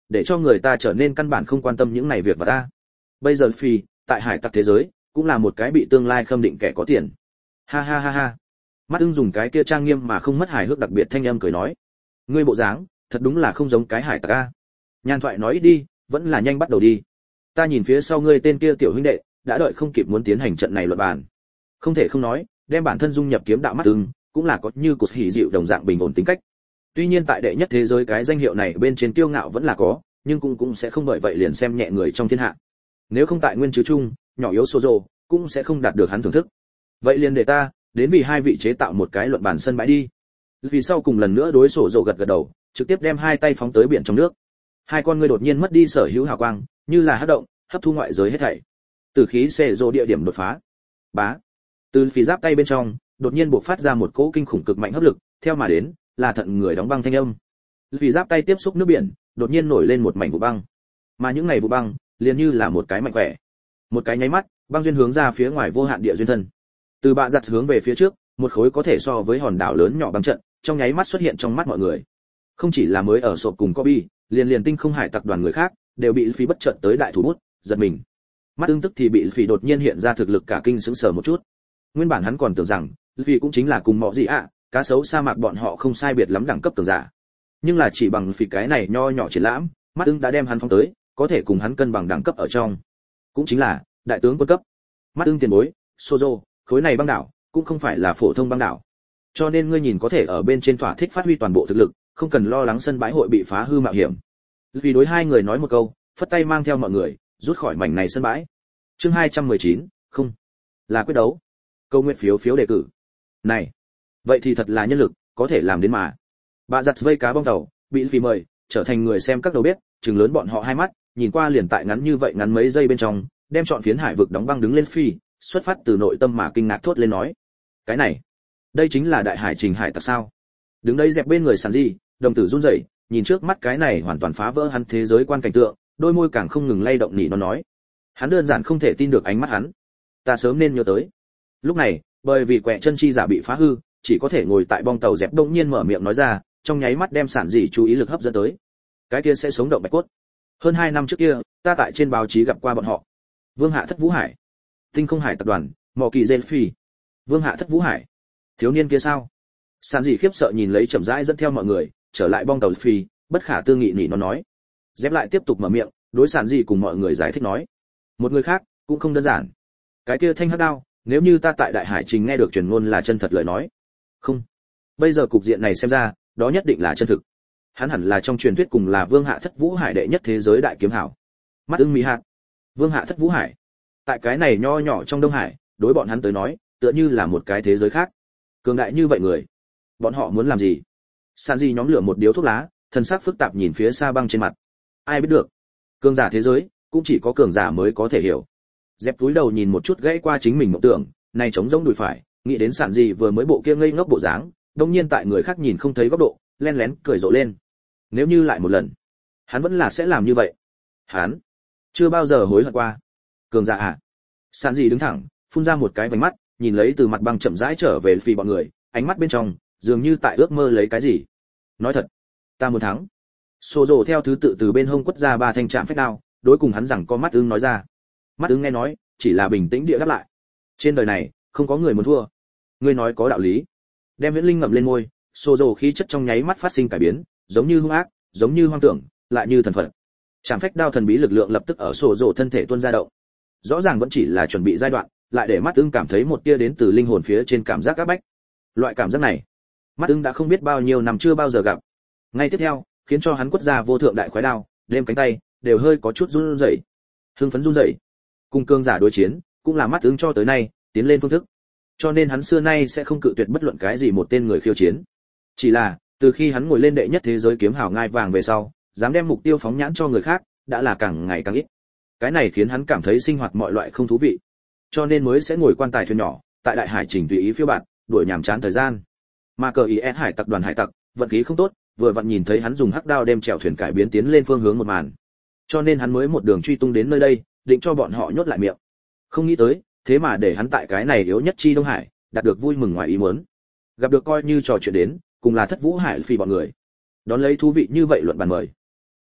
A: để cho người ta trở nên căn bản không quan tâm những này việc và ta. Bây giờ Phi, tại hải tặc thế giới, cũng là một cái bị tương lai khâm định kẻ có tiền. Ha ha ha ha. Mắt ưng dùng cái kia trang nghiêm mà không mất hài hước đặc biệt thanh âm cười nói, ngươi bộ dáng, thật đúng là không giống cái hải tặc a. Nhàn thoại nói ít đi, vẫn là nhanh bắt đầu đi. Ta nhìn phía sau ngươi tên kia tiểu huynh đệ, đã đợi không kịp muốn tiến hành trận này luận bàn. Không thể không nói, đem bản thân dung nhập kiếm đạo mắt ưng, cũng là có như cột hỉ dịu đồng dạng bình ổn tính cách. Tuy nhiên tại đệ nhất thế giới cái danh hiệu này bên trên kiêu ngạo vẫn là có, nhưng cũng sẽ không bởi vậy liền xem nhẹ người trong thiên hạ. Nếu không tại nguyên chứ chung, nhỏ yếu Sozo cũng sẽ không đạt được hắn thưởng thức. Vậy liền để ta đến vì hai vị chế tạo một cái luận bàn sân bãi đi. Vì sau cùng lần nữa đối Sozo gật gật đầu, trực tiếp đem hai tay phóng tới biển trong nước. Hai con ngươi đột nhiên mất đi sở hữu hào quang, như là hấp động, hấp thu ngoại giới hết thảy. Từ khí Sozo địa điểm đột phá. Bá. Từ phía giáp tay bên trong, đột nhiên bộc phát ra một cỗ kinh khủng cực mạnh hấp lực, theo mà đến là thận người đóng băng thanh âm. Vì giáp tay tiếp xúc nước biển, đột nhiên nổi lên một mảnh vụ băng. Mà những ngày vụ băng, liền như là một cái mạnh khỏe. Một cái nháy mắt, băng duyên hướng ra phía ngoài vô hạn địa duyên thân. Từ bạ giặt hướng về phía trước, một khối có thể so với hòn đảo lớn nhỏ băng trận, trong nháy mắt xuất hiện trong mắt mọi người. Không chỉ là mới ở sộp cùng Kobe, liền tinh không hải tặc đoàn người khác, đều bị Phi bất chợt tới đại thủ bút, giật mình. Mắt tương tức thì bị Phi đột nhiên hiện ra thực lực cả kinh sững sờ một chút. Nguyên bản hắn còn tưởng rằng, Phi cũng chính là cùng mọ gì ạ, cá sấu sa mạc bọn họ không sai biệt lắm đẳng cấp cường giả. Nhưng là chỉ bằng Phi cái này nho nhỏ triển lãm, mắt tương đã đem hắn phóng tới, có thể cùng hắn cân bằng đẳng cấp ở trong. Cũng chính là đại tướng quân cấp. Mắt tương tiền bối, Sozo, khối này băng đảo cũng không phải là phổ thông băng đảo. Cho nên ngươi nhìn có thể ở bên trên thỏa thích phát huy toàn bộ thực lực, không cần lo lắng sân bãi hội bị phá hư mạo hiểm. Vì đối hai người nói một câu, phất tay mang theo mọi người rút khỏi mảnh này sân bãi. Chương 219, không là quyết đấu. Câu nguyện phiếu đề cử. Này, vậy thì thật là nhân lực, có thể làm đến mà. Bà giặt vây cá bong tàu, bị Phi mời, trở thành người xem các đầu bếp, trừng lớn bọn họ hai mắt, nhìn qua liền tại ngắn như vậy ngắn mấy giây bên trong, đem chọn phiến hải vực đóng băng đứng lên Phi, xuất phát từ nội tâm mà kinh ngạc thốt lên nói: cái này, đây chính là đại hải trình hải tặc sao? Đứng đây dẹp bên người Sản Di, đồng tử run rẩy, nhìn trước mắt cái này hoàn toàn phá vỡ hắn thế giới quan cảnh tượng, đôi môi càng không ngừng lay động nỉ nó nói. Hắn đơn giản không thể tin được ánh mắt hắn. Ta sớm nên nhớ tới. Lúc này, bởi vì quẹ chân chi giả bị phá hư, chỉ có thể ngồi tại bong tàu dẹp đông nhiên mở miệng nói ra, trong nháy mắt đem Sản Di chú ý lực hấp dẫn tới. Cái kia sẽ sống động bạch cốt. Hơn 2 năm trước kia, ta tại trên báo chí gặp qua bọn họ. Vương Hạ Thất Vũ Hải, Tinh Không Hải tập đoàn, Mộ Kỳ Dên Phi. Vương Hạ Thất Vũ Hải, thiếu niên kia sao? Sản Dị khiếp sợ nhìn lấy chậm rãi dẫn theo mọi người trở lại bong tàu Phi, bất khả tư nghị nỉ nó nói. Dép lại tiếp tục mở miệng, đối Sản Dị cùng mọi người giải thích nói, một người khác cũng không đơn giản. Cái kia thanh hắc đao, nếu như ta tại đại hải trình nghe được truyền ngôn là chân thật lời nói, không, bây giờ cục diện này xem ra, đó nhất định là chân thực. Hắn hẳn là trong truyền thuyết cùng là Vương Hạ Thất Vũ Hải đệ nhất thế giới đại kiếm hảo. Mắt ưng mỹ hạt, Vương Hạ Thất Vũ Hải, tại cái này nho nhỏ trong Đông Hải, đối bọn hắn tới nói, tựa như là một cái thế giới khác. Cường đại như vậy người, bọn họ muốn làm gì? Sản Di nhóm lửa một điếu thuốc lá, thần sắc phức tạp nhìn phía xa băng trên mặt. Ai biết được? Cường giả thế giới, cũng chỉ có cường giả mới có thể hiểu. Dẹp túi đầu nhìn một chút gãy qua chính mình mộng tưởng, này trống rỗng đùi phải, nghĩ đến Sản Di vừa mới bộ kia ngây ngốc bộ dáng, đương nhiên tại người khác nhìn không thấy góc độ, len lén cười rộ lên. Nếu như lại một lần, hắn vẫn là sẽ làm như vậy. Hắn chưa bao giờ hối hận qua. Cường giả à? Sản Dị đứng thẳng, phun ra một cái vành mắt, nhìn lấy từ mặt băng chậm rãi trở về Phi bọn người, ánh mắt bên trong dường như tại ước mơ lấy cái gì. Nói thật, ta muốn thắng. Sô Dồ theo thứ tự từ bên hông quất ra 3 thanh trạm phách đao, đối cùng hắn rằng có mắt ưng nói ra. Mắt ưng nghe nói, chỉ là bình tĩnh địa đáp lại. Trên đời này, không có người muốn thua. Ngươi nói có đạo lý. Đem Viễn Linh ngậm lên môi, Sô Dồ khí chất trong nháy mắt phát sinh cải biến, giống như hung ác, giống như hoang tưởng, lại như thần phật. Trảm phách đao thần bí lực lượng lập tức ở Sô Dồ thân thể tuôn ra động. Rõ ràng vẫn chỉ là chuẩn bị giai đoạn, lại để mắt ưng cảm thấy một tia đến từ linh hồn phía trên cảm giác áp bách. Loại cảm giác này, mắt ưng đã không biết bao nhiêu năm chưa bao giờ gặp. Ngay tiếp theo, khiến cho hắn quất ra vô thượng đại khoái đao, đêm cánh tay đều hơi có chút run rẩy. Hưng phấn run rẩy. Cùng cương giả đối chiến, cũng là mắt ưng cho tới nay tiến lên phương thức. Cho nên hắn xưa nay sẽ không cự tuyệt bất luận cái gì một tên người khiêu chiến. Chỉ là, từ khi hắn ngồi lên đệ nhất thế giới kiếm hào ngai vàng về sau, dám đem mục tiêu phóng nhãn cho người khác, đã là càng ngày càng ít. Cái này khiến hắn cảm thấy sinh hoạt mọi loại không thú vị. Cho nên mới sẽ ngồi quan tài thuyền nhỏ, tại đại hải trình tùy ý phiêu bạt, đuổi nhàm chán thời gian. Mà cờ IS hải tặc đoàn hải tặc, vận khí không tốt, vừa vặn nhìn thấy hắn dùng hắc đao đem chèo thuyền cải biến tiến lên phương hướng một màn. Cho nên hắn mới một đường truy tung đến nơi đây, định cho bọn họ nhốt lại miệng. Không nghĩ tới, thế mà để hắn tại cái này yếu nhất chi Đông Hải, đạt được vui mừng ngoài ý muốn. Gặp được coi như trò chuyện đến, cùng là Thất Vũ Hải Phi bọn người. Đón lấy thú vị như vậy luận bàn mời.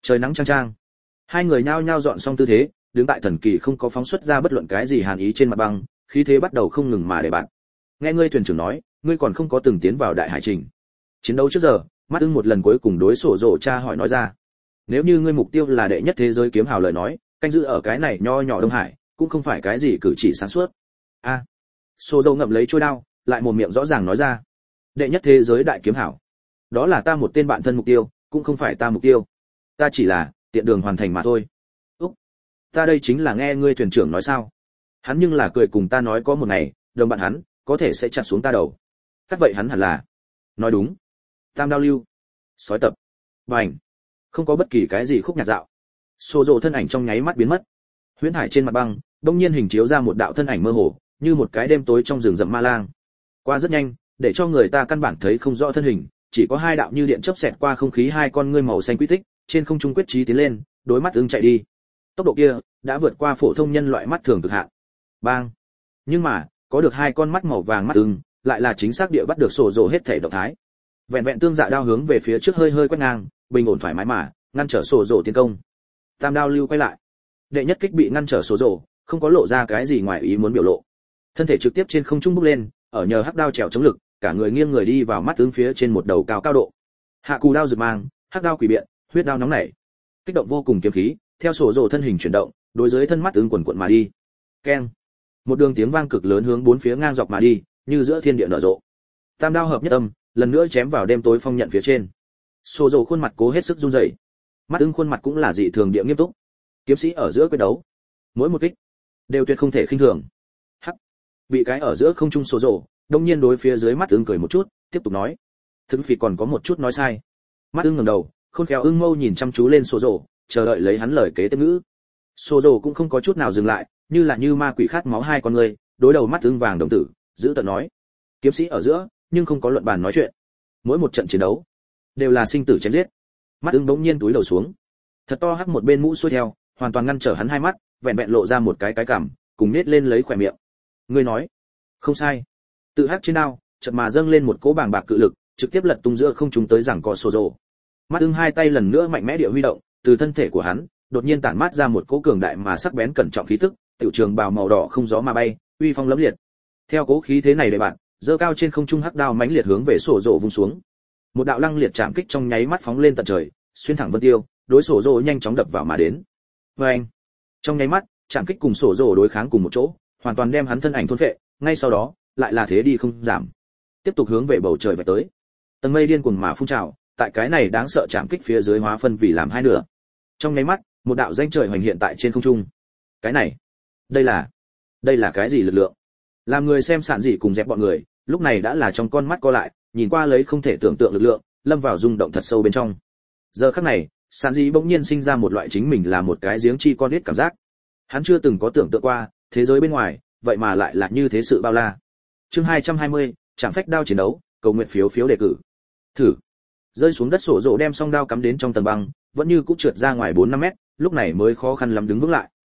A: Trời nắng chang chang. Hai người nhao nhao dọn xong tư thế, đứng tại thần kỳ không có phóng xuất ra bất luận cái gì hàn ý trên mặt băng, khí thế bắt đầu không ngừng mà để bạn. Nghe ngươi thuyền trưởng nói, ngươi còn không có từng tiến vào đại hải trình. Chiến đấu trước giờ, mắt ưng một lần cuối cùng đối sổ rồ tra hỏi nói ra. Nếu như ngươi mục tiêu là đệ nhất thế giới kiếm hào lời nói, canh giữ ở cái này nho nhỏ Đông Hải, cũng không phải cái gì cử chỉ sáng suốt. A. Sổ rồ ngậm lấy chuôi đao, lại một miệng rõ ràng nói ra. Đệ nhất thế giới đại kiếm hào. Đó là ta một tên bạn thân mục tiêu, cũng không phải ta mục tiêu. Ta chỉ là tiện đường hoàn thành mà thôi. Úc. Ta đây chính là nghe ngươi thuyền trưởng nói sao? Hắn nhưng là cười cùng ta nói có một ngày, đồng bạn hắn có thể sẽ chặt xuống ta đầu. Cắt vậy hắn hẳn là. Nói đúng. Tam đao lưu. Sói tập. Bành. Không có bất kỳ cái gì khúc nhạc dạo. Sô rộ thân ảnh trong nháy mắt biến mất. Huyễn hải trên mặt băng, đông nhiên hình chiếu ra một đạo thân ảnh mơ hồ, như một cái đêm tối trong rừng rậm ma lang. Qua rất nhanh, để cho người ta căn bản thấy không rõ thân hình, chỉ có hai đạo như điện chớp xẹt qua không khí, hai con ngươi màu xanh quy tích, trên không trung quyết chí tiến lên, đối mắt ưng chạy đi. Tốc độ kia đã vượt qua phổ thông nhân loại mắt thường cực hạn. Bang. Nhưng mà, có được hai con mắt màu vàng mắt ưng, lại là chính xác địa bắt được sổ rồ hết thể động thái. Vẹn vẹn tương dạ đao hướng về phía trước hơi hơi quét ngang, bình ổn thoải mái mà ngăn trở sổ rồ tiến công. Tam đao lưu quay lại. Đệ nhất kích bị ngăn trở sổ rồ, không có lộ ra cái gì ngoài ý muốn biểu lộ. Thân thể trực tiếp trên không trung bốc lên, ở nhờ hắc đao trèo chống lực, cả người nghiêng người đi vào mắt ưng phía trên một đầu cao độ. Hạ cù đao rực mang, hắc đao quỷ biện, huyết đao nóng nảy. Kích động vô cùng kiếm khí, theo sổ rồ thân hình chuyển động, đối dưới thân mắt ưng quần quần mà đi. Keng. Một đường tiếng vang cực lớn hướng bốn phía ngang dọc mà đi, như giữa thiên địa nở rộ. Tam đao hợp nhất âm, lần nữa chém vào đêm tối phong nhận phía trên. Sổ rồ khuôn mặt cố hết sức run rẩy. Mắt ưng khuôn mặt cũng là dị thường địa nghiêm túc. Kiếm sĩ ở giữa quyết đấu, mỗi một kích đều tuyệt không thể khinh thường. Hắc. Bị cái ở giữa không trung sổ rồ, đông nhiên đối phía dưới mắt ưng cười một chút, tiếp tục nói. Thực phì còn có một chút nói sai. Mắt ưng ngẩng đầu, khôn khéo ưng mâu nhìn chăm chú lên sổ rồ, chờ đợi lấy hắn lời kế tiếp ngữ. Sổ rồ cũng không có chút nào dừng lại, như là như ma quỷ khát máu hai con người, đối đầu mắt ưng vàng đồng tử, giữ tợn nói. Kiếm sĩ ở giữa, nhưng không có luận bàn nói chuyện. Mỗi một trận chiến đấu đều là sinh tử chém giết. Mắt ưng bỗng nhiên túi đầu xuống, thật to hắc một bên mũ xuôi theo, hoàn toàn ngăn trở hắn hai mắt, vẹn vẹn lộ ra một cái cằm, cùng nết lên lấy khỏe miệng. Ngươi nói, không sai. Tự hắc trên đao, chợt mà dâng lên một cỗ bàng bạc cự lực, trực tiếp lật tung giữa không trung tới giằng co sổ rồ. Mắt ưng hai tay lần nữa mạnh mẽ địa huy động, từ thân thể của hắn đột nhiên tản mát ra một cỗ cường đại mà sắc bén cẩn trọng khí tức, tiểu trường bào màu đỏ không gió mà bay, uy phong lẫm liệt. Theo cỗ khí thế này để bạn, giơ cao trên không trung hắc đao mãnh liệt hướng về sổ rồ vung xuống. Một đạo lăng liệt chạm kích trong nháy mắt phóng lên tận trời, xuyên thẳng vân tiêu, đối sổ rồ nhanh chóng đập vào mà đến. Oeng! Trong nháy mắt, chạm kích cùng sổ rồ đối kháng cùng một chỗ, hoàn toàn đem hắn thân ảnh thôn phệ, ngay sau đó, lại là thế đi không giảm, tiếp tục hướng về bầu trời vạch tới. Tầng mây điên cuồng mà phun trào, tại cái này đáng sợ chạm kích phía dưới hóa phân vì làm hai nửa. Trong nháy mắt, một đạo danh trời hoành hiện tại trên không trung. Cái này, đây là cái gì lực lượng? Làm người xem sạn dị cùng dẹp bọn người, lúc này đã là trong con mắt co lại, nhìn qua lấy không thể tưởng tượng lực lượng, lâm vào rung động thật sâu bên trong. Giờ khắc này, sạn dị bỗng nhiên sinh ra một loại chính mình là một cái giếng chi con nít cảm giác. Hắn chưa từng có tưởng tượng qua, thế giới bên ngoài, vậy mà lại là như thế sự bao la. Chương 220, Trảm phách đao chiến đấu, cầu nguyện phiếu đề cử. Thử. Rơi xuống đất sổ rộ đem song đao cắm đến trong tầng băng, vẫn như cũng trượt ra ngoài 4-5 mét, lúc này mới khó khăn lắm đứng vững lại.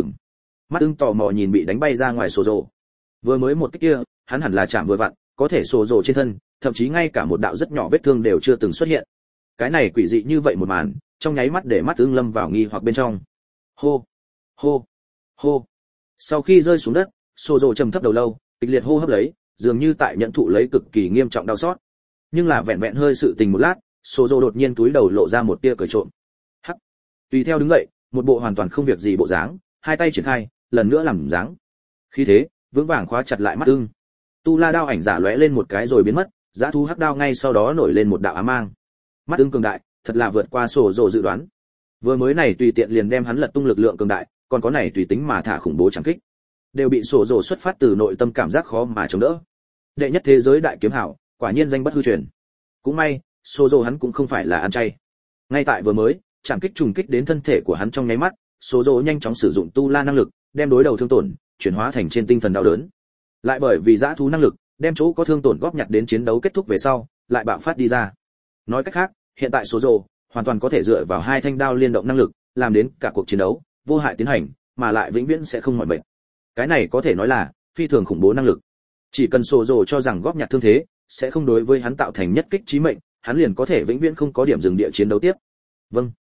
A: Mắt ưng tò mò nhìn bị đánh bay ra ngoài sổ rộ. Vừa mới một cái kia, hắn hẳn là chạm vừa vặn, có thể sổ rộ trên thân, thậm chí ngay cả một đạo rất nhỏ vết thương đều chưa từng xuất hiện. Cái này quỷ dị như vậy một màn, trong nháy mắt để mắt ưng lâm vào nghi hoặc bên trong. Hô, hô, hô. Sau khi rơi xuống đất, sổ rộ trầm thấp đầu lâu, kịch liệt hô hấp lấy, dường như tại nhận thụ lấy cực kỳ nghiêm trọng đau xót. Nhưng là vẹn vẹn hơi sự tình một lát, sổ rộ đột nhiên túi đầu lộ ra một tia cười trộm. Hắc. Tùy theo đứng dậy, một bộ hoàn toàn không việc gì bộ dáng, hai tay triển khai, lần nữa làm dáng. Khi thế, vững vàng khóa chặt lại mắt ưng. Tu la đao ảnh giả lóe lên một cái rồi biến mất, dã thú hắc đao ngay sau đó nổi lên một đạo ám mang. Mắt ưng cường đại, thật là vượt qua sổ rộ dự đoán. Vừa mới này tùy tiện liền đem hắn lật tung lực lượng cường đại, còn có này tùy tính mà thả khủng bố chẳng kích, đều bị sổ rộ xuất phát từ nội tâm cảm giác khó mà chống đỡ. Đệ nhất thế giới đại kiếm hảo, quả nhiên danh bất hư truyền. Cũng may, sổ rộ hắn cũng không phải là ăn chay. Ngay tại vừa mới, chạm kích trùng kích đến thân thể của hắn trong nháy mắt, sổ rộ nhanh chóng sử dụng tu la năng lực, đem đối đầu thương tổn chuyển hóa thành trên tinh thần đau đớn. Lại bởi vì dã thú năng lực, đem chỗ có thương tổn góp nhặt đến chiến đấu kết thúc về sau, lại bạo phát đi ra. Nói cách khác, hiện tại sổ rộ hoàn toàn có thể dựa vào hai thanh đao liên động năng lực, làm đến cả cuộc chiến đấu vô hại tiến hành, mà lại vĩnh viễn sẽ không mỏi mệt. Cái này có thể nói là phi thường khủng bố năng lực. Chỉ cần sổ rồ cho rằng góp nhặt thương thế sẽ không đối với hắn tạo thành nhất kích chí mệnh, hắn liền có thể vĩnh viễn không có điểm dừng địa chiến đấu tiếp. Vâng.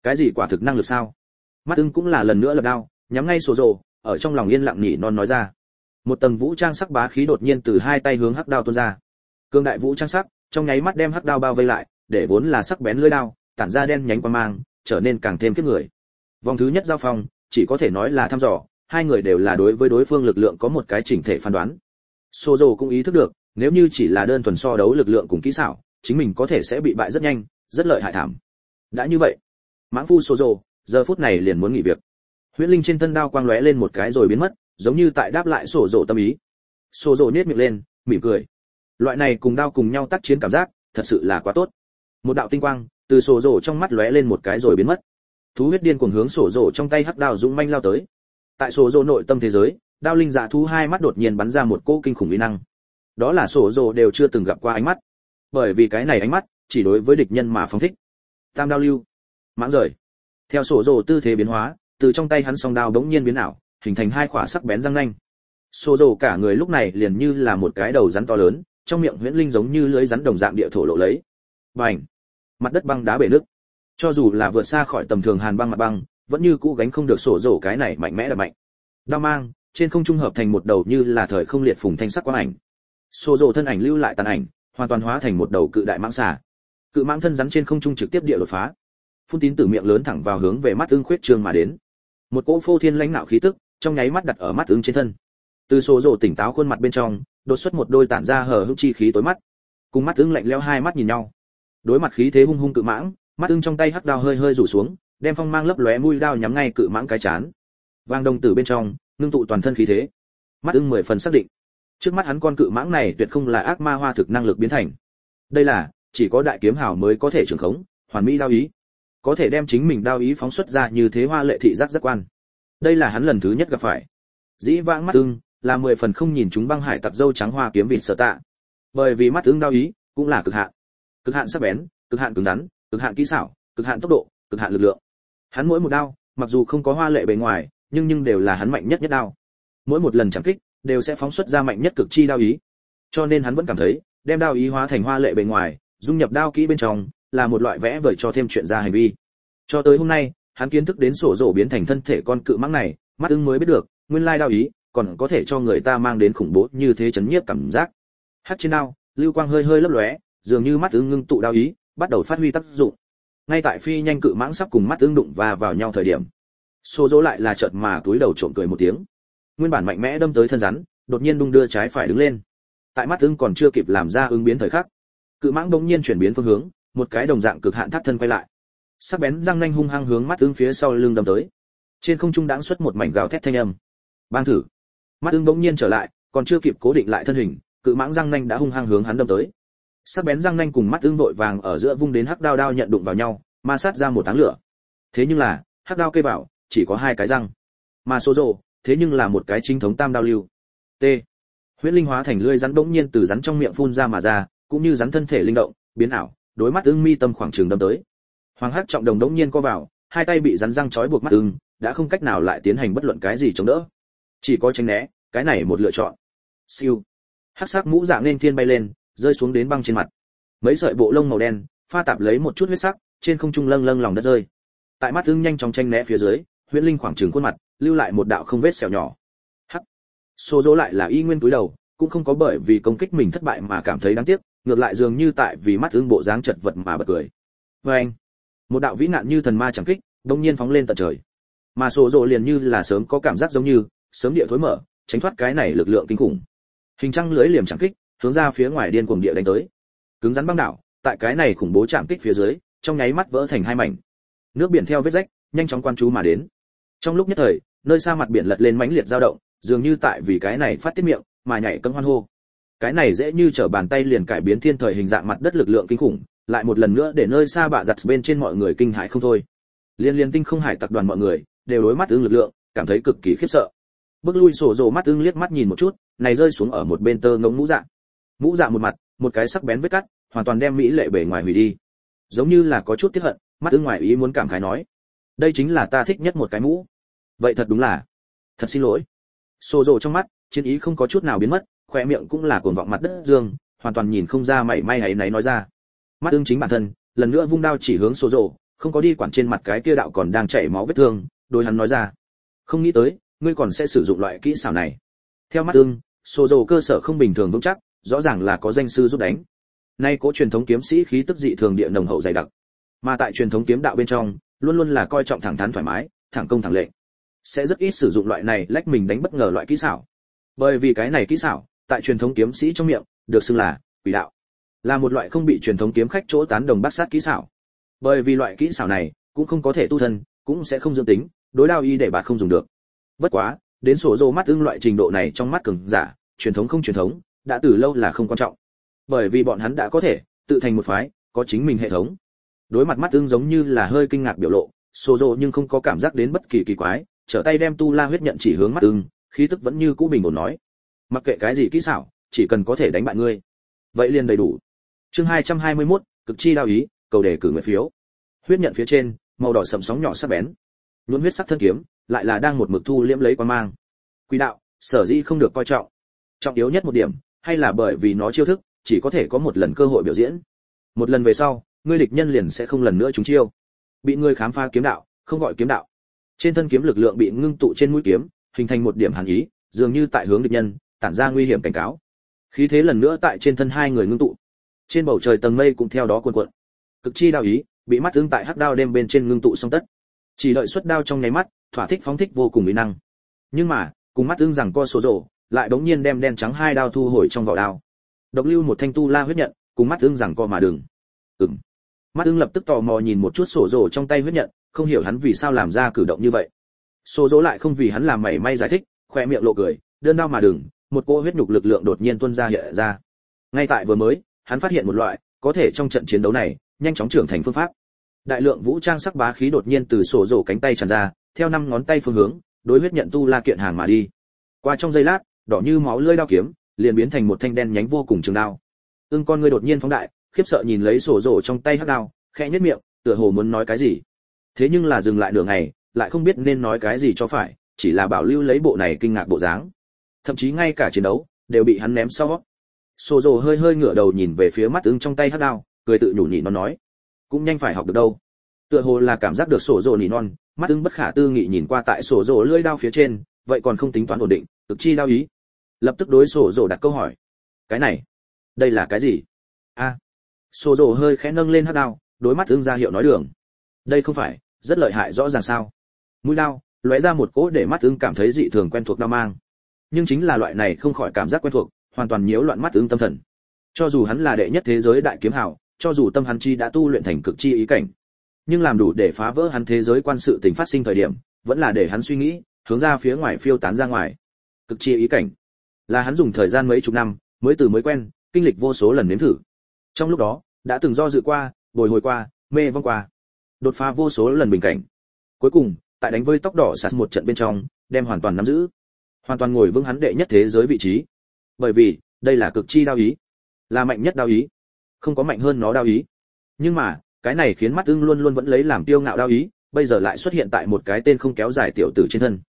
A: Cái gì quả thực năng lực sao? Mắt ưng cũng là lần nữa lật đao, nhắm ngay sổ rồ, ở trong lòng yên lặng nhỉ non nói ra. Một tầng vũ trang sắc bá khí đột nhiên từ hai tay hướng hắc đao tuôn ra. Cương đại vũ trang sắc, trong nháy mắt đem hắc đao bao vây lại, để vốn là sắc bén lưỡi đao, tản ra đen nhánh quang mang, trở nên càng thêm kiếp người. Vòng thứ nhất giao phong, chỉ có thể nói là thăm dò, hai người đều là đối với đối phương lực lượng có một cái chỉnh thể phán đoán. Sozo cũng ý thức được, nếu như chỉ là đơn thuần so đấu lực lượng cùng kỹ xảo, chính mình có thể sẽ bị bại rất nhanh, rất lợi hại thảm. Đã như vậy, mãng phu Sozo, giờ phút này liền muốn nghỉ việc. Huyễn linh trên thân đao quang lóe lên một cái rồi biến mất, giống như tại đáp lại Sozo tâm ý. Sozo nhếch miệng lên, mỉm cười. Loại này cùng đao cùng nhau tác chiến cảm giác, thật sự là quá tốt. Một đạo tinh quang từ Sozo trong mắt lóe lên một cái rồi biến mất. Thú huyết điên cuồng hướng Sozo trong tay hắc đao dũng manh lao tới. Tại Sozo nội tâm thế giới, đao linh dạ thú hai mắt đột nhiên bắn ra một cỗ kinh khủng uy năng. Đó là Sozo đều chưa từng gặp qua ánh mắt. Bởi vì cái này ánh mắt chỉ đối với địch nhân mà phóng thích. Tam đao lưu, mãng rời. Theo Sozo tư thế biến hóa, từ trong tay hắn song đao bỗng nhiên biến ảo, hình thành hai khỏa sắc bén răng nanh. Sozo cả người lúc này liền như là một cái đầu rắn to lớn, trong miệng huyễn linh giống như lưới rắn đồng dạng địa thổ lộ lấy. Bành! Mặt đất băng đá bể nứt. Cho dù là vượt xa khỏi tầm thường hàn băng mặt băng, vẫn như cũ gánh không được Sozo cái này mạnh mẽ là mạnh. Đao mang trên không trung hợp thành một đầu như là thời không liệt phùng thanh sắc quang ảnh. Sozo thân ảnh lưu lại tàn ảnh, hoàn toàn hóa thành một đầu cự đại mãng xà. Cự mãng thân rắn trên không trung trực tiếp địa đột phá. Phun tín tử miệng lớn thẳng vào hướng về mắt ưng khuyết trương mà đến. Một cỗ phô thiên lãnh nạo khí tức, trong nháy mắt đặt ở mắt ưng trên thân. Từ Sozo tỉnh táo khuôn mặt bên trong, đột xuất một đôi tản ra hờ hững chi khí tối mắt. Cùng mắt ưng lạnh lẽo hai mắt nhìn nhau. Đối mặt khí thế hung hung cự mãng, mắt ưng trong tay hắc đao hơi hơi rủ xuống, đem phong mang lấp lóe mũi đao nhắm ngay cự mãng cái chán. Vang đồng tử bên trong, ngưng tụ toàn thân khí thế. Mắt ưng 10 phần xác định, trước mắt hắn con cự mãng này tuyệt không là ác ma hoa thực năng lực biến thành. Đây là chỉ có đại kiếm hào mới có thể trưởng khống, hoàn mỹ đao ý. Có thể đem chính mình đao ý phóng xuất ra như thế hoa lệ thị giác giác quan. Đây là hắn lần thứ nhất gặp phải. Dĩ vãng mắt ưng là 10 phần không nhìn chúng băng hải tặc dâu trắng hoa kiếm vịt sở tạ. Bởi vì mắt ưng đao ý cũng là cực hạn sắc bén, cực hạn cứng rắn, cực hạn kỹ xảo, cực hạn tốc độ, cực hạn lực lượng. Hắn mỗi một đao, mặc dù không có hoa lệ bề ngoài, nhưng đều là hắn mạnh nhất đao. Mỗi một lần chạm kích đều sẽ phóng xuất ra mạnh nhất cực chi đao ý. Cho nên hắn vẫn cảm thấy, đem đao ý hóa thành hoa lệ bề ngoài, dung nhập đao kỹ bên trong, là một loại vẽ vời cho thêm chuyện ra hành vi. Cho tới hôm nay, hắn kiến thức đến sổ rổ biến thành thân thể con cự mãng này, mắt ưng mới biết được, nguyên lai đao ý còn có thể cho người ta mang đến khủng bố như thế chấn nhiếp cảm giác. Hắc trên đao, lưu quang hơi hơi lấp lóe, dường như mắt ưng ngưng tụ đao ý, bắt đầu phát huy tác dụng. Ngay tại phi nhanh cự mãng sắp cùng mắt ưng đụng và vào nhau thời điểm, sổ rổ lại là chợt mà túi đầu trộm cười một tiếng. Nguyên bản mạnh mẽ đâm tới thân rắn, đột nhiên đung đưa trái phải đứng lên. Tại mắt ưng còn chưa kịp làm ra ứng biến thời khắc, cự mãng đột nhiên chuyển biến phương hướng, một cái đồng dạng cực hạn thắt thân quay lại. Sắc bén răng nanh hung hăng hướng mắt ưng phía sau lưng đâm tới. Trên không trung đãng xuất một mảnh gào thét thanh âm. Bang thử. Mắt ưng bỗng nhiên trở lại, còn chưa kịp cố định lại thân hình, cự mãng răng nanh đã hung hăng hướng hắn đâm tới. Sắc bén răng nanh cùng mắt ưng vội vàng ở giữa vung đến hắc đao đao nhận đụng vào nhau, ma sát ra một áng lửa. Thế nhưng là, hắc đao cây bảo chỉ có hai cái răng, mà số rồ thế nhưng là một cái chính thống tam đao lưu. T. Huyễn linh hóa thành lưỡi rắn bỗng nhiên từ rắn trong miệng phun ra mà ra, cũng như rắn thân thể linh động, biến ảo, đối mắt ưng mi tâm khoảng trường đâm tới. Hoàng hắc trọng đồng đống nhiên co vào, hai tay bị rắn răng trói buộc mắt ưng, đã không cách nào lại tiến hành bất luận cái gì chống đỡ, chỉ có tránh né, cái này một lựa chọn. Siêu. Hắc sắc mũ dạ nên thiên bay lên, rơi xuống đến băng trên mặt. Mấy sợi bộ lông màu đen, pha tạp lấy một chút huyết sắc, trên không trung lâng lâng lòng đất rơi. Tại mắt ưng nhanh chóng tranh né phía dưới, huyễn linh khoảng trường khuôn mặt, lưu lại một đạo không vết sẹo nhỏ. Hắc. Số dỗ lại là y nguyên túi đầu, cũng không có bởi vì công kích mình thất bại mà cảm thấy đáng tiếc, ngược lại dường như tại vì mắt ưng bộ dáng chật vật mà bật cười. Anh. Một đạo vĩ nạn như thần ma chẳng kích, đột nhiên phóng lên tận trời. Mà sổ rồ liền như là sớm có cảm giác giống như sớm địa thối mở, tránh thoát cái này lực lượng kinh khủng. Hình trăng lưới liềm chẳng kích, hướng ra phía ngoài điên cuồng địa đánh tới. Cứng rắn băng đảo, tại cái này khủng bố chạm kích phía dưới, trong nháy mắt vỡ thành hai mảnh. Nước biển theo vết rách, nhanh chóng quan trú mà đến. Trong lúc nhất thời, nơi xa mặt biển lật lên mãnh liệt dao động, dường như tại vì cái này phát tiết miệng mà nhảy cẫng hoan hô. Cái này dễ như trở bàn tay liền cải biến thiên thời hình dạng mặt đất lực lượng kinh khủng, lại một lần nữa để nơi xa bạ giật bên trên mọi người kinh hãi không thôi. Liên tinh không hải tập đoàn mọi người đều đối mắt ưng lực lượng cảm thấy cực kỳ khiếp sợ. Bước lui sổ rồ mắt ưng liếc mắt nhìn một chút, này rơi xuống ở một bên tơ ngỗng mũ dạ. Mũ dạ một mặt, một cái sắc bén vết cắt, hoàn toàn đem mỹ lệ bề ngoài hủy đi. Giống như là có chút tiếc hận, mắt ưng ngoài ý muốn cảm khái nói: "Đây chính là ta thích nhất một cái mũ." Vậy thật đúng là, thật xin lỗi. Sổ rồ trong mắt, chiến ý không có chút nào biến mất, khóe miệng cũng là cuồng vọng mặt đất dương, hoàn toàn nhìn không ra mảy may ấy náy nói ra. Mắt ưng chính bản thân, lần nữa vung đao chỉ hướng sổ rồ, không có đi quản trên mặt cái kia đạo còn đang chảy máu vết thương, đối hắn nói ra: "Không nghĩ tới, ngươi còn sẽ sử dụng loại kỹ xảo này." Theo mắt ưng, Sô Dô cơ sở không bình thường vững chắc, rõ ràng là có danh sư giúp đánh. Nay cố truyền thống kiếm sĩ khí tức dị thường địa nồng hậu dày đặc, mà tại truyền thống kiếm đạo bên trong, luôn luôn là coi trọng thẳng thắn thoải mái, thẳng công thẳng lệnh, sẽ rất ít sử dụng loại này lách mình đánh bất ngờ loại kỹ xảo. Bởi vì cái này kỹ xảo, tại truyền thống kiếm sĩ trong miệng, được xưng là quỷ đạo, là một loại không bị truyền thống kiếm khách chỗ tán đồng bác sát kỹ xảo. Bởi vì loại kỹ xảo này cũng không có thể tu thân, cũng sẽ không dưỡng tính, đối đao y để bạt không dùng được. Bất quá, đến Sô Dô mắt ưng loại trình độ này trong mắt cường giả, truyền thống không truyền thống, đã từ lâu là không quan trọng. Bởi vì bọn hắn đã có thể tự thành một phái, có chính mình hệ thống. Đối mặt mắt ưng giống như là hơi kinh ngạc biểu lộ, Sô Dô nhưng không có cảm giác đến bất kỳ kỳ quái, trở tay đem tu la huyết nhận chỉ hướng mắt ưng, khí tức vẫn như cũ bình ổn nói: "Mặc kệ cái gì kỹ xảo, chỉ cần có thể đánh bại ngươi, vậy liền đầy đủ." Chương 221, cực chi đao ý, cầu đề cử nguyện phiếu. Huyết nhận phía trên, màu đỏ sẫm sóng nhỏ sắc bén. Nhuốm huyết sắc thân kiếm, lại là đang một mực thu liễm lấy quang mang. Quỷ đạo, sở dĩ không được coi trọng. Trọng yếu nhất một điểm, hay là bởi vì nó chiêu thức chỉ có thể có một lần cơ hội biểu diễn. Một lần về sau, ngươi địch nhân liền sẽ không lần nữa trúng chiêu. Bị ngươi khám phá kiếm đạo, không gọi kiếm đạo. Trên thân kiếm lực lượng bị ngưng tụ trên mũi kiếm, hình thành một điểm hàn ý, dường như tại hướng địch nhân, tản ra nguy hiểm cảnh cáo. Khí thế lần nữa tại trên thân hai người ngưng tụ. Trên bầu trời tầng mây cũng theo đó cuồn cuộn. Cực chi đao ý, bị mắt ưng tại hắc đao đêm bên trên ngưng tụ xong tất. Chỉ đợi xuất đao trong nháy mắt, thỏa thích phóng thích vô cùng uy năng. Nhưng mà, cùng mắt ưng rằng co Sô Dô, lại bỗng nhiên đem đen trắng hai đao thu hồi trong vỏ đao. Độc lưu một thanh tu la huyết nhận, cùng mắt ưng rằng co mà đừng. Mắt ưng lập tức tò mò nhìn một chút Sô Dô trong tay huyết nhận, không hiểu hắn vì sao làm ra cử động như vậy. Sô Dô lại không vì hắn làm mảy may giải thích, khoe miệng lộ cười, đơn đao mà đừng, một cỗ huyết nhục lực lượng đột nhiên tuôn ra hiện ra. Ngay tại vừa mới, hắn phát hiện một loại có thể trong trận chiến đấu này nhanh chóng trưởng thành phương pháp. Đại lượng vũ trang sắc bá khí đột nhiên từ Sô Dô cánh tay tràn ra, theo 5 ngón tay phương hướng, đối huyết nhận tu la kiện hàng mà đi. Qua trong giây lát, đỏ như máu lưỡi đao kiếm liền biến thành một thanh đen nhánh vô cùng trường đao. Ưng con ngươi đột nhiên phóng đại, khiếp sợ nhìn lấy Sô Dô trong tay hắc đao, khẽ nhếch miệng, tựa hồ muốn nói cái gì. Thế nhưng là dừng lại nửa ngày, lại không biết nên nói cái gì cho phải, chỉ là bảo lưu lấy bộ này kinh ngạc bộ dáng. Thậm chí ngay cả chiến đấu đều bị hắn ném sau. Sô Dô hơi hơi ngửa đầu nhìn về phía mắt ưng trong tay hắc đao, cười tự nhủ nhị nó nói: "Cũng nhanh phải học được đâu." Tựa hồ là cảm giác được Sô Dô nỉ non, mắt ưng bất khả tư nghị nhìn qua tại Sô Dô lưỡi đao phía trên, vậy còn không tính toán ổn định, cực chi đao ý. Lập tức đối Sô Dô đặt câu hỏi: "Cái này, đây là cái gì?" Sô Dô hơi khẽ nâng lên hắc đao, đối mắt ưng ra hiệu nói đường. "Đây không phải rất lợi hại rõ ràng sao?" Mũi đao lóe ra một cỗ để mắt ưng cảm thấy dị thường quen thuộc đao mang. Nhưng chính là loại này không khỏi cảm giác quen thuộc, hoàn toàn nhiễu loạn mắt ưng tâm thần. Cho dù hắn là đệ nhất thế giới đại kiếm hào, cho dù tâm hắn chi đã tu luyện thành cực chi ý cảnh, nhưng làm đủ để phá vỡ hắn thế giới quan sự tình phát sinh thời điểm, vẫn là để hắn suy nghĩ, hướng ra phía ngoài phiêu tán ra ngoài. Cực chi ý cảnh là hắn dùng thời gian mấy chục năm mới quen, kinh lịch vô số lần nếm thử. Trong lúc đó, đã từng do dự qua, bồi hồi qua, mê vong qua, đột phá vô số lần bình cảnh. Cuối cùng, tại đánh với tóc đỏ sạt một trận bên trong, đem hoàn toàn nắm giữ, hoàn toàn ngồi vững hắn đệ nhất thế giới vị trí. Bởi vì, đây là cực chi đao ý, là mạnh nhất đao ý, không có mạnh hơn nó đao ý. Nhưng mà, cái này khiến mắt ưng luôn luôn vẫn lấy làm tiêu ngạo đao ý, bây giờ lại xuất hiện tại một cái tên không kéo dài tiểu tử trên thân.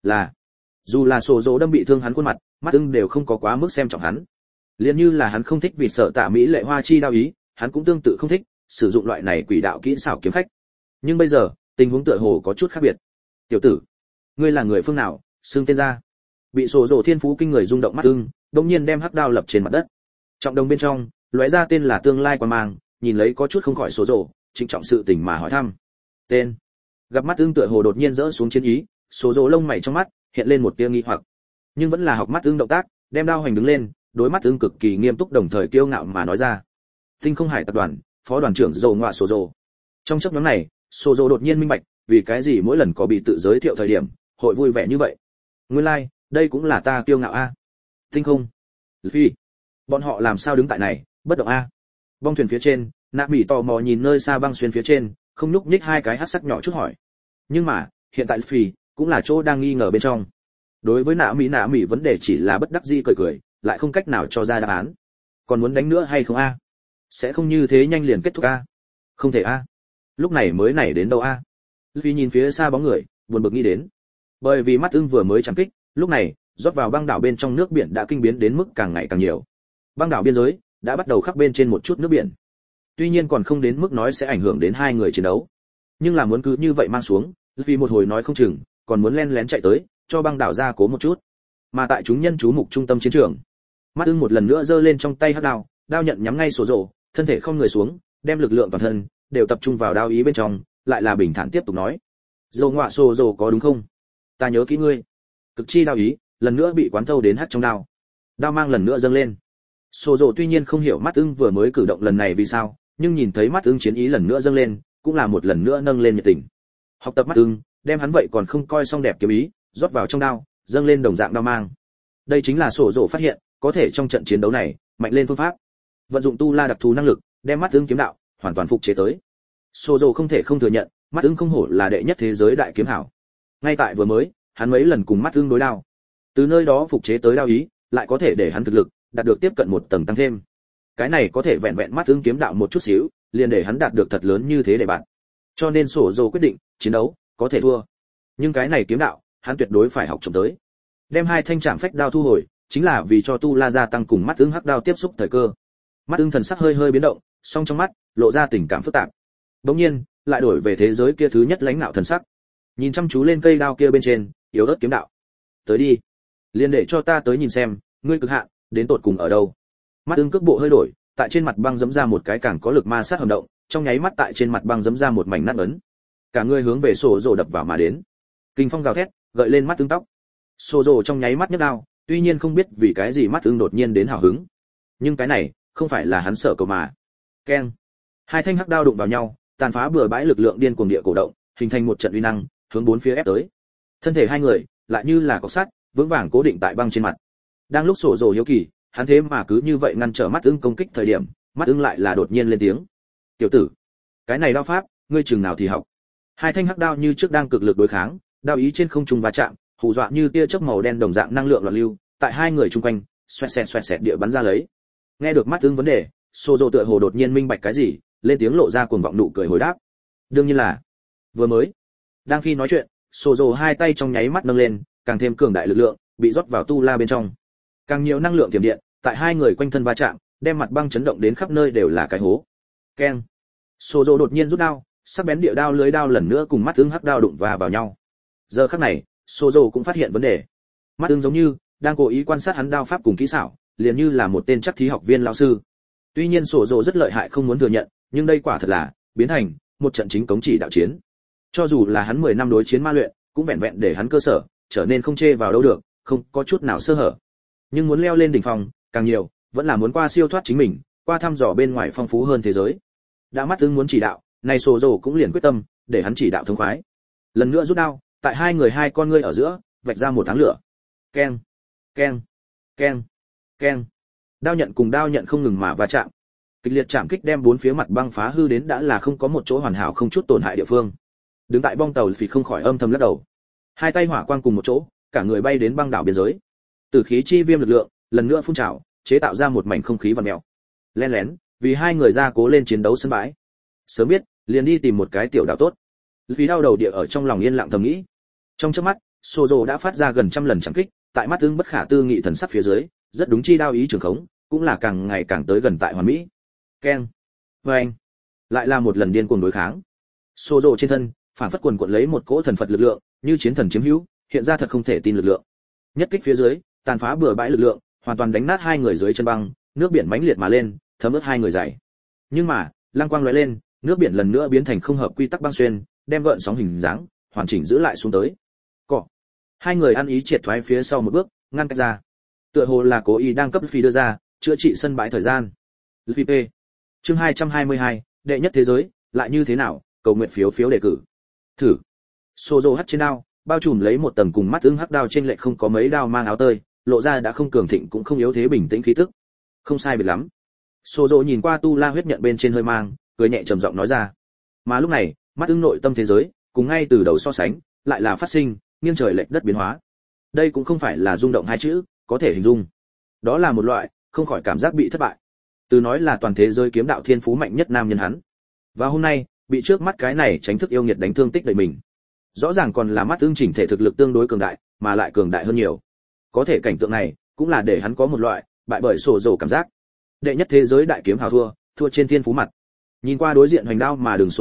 A: Dù là Sô Dô đâm bị thương hắn khuôn mặt, mắt ưng đều không có quá mức xem trọng hắn. Liền như là hắn không thích vì sợ tạ mỹ lệ hoa chi đao ý, hắn cũng tương tự không thích sử dụng loại này quỷ đạo kỹ xảo kiếm khách. Nhưng bây giờ, tình huống tựa hồ có chút khác biệt. "Tiểu tử, ngươi là người phương nào, xưng tên ra?" Bị Sô Dô thiên phú kinh người rung động mắt ưng, đột nhiên đem hắc đao lập trên mặt đất. Trọng đồng bên trong, lóe ra tên là tương lai quan mang, nhìn lấy có chút không khỏi Sô Dô, trịnh trọng sự tình mà hỏi thăm. "Tên?" Gặp mắt ưng tựa hồ đột nhiên rỡ xuống chiến ý, Sô Dô lông mày trong mắt hiện lên một tia nghi hoặc, nhưng vẫn là học mắt ưng động tác, đem đao hành đứng lên, đối mắt ưng cực kỳ nghiêm túc đồng thời kiêu ngạo mà nói ra: "Tinh không hải tập đoàn phó đoàn trưởng Dầu Ngoạ Sô Dô." Trong chốc ngắn này, Sô Dô đột nhiên minh bạch, vì cái gì mỗi lần có bị tự giới thiệu thời điểm, hội vui vẻ như vậy. Nguyên lai, đây cũng là ta kiêu ngạo a. Tinh không, Phi, bọn họ làm sao đứng tại này, bất động a? Bong thuyền phía trên, Nạ Mỹ tò mò nhìn nơi xa băng xuyên phía trên, không nhúc nhích hai cái hắc sắc nhỏ chút hỏi. Nhưng mà, hiện tại Phi cũng là chỗ đang nghi ngờ bên trong. Đối với Nạ Mỹ vấn đề chỉ là bất đắc dĩ cười cười, lại không cách nào cho ra đáp án. Còn muốn đánh nữa hay không a? Sẽ không như thế nhanh liền kết thúc a? Không thể a. Lúc này mới nảy đến đâu a? Phi nhìn phía xa bóng người, buồn bực nghĩ đến. Bởi vì mắt ưng vừa mới chẳng kích, lúc này, rót vào băng đảo bên trong nước biển đã kinh biến đến mức càng ngày càng nhiều. Băng đảo biên giới đã bắt đầu khắc bên trên một chút nước biển. Tuy nhiên còn không đến mức nói sẽ ảnh hưởng đến hai người chiến đấu. Nhưng là muốn cứ như vậy mang xuống, vì một hồi nói không chừng còn muốn len lén chạy tới cho băng đảo ra cố một chút. Mà tại chúng nhân chú mục trung tâm chiến trường, mắt ưng một lần nữa giơ lên trong tay hắc đao, đao nhận nhắm ngay sổ rồ, thân thể không người xuống, đem lực lượng toàn thân đều tập trung vào đao ý bên trong, lại là bình thản tiếp tục nói: "Dầu ngọa sổ rồ có đúng không? Ta nhớ kỹ ngươi." Cực chi đao ý lần nữa bị quán thâu đến hắc trong đao. Đao mang lần nữa dâng lên. Sổ rồ tuy nhiên không hiểu mắt ưng vừa mới cử động lần này vì sao, nhưng nhìn thấy mắt ưng chiến ý lần nữa dâng lên, cũng là một lần nữa nâng lên nhiệt tình. Học tập mắt ưng, đem hắn vậy còn không coi xong đẹp kiếm ý, rót vào trong đao, dâng lên đồng dạng đao mang. Đây chính là sổ rồ phát hiện, có thể trong trận chiến đấu này, mạnh lên phương pháp. Vận dụng tu la đặc thù năng lực, đem mắt ưng kiếm đạo hoàn toàn phục chế tới. Sổ rồ không thể không thừa nhận, mắt ưng không hổ là đệ nhất thế giới đại kiếm hảo. Ngay tại vừa mới, hắn mấy lần cùng mắt ưng đối đao. Từ nơi đó phục chế tới đao ý, lại có thể để hắn thực lực đạt được tiếp cận một tầng tăng thêm. Cái này có thể vẹn vẹn mắt ưng kiếm đạo một chút xíu, liền để hắn đạt được thật lớn như thế để bạn. Cho nên sổ rồ quyết định, chiến đấu có thể thua, nhưng cái này kiếm đạo, hắn tuyệt đối phải học trộm tới. Đem hai thanh trảm phách đao thu hồi, chính là vì cho tu la gia tăng cùng mắt ưng hắc đao tiếp xúc thời cơ. Mắt ưng thần sắc hơi hơi biến động, song trong mắt lộ ra tình cảm phức tạp. Đống nhiên, lại đổi về thế giới kia thứ nhất lãnh nạo thần sắc. Nhìn chăm chú lên cây đao kia bên trên, yếu ớt kiếm đạo. Tới đi, liền để cho ta tới nhìn xem, ngươi cực hạn đến tột cùng ở đâu. Mắt ưng cước bộ hơi đổi, tại trên mặt băng giẫm ra một cái càng có lực ma sát hầm động, trong nháy mắt tại trên mặt băng giẫm ra một mảnh nát ấn. Cả người hướng về sổ rồ đập vào mà đến. Kinh phong gào thét, gợi lên mắt ưng tóc. Sổ rồ trong nháy mắt nhấc đao, tuy nhiên không biết vì cái gì mắt ưng đột nhiên đến hào hứng, nhưng cái này không phải là hắn sợ cầu mà. Keng. Hai thanh hắc đao đụng vào nhau, tàn phá bừa bãi lực lượng điên cuồng địa cổ động, hình thành một trận uy năng, hướng bốn phía ép tới. Thân thể hai người lại như là cọc sắt, vững vàng cố định tại băng trên mặt. Đang lúc sổ rồ hiếu kỳ, hắn thế mà cứ như vậy ngăn trở mắt ưng công kích thời điểm, mắt ưng lại là đột nhiên lên tiếng: "Tiểu tử, cái này đao pháp, ngươi chừng nào thì học?" Hai thanh hắc đao như trước đang cực lực đối kháng, đao ý trên không trung va chạm, hù dọa như tia chớp màu đen đồng dạng năng lượng loạn lưu, tại hai người chung quanh, xoẹt xẹt địa bắn ra lấy. Nghe được mắt ưng vấn đề, sổ rồ tựa hồ đột nhiên minh bạch cái gì, lên tiếng lộ ra cuồng vọng nụ cười hồi đáp: "Đương nhiên là vừa mới." Đang khi nói chuyện, sổ rồ hai tay trong nháy mắt nâng lên, càng thêm cường đại lực lượng bị rót vào tu la bên trong. Càng nhiều năng lượng tiềm điện tại hai người quanh thân va chạm, đem mặt băng chấn động đến khắp nơi đều là cái hố. Keng. Sổ rồ đột nhiên rút đao, sắc bén địa đao lưới đao lần nữa cùng mắt ưng hắc đao đụng vào nhau. Giờ khắc này, sổ rồ cũng phát hiện vấn đề. Mắt ưng giống như đang cố ý quan sát hắn đao pháp cùng kỹ xảo, liền như là một tên chắc thí học viên lão sư. Tuy nhiên sổ rồ rất lợi hại không muốn thừa nhận, nhưng đây quả thật là biến thành một trận chính cống chỉ đạo chiến. Cho dù là hắn 10 năm đối chiến ma luyện, cũng vẹn vẹn để hắn cơ sở trở nên không chê vào đâu được, không có chút nào sơ hở. Nhưng muốn leo lên đỉnh phong, càng nhiều, vẫn là muốn qua siêu thoát chính mình, qua thăm dò bên ngoài phong phú hơn thế giới. Đã mắt ưng muốn chỉ đạo, này sổ rồ cũng liền quyết tâm, để hắn chỉ đạo thông khoái. Lần nữa rút đao, tại hai người hai con ngươi ở giữa, vạch ra một tháng lửa. Keng, keng, keng, keng. Đao nhận cùng đao nhận không ngừng mà va chạm. Kịch liệt chạm kích đem bốn phía mặt băng phá hư đến đã là không có một chỗ hoàn hảo không chút tổn hại địa phương. Đứng tại bong tàu Phỉ không khỏi âm thầm lắc đầu. Hai tay hỏa quang cùng một chỗ, cả người bay đến băng đảo biên giới. Tử khí chi viêm lực lượng lần nữa phun trào, chế tạo ra một mảnh không khí vằn mèo. Len lén, vì hai người ra cố lên chiến đấu sân bãi. Sớm biết, liền đi tìm một cái tiểu đảo tốt. Vì đau đầu địa ở trong lòng yên lặng thầm nghĩ. Trong chớp mắt, Sô Dô đã phát ra gần trăm lần chạm kích, tại mắt ưng bất khả tư nghị thần sắc phía dưới, rất đúng chi đao ý trường khống, cũng là càng ngày càng tới gần tại hoàn mỹ. Keng, vang, lại là một lần điên cuồng đối kháng. Sô Dô trên thân, phản phất quần cuộn lấy một cỗ thần Phật lực lượng, như chiến thần chiếm hữu, hiện ra thật không thể tin lực lượng. Nhất kích phía dưới, tàn phá bừa bãi lực lượng, hoàn toàn đánh nát hai người dưới chân băng, nước biển mãnh liệt mà lên, thấm ướt hai người dày. Nhưng mà, lăng quang lóe lên, nước biển lần nữa biến thành không hợp quy tắc băng xuyên, đem gợn sóng hình dáng hoàn chỉnh giữ lại xuống tới. Cọ. Hai người ăn ý triệt thoái phía sau một bước, ngăn cách ra. Tựa hồ là cố ý đang cấp phi đưa ra, chữa trị sân bãi thời gian. Luffy P. Chương 222, đệ nhất thế giới, lại như thế nào, cầu nguyện phiếu đề cử. Thử. Sozo hắt trên đao, bao trùm lấy một tầng cùng mắt ưng hắc đao trên lệch không có mấy đao mang áo tơi, lộ ra đã không cường thịnh cũng không yếu thế bình tĩnh khí tức. Không sai biệt lắm. Sozo nhìn qua tu la huyết nhận bên trên hơi mang, cười nhẹ trầm giọng nói ra. Mà lúc này, mắt ưng nội tâm thế giới, cùng ngay từ đầu so sánh, lại là phát sinh nghiêng trời lệch đất biến hóa. Đây cũng không phải là rung động hai chữ có thể hình dung. Đó là một loại không khỏi cảm giác bị thất bại. Từ nói là toàn thế giới kiếm đạo thiên phú mạnh nhất nam nhân hắn. Và hôm nay, bị trước mắt cái này tránh thức yêu nghiệt đánh thương tích đầy mình. Rõ ràng còn là mắt ưng chỉnh thể thực lực tương đối cường đại, mà lại cường đại hơn nhiều. Có thể cảnh tượng này, cũng là để hắn có một loại bại bởi sổ dầu cảm giác. Đệ nhất thế giới đại kiếm hào thua trên thiên phú mặt. Nhìn qua đối diện hoành đao mà đừng số rổ,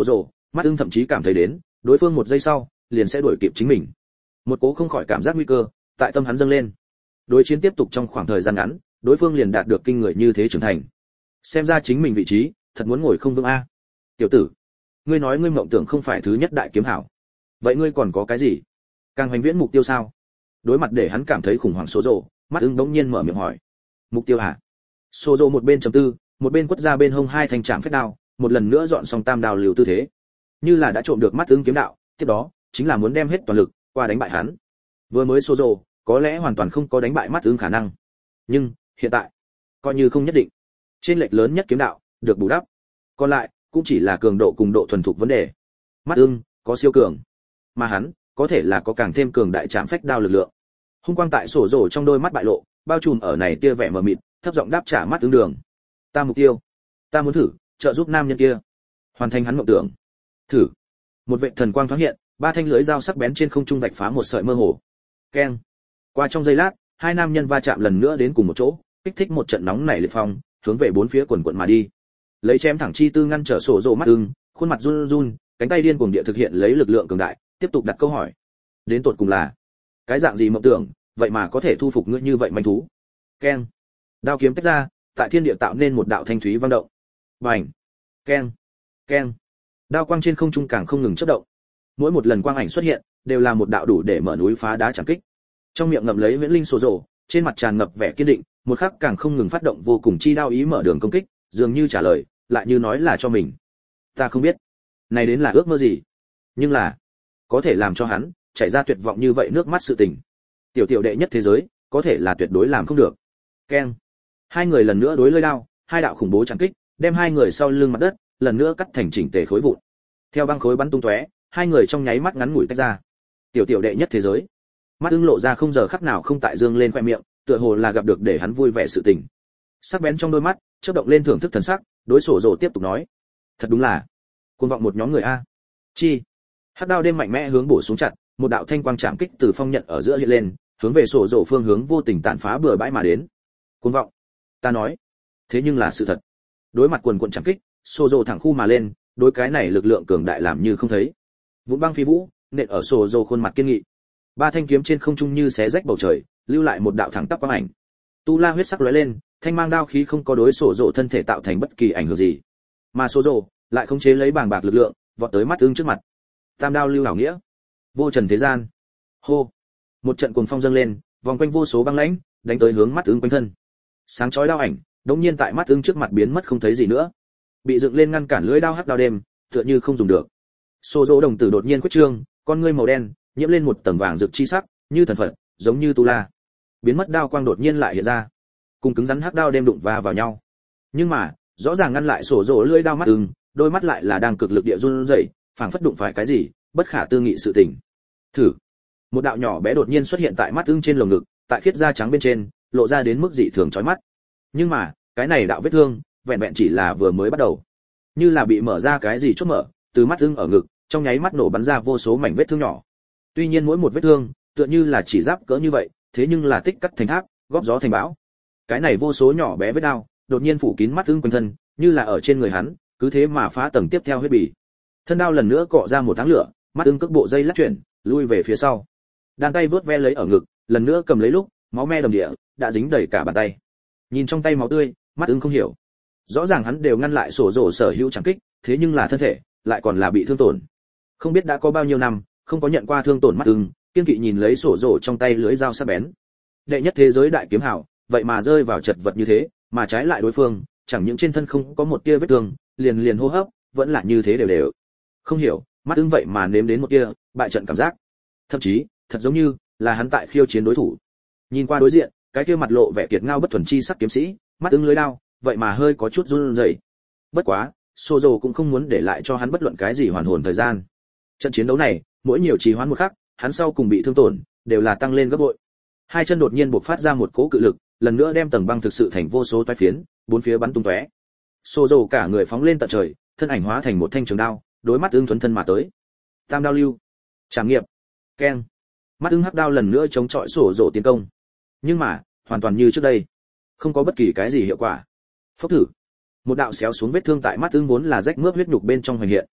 A: Mắt Ưng thậm chí cảm thấy đến đối phương một giây sau liền sẽ đuổi kịp chính mình. Một cố không khỏi cảm giác nguy cơ tại tâm hắn dâng lên. Đối chiến tiếp tục trong khoảng thời gian ngắn, đối phương liền đạt được kinh người như thế trưởng thành. Xem ra chính mình vị trí thật muốn ngồi không vững a. Tiểu tử, ngươi nói ngươi mộng tưởng không phải thứ nhất đại kiếm hảo, vậy ngươi còn có cái gì? Càng hoành viễn mục tiêu sao? Đối mặt để hắn cảm thấy khủng hoảng số rồ, Mắt Ưng bỗng nhiên mở miệng hỏi. Mục tiêu hả? Số rồ một bên trầm tư, một bên quất ra bên hông hai thanh trảm phách đao, một lần nữa dọn xong tam đao liều tư thế. Như là đã trộm được Mắt Ưng kiếm đạo, tiếp đó chính là muốn đem hết toàn lực qua đánh bại hắn. Vừa mới số rồ, có lẽ hoàn toàn không có đánh bại Mắt Ưng khả năng, nhưng hiện tại coi như không nhất định. Trên lệch lớn nhất kiếm đạo được bù đắp, còn lại cũng chỉ là cường độ cùng độ thuần thục vấn đề. Mắt Ưng có siêu cường, mà hắn có thể là có càng thêm cường đại trảm phách đao lực lượng. Hung quang tại sổ rổ trong đôi mắt bại lộ, bao trùm ở này tia vẻ mờ mịt, thấp giọng đáp trả Mắt Ưng đường. Ta mục tiêu, ta muốn thử trợ giúp nam nhân kia hoàn thành hắn mộng tưởng. Thử. Một vệt thần quang thoáng hiện, ba thanh lưỡi dao sắc bén trên không trung vạch phá một sợi mơ hồ. Keng. Qua trong giây lát, hai nam nhân va chạm lần nữa đến cùng một chỗ, kích thích một trận nóng nảy liệt phong, hướng về bốn phía quần quần mà đi. Lấy chém thẳng chi tư ngăn trở sổ rồ Mắt Ưng, khuôn mặt run run, cánh tay điên cuồng địa thực hiện lấy lực lượng cường đại, tiếp tục đặt câu hỏi. Đến tột cùng là cái dạng gì mộng tưởng, vậy mà có thể thu phục ngươi như vậy manh thú? Keng. Đao kiếm tách ra, tại thiên địa tạo nên một đạo thanh thúy vang động. Bành. Keng. Keng. Đao quang trên không trung càng không ngừng chớp động. Mỗi một lần quang ảnh xuất hiện, đều là một đạo đủ để mở núi phá đá chẳng kích. Trong miệng ngậm lấy viễn linh sổ rồ, trên mặt tràn ngập vẻ kiên định, một khắc càng không ngừng phát động vô cùng chi đao ý mở đường công kích, dường như trả lời, lại như nói là cho mình. Ta không biết, này đến là ước mơ gì, nhưng là có thể làm cho hắn chảy ra tuyệt vọng như vậy nước mắt sự tình. Tiểu tiểu đệ nhất thế giới, có thể là tuyệt đối làm không được. Keng. Hai người lần nữa đối lưỡi đao, hai đạo khủng bố chẳng kích, đem hai người sau lưng mặt đất, lần nữa cắt thành chỉnh tề khối vụn. Theo băng khối bắn tung tóe, hai người trong nháy mắt ngắn ngủi tách ra. Tiểu tiểu đệ nhất thế giới. Mắt Ưng lộ ra không giờ khắc nào không tại dương lên khoe miệng, tựa hồ là gặp được để hắn vui vẻ sự tình. Sắc bén trong đôi mắt, chớp động lên thưởng thức thần sắc, đối sổ rồ tiếp tục nói: thật đúng là cuồng vọng một nhóm người a. Chi. Hắc đao đêm mạnh mẽ hướng bổ xuống chặt, một đạo thanh quang chạm kích từ phong nhận ở giữa hiện lên, hướng về sổ rồ phương hướng vô tình tàn phá bừa bãi mà đến. Cuồng vọng. Ta nói, thế nhưng là sự thật. Đối mặt quần quần chạm kích, sổ rồ thẳng khu mà lên, đối cái này lực lượng cường đại làm như không thấy. Vụn băng phi vũ, nện ở sổ rồ khuôn mặt kiên nghị. Ba thanh kiếm trên không trung như xé rách bầu trời, lưu lại một đạo thẳng tắp quang ảnh. Tu la huyết sắc lóe lên, thanh mang đao khí không có đối sổ rồ thân thể tạo thành bất kỳ ảnh hưởng gì, mà sổ rồ lại khống chế lấy bàng bạc lực lượng, vọt tới Mắt Ưng trước mặt. Tam đao lưu ảo nghĩa, vô trần thế gian. Hô. Một trận cuồng phong dâng lên, vòng quanh vô số băng lãnh, đánh tới hướng Mắt Ưng quanh thân. Sáng chói đao ảnh, đống nhiên tại Mắt Ưng trước mặt biến mất không thấy gì nữa. Bị dựng lên ngăn cản lưỡi đao hắc đao đêm, tựa như không dùng được. Sổ rồ đồng tử đột nhiên quét trương, con ngươi màu đen nhiễm lên một tầng vàng rực chi sắc, như thần phật, giống như tu la. Biến mất đao quang đột nhiên lại hiện ra, cùng cứng rắn hắc đao đêm đụng vào nhau. Nhưng mà, rõ ràng ngăn lại sổ rồ lưỡi đao Mắt Ưng, đôi mắt lại là đang cực lực địa run rẩy, phảng phất đụng phải cái gì bất khả tư nghị sự tình. Thử. Một đạo nhỏ bé đột nhiên xuất hiện tại Mắt Ưng trên lồng ngực, tại khiết da trắng bên trên, lộ ra đến mức dị thường chói mắt. Nhưng mà, cái này đạo vết thương, vẹn vẹn chỉ là vừa mới bắt đầu. Như là bị mở ra cái gì chốt mở, từ Mắt Ưng ở ngực, trong nháy mắt nổ bắn ra vô số mảnh vết thương nhỏ. Tuy nhiên mỗi một vết thương, tựa như là chỉ giáp cỡ như vậy, thế nhưng là tích cắt thành tháp, góp gió thành bão. Cái này vô số nhỏ bé vết đao, đột nhiên phủ kín Mắt Ưng quanh thân, như là ở trên người hắn, cứ thế mà phá tầng tiếp theo huyết bì. Thân đao lần nữa cọ ra một tháng lửa, Mắt Ưng cước bộ dây lắc chuyển, lui về phía sau. Đan tay vớt ve lấy ở ngực, lần nữa cầm lấy lúc, máu me đầm địa, đã dính đầy cả bàn tay. Nhìn trong tay máu tươi, Mắt Ưng không hiểu. Rõ ràng hắn đều ngăn lại sổ rồ sở hữu chẳng kích, thế nhưng là thân thể lại còn là bị thương tổn. Không biết đã có bao nhiêu năm, không có nhận qua thương tổn Mắt Ưng, kiên kỵ nhìn lấy sổ rồ trong tay lưới dao sắc bén. Đệ nhất thế giới đại kiếm hảo, vậy mà rơi vào chật vật như thế, mà trái lại đối phương, chẳng những trên thân không có một tia vết thương, liền hô hấp, vẫn là như thế đều đều. Không hiểu, Mắt Ưng vậy mà nếm đến một tia bại trận cảm giác. Thậm chí, thật giống như là hắn tại khiêu chiến đối thủ. Nhìn qua đối diện, cái kia mặt lộ vẻ kiệt ngao bất thuần chi sắc kiếm sĩ, Mắt Ưng lưới đao, vậy mà hơi có chút run rẩy. Bất quá, sổ rồ cũng không muốn để lại cho hắn bất luận cái gì hoàn hồn thời gian. Trận chiến đấu này, mỗi nhiều trì hoãn một khắc, hắn sau cùng bị thương tổn, đều là tăng lên gấp bội. Hai chân đột nhiên bộc phát ra một cỗ cự lực, lần nữa đem tầng băng thực sự thành vô số toái phiến, bốn phía bắn tung tóe. Sô dầu cả người phóng lên tận trời, thân ảnh hóa thành một thanh trường đao, đối Mắt Ưng thuấn thân mà tới. Tam đao lưu, trảm nghiệp, keng. Mắt Ưng hắc đao lần nữa chống chọi sổ rổ tiến công, nhưng mà hoàn toàn như trước đây, không có bất kỳ cái gì hiệu quả. Phốc thử, một đạo xéo xuống vết thương tại Mắt Ưng vốn là rách mướp huyết nhục bên trong hoành hiện.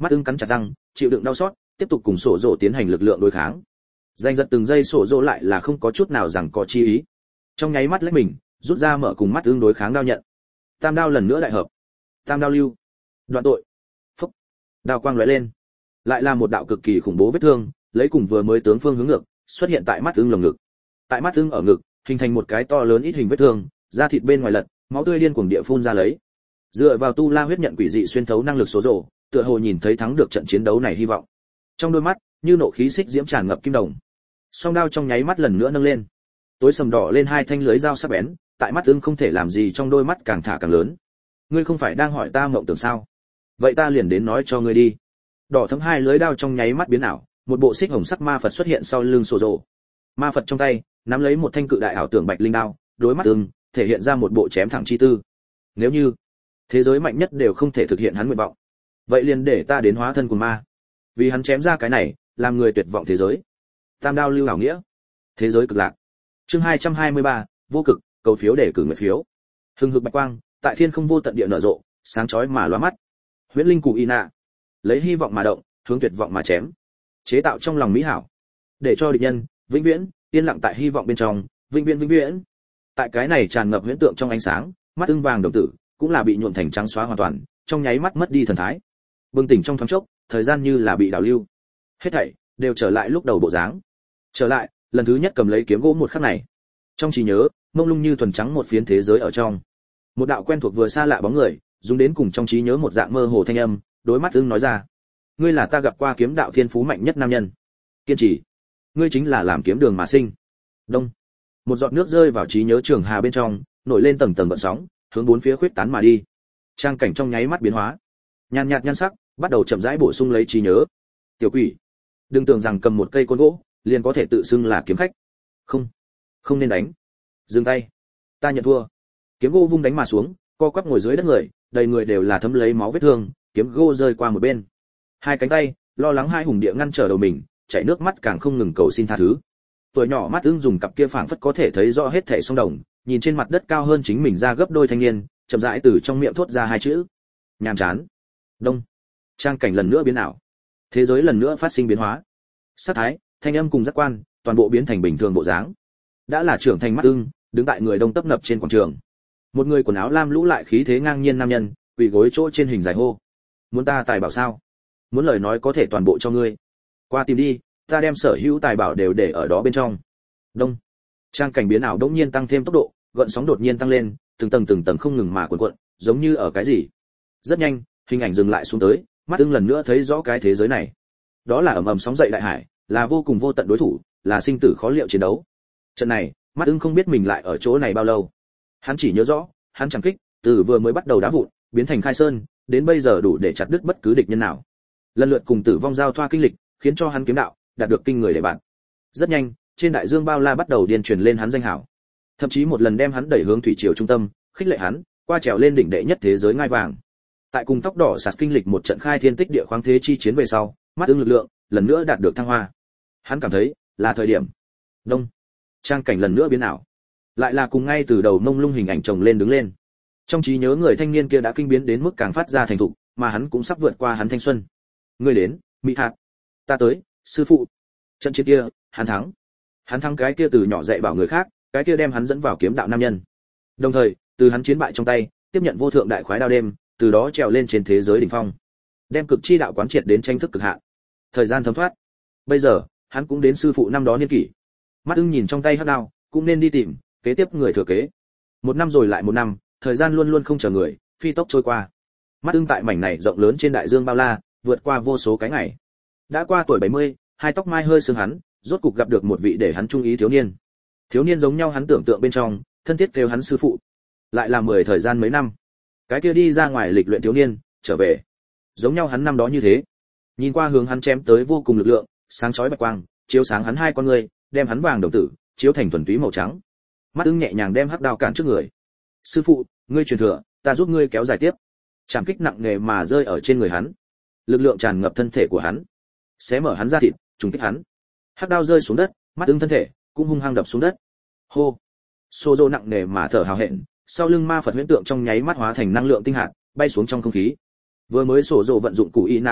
A: Mắt ưng cắn chặt răng, chịu đựng đau xót, tiếp tục cùng sổ rồ tiến hành lực lượng đối kháng. Giành giật từng giây sổ rồ lại là không có chút nào rằng có chi ý. Trong nháy mắt lấy mình, rút ra mở cùng mắt ưng đối kháng đao nhận. Tam đao lần nữa đại hợp. Tam đao lưu. Đoạn tội. Phốc. Đao quang lóe lên. Lại là một đạo cực kỳ khủng bố vết thương, lấy cùng vừa mới tướng phương hướng ngược, xuất hiện tại mắt ưng lồng ngực. Tại mắt ưng ở ngực, hình thành một cái to lớn ít hình vết thương, da thịt bên ngoài lật, máu tươi điên cuồng địa phun ra lấy. Dựa vào tu la huyết nhận quỷ dị xuyên thấu năng lực số rồ, tựa hồ nhìn thấy thắng được trận chiến đấu này hy vọng. Trong đôi mắt, như nộ khí xích diễm tràn ngập kim đồng. Song đao trong nháy mắt lần nữa nâng lên. Tối sầm đỏ lên hai thanh lưới dao sắc bén, tại mắt ưng không thể làm gì trong đôi mắt càng thả càng lớn. Ngươi không phải đang hỏi ta mộng tưởng sao? Vậy ta liền đến nói cho ngươi đi. Đỏ thấm hai lưới đao trong nháy mắt biến ảo, một bộ xích hồng sắc ma Phật xuất hiện sau lưng sổ rồ. Ma Phật trong tay nắm lấy một thanh cự đại ảo tưởng bạch linh đao, đối mắt ưng thể hiện ra một bộ chém thẳng chi tư. Nếu như thế giới mạnh nhất đều không thể thực hiện hắn nguyện vọng, vậy liền để ta đến hóa thân của ma, vì hắn chém ra cái này làm người tuyệt vọng thế giới. Tam đao lưu ảo nghĩa, thế giới cực lạc. Chương 223, vô cực, cầu phiếu để cử nguyện phiếu. Hừng hực bạch quang tại thiên không vô tận địa nở rộ, sáng chói mà lóa mắt. Huyễn linh cụ y nạ, lấy hy vọng mà động, hướng tuyệt vọng mà chém, chế tạo trong lòng mỹ hảo, để cho địch nhân vĩnh viễn yên lặng tại hy vọng bên trong, vĩnh viễn vĩnh viễn. Tại cái này tràn ngập huyễn tượng trong ánh sáng, mắt ưng vàng đồng tử cũng là bị nhuộm thành trắng xóa hoàn toàn, trong nháy mắt mất đi thần thái. Bừng tỉnh trong thoáng chốc, thời gian như là bị đảo lưu. Hết thảy đều trở lại lúc đầu bộ dáng. Trở lại, lần thứ nhất cầm lấy kiếm gỗ một khắc này. Trong trí nhớ, mông lung như thuần trắng một phiến thế giới ở trong. Một đạo quen thuộc vừa xa lạ bóng người, dùng đến cùng trong trí nhớ một dạng mơ hồ thanh âm, đối mắt ưng nói ra: "Ngươi là ta gặp qua kiếm đạo thiên phú mạnh nhất nam nhân. Kiên trì, ngươi chính là làm kiếm đường mà sinh." Đông. Một giọt nước rơi vào trí nhớ trường hà bên trong, nổi lên tầng tầng gợn sóng, hướng bốn phía khuyết tán mà đi. Trang cảnh trong nháy mắt biến hóa, nhàn nhạt nhan sắc bắt đầu chậm rãi bổ sung lấy trí nhớ. Tiểu quỷ, đừng tưởng rằng cầm một cây côn gỗ liền có thể tự xưng là kiếm khách. Không, không nên đánh. Dừng tay, ta nhận thua. Kiếm gỗ vung đánh mà xuống, co quắp ngồi dưới đất người, đầy người đều là thấm lấy máu vết thương, kiếm gỗ rơi qua một bên. Hai cánh tay lo lắng hai hùng địa ngăn trở đầu mình, chảy nước mắt càng không ngừng cầu xin tha thứ. Tuổi nhỏ mắt ưng dùng cặp kia phảng phất có thể thấy rõ hết thảy song đồng, nhìn trên mặt đất cao hơn chính mình ra gấp đôi thanh niên, chậm rãi từ trong miệng thốt ra hai chữ: nhàm chán. Đông. Trang cảnh lần nữa biến ảo, thế giới lần nữa phát sinh biến hóa. Sát thái, thanh âm cùng giác quan, toàn bộ biến thành bình thường bộ dáng. Đã là trưởng thành mắt ưng, đứng tại người đông tấp nập trên quảng trường. Một người quần áo lam lũ lại khí thế ngang nhiên nam nhân, quỳ gối chỗ trên hình dài hô: muốn ta tài bảo sao? Muốn lời nói có thể toàn bộ cho ngươi. Qua tìm đi, ta đem sở hữu tài bảo đều để ở đó bên trong. Đông. Trang cảnh biến ảo đột nhiên tăng thêm tốc độ, gợn sóng đột nhiên tăng lên, từng tầng không ngừng mà cuộn cuộn, giống như ở cái gì. Rất nhanh, hình ảnh dừng lại xuống tới, mắt ưng lần nữa thấy rõ cái thế giới này. Đó là ầm ầm sóng dậy đại hải, là vô cùng vô tận đối thủ, là sinh tử khó liệu chiến đấu. Trận này, mắt ưng không biết mình lại ở chỗ này bao lâu. Hắn chỉ nhớ rõ, hắn chẳng kích, từ vừa mới bắt đầu đá vụn, biến thành khai sơn, đến bây giờ đủ để chặt đứt bất cứ địch nhân nào. Lần lượt cùng tử vong giao thoa kinh lịch, khiến cho hắn kiếm đạo đạt được kinh người để bạn. Rất nhanh, trên đại dương bao la bắt đầu điên truyền lên hắn danh hảo. Thậm chí một lần đem hắn đẩy hướng thủy triều trung tâm, khích lệ hắn qua trèo lên đỉnh đệ nhất thế giới ngai vàng. Tại cùng tóc đỏ sạt kinh lịch một trận khai thiên tích địa khoáng thế chi chiến về sau, mắt ưng lực lượng lần nữa đạt được thăng hoa. Hắn cảm thấy là thời điểm. Đông. Trang cảnh lần nữa biến ảo, lại là cùng ngay từ đầu mông lung hình ảnh chồng lên đứng lên. Trong trí nhớ người thanh niên kia đã kinh biến đến mức càng phát ra thành thục, mà hắn cũng sắp vượt qua hắn thanh xuân. Ngươi đến, Mỹ Hạt. Ta tới, sư phụ. Trận chiến kia, hắn thắng. Hắn thắng cái kia từ nhỏ dạy bảo người khác, cái kia đem hắn dẫn vào kiếm đạo nam nhân. Đồng thời, từ hắn chiến bại trong tay, tiếp nhận vô thượng đại khoái đao đêm, từ đó trèo lên trên thế giới đỉnh phong. Đem cực chi đạo quán triệt đến tranh thức cực hạn. Thời gian thấm thoát. Bây giờ, hắn cũng đến sư phụ năm đó niên kỷ. Mắt ưng nhìn trong tay hắc đao, cũng nên đi tìm kế tiếp người thừa kế. Một năm rồi lại một năm, thời gian luôn luôn không chờ người, phi tốc trôi qua. Mắt ưng tại mảnh này rộng lớn trên đại dương bao la, vượt qua vô số cái ngày. Đã qua tuổi 70, hai tóc mai hơi sương hắn, rốt cục gặp được một vị để hắn trung ý thiếu niên. Thiếu niên giống nhau hắn tưởng tượng bên trong, thân thiết kêu hắn sư phụ. Lại là 10 thời gian mấy năm. Cái kia đi ra ngoài lịch luyện thiếu niên, trở về. Giống nhau hắn năm đó như thế. Nhìn qua hướng hắn chém tới vô cùng lực lượng, sáng chói bạch quang, chiếu sáng hắn hai con người, đem hắn vàng đồng tử chiếu thành thuần túy màu trắng. Mắt ưng nhẹ nhàng đem hắc đao cản trước người. Sư phụ, ngươi truyền thừa, ta giúp ngươi kéo dài tiếp. Trảm kích nặng nề mà rơi ở trên người hắn. Lực lượng tràn ngập thân thể của hắn, xé mở hắn ra thịt, trùng kích hắn. Hắc đao rơi xuống đất, mắt ưng thân thể cũng hung hăng đập xuống đất. Hô. Sô dô nặng nề mà thở hào hẹn, sau lưng ma Phật huyễn tượng trong nháy mắt hóa thành năng lượng tinh hạt, bay xuống trong không khí. Vừa mới sổ dồ vận dụng cụ y nạ năng lực,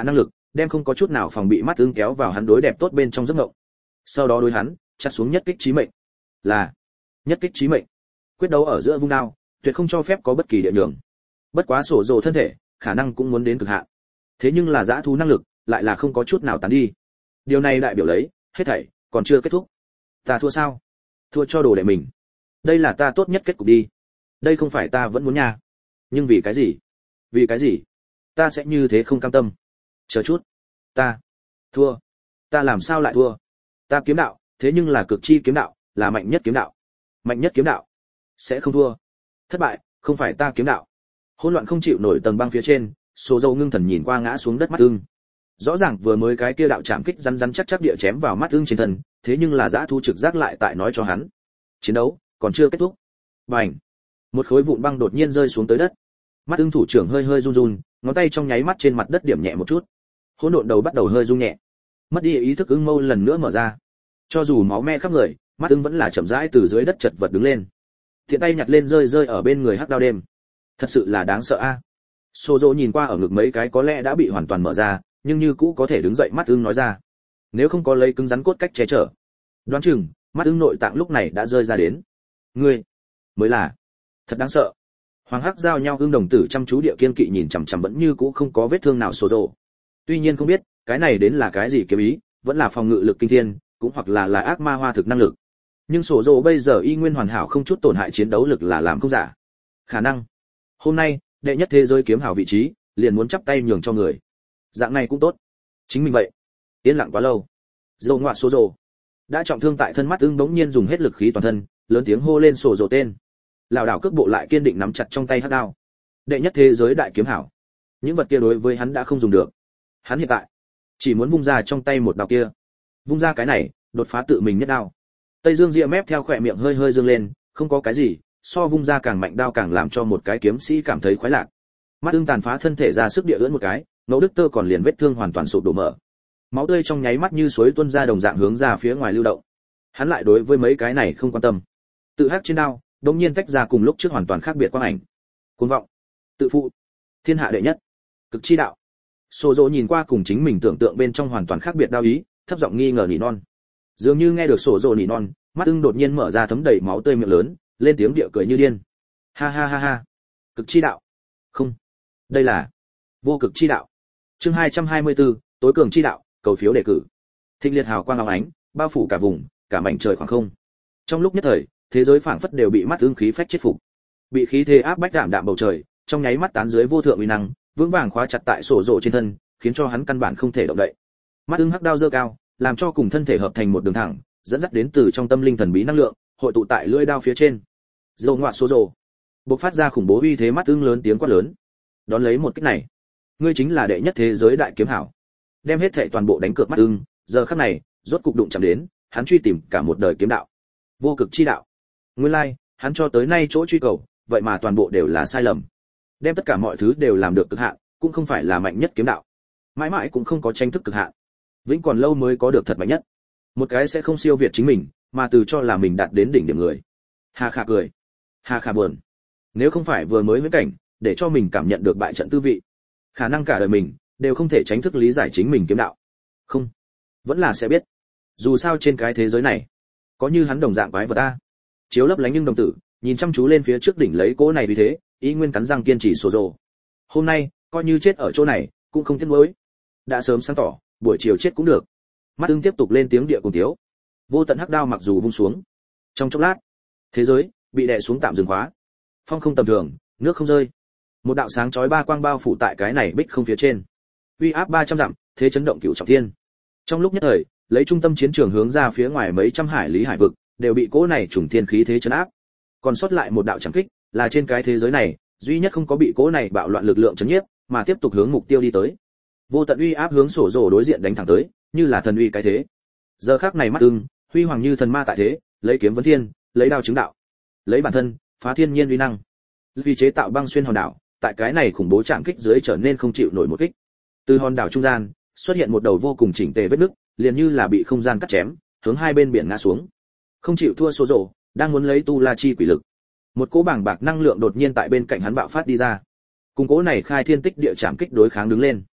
A: đem không có chút nào phòng bị mắt ưng kéo vào hắn đối đẹp tốt bên trong giấc mộng. Sau đó đối hắn chặt xuống nhất kích chí mệnh. Là nhất kích chí mệnh. Quyết đấu ở giữa vung đao, tuyệt không cho phép có bất kỳ địa nhường. Bất quá sổ rồ thân thể, khả năng cũng muốn đến cực hạn. Thế nhưng là dã thú năng lực, lại là không có chút nào tán đi. Điều này đại biểu lấy, hết thảy còn chưa kết thúc. Ta thua sao? Thua cho đồ đệ mình. Đây là ta tốt nhất kết cục đi. Đây không phải ta vẫn muốn nha. Nhưng vì cái gì? Vì cái gì? Ta sẽ như thế không cam tâm. Chờ chút. Ta thua. Ta làm sao lại thua? Ta kiếm đạo, thế nhưng là cực chi kiếm đạo, là mạnh nhất kiếm đạo. Mạnh nhất kiếm đạo sẽ không thua. Thất bại, không phải ta kiếm đạo. Hỗn loạn không chịu nổi tầng băng phía trên, số dâu ngưng thần nhìn qua ngã xuống đất mắt ưng. Rõ ràng vừa mới cái kia đạo chạm kích rắn rắn chắc chắc địa chém vào mắt ưng trên thân, thế nhưng là dã thú trực giác lại tại nói cho hắn, chiến đấu còn chưa kết thúc. Bành! Một khối vụn băng đột nhiên rơi xuống tới đất. Mắt ưng thủ trưởng hơi hơi run run, ngón tay trong nháy mắt trên mặt đất điểm nhẹ một chút. Hỗn độn đầu bắt đầu hơi rung nhẹ. Mất đi ý thức ưng mâu lần nữa mở ra. Cho dù máu me khắp người, mắt ưng vẫn là chậm rãi từ dưới đất chật vật đứng lên. Thiện tay nhặt lên rơi ở bên người hắc đao đêm. Thật sự là đáng sợ a. Sô dô nhìn qua ở ngực mấy cái có lẽ đã bị hoàn toàn mở ra, nhưng như cũ có thể đứng dậy mắt ưng nói ra. Nếu không có lấy cứng rắn cốt cách che chở, đoán chừng mắt ưng nội tạng lúc này đã rơi ra đến. Ngươi mới là thật đáng sợ. Hoàng hắc giao nhau ưng đồng tử chăm chú địa kiên kỵ nhìn chằm chằm vẫn như cũ không có vết thương nào sô dô. Tuy nhiên không biết cái này đến là cái gì kiếm ý, vẫn là phòng ngự lực kinh thiên, cũng hoặc là ác ma hoa thực năng lực. Nhưng sổ dô bây giờ y nguyên hoàn hảo không chút tổn hại, chiến đấu lực là làm không giả. Khả năng hôm nay đệ nhất thế giới kiếm hảo vị trí liền muốn chắp tay nhường cho người dạng này cũng tốt. Chính mình vậy yên lặng quá lâu. Dầu ngoạ sổ dô đã trọng thương tại thân mắt ưng bỗng nhiên dùng hết lực khí toàn thân, lớn tiếng hô lên sổ dô tên. Lảo đảo cước bộ lại kiên định nắm chặt trong tay hắc đao. Đệ nhất thế giới đại kiếm hảo, những vật kia đối với hắn đã không dùng được. Hắn hiện tại chỉ muốn vung ra trong tay một đao kia, vung ra cái này đột phá tự mình nhất đao. Tây Dương ria mép theo khỏe miệng hơi hơi dương lên, không có cái gì so vung ra càng mạnh đao càng làm cho một cái kiếm sĩ cảm thấy khoái lạc. Mắt ưng tàn phá thân thể ra sức địa ưỡn một cái, ngẫu đức tơ còn liền vết thương hoàn toàn sụp đổ mở. Máu tươi trong nháy mắt như suối tuôn ra đồng dạng hướng ra phía ngoài lưu động. Hắn lại đối với mấy cái này không quan tâm. Tự hắc trên đao, đột nhiên tách ra cùng lúc trước hoàn toàn khác biệt quang ảnh. Cuồng vọng, tự phụ, thiên hạ đệ nhất, cực chi đạo. Sô dỗ nhìn qua cùng chính mình tưởng tượng bên trong hoàn toàn khác biệt đao ý, thấp giọng nghi ngờ nỉ non. Dường như nghe được sô dỗ nỉ non, mắt ưng đột nhiên mở ra thấm đầy máu tươi miệng lớn, lên tiếng địa cười như điên. Ha ha ha ha, cực chi đạo. Không, đây là vô cực chi đạo. Chương 224, tối cường chi đạo, cầu phiếu đề cử. Thịnh liệt hào quang óng ánh, bao phủ cả vùng, cả mảnh trời khoảng không. Trong lúc nhất thời, thế giới phảng phất đều bị mắt ưng khí phách chết phục. Bị khí thế áp bách đạm đạm bầu trời, trong nháy mắt tán dưới vô thượng uy năng, vững vàng khóa chặt tại sổ rộ trên thân, khiến cho hắn căn bản không thể động đậy. Mắt ưng hắc đao giơ cao, làm cho cùng thân thể hợp thành một đường thẳng, dẫn dắt đến từ trong tâm linh thần bí năng lượng, hội tụ tại lưỡi đao phía trên. Dầu ngoạ sổ rộ, bộc phát ra khủng bố uy thế, mắt ưng lớn tiếng quát lớn. Đón lấy một kích này, ngươi chính là đệ nhất thế giới đại kiếm hảo. Đem hết thảy toàn bộ đánh cược mắt ưng, giờ khắc này, rốt cục đụng chạm đến, hắn truy tìm cả một đời kiếm đạo, vô cực chi đạo. Nguyên lai, hắn cho tới nay chỗ truy cầu, vậy mà toàn bộ đều là sai lầm. Đem tất cả mọi thứ đều làm được cực hạn, cũng không phải là mạnh nhất kiếm đạo. Mãi mãi cũng không có tranh thức cực hạn. Vĩnh còn lâu mới có được thật mạnh nhất. Một cái sẽ không siêu việt chính mình, mà từ cho là mình đạt đến đỉnh điểm người. Hà khả cười, hà khả buồn. Nếu không phải vừa mới huyễn cảnh, để cho mình cảm nhận được bại trận tư vị, khả năng cả đời mình đều không thể tránh thức lý giải chính mình kiếm đạo. Không, vẫn là sẽ biết. Dù sao trên cái thế giới này, có như hắn đồng dạng quái vật ta. Chiếu lấp lánh nhưng đồng tử, nhìn chăm chú lên phía trước đỉnh lấy cỗ này vì thế, ý nguyên cắn răng kiên trì sổ rồ. Hôm nay, coi như chết ở chỗ này, cũng không tiếc nuối. Đã sớm sáng tỏ, buổi chiều chết cũng được. Mắt ưng tiếp tục lên tiếng địa cùng tiếu. Vô tận hắc đao mặc dù vung xuống, trong chốc lát, thế giới bị đè xuống tạm dừng khóa. Phong không tầm thường, nước không rơi. Một đạo sáng chói ba quang bao phủ tại cái này bích không phía trên. Uy áp 300 dặm, thế chấn động cửu trọng thiên. Trong lúc nhất thời, lấy trung tâm chiến trường hướng ra phía ngoài mấy trăm hải lý hải vực, đều bị cỗ này trùng thiên khí thế chấn áp. Còn sót lại một đạo chẳng kích, là trên cái thế giới này, duy nhất không có bị cỗ này bạo loạn lực lượng chấn nhiếp, mà tiếp tục hướng mục tiêu đi tới. Vô tận uy áp hướng sổ rồ đối diện đánh thẳng tới, như là thần uy cái thế. Giờ khắc này mắt ưng, huy hoàng như thần ma tại thế, lấy kiếm vấn thiên, lấy đao chứng đạo, lấy bản thân phá thiên nhiên uy năng. Vì chế tạo băng xuyên hòn đảo, tại cái này khủng bố chạm kích dưới trở nên không chịu nổi một kích. Từ hòn đảo trung gian, xuất hiện một đầu vô cùng chỉnh tề vết nứt, liền như là bị không gian cắt chém, hướng hai bên biển ngã xuống. Không chịu thua số rồ, đang muốn lấy tu la chi quỷ lực. Một cỗ bảng bạc năng lượng đột nhiên tại bên cạnh hắn bạo phát đi ra. Cùng cỗ này khai thiên tích địa chạm kích đối kháng đứng lên.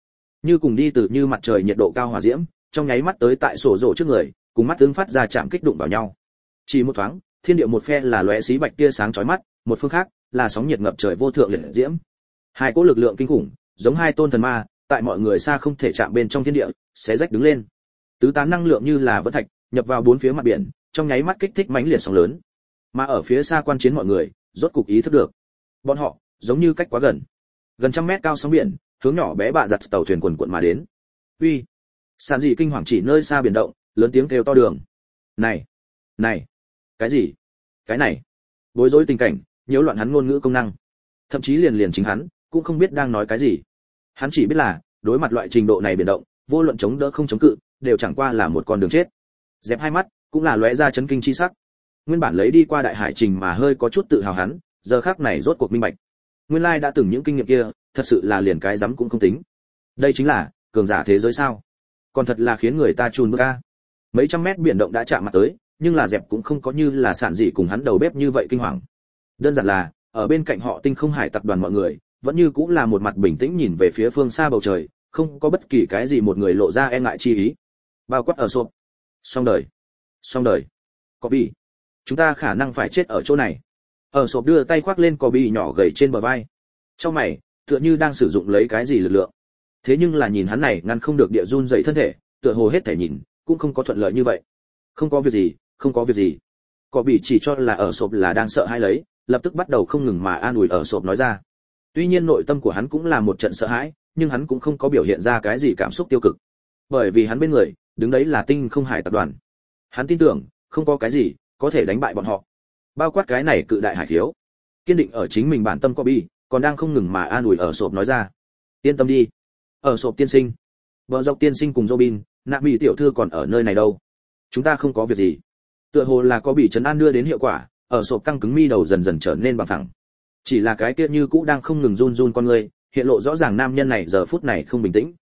A: như cùng đi từ như mặt trời nhiệt độ cao hỏa diễm, trong nháy mắt tới tại sổ rổ trước người, cùng mắt tương phát ra chạm kích đụng vào nhau. Chỉ một thoáng, thiên địa một phe là lóe xí bạch tia sáng chói mắt, một phương khác là sóng nhiệt ngập trời vô thượng liệt diễm. Hai cỗ lực lượng kinh khủng, giống hai tôn thần ma, tại mọi người xa không thể chạm bên trong thiên địa, xé rách đứng lên. Tứ tán năng lượng như là vỡ thạch, nhập vào bốn phía mặt biển, trong nháy mắt kích thích mãnh liệt sóng lớn. Mà ở phía xa quan chiến mọi người, rốt cục ý thức được, bọn họ giống như cách quá gần, gần trăm mét cao sóng biển, hướng nhỏ bé bạ giặt tàu thuyền quần quận mà đến. Uy! Sản dị kinh hoàng chỉ nơi xa biển động, lớn tiếng kêu to đường. Này, này, cái gì? Cái này? Bối rối tình cảnh, nhiễu loạn hắn ngôn ngữ công năng. Thậm chí liền chính hắn cũng không biết đang nói cái gì. Hắn chỉ biết là, đối mặt loại trình độ này biển động, vô luận chống đỡ không chống cự, đều chẳng qua là một con đường chết. Dẹp hai mắt, cũng là lóe ra chấn kinh chi sắc. Nguyên bản lấy đi qua đại hải trình mà hơi có chút tự hào hắn, giờ khắc này rốt cuộc minh bạch. Nguyên lai đã từng những kinh nghiệm kia, thật sự là liền cái dám cũng không tính. Đây chính là cường giả thế giới sao? Còn thật là khiến người ta chùn bước a. Mấy trăm mét biển động đã chạm mặt tới, nhưng là dẹp cũng không có như là sản dị cùng hắn đầu bếp như vậy kinh hoàng. Đơn giản là, ở bên cạnh họ Tinh Không Hải tập đoàn mọi người, vẫn như cũng là một mặt bình tĩnh nhìn về phía phương xa bầu trời, không có bất kỳ cái gì một người lộ ra e ngại chi ý. Bao quát ở sộp. Xong đời. Xong đời. Có bị. Chúng ta khả năng phải chết ở chỗ này. Ở sộp đưa tay khoác lên cò bị nhỏ gầy trên bờ vai. Trong mày, tựa như đang sử dụng lấy cái gì lực lượng. Thế nhưng là nhìn hắn này ngăn không được địa run dậy thân thể, tựa hồ hết thể nhìn, cũng không có thuận lợi như vậy. Không có việc gì, không có việc gì. Cò bị chỉ cho là ở sộp là đang sợ hãi lấy, lập tức bắt đầu không ngừng mà an ủi ở sộp nói ra. Tuy nhiên nội tâm của hắn cũng là một trận sợ hãi, nhưng hắn cũng không có biểu hiện ra cái gì cảm xúc tiêu cực. Bởi vì hắn bên người, đứng đấy là Tinh Không Hải tập đoàn. Hắn tin tưởng, không có cái gì có thể đánh bại bọn họ. Bao quát cái này cự đại hải thiếu. Kiên định ở chính mình bản tâm Kobe, còn đang không ngừng mà an ủi ở sộp nói ra. Yên tâm đi. Ở sộp tiên sinh. Vợ dọc tiên sinh cùng Robin, nạp bị tiểu thư còn ở nơi này đâu. Chúng ta không có việc gì. Tựa hồ là có bị trấn an đưa đến hiệu quả, ở sộp căng cứng mi đầu dần dần trở nên bằng phẳng. Chỉ là cái kia như cũ đang không ngừng run run con người, hiện lộ rõ ràng nam nhân này giờ phút này không bình tĩnh.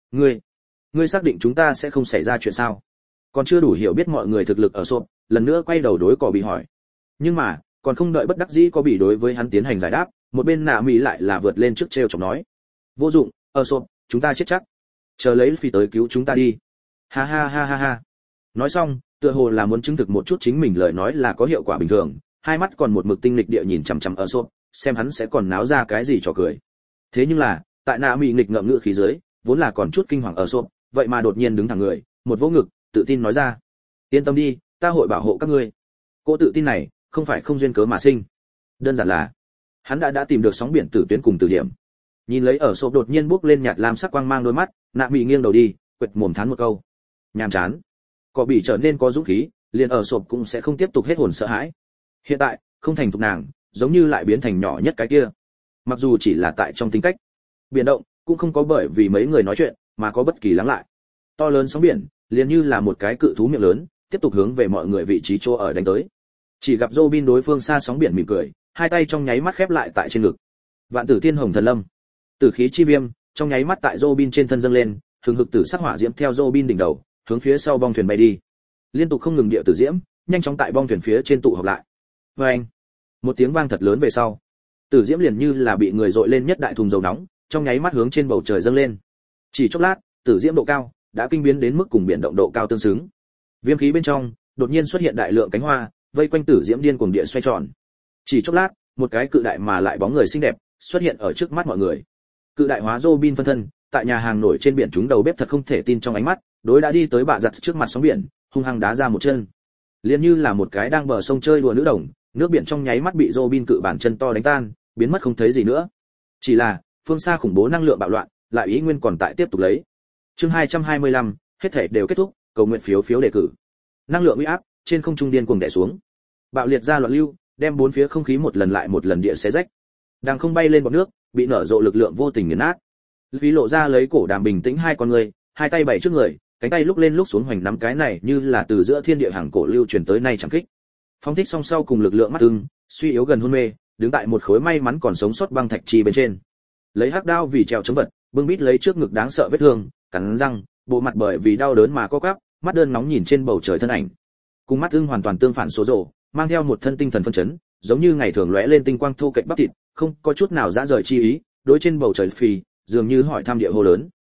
A: Ngươi xác định chúng ta sẽ không xảy ra chuyện sao? Còn chưa đủ hiểu biết mọi người thực lực ở sộp, lần nữa quay đầu đối cỏ bị hỏi. Nhưng mà, còn không đợi bất đắc dĩ có bị đối với hắn tiến hành giải đáp, một bên nạ mỹ lại là vượt lên trước trêu chọc nói. Vô dụng, ở sộp, chúng ta chết chắc. Chờ lấy phi tới cứu chúng ta đi. Ha ha ha ha ha. Nói xong, tựa hồ là muốn chứng thực một chút chính mình lời nói là có hiệu quả bình thường, hai mắt còn một mực tinh lịch địa nhìn chằm chằm ở sộp, xem hắn sẽ còn náo ra cái gì trò cười. Thế nhưng là, tại nạ mỹ nghịch ngợm ngữ khí dưới, vốn là còn chút kinh hoàng ở sộp, vậy mà đột nhiên đứng thẳng người, một vỗ ngực, tự tin nói ra. Yên tâm đi, ta hội bảo hộ các ngươi. Cô tự tin này, không phải không duyên cớ mà sinh. Đơn giản là, hắn đã tìm được sóng biển tử tuyến cùng tử điểm. Nhìn lấy ở sộp đột nhiên bốc lên nhạt lam sắc quang mang đôi mắt, nạ mỹ nghiêng đầu đi, quệt mồm thán một câu. Nhàm chán. Có bị trở nên có dũng khí, liền ở sộp cũng sẽ không tiếp tục hết hồn sợ hãi. Hiện tại, không thành thục nàng, giống như lại biến thành nhỏ nhất cái kia. Mặc dù chỉ là tại trong tính cách, biển động cũng không có bởi vì mấy người nói chuyện mà có bất kỳ lắng lại. To lớn sóng biển, liền như là một cái cự thú miệng lớn, tiếp tục hướng về mọi người vị trí chỗ ở đánh tới. Chỉ gặp Robin đối phương xa sóng biển mỉm cười, hai tay trong nháy mắt khép lại tại trên ngực. Vạn Tử Thiên Hồng Thần Lâm, tử khí chi viêm, trong nháy mắt tại Robin trên thân dâng lên, hừng hực tử sắc hỏa diễm theo Robin đỉnh đầu, hướng phía sau bong thuyền bay đi. Liên tục không ngừng địa tử diễm, nhanh chóng tại bong thuyền phía trên tụ họp lại. Oeng! Một tiếng vang thật lớn về sau, tử diễm liền như là bị người dội lên nhất đại thùng dầu nóng, trong nháy mắt hướng trên bầu trời dâng lên. Chỉ chốc lát, tử diễm độ cao đã kinh biến đến mức cùng biển động độ cao tương xứng. Viêm khí bên trong đột nhiên xuất hiện đại lượng cánh hoa, vây quanh tử diễm điên cuồng địa xoay tròn. Chỉ chốc lát, một cái cự đại mà lại bóng người xinh đẹp xuất hiện ở trước mắt mọi người. Cự đại hóa Robin phân thân, tại nhà hàng nổi trên biển chúng đầu bếp thật không thể tin trong ánh mắt, đối đã đi tới bạ giặt trước mặt sóng biển, hung hăng đá ra một chân. Liền như là một cái đang bờ sông chơi đùa nữ đồng, nước biển trong nháy mắt bị Robin cự bản chân to đánh tan, biến mất không thấy gì nữa. Chỉ là, phương xa khủng bố năng lượng bạo loạn, lại ý nguyên còn tại tiếp tục lấy. Chương 225, hết thảy đều kết thúc, cầu nguyện phiếu đề cử. Năng lượng uy áp trên không trung điên cuồng đè xuống. Bạo liệt ra loạn lưu, đem bốn phía không khí một lần lại một lần địa xé rách. Đang không bay lên bọt nước, bị nở rộ lực lượng vô tình nghiền nát. Phí lộ ra lấy cổ đàm bình tĩnh hai con người, hai tay bày trước người, cánh tay lúc lên lúc xuống hoành nắm cái này như là từ giữa thiên địa hàng cổ lưu truyền tới nay chẳng kích. Phóng thích song sau cùng lực lượng mắt ưng, suy yếu gần hôn mê, đứng tại một khối may mắn còn sống sót băng thạch trì bên trên. Lấy hắc đao vì trèo chống vật, bưng bít lấy trước ngực đáng sợ vết thương, cắn răng, bộ mặt bởi vì đau đớn mà co quắp, mắt đơn nóng nhìn trên bầu trời thân ảnh. Cùng mắt ưng hoàn toàn tương phản số rồ, mang theo một thân tinh thần phân chấn, giống như ngày thường lóe lên tinh quang thô kệch bắp thịt, không có chút nào dã rời chi ý, đối trên bầu trời phì, dường như hỏi thăm địa hô lớn.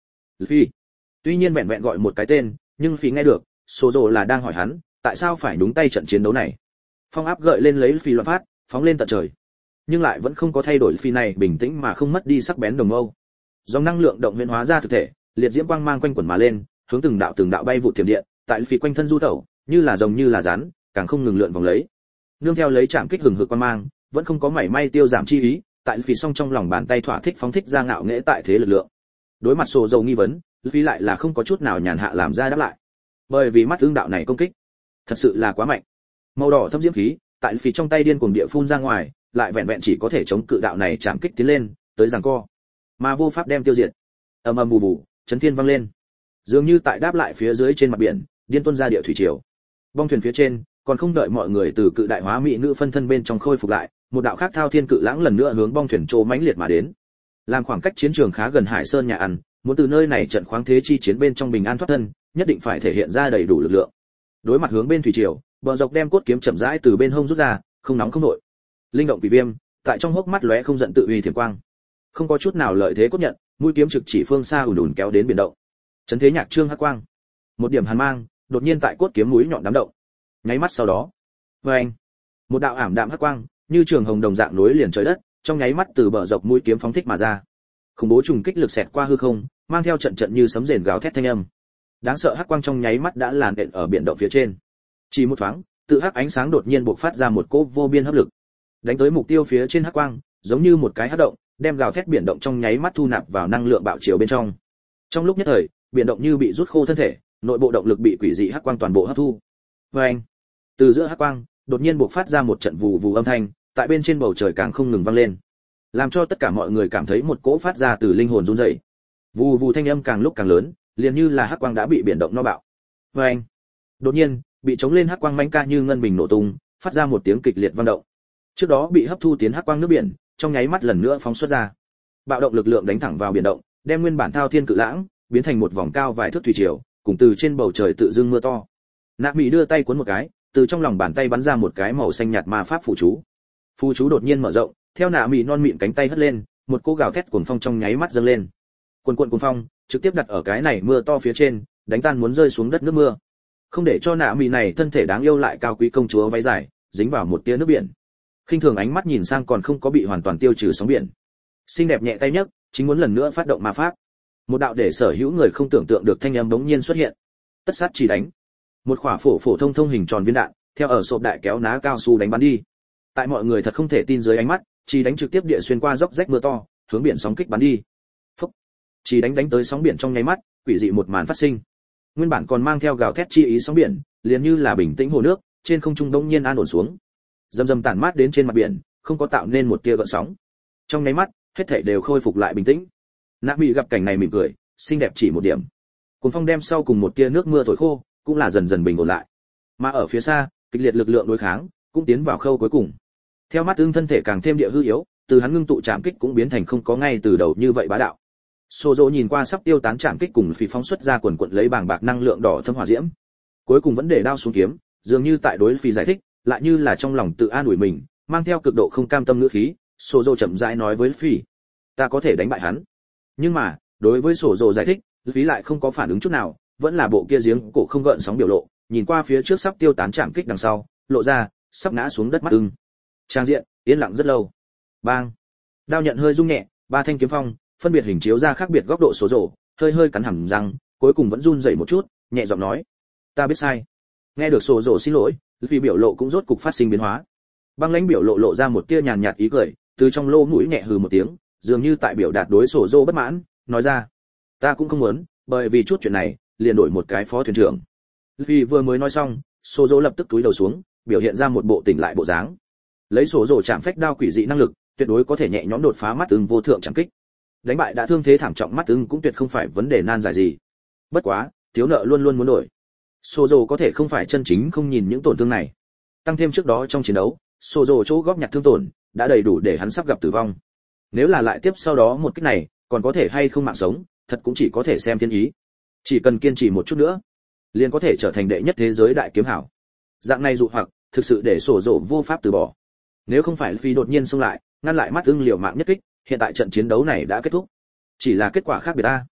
A: Luffy. Tuy nhiên vẹn vẹn gọi một cái tên, nhưng Luffy nghe được, số rồ là đang hỏi hắn, tại sao phải nhúng tay trận chiến đấu này. Phong áp gợi lên lấy Luffy loạn phát, phóng lên tận trời. Nhưng lại vẫn không có thay đổi Luffy này bình tĩnh mà không mất đi sắc bén đồng mâu. Dòng năng lượng động huyễn hóa ra thực thể, liệt diễm quang mang quanh quẩn mà lên, hướng từng đạo bay vụ tiềm điện, tại Luffy quanh thân du tẩu, như là rồng như là rắn, càng không ngừng lượn vòng lấy. Nương theo lấy chạm kích hừng hực quang mang, vẫn không có mảy may tiêu giảm chi ý, tại Luffy song trong lòng bàn tay thỏa thích phóng thích ra ngạo nghễ tại thế lực lượng. Đối mặt sổ dầu nghi vấn, Luffy lại là không có chút nào nhàn hạ làm ra đáp lại. Bởi vì mắt tương đạo này công kích, thật sự là quá mạnh. Màu đỏ thâm diễm khí, tại Luffy trong tay điên cuồng địa phun ra ngoài, lại vẹn vẹn chỉ có thể chống cự đạo này chạm kích tiến lên, tới giằng co, mà vô pháp đem tiêu diệt. Ầm ầm vù vù, chấn thiên vang lên. Dường như tại đáp lại phía dưới trên mặt biển, điên tuôn ra địa thủy triều. Bong thuyền phía trên, còn không đợi mọi người từ cự đại hóa mỹ nữ phân thân bên trong khôi phục lại, một đạo khác thao thiên cự lãng lần nữa hướng bong thuyền trô mãnh liệt mà đến. Làm khoảng cách chiến trường khá gần Hải Sơn nhà ăn, muốn từ nơi này trận khoáng thế chi chiến bên trong bình an thoát thân, nhất định phải thể hiện ra đầy đủ lực lượng. Đối mặt hướng bên thủy triều, bờ dọc đem cốt kiếm chậm rãi từ bên hông rút ra, không nóng không nội. Linh động quỷ viêm, tại trong hốc mắt lóe không giận tự uy thiểm quang. Không có chút nào lợi thế cốt nhận, mũi kiếm trực chỉ phương xa ùn ùn kéo đến biển động. Chấn thế nhạc trương hắc quang. Một điểm hàn mang, đột nhiên tại cốt kiếm mũi nhọn đám động. Nháy mắt sau đó, vâng, một đạo ảm đạm hắc quang, như trường hồng đồng dạng nối liền trời đất, trong nháy mắt từ bờ dọc mũi kiếm phóng thích mà ra. Khủng bố trùng kích lực xẹt qua hư không, mang theo trận trận như sấm rền gào thét thanh âm. Đáng sợ hắc quang trong nháy mắt đã làn đện ở biển động phía trên. Chỉ một thoáng, tự hắc ánh sáng đột nhiên bộc phát ra một cỗ vô biên hấp lực, đánh tới mục tiêu phía trên hắc quang, giống như một cái hắc động, đem gào thét biển động trong nháy mắt thu nạp vào năng lượng bạo chiều bên trong. Trong lúc nhất thời, biển động như bị rút khô thân thể, nội bộ động lực bị quỷ dị hắc quang toàn bộ hấp thu. Vâng, từ giữa hắc quang, đột nhiên bộc phát ra một trận vù vù âm thanh, tại bên trên bầu trời càng không ngừng vang lên, làm cho tất cả mọi người cảm thấy một cỗ phát ra từ linh hồn run rẩy. Vù vù thanh âm càng lúc càng lớn, liền như là hắc quang đã bị biển động no bạo. Vâng, đột nhiên, bị chống lên hắc quang mãnh ca như ngân bình nổ tung, phát ra một tiếng kịch liệt vang động. Trước đó bị hấp thu tiến hắc quang nước biển, trong nháy mắt lần nữa phóng xuất ra. Bạo động lực lượng đánh thẳng vào biển động, đem nguyên bản thao thiên cự lãng biến thành một vòng cao vài thước thủy triều, cùng từ trên bầu trời tự dưng mưa to. Nạp Mỹ đưa tay cuốn một cái, từ trong lòng bàn tay bắn ra một cái màu xanh nhạt ma pháp phù chú. Phù chú đột nhiên mở rộng, theo Nạp Mỹ non mịn cánh tay hất lên, một cỗ gào thét cuồng phong trong nháy mắt dâng lên. Cuồn cuộn cuồng phong trực tiếp đặt ở cái này mưa to phía trên, đánh tan muốn rơi xuống đất nước mưa. Không để cho Nạp Mỹ này thân thể đáng yêu lại cao quý công chúa váy dài, dính vào một tia nước biển. Khinh thường ánh mắt nhìn sang còn không có bị hoàn toàn tiêu trừ sóng biển. Xinh đẹp nhẹ tay nhấc, chính muốn lần nữa phát động ma pháp. Một đạo để sở hữu người không tưởng tượng được thanh âm bỗng nhiên xuất hiện. Tất sát chỉ đánh. Một quả phổ thông hình tròn viên đạn, theo ở sộp đại kéo ná cao su đánh bắn đi. Tại mọi người thật không thể tin dưới ánh mắt, chỉ đánh trực tiếp địa xuyên qua dốc rách mưa to, hướng biển sóng kích bắn đi. Phốc. Chỉ đánh tới sóng biển trong nháy mắt, quỷ dị một màn phát sinh. Nguyên bản còn mang theo gào thét chi ý sóng biển, liền như là bình tĩnh hồ nước, trên không trung đông nhiên an ổn xuống. Dầm dầm tản mát đến trên mặt biển, không có tạo nên một tia gợn sóng. Trong nháy mắt, hết thảy đều khôi phục lại bình tĩnh. Nạp Mỹ gặp cảnh này mỉm cười, xinh đẹp chỉ một điểm. Cuốn phong đem sau cùng một tia nước mưa thổi khô, cũng là dần dần bình ổn lại. Mà ở phía xa, kịch liệt lực lượng đối kháng cũng tiến vào khâu cuối cùng. Theo mắt ưng thân thể càng thêm địa hư yếu, từ hắn ngưng tụ chạm kích cũng biến thành không có ngay từ đầu như vậy bá đạo. Sô nhìn qua sắp tiêu tán chạm kích cùng phì phóng xuất ra quần quật lấy bàng bạc năng lượng đỏ thâm hỏa diễm. Cuối cùng vẫn để đao xuống kiếm, dường như tại đối phì giải thích, lại như là trong lòng tự an ủi mình, mang theo cực độ không cam tâm ngữ khí, Sô chậm rãi nói với phì: "Ta có thể đánh bại hắn." Nhưng mà, đối với Sô giải thích, phí lại không có phản ứng chút nào, vẫn là bộ kia giếng cổ không gợn sóng biểu lộ, nhìn qua phía trước sắp tiêu tán chạm kích đằng sau, lộ ra sắp ngã xuống đất mắt ưng. Trang diện yên lặng rất lâu. Bang! Đao nhận hơi rung nhẹ, ba thanh kiếm phong phân biệt hình chiếu ra khác biệt góc độ số rổ, hơi cắn hàm răng, cuối cùng vẫn run rẩy một chút, nhẹ giọng nói: "Ta biết sai." Nghe được số rổ xin lỗi, vì biểu lộ cũng rốt cục phát sinh biến hóa. Băng lãnh biểu lộ ra một tia nhàn nhạt ý cười, từ trong lỗ mũi nhẹ hừ một tiếng, dường như tại biểu đạt đối sổ rổ bất mãn, nói ra: "Ta cũng không muốn, bởi vì chút chuyện này, liền đổi một cái phó thuyền trưởng." Vì vừa mới nói xong, sổ rổ lập tức cúi đầu xuống, biểu hiện ra một bộ tỉnh lại bộ dáng. Lấy sổ rổ chạm phách đao quỷ dị năng lực, tuyệt đối có thể nhẹ nhõm đột phá mắt ưng vô thượng chẳng kích. Đánh bại đã thương thế thảm trọng mắt ưng cũng tuyệt không phải vấn đề nan giải gì. Bất quá, thiếu nợ luôn luôn muốn đổi. Sô dô có thể không phải chân chính không nhìn những tổn thương này. Tăng thêm trước đó trong chiến đấu, Sô dô chỗ góp nhặt thương tổn đã đầy đủ để hắn sắp gặp tử vong. Nếu là lại tiếp sau đó một kích này, còn có thể hay không mạng sống, thật cũng chỉ có thể xem thiên ý. Chỉ cần kiên trì một chút nữa, liền có thể trở thành đệ nhất thế giới đại kiếm hảo. Dạng này dụ hoặc, thực sự để Sô dô vô pháp từ bỏ. Nếu không phải phi đột nhiên xông lại, ngăn lại mắt ưng liều mạng nhất kích, hiện tại trận chiến đấu này đã kết thúc. Chỉ là kết quả khác biệt ta.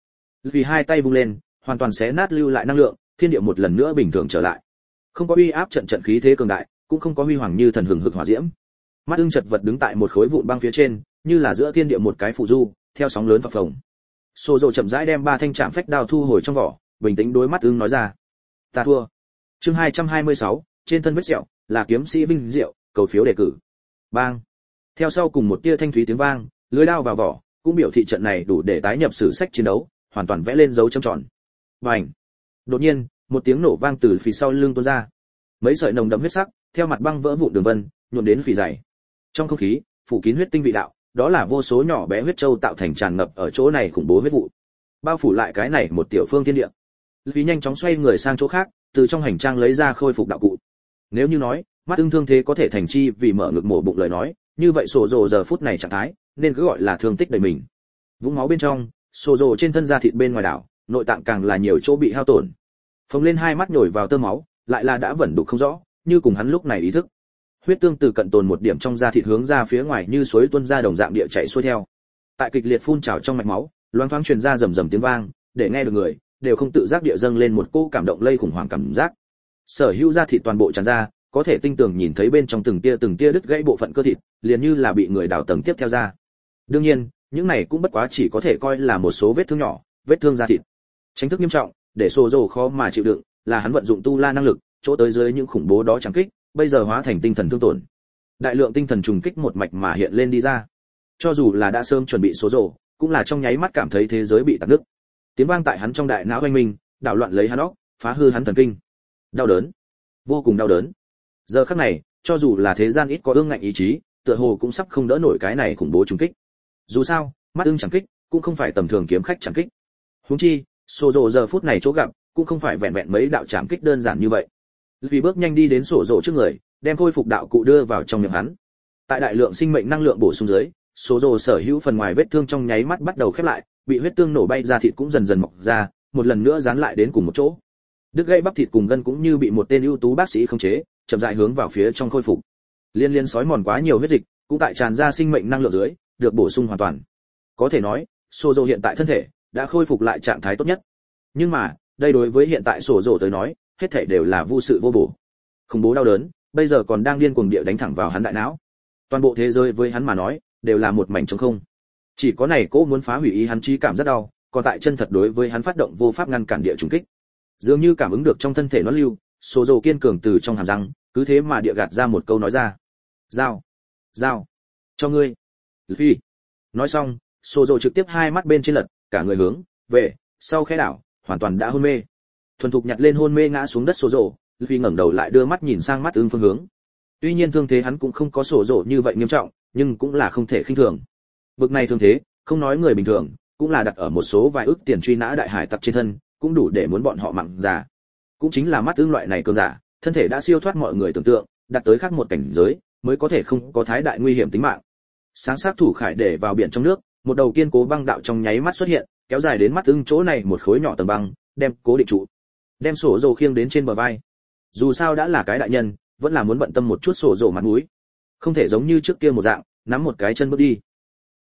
A: Vì hai tay vung lên, hoàn toàn xé nát lưu lại năng lượng, thiên địa một lần nữa bình thường trở lại. Không có uy áp trận trận khí thế cường đại, cũng không có huy hoàng như thần hừng hực hỏa diễm. Mắt ưng chật vật đứng tại một khối vụn băng phía trên, như là giữa thiên địa một cái phù du, theo sóng lớn phập phồng. Sô Dô chậm rãi đem ba thanh trảm phách đao thu hồi trong vỏ, bình tĩnh đối mắt ưng nói ra: "Ta thua." Chương 226, trên thân vết sẹo, là kiếm sĩ vinh diệu, cầu phiếu đề cử. Bang. Theo sau cùng một tia thanh thúy tiếng vang, lưỡi đao vào vỏ, cũng biểu thị trận này đủ để tái nhập sử sách chiến đấu, hoàn toàn vẽ lên dấu chấm tròn. Bành. Đột nhiên, một tiếng nổ vang từ phía sau lưng tuôn ra. Mấy sợi nồng đậm huyết sắc, theo mặt băng vỡ vụn đường vân, nhuộm đến phì dày. Trong không khí, phủ kín huyết tinh vị đạo, đó là vô số nhỏ bé huyết châu tạo thành tràn ngập ở chỗ này khủng bố huyết vụ. Bao phủ lại cái này một tiểu phương thiên địa. Vì nhanh chóng xoay người sang chỗ khác, từ trong hành trang lấy ra khôi phục đạo cụ. Nếu như nói, mắt ưng thương thế có thể thành chi vì mở ngực mổ bụng lời nói, như vậy Sô Dô giờ phút này trạng thái, nên cứ gọi là thương tích đầy mình. Vũng máu bên trong, Sô Dô trên thân da thịt bên ngoài đảo, nội tạng càng là nhiều chỗ bị hao tổn. Phồng lên hai mắt nhồi vào tơ máu, lại là đã vẩn đục không rõ, như cùng hắn lúc này ý thức. Huyết tương từ cận tồn một điểm trong da thịt hướng ra phía ngoài như suối tuôn ra đồng dạng địa chảy xuôi theo. Tại kịch liệt phun trào trong mạch máu, loáng thoáng truyền ra rầm rầm tiếng vang, để nghe được người đều không tự giác địa dâng lên một cô cảm động lây khủng hoảng cảm giác. Sở hữu da thịt toàn bộ tràn ra, có thể tinh tường nhìn thấy bên trong từng tia đứt gãy bộ phận cơ thịt, liền như là bị người đào tầng tiếp theo ra. Đương nhiên, những này cũng bất quá chỉ có thể coi là một số vết thương nhỏ, vết thương da thịt. Tránh thức nghiêm trọng, để Sô Dô khó mà chịu đựng, là hắn vận dụng tu la năng lực, chỗ tới dưới những khủng bố đó chẳng kích, bây giờ hóa thành tinh thần thương tổn. Đại lượng tinh thần trùng kích một mạch mà hiện lên đi ra. Cho dù là đã sớm chuẩn bị Sô Dô, cũng là trong nháy mắt cảm thấy thế giới bị tắc nứt. Tiếng vang tại hắn trong đại não oanh minh, đảo loạn lấy hắn óc, phá hư hắn thần kinh. Đau đớn, vô cùng đau đớn. Giờ khắc này, cho dù là thế gian ít có ương ngạnh ý chí, tựa hồ cũng sắp không đỡ nổi cái này khủng bố trùng kích. Dù sao, mắt ưng chẳng kích, cũng không phải tầm thường kiếm khách chẳng kích. Huống chi, Sô Dô giờ phút này chỗ gặp, cũng không phải vẹn vẹn mấy đạo chạm kích đơn giản như vậy. Vì bước nhanh đi đến Sô Dô trước người, đem khôi phục đạo cụ đưa vào trong miệng hắn. Tại đại lượng sinh mệnh năng lượng bổ sung dưới, Sô Dô sở hữu phần ngoài vết thương trong nháy mắt bắt đầu khép lại, bị huyết tương nổ bay ra thịt cũng dần dần mọc ra, một lần nữa dán lại đến cùng một chỗ. Đứt gãy bắp thịt cùng gân cũng như bị một tên ưu tú bác sĩ khống chế, chậm rãi hướng vào phía trong khôi phục. Liên liên sói mòn quá nhiều huyết dịch, cũng tại tràn ra sinh mệnh năng lượng dưới, được bổ sung hoàn toàn. Có thể nói, Sô Dô hiện tại thân thể đã khôi phục lại trạng thái tốt nhất. Nhưng mà, đây đối với hiện tại Sô Dô tới nói, hết thảy đều là vô sự vô bổ. Khủng bố đau đớn, bây giờ còn đang điên cuồng địa đánh thẳng vào hắn đại não. Toàn bộ thế giới với hắn mà nói, đều là một mảnh trống không. Chỉ có này cố muốn phá hủy ý hắn trí cảm rất đau, còn tại chân thật đối với hắn phát động vô pháp ngăn cản địa trùng kích. Dường như cảm ứng được trong thân thể nó lưu, Sô Dô kiên cường từ trong hàm răng, cứ thế mà địa gạt ra một câu nói ra: "Giao, giao, cho ngươi." Phi. Nói xong, Sô Dô trực tiếp hai mắt bên trên lật, cả người hướng về sau khẽ đảo, hoàn toàn đã hôn mê. Thuần thục nhặt lên hôn mê ngã xuống đất Sô Dô, Phi ngẩng đầu lại đưa mắt nhìn sang mắt ưng phương hướng. Tuy nhiên thương thế hắn cũng không có Sô Dô như vậy nghiêm trọng, nhưng cũng là không thể khinh thường. Bực này thương thế, không nói người bình thường, cũng là đặt ở một số vài ức tiền truy nã đại hải tặc trên thân, cũng đủ để muốn bọn họ mặn già. Cũng chính là mắt ưng loại này cường giả, thân thể đã siêu thoát mọi người tưởng tượng, đạt tới khác một cảnh giới, mới có thể không có thái đại nguy hiểm tính mạng. Sáng sát thủ khải để vào biển trong nước, một đầu kiên cố băng đạo trong nháy mắt xuất hiện, kéo dài đến mắt ưng chỗ này một khối nhỏ tầng băng, đem cố định trụ. Đem Sô Dô khiêng đến trên bờ vai. Dù sao đã là cái đại nhân, vẫn là muốn bận tâm một chút Sô Dô mặt mũi. Không thể giống như trước kia một dạng, nắm một cái chân bước đi.